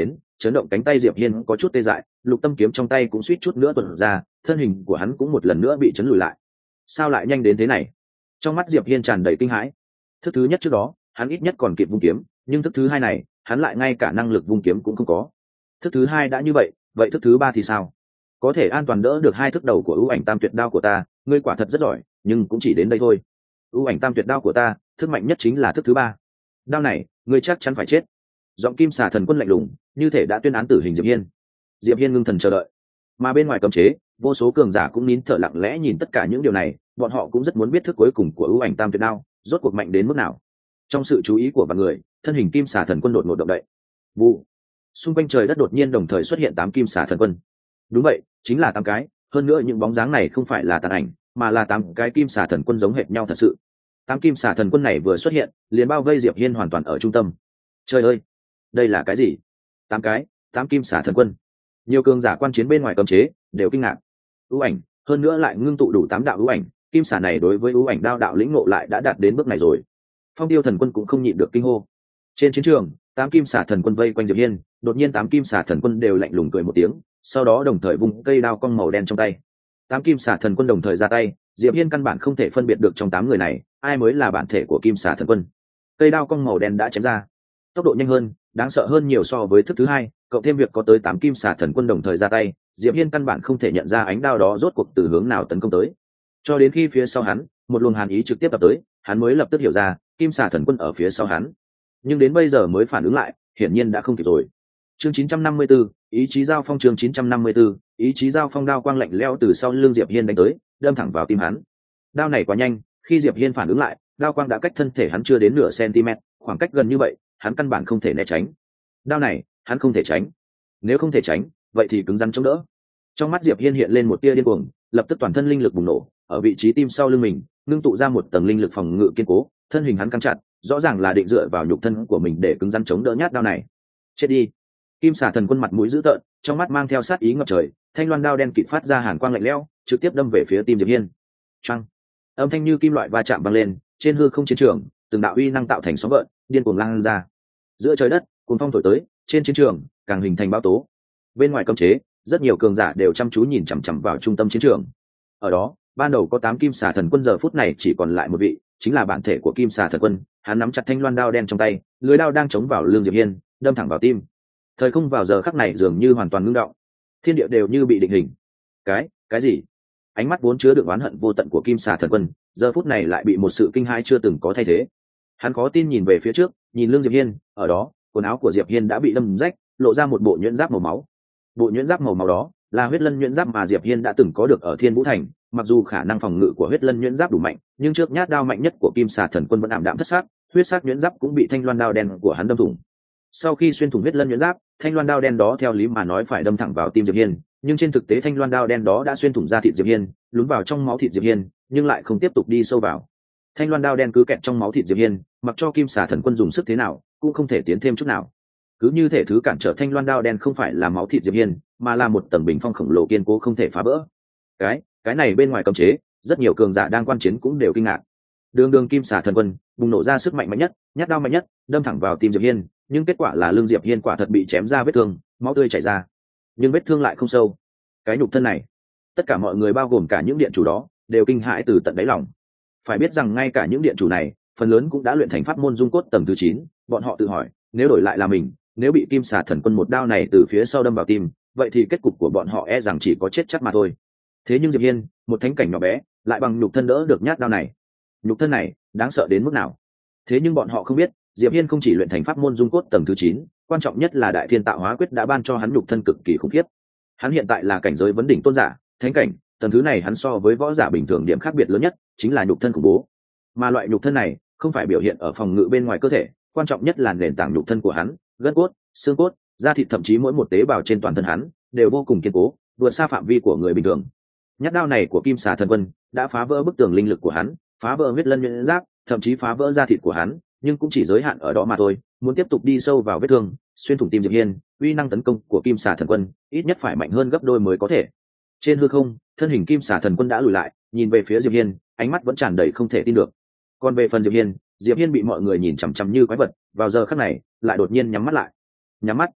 chấn động cánh tay diệp hiên có chút tê dại, lục tâm kiếm trong tay cũng suýt chút nữa tuột ra, thân hình của hắn cũng một lần nữa bị chấn lùi lại. Sao lại nhanh đến thế này? Trong mắt diệp hiên tràn đầy kinh hãi. Thức thứ nhất trước đó hắn ít nhất còn kịp vung kiếm, nhưng thức thứ hai này hắn lại ngay cả năng lực vung kiếm cũng không có. Thức thứ hai đã như vậy, vậy thức thứ ba thì sao? Có thể an toàn đỡ được hai thức đầu của ưu ảnh tam tuyệt đao của ta, ngươi quả thật rất giỏi, nhưng cũng chỉ đến đây thôi. Ưu ảnh tam tuyệt đao của ta, thức mạnh nhất chính là thức thứ ba. Đao này ngươi chắc chắn phải chết. Giọng kim xà thần quân lạnh lùng, như thể đã tuyên án tử hình diệp hiên. Diệp hiên ngưng thần chờ đợi, mà bên ngoài cấm chế vô số cường giả cũng nín thở lặng lẽ nhìn tất cả những điều này, bọn họ cũng rất muốn biết thức cuối cùng của ưu ảnh tam tuyệt đao rốt cuộc mạnh đến mức nào. Trong sự chú ý của vạn người, thân hình kim xà thần quân đột ngột động đậy. Vụ, xung quanh trời đất đột nhiên đồng thời xuất hiện tám kim xà thần quân. Đúng vậy, chính là tám cái, hơn nữa những bóng dáng này không phải là tàn ảnh, mà là tám cái kim xà thần quân giống hệt nhau thật sự. Tám kim xà thần quân này vừa xuất hiện, liền bao vây diệp hiên hoàn toàn ở trung tâm. Trời ơi, đây là cái gì? Tám cái, tám kim xà thần quân. Nhiều cường giả quan chiến bên ngoài cấm chế đều kinh ngạc. Ưu ảnh, hơn nữa lại ngưng tụ đủ tám đạo ưu ảnh, kim xà này đối với ưu ảnh đao đạo lĩnh ngộ lại đã đạt đến bước này rồi. Phong tiêu thần quân cũng không nhịn được kinh hô. Trên chiến trường, tám kim xà thần quân vây quanh diệp hiên, đột nhiên tám kim xà thần quân đều lạnh lùng cười một tiếng, sau đó đồng thời vung cây đao cong màu đen trong tay. Tám kim xà thần quân đồng thời ra tay, diệp hiên căn bản không thể phân biệt được trong tám người này ai mới là bản thể của kim xà thần quân. Cây đao cong màu đen đã chém ra, tốc độ nhanh hơn, đáng sợ hơn nhiều so với thức thứ hai, cộng thêm việc có tới tám kim xà thần quân đồng thời ra tay, diệp hiên căn bản không thể nhận ra ánh đao đó rốt cuộc từ hướng nào tấn công tới. Cho đến khi phía sau hắn một luồng hàn ý trực tiếp tập tới, hắn mới lập tức hiểu ra kim xà thần quân ở phía sau hắn, nhưng đến bây giờ mới phản ứng lại, hiển nhiên đã không kịp rồi. Chương chín trăm năm mươi tư, ý chí giao phong. Chương chín trăm năm mươi tư, ý chí giao phong. Đao quang lạnh lẽo từ sau lưng diệp hiên đánh tới, đâm thẳng vào tim hắn. Đao này quá nhanh, khi diệp hiên phản ứng lại, đao quang đã cách thân thể hắn chưa đến nửa cm, khoảng cách gần như vậy hắn căn bản không thể né tránh. Đao này hắn không thể tránh, nếu không thể tránh vậy thì cứng rắn chống đỡ. Trong mắt diệp hiên hiện lên một tia điên cuồng, lập tức toàn thân linh lực bùng nổ, ở vị trí tim sau lưng mình ngưng tụ ra một tầng linh lực phòng ngự kiên cố, thân hình hắn căng chặt, rõ ràng là định dựa vào nhục thân của mình để cứng rắn chống đỡ nhát đao này. Chết đi! Kim xà thần quân mặt mũi dữ tợn, trong mắt mang theo sát ý ngập trời, thanh loan đao đen kịt phát ra hàn quang lạnh lẽo, trực tiếp đâm về phía tim diệp hiên. Choang! Âm thanh như kim loại va chạm vang lên, trên hư không chiến trường từng đạo uy năng tạo thành sóng gợn điên cuồng lan ra. Giữa trời đất cuồng phong thổi tới, trên chiến trường càng hình thành bão tố. Bên ngoài cấm chế rất nhiều cường giả đều chăm chú nhìn chằm chằm vào trung tâm chiến trường. Ở đó ban đầu có tám kim xà thần quân, giờ phút này chỉ còn lại một vị, chính là bản thể của kim xà thần quân. Hắn nắm chặt thanh loan đao đen trong tay, lưỡi đao đang chống vào lưng diệp hiên, đâm thẳng vào tim. Thời không vào giờ khắc này dường như hoàn toàn ngưng động, thiên địa đều như bị định hình. Cái cái gì? Ánh mắt vốn chứa đựng oán hận vô tận của kim xà thần quân, giờ phút này lại bị một sự kinh hãi chưa từng có thay thế. Hắn khó tin nhìn về phía trước, nhìn lưng diệp hiên, ở đó quần áo của diệp hiên đã bị đâm rách, lộ ra một bộ nhuyễn giáp màu máu. Bộ nhuyễn giáp màu máu đó là huyết lân nhuyễn giáp mà diệp hiên đã từng có được ở Thiên Vũ Thành. Mặc dù khả năng phòng ngự của huyết lân nhuyễn giáp đủ mạnh, nhưng trước nhát đao mạnh nhất của kim xà thần quân vẫn ảm đạm thất sắc, huyết sắc nhuyễn giáp cũng bị thanh loan đao đen của hắn đâm thủng. Sau khi xuyên thủng huyết lân nhuyễn giáp, thanh loan đao đen đó theo lý mà nói phải đâm thẳng vào tim diệp hiên, nhưng trên thực tế thanh loan đao đen đó đã xuyên thủng da thịt diệp hiên, lún vào trong máu thịt diệp hiên, nhưng lại không tiếp tục đi sâu vào. Thanh loan đao đen cứ kẹt trong máu thịt diệp hiên, mặc cho kim xà thần quân dùng sức thế nào cũng không thể tiến thêm chút nào. Cứ như thể thứ cản trở thanh loan đao đen không phải là máu thịt diệp hiên, mà là một tầng bình phong khổng lồ kiên cố không thể phá vỡ. Cái, cái này bên ngoài cấm chế, rất nhiều cường giả đang quan chiến cũng đều kinh ngạc. Đường đường kim xà thần quân bùng nổ ra sức mạnh mạnh nhất, nhát đao mạnh nhất, đâm thẳng vào tim diệp hiên, nhưng kết quả là lưng diệp hiên quả thật bị chém ra vết thương, máu tươi chảy ra, nhưng vết thương lại không sâu. Cái nhục thân này, tất cả mọi người bao gồm cả những điện chủ đó đều kinh hãi từ tận đáy lòng. Phải biết rằng ngay cả những điện chủ này phần lớn cũng đã luyện thành pháp môn dung cốt tầng thứ chín, bọn họ tự hỏi, nếu đổi lại là mình, nếu bị kim xà thần quân một đao này từ phía sau đâm vào tim, vậy thì kết cục của bọn họ e rằng chỉ có chết chắc mà thôi. Thế nhưng diệp hiên, một thánh cảnh nhỏ bé, lại bằng nhục thân đỡ được nhát đao này. Nhục thân này đáng sợ đến mức nào? Thế nhưng bọn họ không biết, diệp hiên không chỉ luyện thành pháp môn dung cốt tầng thứ chín, quan trọng nhất là đại thiên tạo hóa quyết đã ban cho hắn nhục thân cực kỳ khủng khiếp. Hắn hiện tại là cảnh giới vấn đỉnh tôn giả, thánh cảnh, tầng thứ này hắn so với võ giả bình thường điểm khác biệt lớn nhất chính là nhục thân khủng bố. Mà loại nhục thân này không phải biểu hiện ở phòng ngự bên ngoài cơ thể, quan trọng nhất là nền tảng nhục thân của hắn, gân cốt, xương cốt, da thịt, thậm chí mỗi một tế bào trên toàn thân hắn đều vô cùng kiên cố, vượt xa phạm vi của người bình thường. Nhát đao này của kim xà thần quân đã phá vỡ bức tường linh lực của hắn, phá vỡ huyết lân nhuyễn giáp, thậm chí phá vỡ da thịt của hắn, nhưng cũng chỉ giới hạn ở đó mà thôi. Muốn tiếp tục đi sâu vào vết thương, xuyên thủng tim diệp hiên, uy năng tấn công của kim xà thần quân ít nhất phải mạnh hơn gấp đôi mới có thể. Trên hư không, thân hình kim xà thần quân đã lùi lại, nhìn về phía diệp hiên, ánh mắt vẫn tràn đầy không thể tin được. Còn về phần diệp hiên, diệp hiên bị mọi người nhìn chằm chằm như quái vật, vào giờ khắc này lại đột nhiên nhắm mắt lại. Nhắm mắt.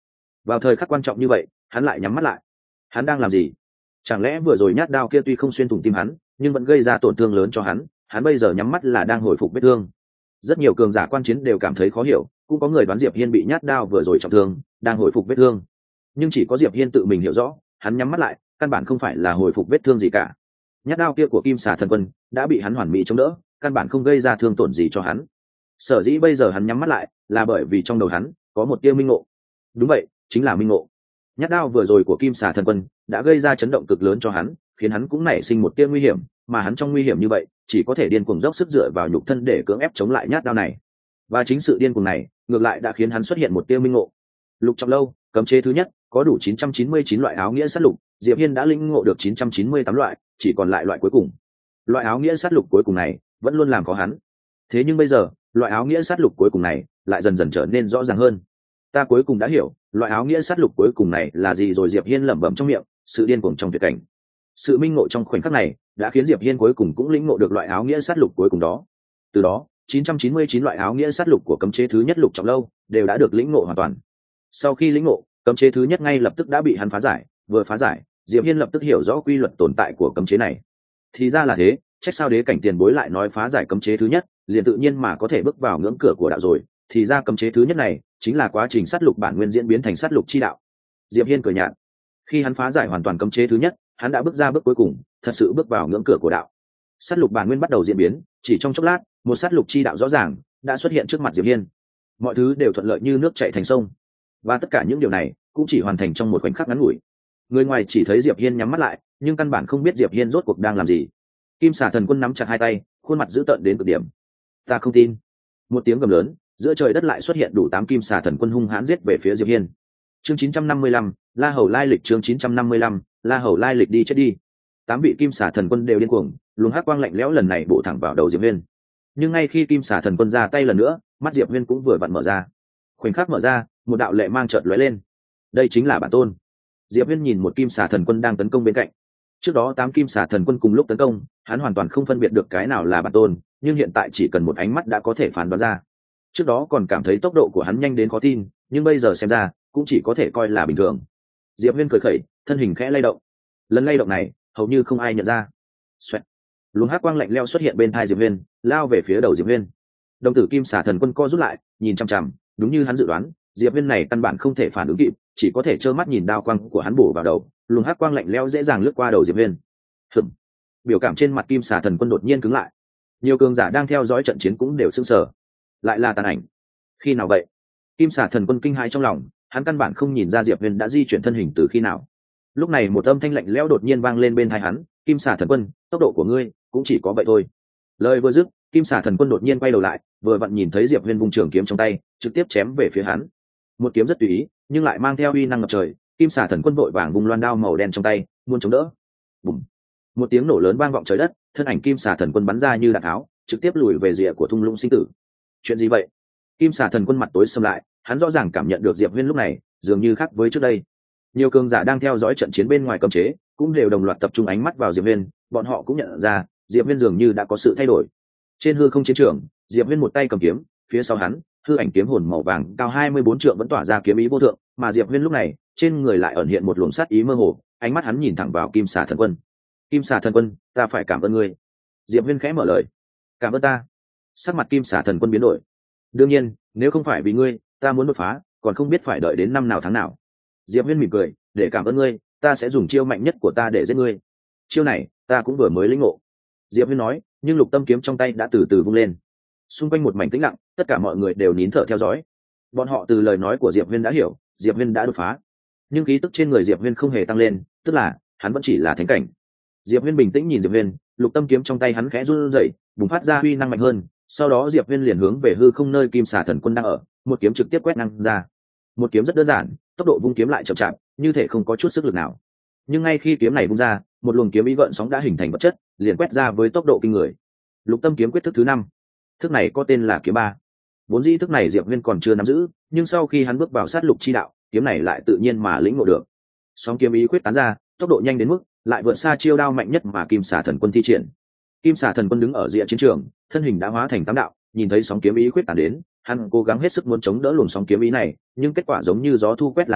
Vào thời khắc quan trọng như vậy, hắn lại nhắm mắt lại. Hắn đang làm gì? Chẳng lẽ vừa rồi nhát đao kia tuy không xuyên thủng tim hắn, nhưng vẫn gây ra tổn thương lớn cho hắn, hắn bây giờ nhắm mắt là đang hồi phục vết thương. Rất nhiều cường giả quan chiến đều cảm thấy khó hiểu, cũng có người đoán Diệp Hiên bị nhát đao vừa rồi trọng thương, đang hồi phục vết thương. Nhưng chỉ có Diệp Hiên tự mình hiểu rõ, hắn nhắm mắt lại, căn bản không phải là hồi phục vết thương gì cả. Nhát đao kia của Kim Xà Thần Quân đã bị hắn hoàn mỹ chống đỡ, căn bản không gây ra thương tổn gì cho hắn. Sở dĩ bây giờ hắn nhắm mắt lại, là bởi vì trong đầu hắn có một tia minh ngộ. Đúng vậy, chính là minh ngộ. Nhát đao vừa rồi của Kim Xà Thần Quân đã gây ra chấn động cực lớn cho hắn, khiến hắn cũng nảy sinh một tia nguy hiểm, mà hắn trong nguy hiểm như vậy, chỉ có thể điên cuồng dốc sức dựa vào nhục thân để cưỡng ép chống lại nhát đao này. Và chính sự điên cuồng này, ngược lại đã khiến hắn xuất hiện một tia minh ngộ. Lục Trọng Lâu, cấm chế thứ nhất, có đủ chín trăm chín mươi chín loại áo nghĩa sát lục, Diệp Hiên đã lĩnh ngộ được chín trăm chín mươi tám loại, chỉ còn lại loại cuối cùng. Loại áo nghĩa sát lục cuối cùng này vẫn luôn làm khó hắn. Thế nhưng bây giờ, loại áo nghĩa sát lục cuối cùng này lại dần dần trở nên rõ ràng hơn. Ta cuối cùng đã hiểu, loại áo nghĩa sát lục cuối cùng này là gì rồi, Diệp Hiên lẩm bẩm trong miệng, sự điên cuồng trong tuyệt cảnh. Sự minh ngộ trong khoảnh khắc này đã khiến Diệp Hiên cuối cùng cũng lĩnh ngộ được loại áo nghĩa sát lục cuối cùng đó. Từ đó, chín trăm chín mươi chín loại áo nghĩa sát lục của cấm chế thứ nhất Lục Trọng Lâu đều đã được lĩnh ngộ hoàn toàn. Sau khi lĩnh ngộ, cấm chế thứ nhất ngay lập tức đã bị hắn phá giải, vừa phá giải, Diệp Hiên lập tức hiểu rõ quy luật tồn tại của cấm chế này. Thì ra là thế, trách sao đế cảnh tiền bối lại nói phá giải cấm chế thứ nhất, liền tự nhiên mà có thể bước vào ngưỡng cửa của đạo rồi, thì ra cấm chế thứ nhất này chính là quá trình sát lục bản nguyên diễn biến thành sát lục chi đạo. Diệp Hiên cười nhạt. Khi hắn phá giải hoàn toàn cấm chế thứ nhất, hắn đã bước ra bước cuối cùng, thật sự bước vào ngưỡng cửa của đạo. Sát lục bản nguyên bắt đầu diễn biến, chỉ trong chốc lát, một sát lục chi đạo rõ ràng đã xuất hiện trước mặt Diệp Hiên. Mọi thứ đều thuận lợi như nước chảy thành sông, và tất cả những điều này cũng chỉ hoàn thành trong một khoảnh khắc ngắn ngủi. Người ngoài chỉ thấy Diệp Hiên nhắm mắt lại, nhưng căn bản không biết Diệp Hiên rốt cuộc đang làm gì. Kim Xà Thần Quân nắm chặt hai tay, khuôn mặt dữ tợn đến cực điểm. Ta không tin. Một tiếng gầm lớn, giữa trời đất lại xuất hiện đủ tám Kim Xà Thần Quân hung hãn giết về phía Diệp Hiên. Chương chín trăm năm mươi lăm, La Hầu lai lịch. Chương chín trăm năm mươi lăm, La Hầu lai lịch. Đi chết đi. Tám vị Kim Xà Thần Quân đều điên cuồng, luồng hắc quang lạnh lẽo lần này bổ thẳng vào đầu Diệp Hiên. Nhưng ngay khi Kim Xà Thần Quân ra tay lần nữa, mắt Diệp Hiên cũng vừa vặn mở ra. Khoảnh khắc mở ra, một đạo lệ mang chợt lóe lên. Đây chính là bản tôn. Diệp Hiên nhìn một Kim Xà Thần Quân đang tấn công bên cạnh. Trước đó tám Kim Xà Thần Quân cùng lúc tấn công, hắn hoàn toàn không phân biệt được cái nào là bản tôn, nhưng hiện tại chỉ cần một ánh mắt đã có thể phán đoán ra. Trước đó còn cảm thấy tốc độ của hắn nhanh đến khó tin, nhưng bây giờ xem ra cũng chỉ có thể coi là bình thường. Diệp Hiên cười khẩy, thân hình khẽ lay động. Lần lay động này, hầu như không ai nhận ra. Xoẹt. Luồng hắc quang lạnh lẽo xuất hiện bên tai Diệp Hiên, lao về phía đầu Diệp Hiên. Đồng tử Kim Xà Thần Quân co rút lại, nhìn chằm chằm, đúng như hắn dự đoán, Diệp Hiên này căn bản không thể phản ứng kịp, chỉ có thể trơ mắt nhìn đao quang của hắn bổ vào đầu, luồng hắc quang lạnh lẽo dễ dàng lướt qua đầu Diệp Hiên. Hừm. Biểu cảm trên mặt Kim Xà Thần Quân đột nhiên cứng lại. Nhiều cường giả đang theo dõi trận chiến cũng đều sững sờ. Lại là tàn ảnh. Khi nào vậy? Kim Xà Thần Quân kinh hãi trong lòng, hắn căn bản không nhìn ra Diệp Hiên đã di chuyển thân hình từ khi nào. Lúc này một âm thanh lạnh lẽo đột nhiên vang lên bên tai hắn, "Kim Xà Thần Quân, tốc độ của ngươi cũng chỉ có vậy thôi." Lời vừa dứt, Kim Xà Thần Quân đột nhiên quay đầu lại, vừa vặn nhìn thấy Diệp Hiên vung trường kiếm trong tay, trực tiếp chém về phía hắn. Một kiếm rất tùy ý, nhưng lại mang theo uy năng ngập trời. Kim Xà Thần Quân vội vàng vung loan đao màu đen trong tay, muốn chống đỡ. Bùm! Một tiếng nổ lớn vang vọng trời đất, thân ảnh Kim Xà Thần Quân bắn ra như đạn tháo, trực tiếp lùi về rìa của thung lũng sinh tử. Chuyện gì vậy? Kim Xà Thần Quân mặt tối sầm lại, hắn rõ ràng cảm nhận được Diệp Hiên lúc này dường như khác với trước đây. Nhiều cường giả đang theo dõi trận chiến bên ngoài cấm chế cũng đều đồng loạt tập trung ánh mắt vào Diệp Hiên, bọn họ cũng nhận ra Diệp Hiên dường như đã có sự thay đổi. Trên hư không chiến trường, Diệp Hiên một tay cầm kiếm, phía sau hắn, hư ảnh kiếm hồn màu vàng cao hai mươi bốn trượng vẫn tỏa ra kiếm ý vô thượng, mà Diệp Hiên lúc này, trên người lại ẩn hiện một luồng sát ý mơ hồ, ánh mắt hắn nhìn thẳng vào Kim Xà Thần Quân. "Kim Xà Thần Quân, ta phải cảm ơn ngươi." Diệp Hiên khẽ mở lời. "Cảm ơn ta?" Sắc mặt Kim Xà Thần Quân biến đổi. "Đương nhiên, nếu không phải vì ngươi, ta muốn đột phá, còn không biết phải đợi đến năm nào tháng nào." Diệp Hiên mỉm cười, "Để cảm ơn ngươi, ta sẽ dùng chiêu mạnh nhất của ta để giết ngươi." "Chiêu này, ta cũng vừa mới lĩnh ngộ." Diệp Hiên nói, nhưng lục tâm kiếm trong tay đã từ từ vung lên. Xung quanh một mảnh tĩnh lặng, tất cả mọi người đều nín thở theo dõi. Bọn họ từ lời nói của Diệp Hiên đã hiểu, Diệp Hiên đã đột phá. Nhưng khí tức trên người Diệp Hiên không hề tăng lên, tức là hắn vẫn chỉ là thánh cảnh. Diệp Hiên bình tĩnh nhìn Diệp Hiên, lục tâm kiếm trong tay hắn khẽ run rẩy, bùng phát ra uy năng mạnh hơn. Sau đó Diệp Hiên liền hướng về hư không nơi Kim Xà Thần Quân đang ở, một kiếm trực tiếp quét ngang ra. Một kiếm rất đơn giản, tốc độ vung kiếm lại chậm chạp, như thể không có chút sức lực nào. Nhưng ngay khi kiếm này vung ra, một luồng kiếm ý gợn sóng đã hình thành vật chất, liền quét ra với tốc độ kinh người. Lục tâm kiếm quyết thức thứ năm. Thức này có tên là kiếm ba. Vốn dĩ thức này Diệp Hiên còn chưa nắm giữ, nhưng sau khi hắn bước vào sát lục chi đạo, kiếm này lại tự nhiên mà lĩnh ngộ được. Sóng kiếm ý quyết tán ra, tốc độ nhanh đến mức lại vượt xa chiêu đao mạnh nhất mà Kim Xà Thần Quân thi triển. Kim Xà Thần Quân đứng ở rìa chiến trường, thân hình đã hóa thành tám đạo, nhìn thấy sóng kiếm ý quyết tán đến, hắn cố gắng hết sức muốn chống đỡ luồng sóng kiếm ý này, nhưng kết quả giống như gió thu quét lá rụng,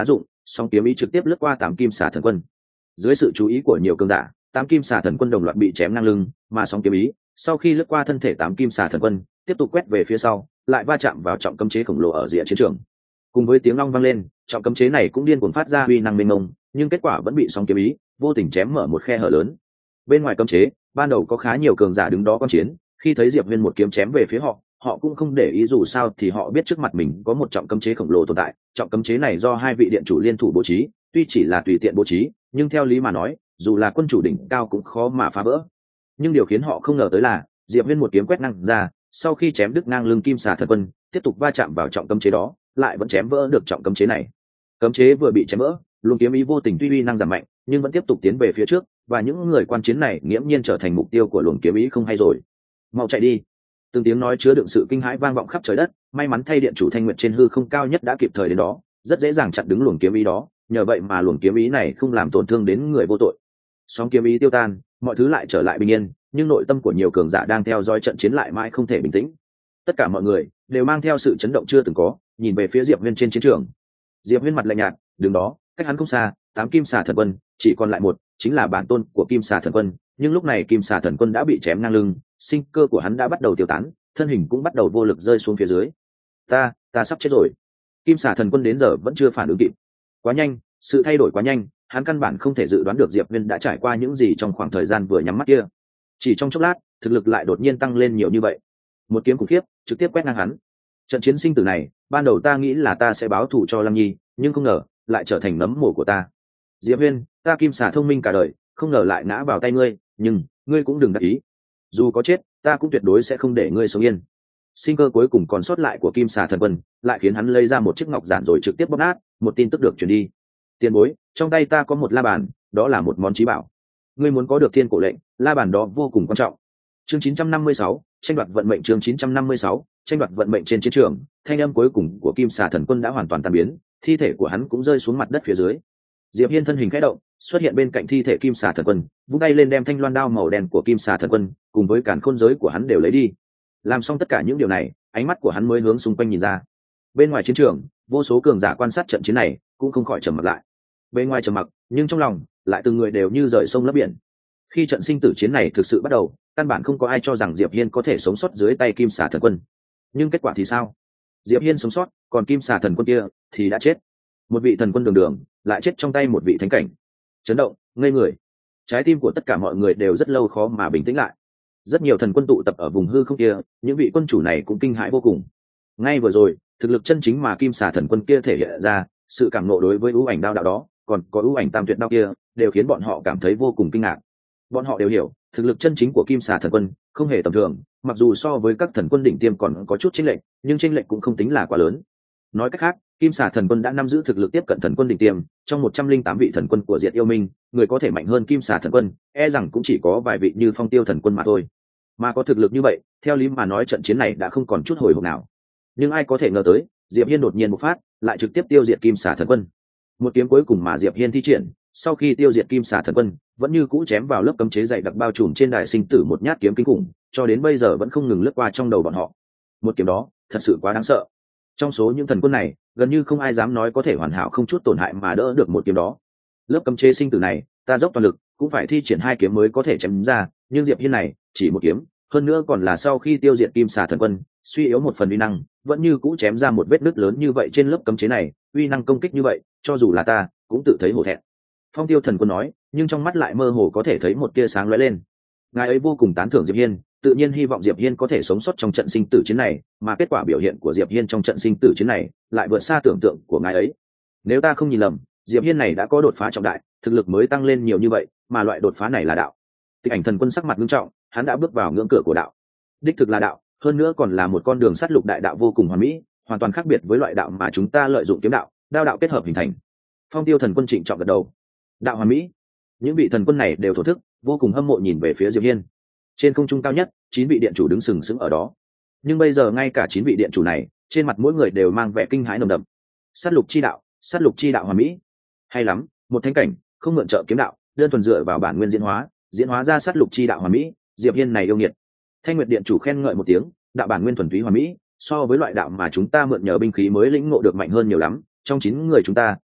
song kiếm ý trực tiếp lướt qua tám kim xà thần quân. Dưới sự chú ý của nhiều cường giả, tám kim xà thần quân đồng loạt bị chém ngang lưng, mà song kiếm ý sau khi lướt qua thân thể tám kim xà thần quân, tiếp tục quét về phía sau, lại va chạm vào trọng cấm chế khổng lồ ở rìa chiến trường. Cùng với tiếng long vang lên, trọng cấm chế này cũng điên cuồng phát ra uy năng mênh mông, nhưng kết quả vẫn bị song kiếm ý vô tình chém mở một khe hở lớn. Bên ngoài cấm chế, ban đầu có khá nhiều cường giả đứng đó quan chiến, khi thấy Diệp Huyên một kiếm chém về phía họ, họ cũng không để ý, dù sao thì họ biết trước mặt mình có một trọng cấm chế khổng lồ tồn tại. Trọng cấm chế này do hai vị điện chủ liên thủ bố trí, tuy chỉ là tùy tiện bố trí, nhưng theo lý mà nói, dù là quân chủ đỉnh cao cũng khó mà phá vỡ. Nhưng điều khiến họ không ngờ tới là Diệp Huyên một kiếm quét ngang ra, sau khi chém đứt ngang lưng kim xà thần quân, tiếp tục va chạm vào trọng cấm chế đó, lại vẫn chém vỡ được trọng cấm chế này. Cấm chế vừa bị chém vỡ, luồng kiếm ý vô tình tuy uy năng giảm mạnh, nhưng vẫn tiếp tục tiến về phía trước, và những người quan chiến này nghiễm nhiên trở thành mục tiêu của luồng kiếm ý không hay rồi. Mau chạy đi! Từng tiếng nói chứa đựng sự kinh hãi vang vọng khắp trời đất. May mắn thay điện chủ Thanh Nguyệt trên hư không cao nhất đã kịp thời đến đó, rất dễ dàng chặn đứng luồng kiếm ý đó, nhờ vậy mà luồng kiếm ý này không làm tổn thương đến người vô tội. Sóng kiếm ý tiêu tan, mọi thứ lại trở lại bình yên, nhưng nội tâm của nhiều cường giả đang theo dõi trận chiến lại mãi không thể bình tĩnh. Tất cả mọi người đều mang theo sự chấn động chưa từng có, nhìn về phía Diệp Huyên trên chiến trường. Diệp Huyên mặt lạnh nhạt, đứng đó, cách hắn không xa, tám kim xà thần quân, chỉ còn lại một, chính là bản tôn của kim xà thần quân. Nhưng lúc này kim xà thần quân đã bị chém ngang lưng, sinh cơ của hắn đã bắt đầu tiêu tán, thân hình cũng bắt đầu vô lực rơi xuống phía dưới. Ta, ta sắp chết rồi. Kim xà thần quân đến giờ vẫn chưa phản ứng kịp. Quá nhanh, sự thay đổi quá nhanh, hắn căn bản không thể dự đoán được Diệp Huyên đã trải qua những gì trong khoảng thời gian vừa nhắm mắt kia. Chỉ trong chốc lát, thực lực lại đột nhiên tăng lên nhiều như vậy. Một kiếm khủng khiếp trực tiếp quét ngang hắn. Trận chiến sinh tử này, ban đầu ta nghĩ là ta sẽ báo thù cho Lăng Nhi, nhưng không ngờ lại trở thành nấm mồ của ta. Diệp Huyên, ta kim xà thông minh cả đời, không ngờ lại ngã vào tay ngươi, nhưng ngươi cũng đừng đắc ý. Dù có chết, ta cũng tuyệt đối sẽ không để ngươi sống yên. Sinh cơ cuối cùng còn sót lại của kim xà thần quân lại khiến hắn lấy ra một chiếc ngọc giản rồi trực tiếp bóp nát. Một tin tức được truyền đi. Tiền bối, trong tay ta có một la bàn, đó là một món chí bảo. Ngươi muốn có được thiên cổ lệnh, la bàn đó vô cùng quan trọng. Chương chín trăm năm mươi sáu, tranh đoạt vận mệnh. Chương chín trăm năm mươi sáu, tranh đoạt vận mệnh. Trên chiến trường, thanh âm cuối cùng của kim xà thần quân đã hoàn toàn tan biến, thi thể của hắn cũng rơi xuống mặt đất phía dưới. Diệp Hiên thân hình khẽ động, xuất hiện bên cạnh thi thể kim xà thần quân, vung tay lên đem thanh loan đao màu đen của kim xà thần quân cùng với càn khôn giới của hắn đều lấy đi. Làm xong tất cả những điều này, ánh mắt của hắn mới hướng xung quanh nhìn ra. Bên ngoài chiến trường, vô số cường giả quan sát trận chiến này cũng không khỏi trầm mặc lại. Bên ngoài trầm mặc, nhưng trong lòng lại từng người đều như rời sông lấp biển. Khi trận sinh tử chiến này thực sự bắt đầu, căn bản không có ai cho rằng Diệp Hiên có thể sống sót dưới tay kim xà thần quân. Nhưng kết quả thì sao? Diệp Hiên sống sót, còn kim xà thần quân kia thì đã chết. Một vị thần quân đường đường lại chết trong tay một vị thánh cảnh. Chấn động, ngây người. Trái tim của tất cả mọi người đều rất lâu khó mà bình tĩnh lại. Rất nhiều thần quân tụ tập ở vùng hư không kia, những vị quân chủ này cũng kinh hãi vô cùng. Ngay vừa rồi, thực lực chân chính mà kim xà thần quân kia thể hiện ra, sự cảm nộ đối với ưu ảnh đao đạo đó, còn có ưu ảnh tam tuyệt đao kia, đều khiến bọn họ cảm thấy vô cùng kinh ngạc. Bọn họ đều hiểu, thực lực chân chính của kim xà thần quân không hề tầm thường, mặc dù so với các thần quân đỉnh tiêm còn có chút chênh lệch, nhưng chênh lệch cũng không tính là quá lớn. Nói cách khác, kim xà thần quân đã nắm giữ thực lực tiếp cận thần quân đỉnh tiêm, trong một trăm linh tám vị thần quân của Diệt Yêu Minh, người có thể mạnh hơn kim xà thần quân, e rằng cũng chỉ có vài vị như Phong Tiêu thần quân mà thôi. Mà có thực lực như vậy, theo lý mà nói trận chiến này đã không còn chút hồi hộp nào. Nhưng ai có thể ngờ tới, Diệp Hiên đột nhiên một phát, lại trực tiếp tiêu diệt kim xà thần quân. Một kiếm cuối cùng mà Diệp Hiên thi triển, sau khi tiêu diệt kim xà thần quân, vẫn như cũ chém vào lớp cấm chế dày đặc bao trùm trên đài sinh tử một nhát kiếm kinh khủng, cho đến bây giờ vẫn không ngừng lướt qua trong đầu bọn họ. Một kiếm đó, thật sự quá đáng sợ. Trong số những thần quân này, gần như không ai dám nói có thể hoàn hảo không chút tổn hại mà đỡ được một kiếm đó. Lớp cấm chế sinh tử này, ta dốc toàn lực, cũng phải thi triển hai kiếm mới có thể chém ra, nhưng Diệp Hiên này, chỉ một kiếm, hơn nữa còn là sau khi tiêu diệt kim xà thần quân, suy yếu một phần uy năng, vẫn như cũ chém ra một vết nứt lớn như vậy trên lớp cấm chế này, uy năng công kích như vậy, cho dù là ta, cũng tự thấy hổ thẹn. Phong Tiêu thần quân nói, nhưng trong mắt lại mơ hồ có thể thấy một tia sáng lóe lên. Ngài ấy vô cùng tán thưởng Diệp Hiên, tự nhiên hy vọng Diệp Hiên có thể sống sót trong trận sinh tử chiến này, mà kết quả biểu hiện của Diệp Hiên trong trận sinh tử chiến này lại vượt xa tưởng tượng của ngài ấy. Nếu ta không nhìn lầm, Diệp Hiên này đã có đột phá trọng đại, thực lực mới tăng lên nhiều như vậy, mà loại đột phá này là đạo. Tịch Ảnh thần quân sắc mặt nghiêm trọng, hắn đã bước vào ngưỡng cửa của đạo. Đích thực là đạo, hơn nữa còn là một con đường sát lục đại đạo vô cùng hoàn mỹ, hoàn toàn khác biệt với loại đạo mà chúng ta lợi dụng kiếm đạo, đao đạo kết hợp hình thành. Phong Tiêu thần quân trịnh trọng gật đầu. Đạo hoàn mỹ. Những vị thần quân này đều thổ thức, vô cùng hâm mộ nhìn về phía Diệp Hiên. Trên không trung cao nhất, chín vị điện chủ đứng sừng sững ở đó. Nhưng bây giờ ngay cả chín vị điện chủ này, trên mặt mỗi người đều mang vẻ kinh hãi nồng đậm. Sát lục chi đạo, sát lục chi đạo hoàn mỹ. Hay lắm, một thánh cảnh, không mượn trợ kiếm đạo, đơn thuần dựa vào bản nguyên diễn hóa, diễn hóa ra sát lục chi đạo hoàn mỹ, Diệp Hiên này yêu nghiệt. Thanh Nguyệt điện chủ khen ngợi một tiếng, đạo bản nguyên thuần túy hoàn mỹ, so với loại đạo mà chúng ta mượn nhờ binh khí mới lĩnh ngộ được mạnh hơn nhiều lắm, trong chín người chúng ta,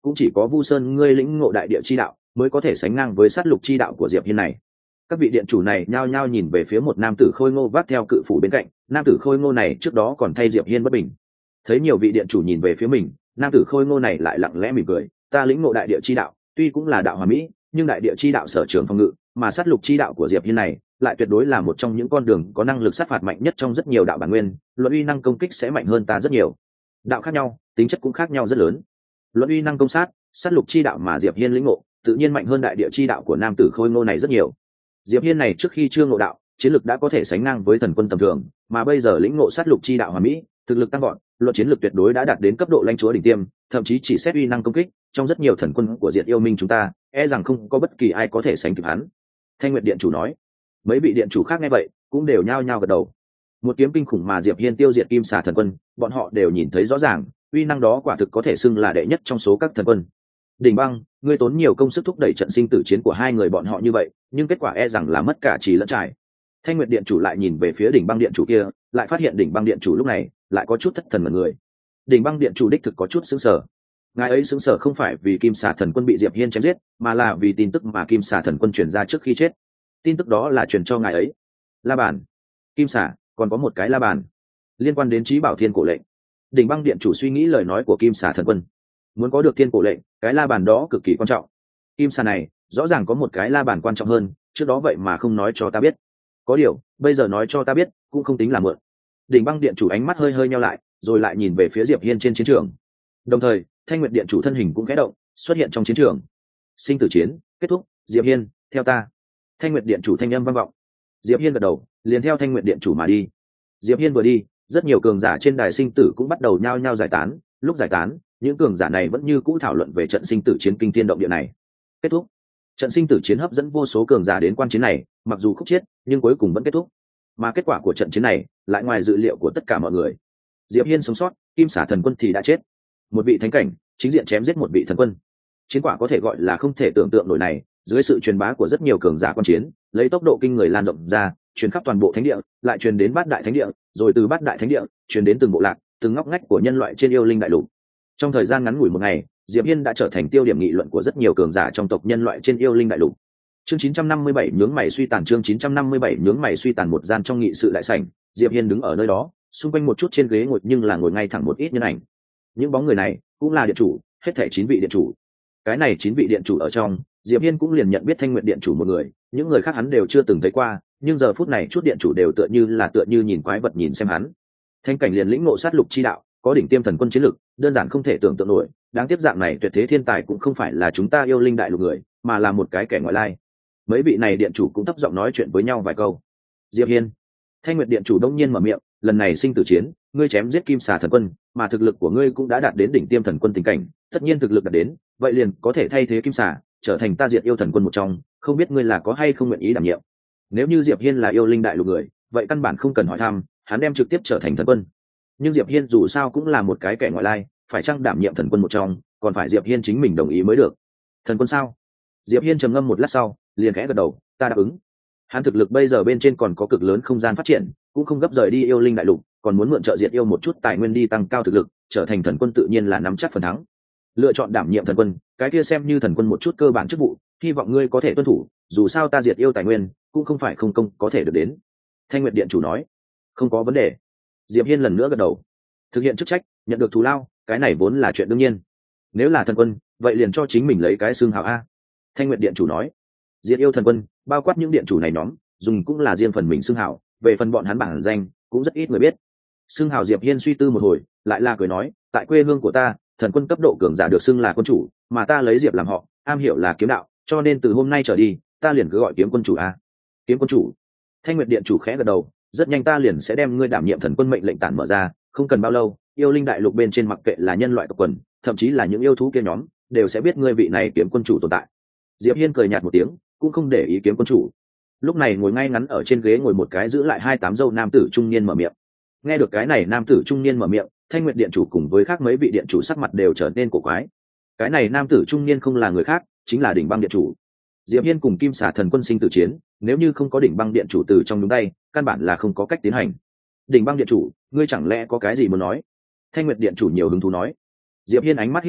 cũng chỉ có Vu Sơn ngươi lĩnh ngộ đại địa chi đạo mới có thể sánh ngang với sát lục chi đạo của Diệp Hiên này. Các vị điện chủ này nhao nhao nhìn về phía một nam tử khôi ngô vác theo cự phủ bên cạnh. Nam tử khôi ngô này trước đó còn thay Diệp Hiên bất bình. Thấy nhiều vị điện chủ nhìn về phía mình, nam tử khôi ngô này lại lặng lẽ mỉm cười, ta lĩnh ngộ đại địa chi đạo tuy cũng là đạo hoàn mỹ, nhưng đại địa chi đạo sở trường phòng ngự, mà sát lục chi đạo của Diệp Hiên này lại tuyệt đối là một trong những con đường có năng lực sát phạt mạnh nhất trong rất nhiều đạo bản nguyên, luận uy năng công kích sẽ mạnh hơn ta rất nhiều. Đạo khác nhau, tính chất cũng khác nhau rất lớn. Luận uy năng công sát, sát lục chi đạo mà Diệp Hiên lĩnh ngộ, tự nhiên mạnh hơn đại địa chi đạo của nam tử khôi ngô này rất nhiều. Diệp Hiên này trước khi chưa ngộ đạo, chiến lực đã có thể sánh ngang với thần quân tầm thường, mà bây giờ lĩnh ngộ sát lục chi đạo hoàn mỹ, thực lực tăng vọt, luận chiến lực tuyệt đối đã đạt đến cấp độ lãnh chúa đỉnh tiêm, thậm chí chỉ xét uy năng công kích, trong rất nhiều thần quân của Diệt Yêu Minh chúng ta, e rằng không có bất kỳ ai có thể sánh kịp hắn. Thanh Nguyệt điện chủ nói. Mấy vị điện chủ khác nghe vậy, cũng đều nhao nhao gật đầu. Một kiếm kinh khủng mà Diệp Hiên tiêu diệt Kim Xà thần quân, bọn họ đều nhìn thấy rõ ràng, uy năng đó quả thực có thể xưng là đệ nhất trong số các thần quân. Đỉnh Băng, ngươi tốn nhiều công sức thúc đẩy trận sinh tử chiến của hai người bọn họ như vậy, nhưng kết quả e rằng là mất cả trì lẫn trải. Thanh Nguyệt điện chủ lại nhìn về phía Đỉnh Băng điện chủ kia, lại phát hiện Đỉnh Băng điện chủ lúc này lại có chút thất thần mọi người. Đỉnh Băng điện chủ đích thực có chút sững sờ. Ngài ấy sững sờ không phải vì Kim Xà thần quân bị Diệp Hiên chém giết, mà là vì tin tức mà Kim Xà thần quân truyền ra trước khi chết. Tin tức đó là truyền cho ngài ấy. La bàn, Kim Xà, còn có một cái la bàn, liên quan đến Chí Bảo Thiên cổ lệnh. Đỉnh Băng điện chủ suy nghĩ lời nói của Kim Xà thần quân. Muốn có được thiên cổ lệnh, cái la bàn đó cực kỳ quan trọng. Kim Xà này rõ ràng có một cái la bàn quan trọng hơn, trước đó vậy mà không nói cho ta biết. Có điều bây giờ nói cho ta biết cũng không tính là mượn. Đỉnh Băng điện chủ ánh mắt hơi hơi nheo lại, rồi lại nhìn về phía Diệp Hiên trên chiến trường. Đồng thời Thanh Nguyệt điện chủ thân hình cũng khẽ động, xuất hiện trong chiến trường. Sinh tử chiến kết thúc, Diệp Hiên, theo ta. Thanh Nguyệt điện chủ thanh âm vang vọng. Diệp Hiên gật đầu, liền theo Thanh Nguyệt điện chủ mà đi. Diệp Hiên vừa đi, rất nhiều cường giả trên đài sinh tử cũng bắt đầu nhao nhao giải tán. Lúc giải tán, những cường giả này vẫn như cũ thảo luận về trận sinh tử chiến kinh thiên động địa này. Kết thúc. Trận sinh tử chiến hấp dẫn vô số cường giả đến quan chiến này, mặc dù khúc chiết, nhưng cuối cùng vẫn kết thúc. Mà kết quả của trận chiến này lại ngoài dự liệu của tất cả mọi người. Diệp Hiên sống sót, Kim Xà thần quân thì đã chết. Một vị thánh cảnh chính diện chém giết một vị thần quân. Chiến quả có thể gọi là không thể tưởng tượng nổi này, dưới sự truyền bá của rất nhiều cường giả quan chiến, lấy tốc độ kinh người lan rộng ra, truyền khắp toàn bộ thánh địa, lại truyền đến bát đại thánh địa, rồi từ bát đại thánh địa truyền đến từng bộ lạc, từng ngóc ngách của nhân loại trên yêu linh đại lục. Trong thời gian ngắn ngủi một ngày, Diệp Hiên đã trở thành tiêu điểm nghị luận của rất nhiều cường giả trong tộc nhân loại trên yêu linh đại lục. Chương chín trăm năm mươi bảy nhướng mày suy tàn, chương chín trăm năm mươi bảy nhướng mày suy tàn. Một gian trong nghị sự đại sảnh, Diệp Hiên đứng ở nơi đó, xung quanh một chút trên ghế ngồi nhưng là ngồi ngay thẳng một ít nhân ảnh. Những bóng người này cũng là điện chủ, hết thảy chín vị điện chủ. Cái này chín vị điện chủ ở trong, Diệp Hiên cũng liền nhận biết Thanh Nguyệt điện chủ một người, những người khác hắn đều chưa từng thấy qua, nhưng giờ phút này chút điện chủ đều tựa như là tựa như nhìn quái vật nhìn xem hắn. Thanh cảnh liền lĩnh ngộ sát lục chi đạo, có đỉnh tiêm thần quân chiến lực, đơn giản không thể tưởng tượng nổi, đáng tiếc dạng này tuyệt thế thiên tài cũng không phải là chúng ta yêu linh đại lục người, mà là một cái kẻ ngoại lai. Mấy vị này điện chủ cũng thấp giọng nói chuyện với nhau vài câu. Diệp Hiên, Thanh Nguyệt điện chủ đông nhiên mở miệng, lần này sinh tử chiến, ngươi chém giết Kim Xà thần quân, mà thực lực của ngươi cũng đã đạt đến đỉnh tiêm thần quân tình cảnh, tất nhiên thực lực đạt đến, vậy liền có thể thay thế Kim Xà, trở thành ta diệt yêu thần quân một trong, không biết ngươi là có hay không nguyện ý đảm nhiệm. Nếu như Diệp Hiên là yêu linh đại lục người, vậy căn bản không cần hỏi thăm, hắn đem trực tiếp trở thành thần quân. Nhưng Diệp Hiên dù sao cũng là một cái kẻ ngoại lai, phải chăng đảm nhiệm thần quân một trong, còn phải Diệp Hiên chính mình đồng ý mới được. Thần quân sao? Diệp Hiên trầm ngâm một lát sau, liền khẽ gật đầu, ta đáp ứng. Hắn thực lực bây giờ bên trên còn có cực lớn không gian phát triển, cũng không gấp rời đi yêu linh đại lục, còn muốn mượn trợ diệt yêu một chút tài nguyên đi tăng cao thực lực, trở thành thần quân tự nhiên là nắm chắc phần thắng. Lựa chọn đảm nhiệm thần quân, cái kia xem như thần quân một chút cơ bản chức vụ, hy vọng ngươi có thể tuân thủ, dù sao ta diệt yêu tài nguyên, cũng không phải không công có thể được đến. Thanh Nguyệt điện chủ nói, không có vấn đề. Diệp Hiên lần nữa gật đầu. Thực hiện chức trách, nhận được thù lao, cái này vốn là chuyện đương nhiên. Nếu là thần quân, vậy liền cho chính mình lấy cái xương hào a. Thanh Nguyệt điện chủ nói, diệt yêu thần quân, bao quát những điện chủ này nhóm, dùng cũng là riêng phần mình xương hào, về phần bọn hắn bản danh, cũng rất ít người biết. Xương hào Diệp Hiên suy tư một hồi, lại là cười nói, tại quê hương của ta, thần quân cấp độ cường giả được xưng là quân chủ, mà ta lấy Diệp làm họ, am hiểu là kiếm đạo, cho nên từ hôm nay trở đi, ta liền cứ gọi kiếm quân chủ a. Kiếm quân chủ. Thanh Nguyệt điện chủ khẽ gật đầu, rất nhanh ta liền sẽ đem ngươi đảm nhiệm thần quân mệnh lệnh tản mở ra, không cần bao lâu, yêu linh đại lục bên trên mặc kệ là nhân loại tộc quần, thậm chí là những yêu thú kia nhóm, đều sẽ biết ngươi vị này kiếm quân chủ tồn tại. Diệp Hiên cười nhạt một tiếng, cũng không để ý kiếm quân chủ. Lúc này ngồi ngay ngắn ở trên ghế ngồi một cái giữ lại hai tám dâu nam tử trung niên mở miệng. Nghe được cái này nam tử trung niên mở miệng, Thanh Nguyệt điện chủ cùng với khác mấy vị điện chủ sắc mặt đều trở nên cổ quái. Cái này nam tử trung niên không là người khác, chính là Đỉnh Băng điện chủ. Diệp Hiên cùng Kim Xà thần quân sinh tử chiến, nếu như không có Đỉnh Băng điện chủ từ trong nhúng tay, căn bản là không có cách tiến hành. Đỉnh Băng điện chủ, ngươi chẳng lẽ có cái gì muốn nói? Thanh Nguyệt điện chủ nhiều hứng thú nói. Diệp Hiên ánh mắt híp lại,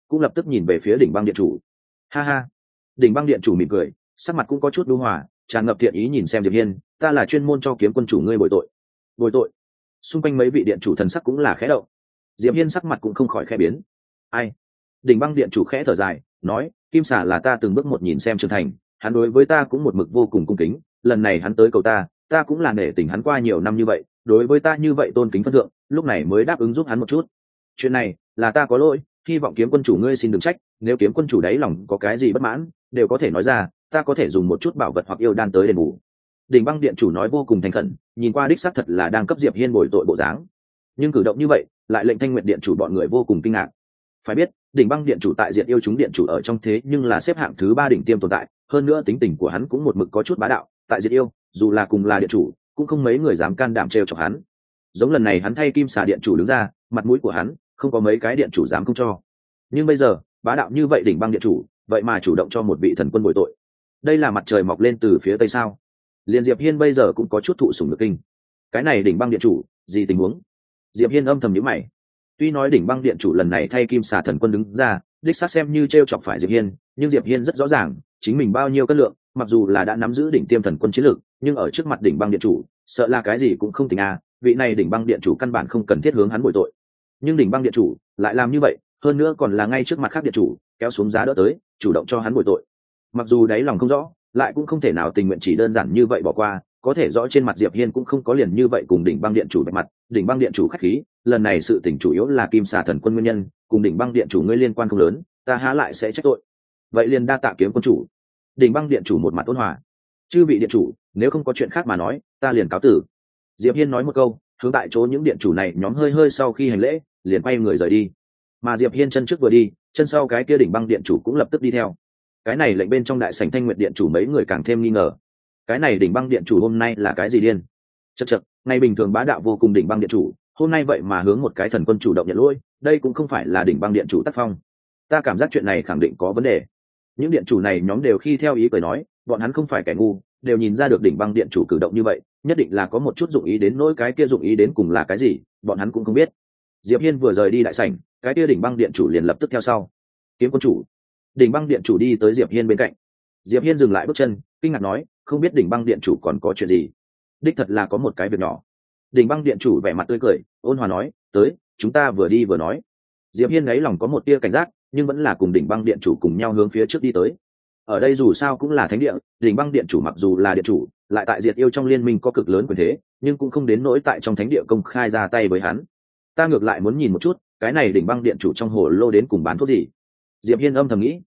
cũng lập tức nhìn về phía đỉnh băng điện chủ. Ha ha. Đỉnh băng điện chủ mỉm cười, sắc mặt cũng có chút đu hòa, tràn ngập thiện ý nhìn xem Diệp Hiên. Ta là chuyên môn cho kiếm quân chủ ngươi bồi tội. Bồi tội? Xung quanh mấy vị điện chủ thần sắc cũng là khẽ động. Diệp Hiên sắc mặt cũng không khỏi khẽ biến. Ai? Đỉnh băng điện chủ khẽ thở dài, nói, Kim Xà là ta từng bước một nhìn xem trưởng thành, hắn đối với ta cũng một mực vô cùng cung kính, lần này hắn tới cầu ta, ta cũng là nể tình hắn qua nhiều năm như vậy, đối với ta như vậy tôn kính phân thượng, lúc này mới đáp ứng giúp hắn một chút. Chuyện này là ta có lỗi, hy vọng kiếm quân chủ ngươi xin đừng trách, nếu kiếm quân chủ đáy lòng có cái gì bất mãn, đều có thể nói ra, ta có thể dùng một chút bảo vật hoặc yêu đan tới đền bù. Đỉnh băng điện chủ nói vô cùng thành khẩn, nhìn qua đích xác thật là đang cấp Diệp Hiên bồi tội bộ dáng, nhưng cử động như vậy lại lệnh Thanh Nguyệt điện chủ bọn người vô cùng kinh ngạc. Phải biết, đỉnh băng điện chủ tại diện yêu chúng điện chủ ở trong thế nhưng là xếp hạng thứ ba đỉnh tiêm tồn tại, hơn nữa tính tình của hắn cũng một mực có chút bá đạo, tại diện yêu, dù là cùng là điện chủ, cũng không mấy người dám can đảm trêu chọc hắn. Giống lần này hắn thay Kim Xà điện chủ đứng ra, mặt mũi của hắn không có mấy cái điện chủ dám không cho. Nhưng bây giờ, bá đạo như vậy đỉnh băng điện chủ, vậy mà chủ động cho một vị thần quân bồi tội. Đây là mặt trời mọc lên từ phía tây sao? Liên Diệp Hiên bây giờ cũng có chút thụ sủng nhược kinh. Cái này đỉnh băng điện chủ, gì tình huống? Diệp Hiên âm thầm nhíu mày. Tuy nói đỉnh băng điện chủ lần này thay Kim Xà thần quân đứng ra, đích xác xem như trêu chọc phải Diệp Hiên, nhưng Diệp Hiên rất rõ ràng, chính mình bao nhiêu cân lượng, mặc dù là đã nắm giữ đỉnh tiêm thần quân chiến lược, nhưng ở trước mặt đỉnh băng điện chủ, sợ là cái gì cũng không tính a, vị này đỉnh băng điện chủ căn bản không cần thiết hướng hắn bồi tội. Nhưng đỉnh băng điện chủ lại làm như vậy, hơn nữa còn là ngay trước mặt khác điện chủ, kéo xuống giá đỡ tới, chủ động cho hắn bồi tội. Mặc dù đáy lòng không rõ, lại cũng không thể nào tình nguyện chỉ đơn giản như vậy bỏ qua, có thể rõ trên mặt Diệp Hiên cũng không có liền như vậy cùng đỉnh băng điện chủ bạch mặt, đỉnh băng điện chủ khách khí, lần này sự tình chủ yếu là Kim Xà thần quân nguyên nhân, cùng đỉnh băng điện chủ ngươi liên quan không lớn, ta há lại sẽ trách tội. Vậy liền đa tạ kiếm quân chủ. Đỉnh băng điện chủ một mặt ôn hòa. Chư vị điện chủ, nếu không có chuyện khác mà nói, ta liền cáo tử. Diệp Hiên nói một câu, hướng tại chỗ những điện chủ này nhóm hơi hơi sau khi hành lễ, liền quay người rời đi. Mà Diệp Hiên chân trước vừa đi, chân sau cái kia đỉnh băng điện chủ cũng lập tức đi theo. Cái này lệnh bên trong đại sảnh Thanh Nguyệt điện chủ mấy người càng thêm nghi ngờ. Cái này đỉnh băng điện chủ hôm nay là cái gì điên? Chậc chậc, ngày bình thường bá đạo vô cùng đỉnh băng điện chủ, hôm nay vậy mà hướng một cái thần quân chủ động nhận lỗi, đây cũng không phải là đỉnh băng điện chủ tác phong. Ta cảm giác chuyện này khẳng định có vấn đề. Những điện chủ này nhóm đều khi theo ý cười nói, bọn hắn không phải kẻ ngu, đều nhìn ra được đỉnh băng điện chủ cử động như vậy, nhất định là có một chút dụng ý đến nỗi cái kia dụng ý đến cùng là cái gì, bọn hắn cũng không biết. Diệp Hiên vừa rời đi đại sảnh, cái kia đỉnh băng điện chủ liền lập tức theo sau. Kiếm quân chủ. Đỉnh băng điện chủ đi tới Diệp Hiên bên cạnh. Diệp Hiên dừng lại bước chân, kinh ngạc nói, không biết đỉnh băng điện chủ còn có chuyện gì. Đích thật là có một cái việc nhỏ. Đỉnh băng điện chủ vẻ mặt tươi cười, ôn hòa nói, tới, chúng ta vừa đi vừa nói. Diệp Hiên ấy lòng có một tia cảnh giác, nhưng vẫn là cùng đỉnh băng điện chủ cùng nhau hướng phía trước đi tới. Ở đây dù sao cũng là thánh địa, đỉnh băng điện chủ mặc dù là điện chủ, lại tại diệt yêu trong liên minh có cực lớn quyền thế, nhưng cũng không đến nỗi tại trong thánh địa công khai ra tay với hắn. Ta ngược lại muốn nhìn một chút, cái này đỉnh băng điện chủ trong hồ lô đến cùng bán thuốc gì. Diệp Hiên âm thầm nghĩ.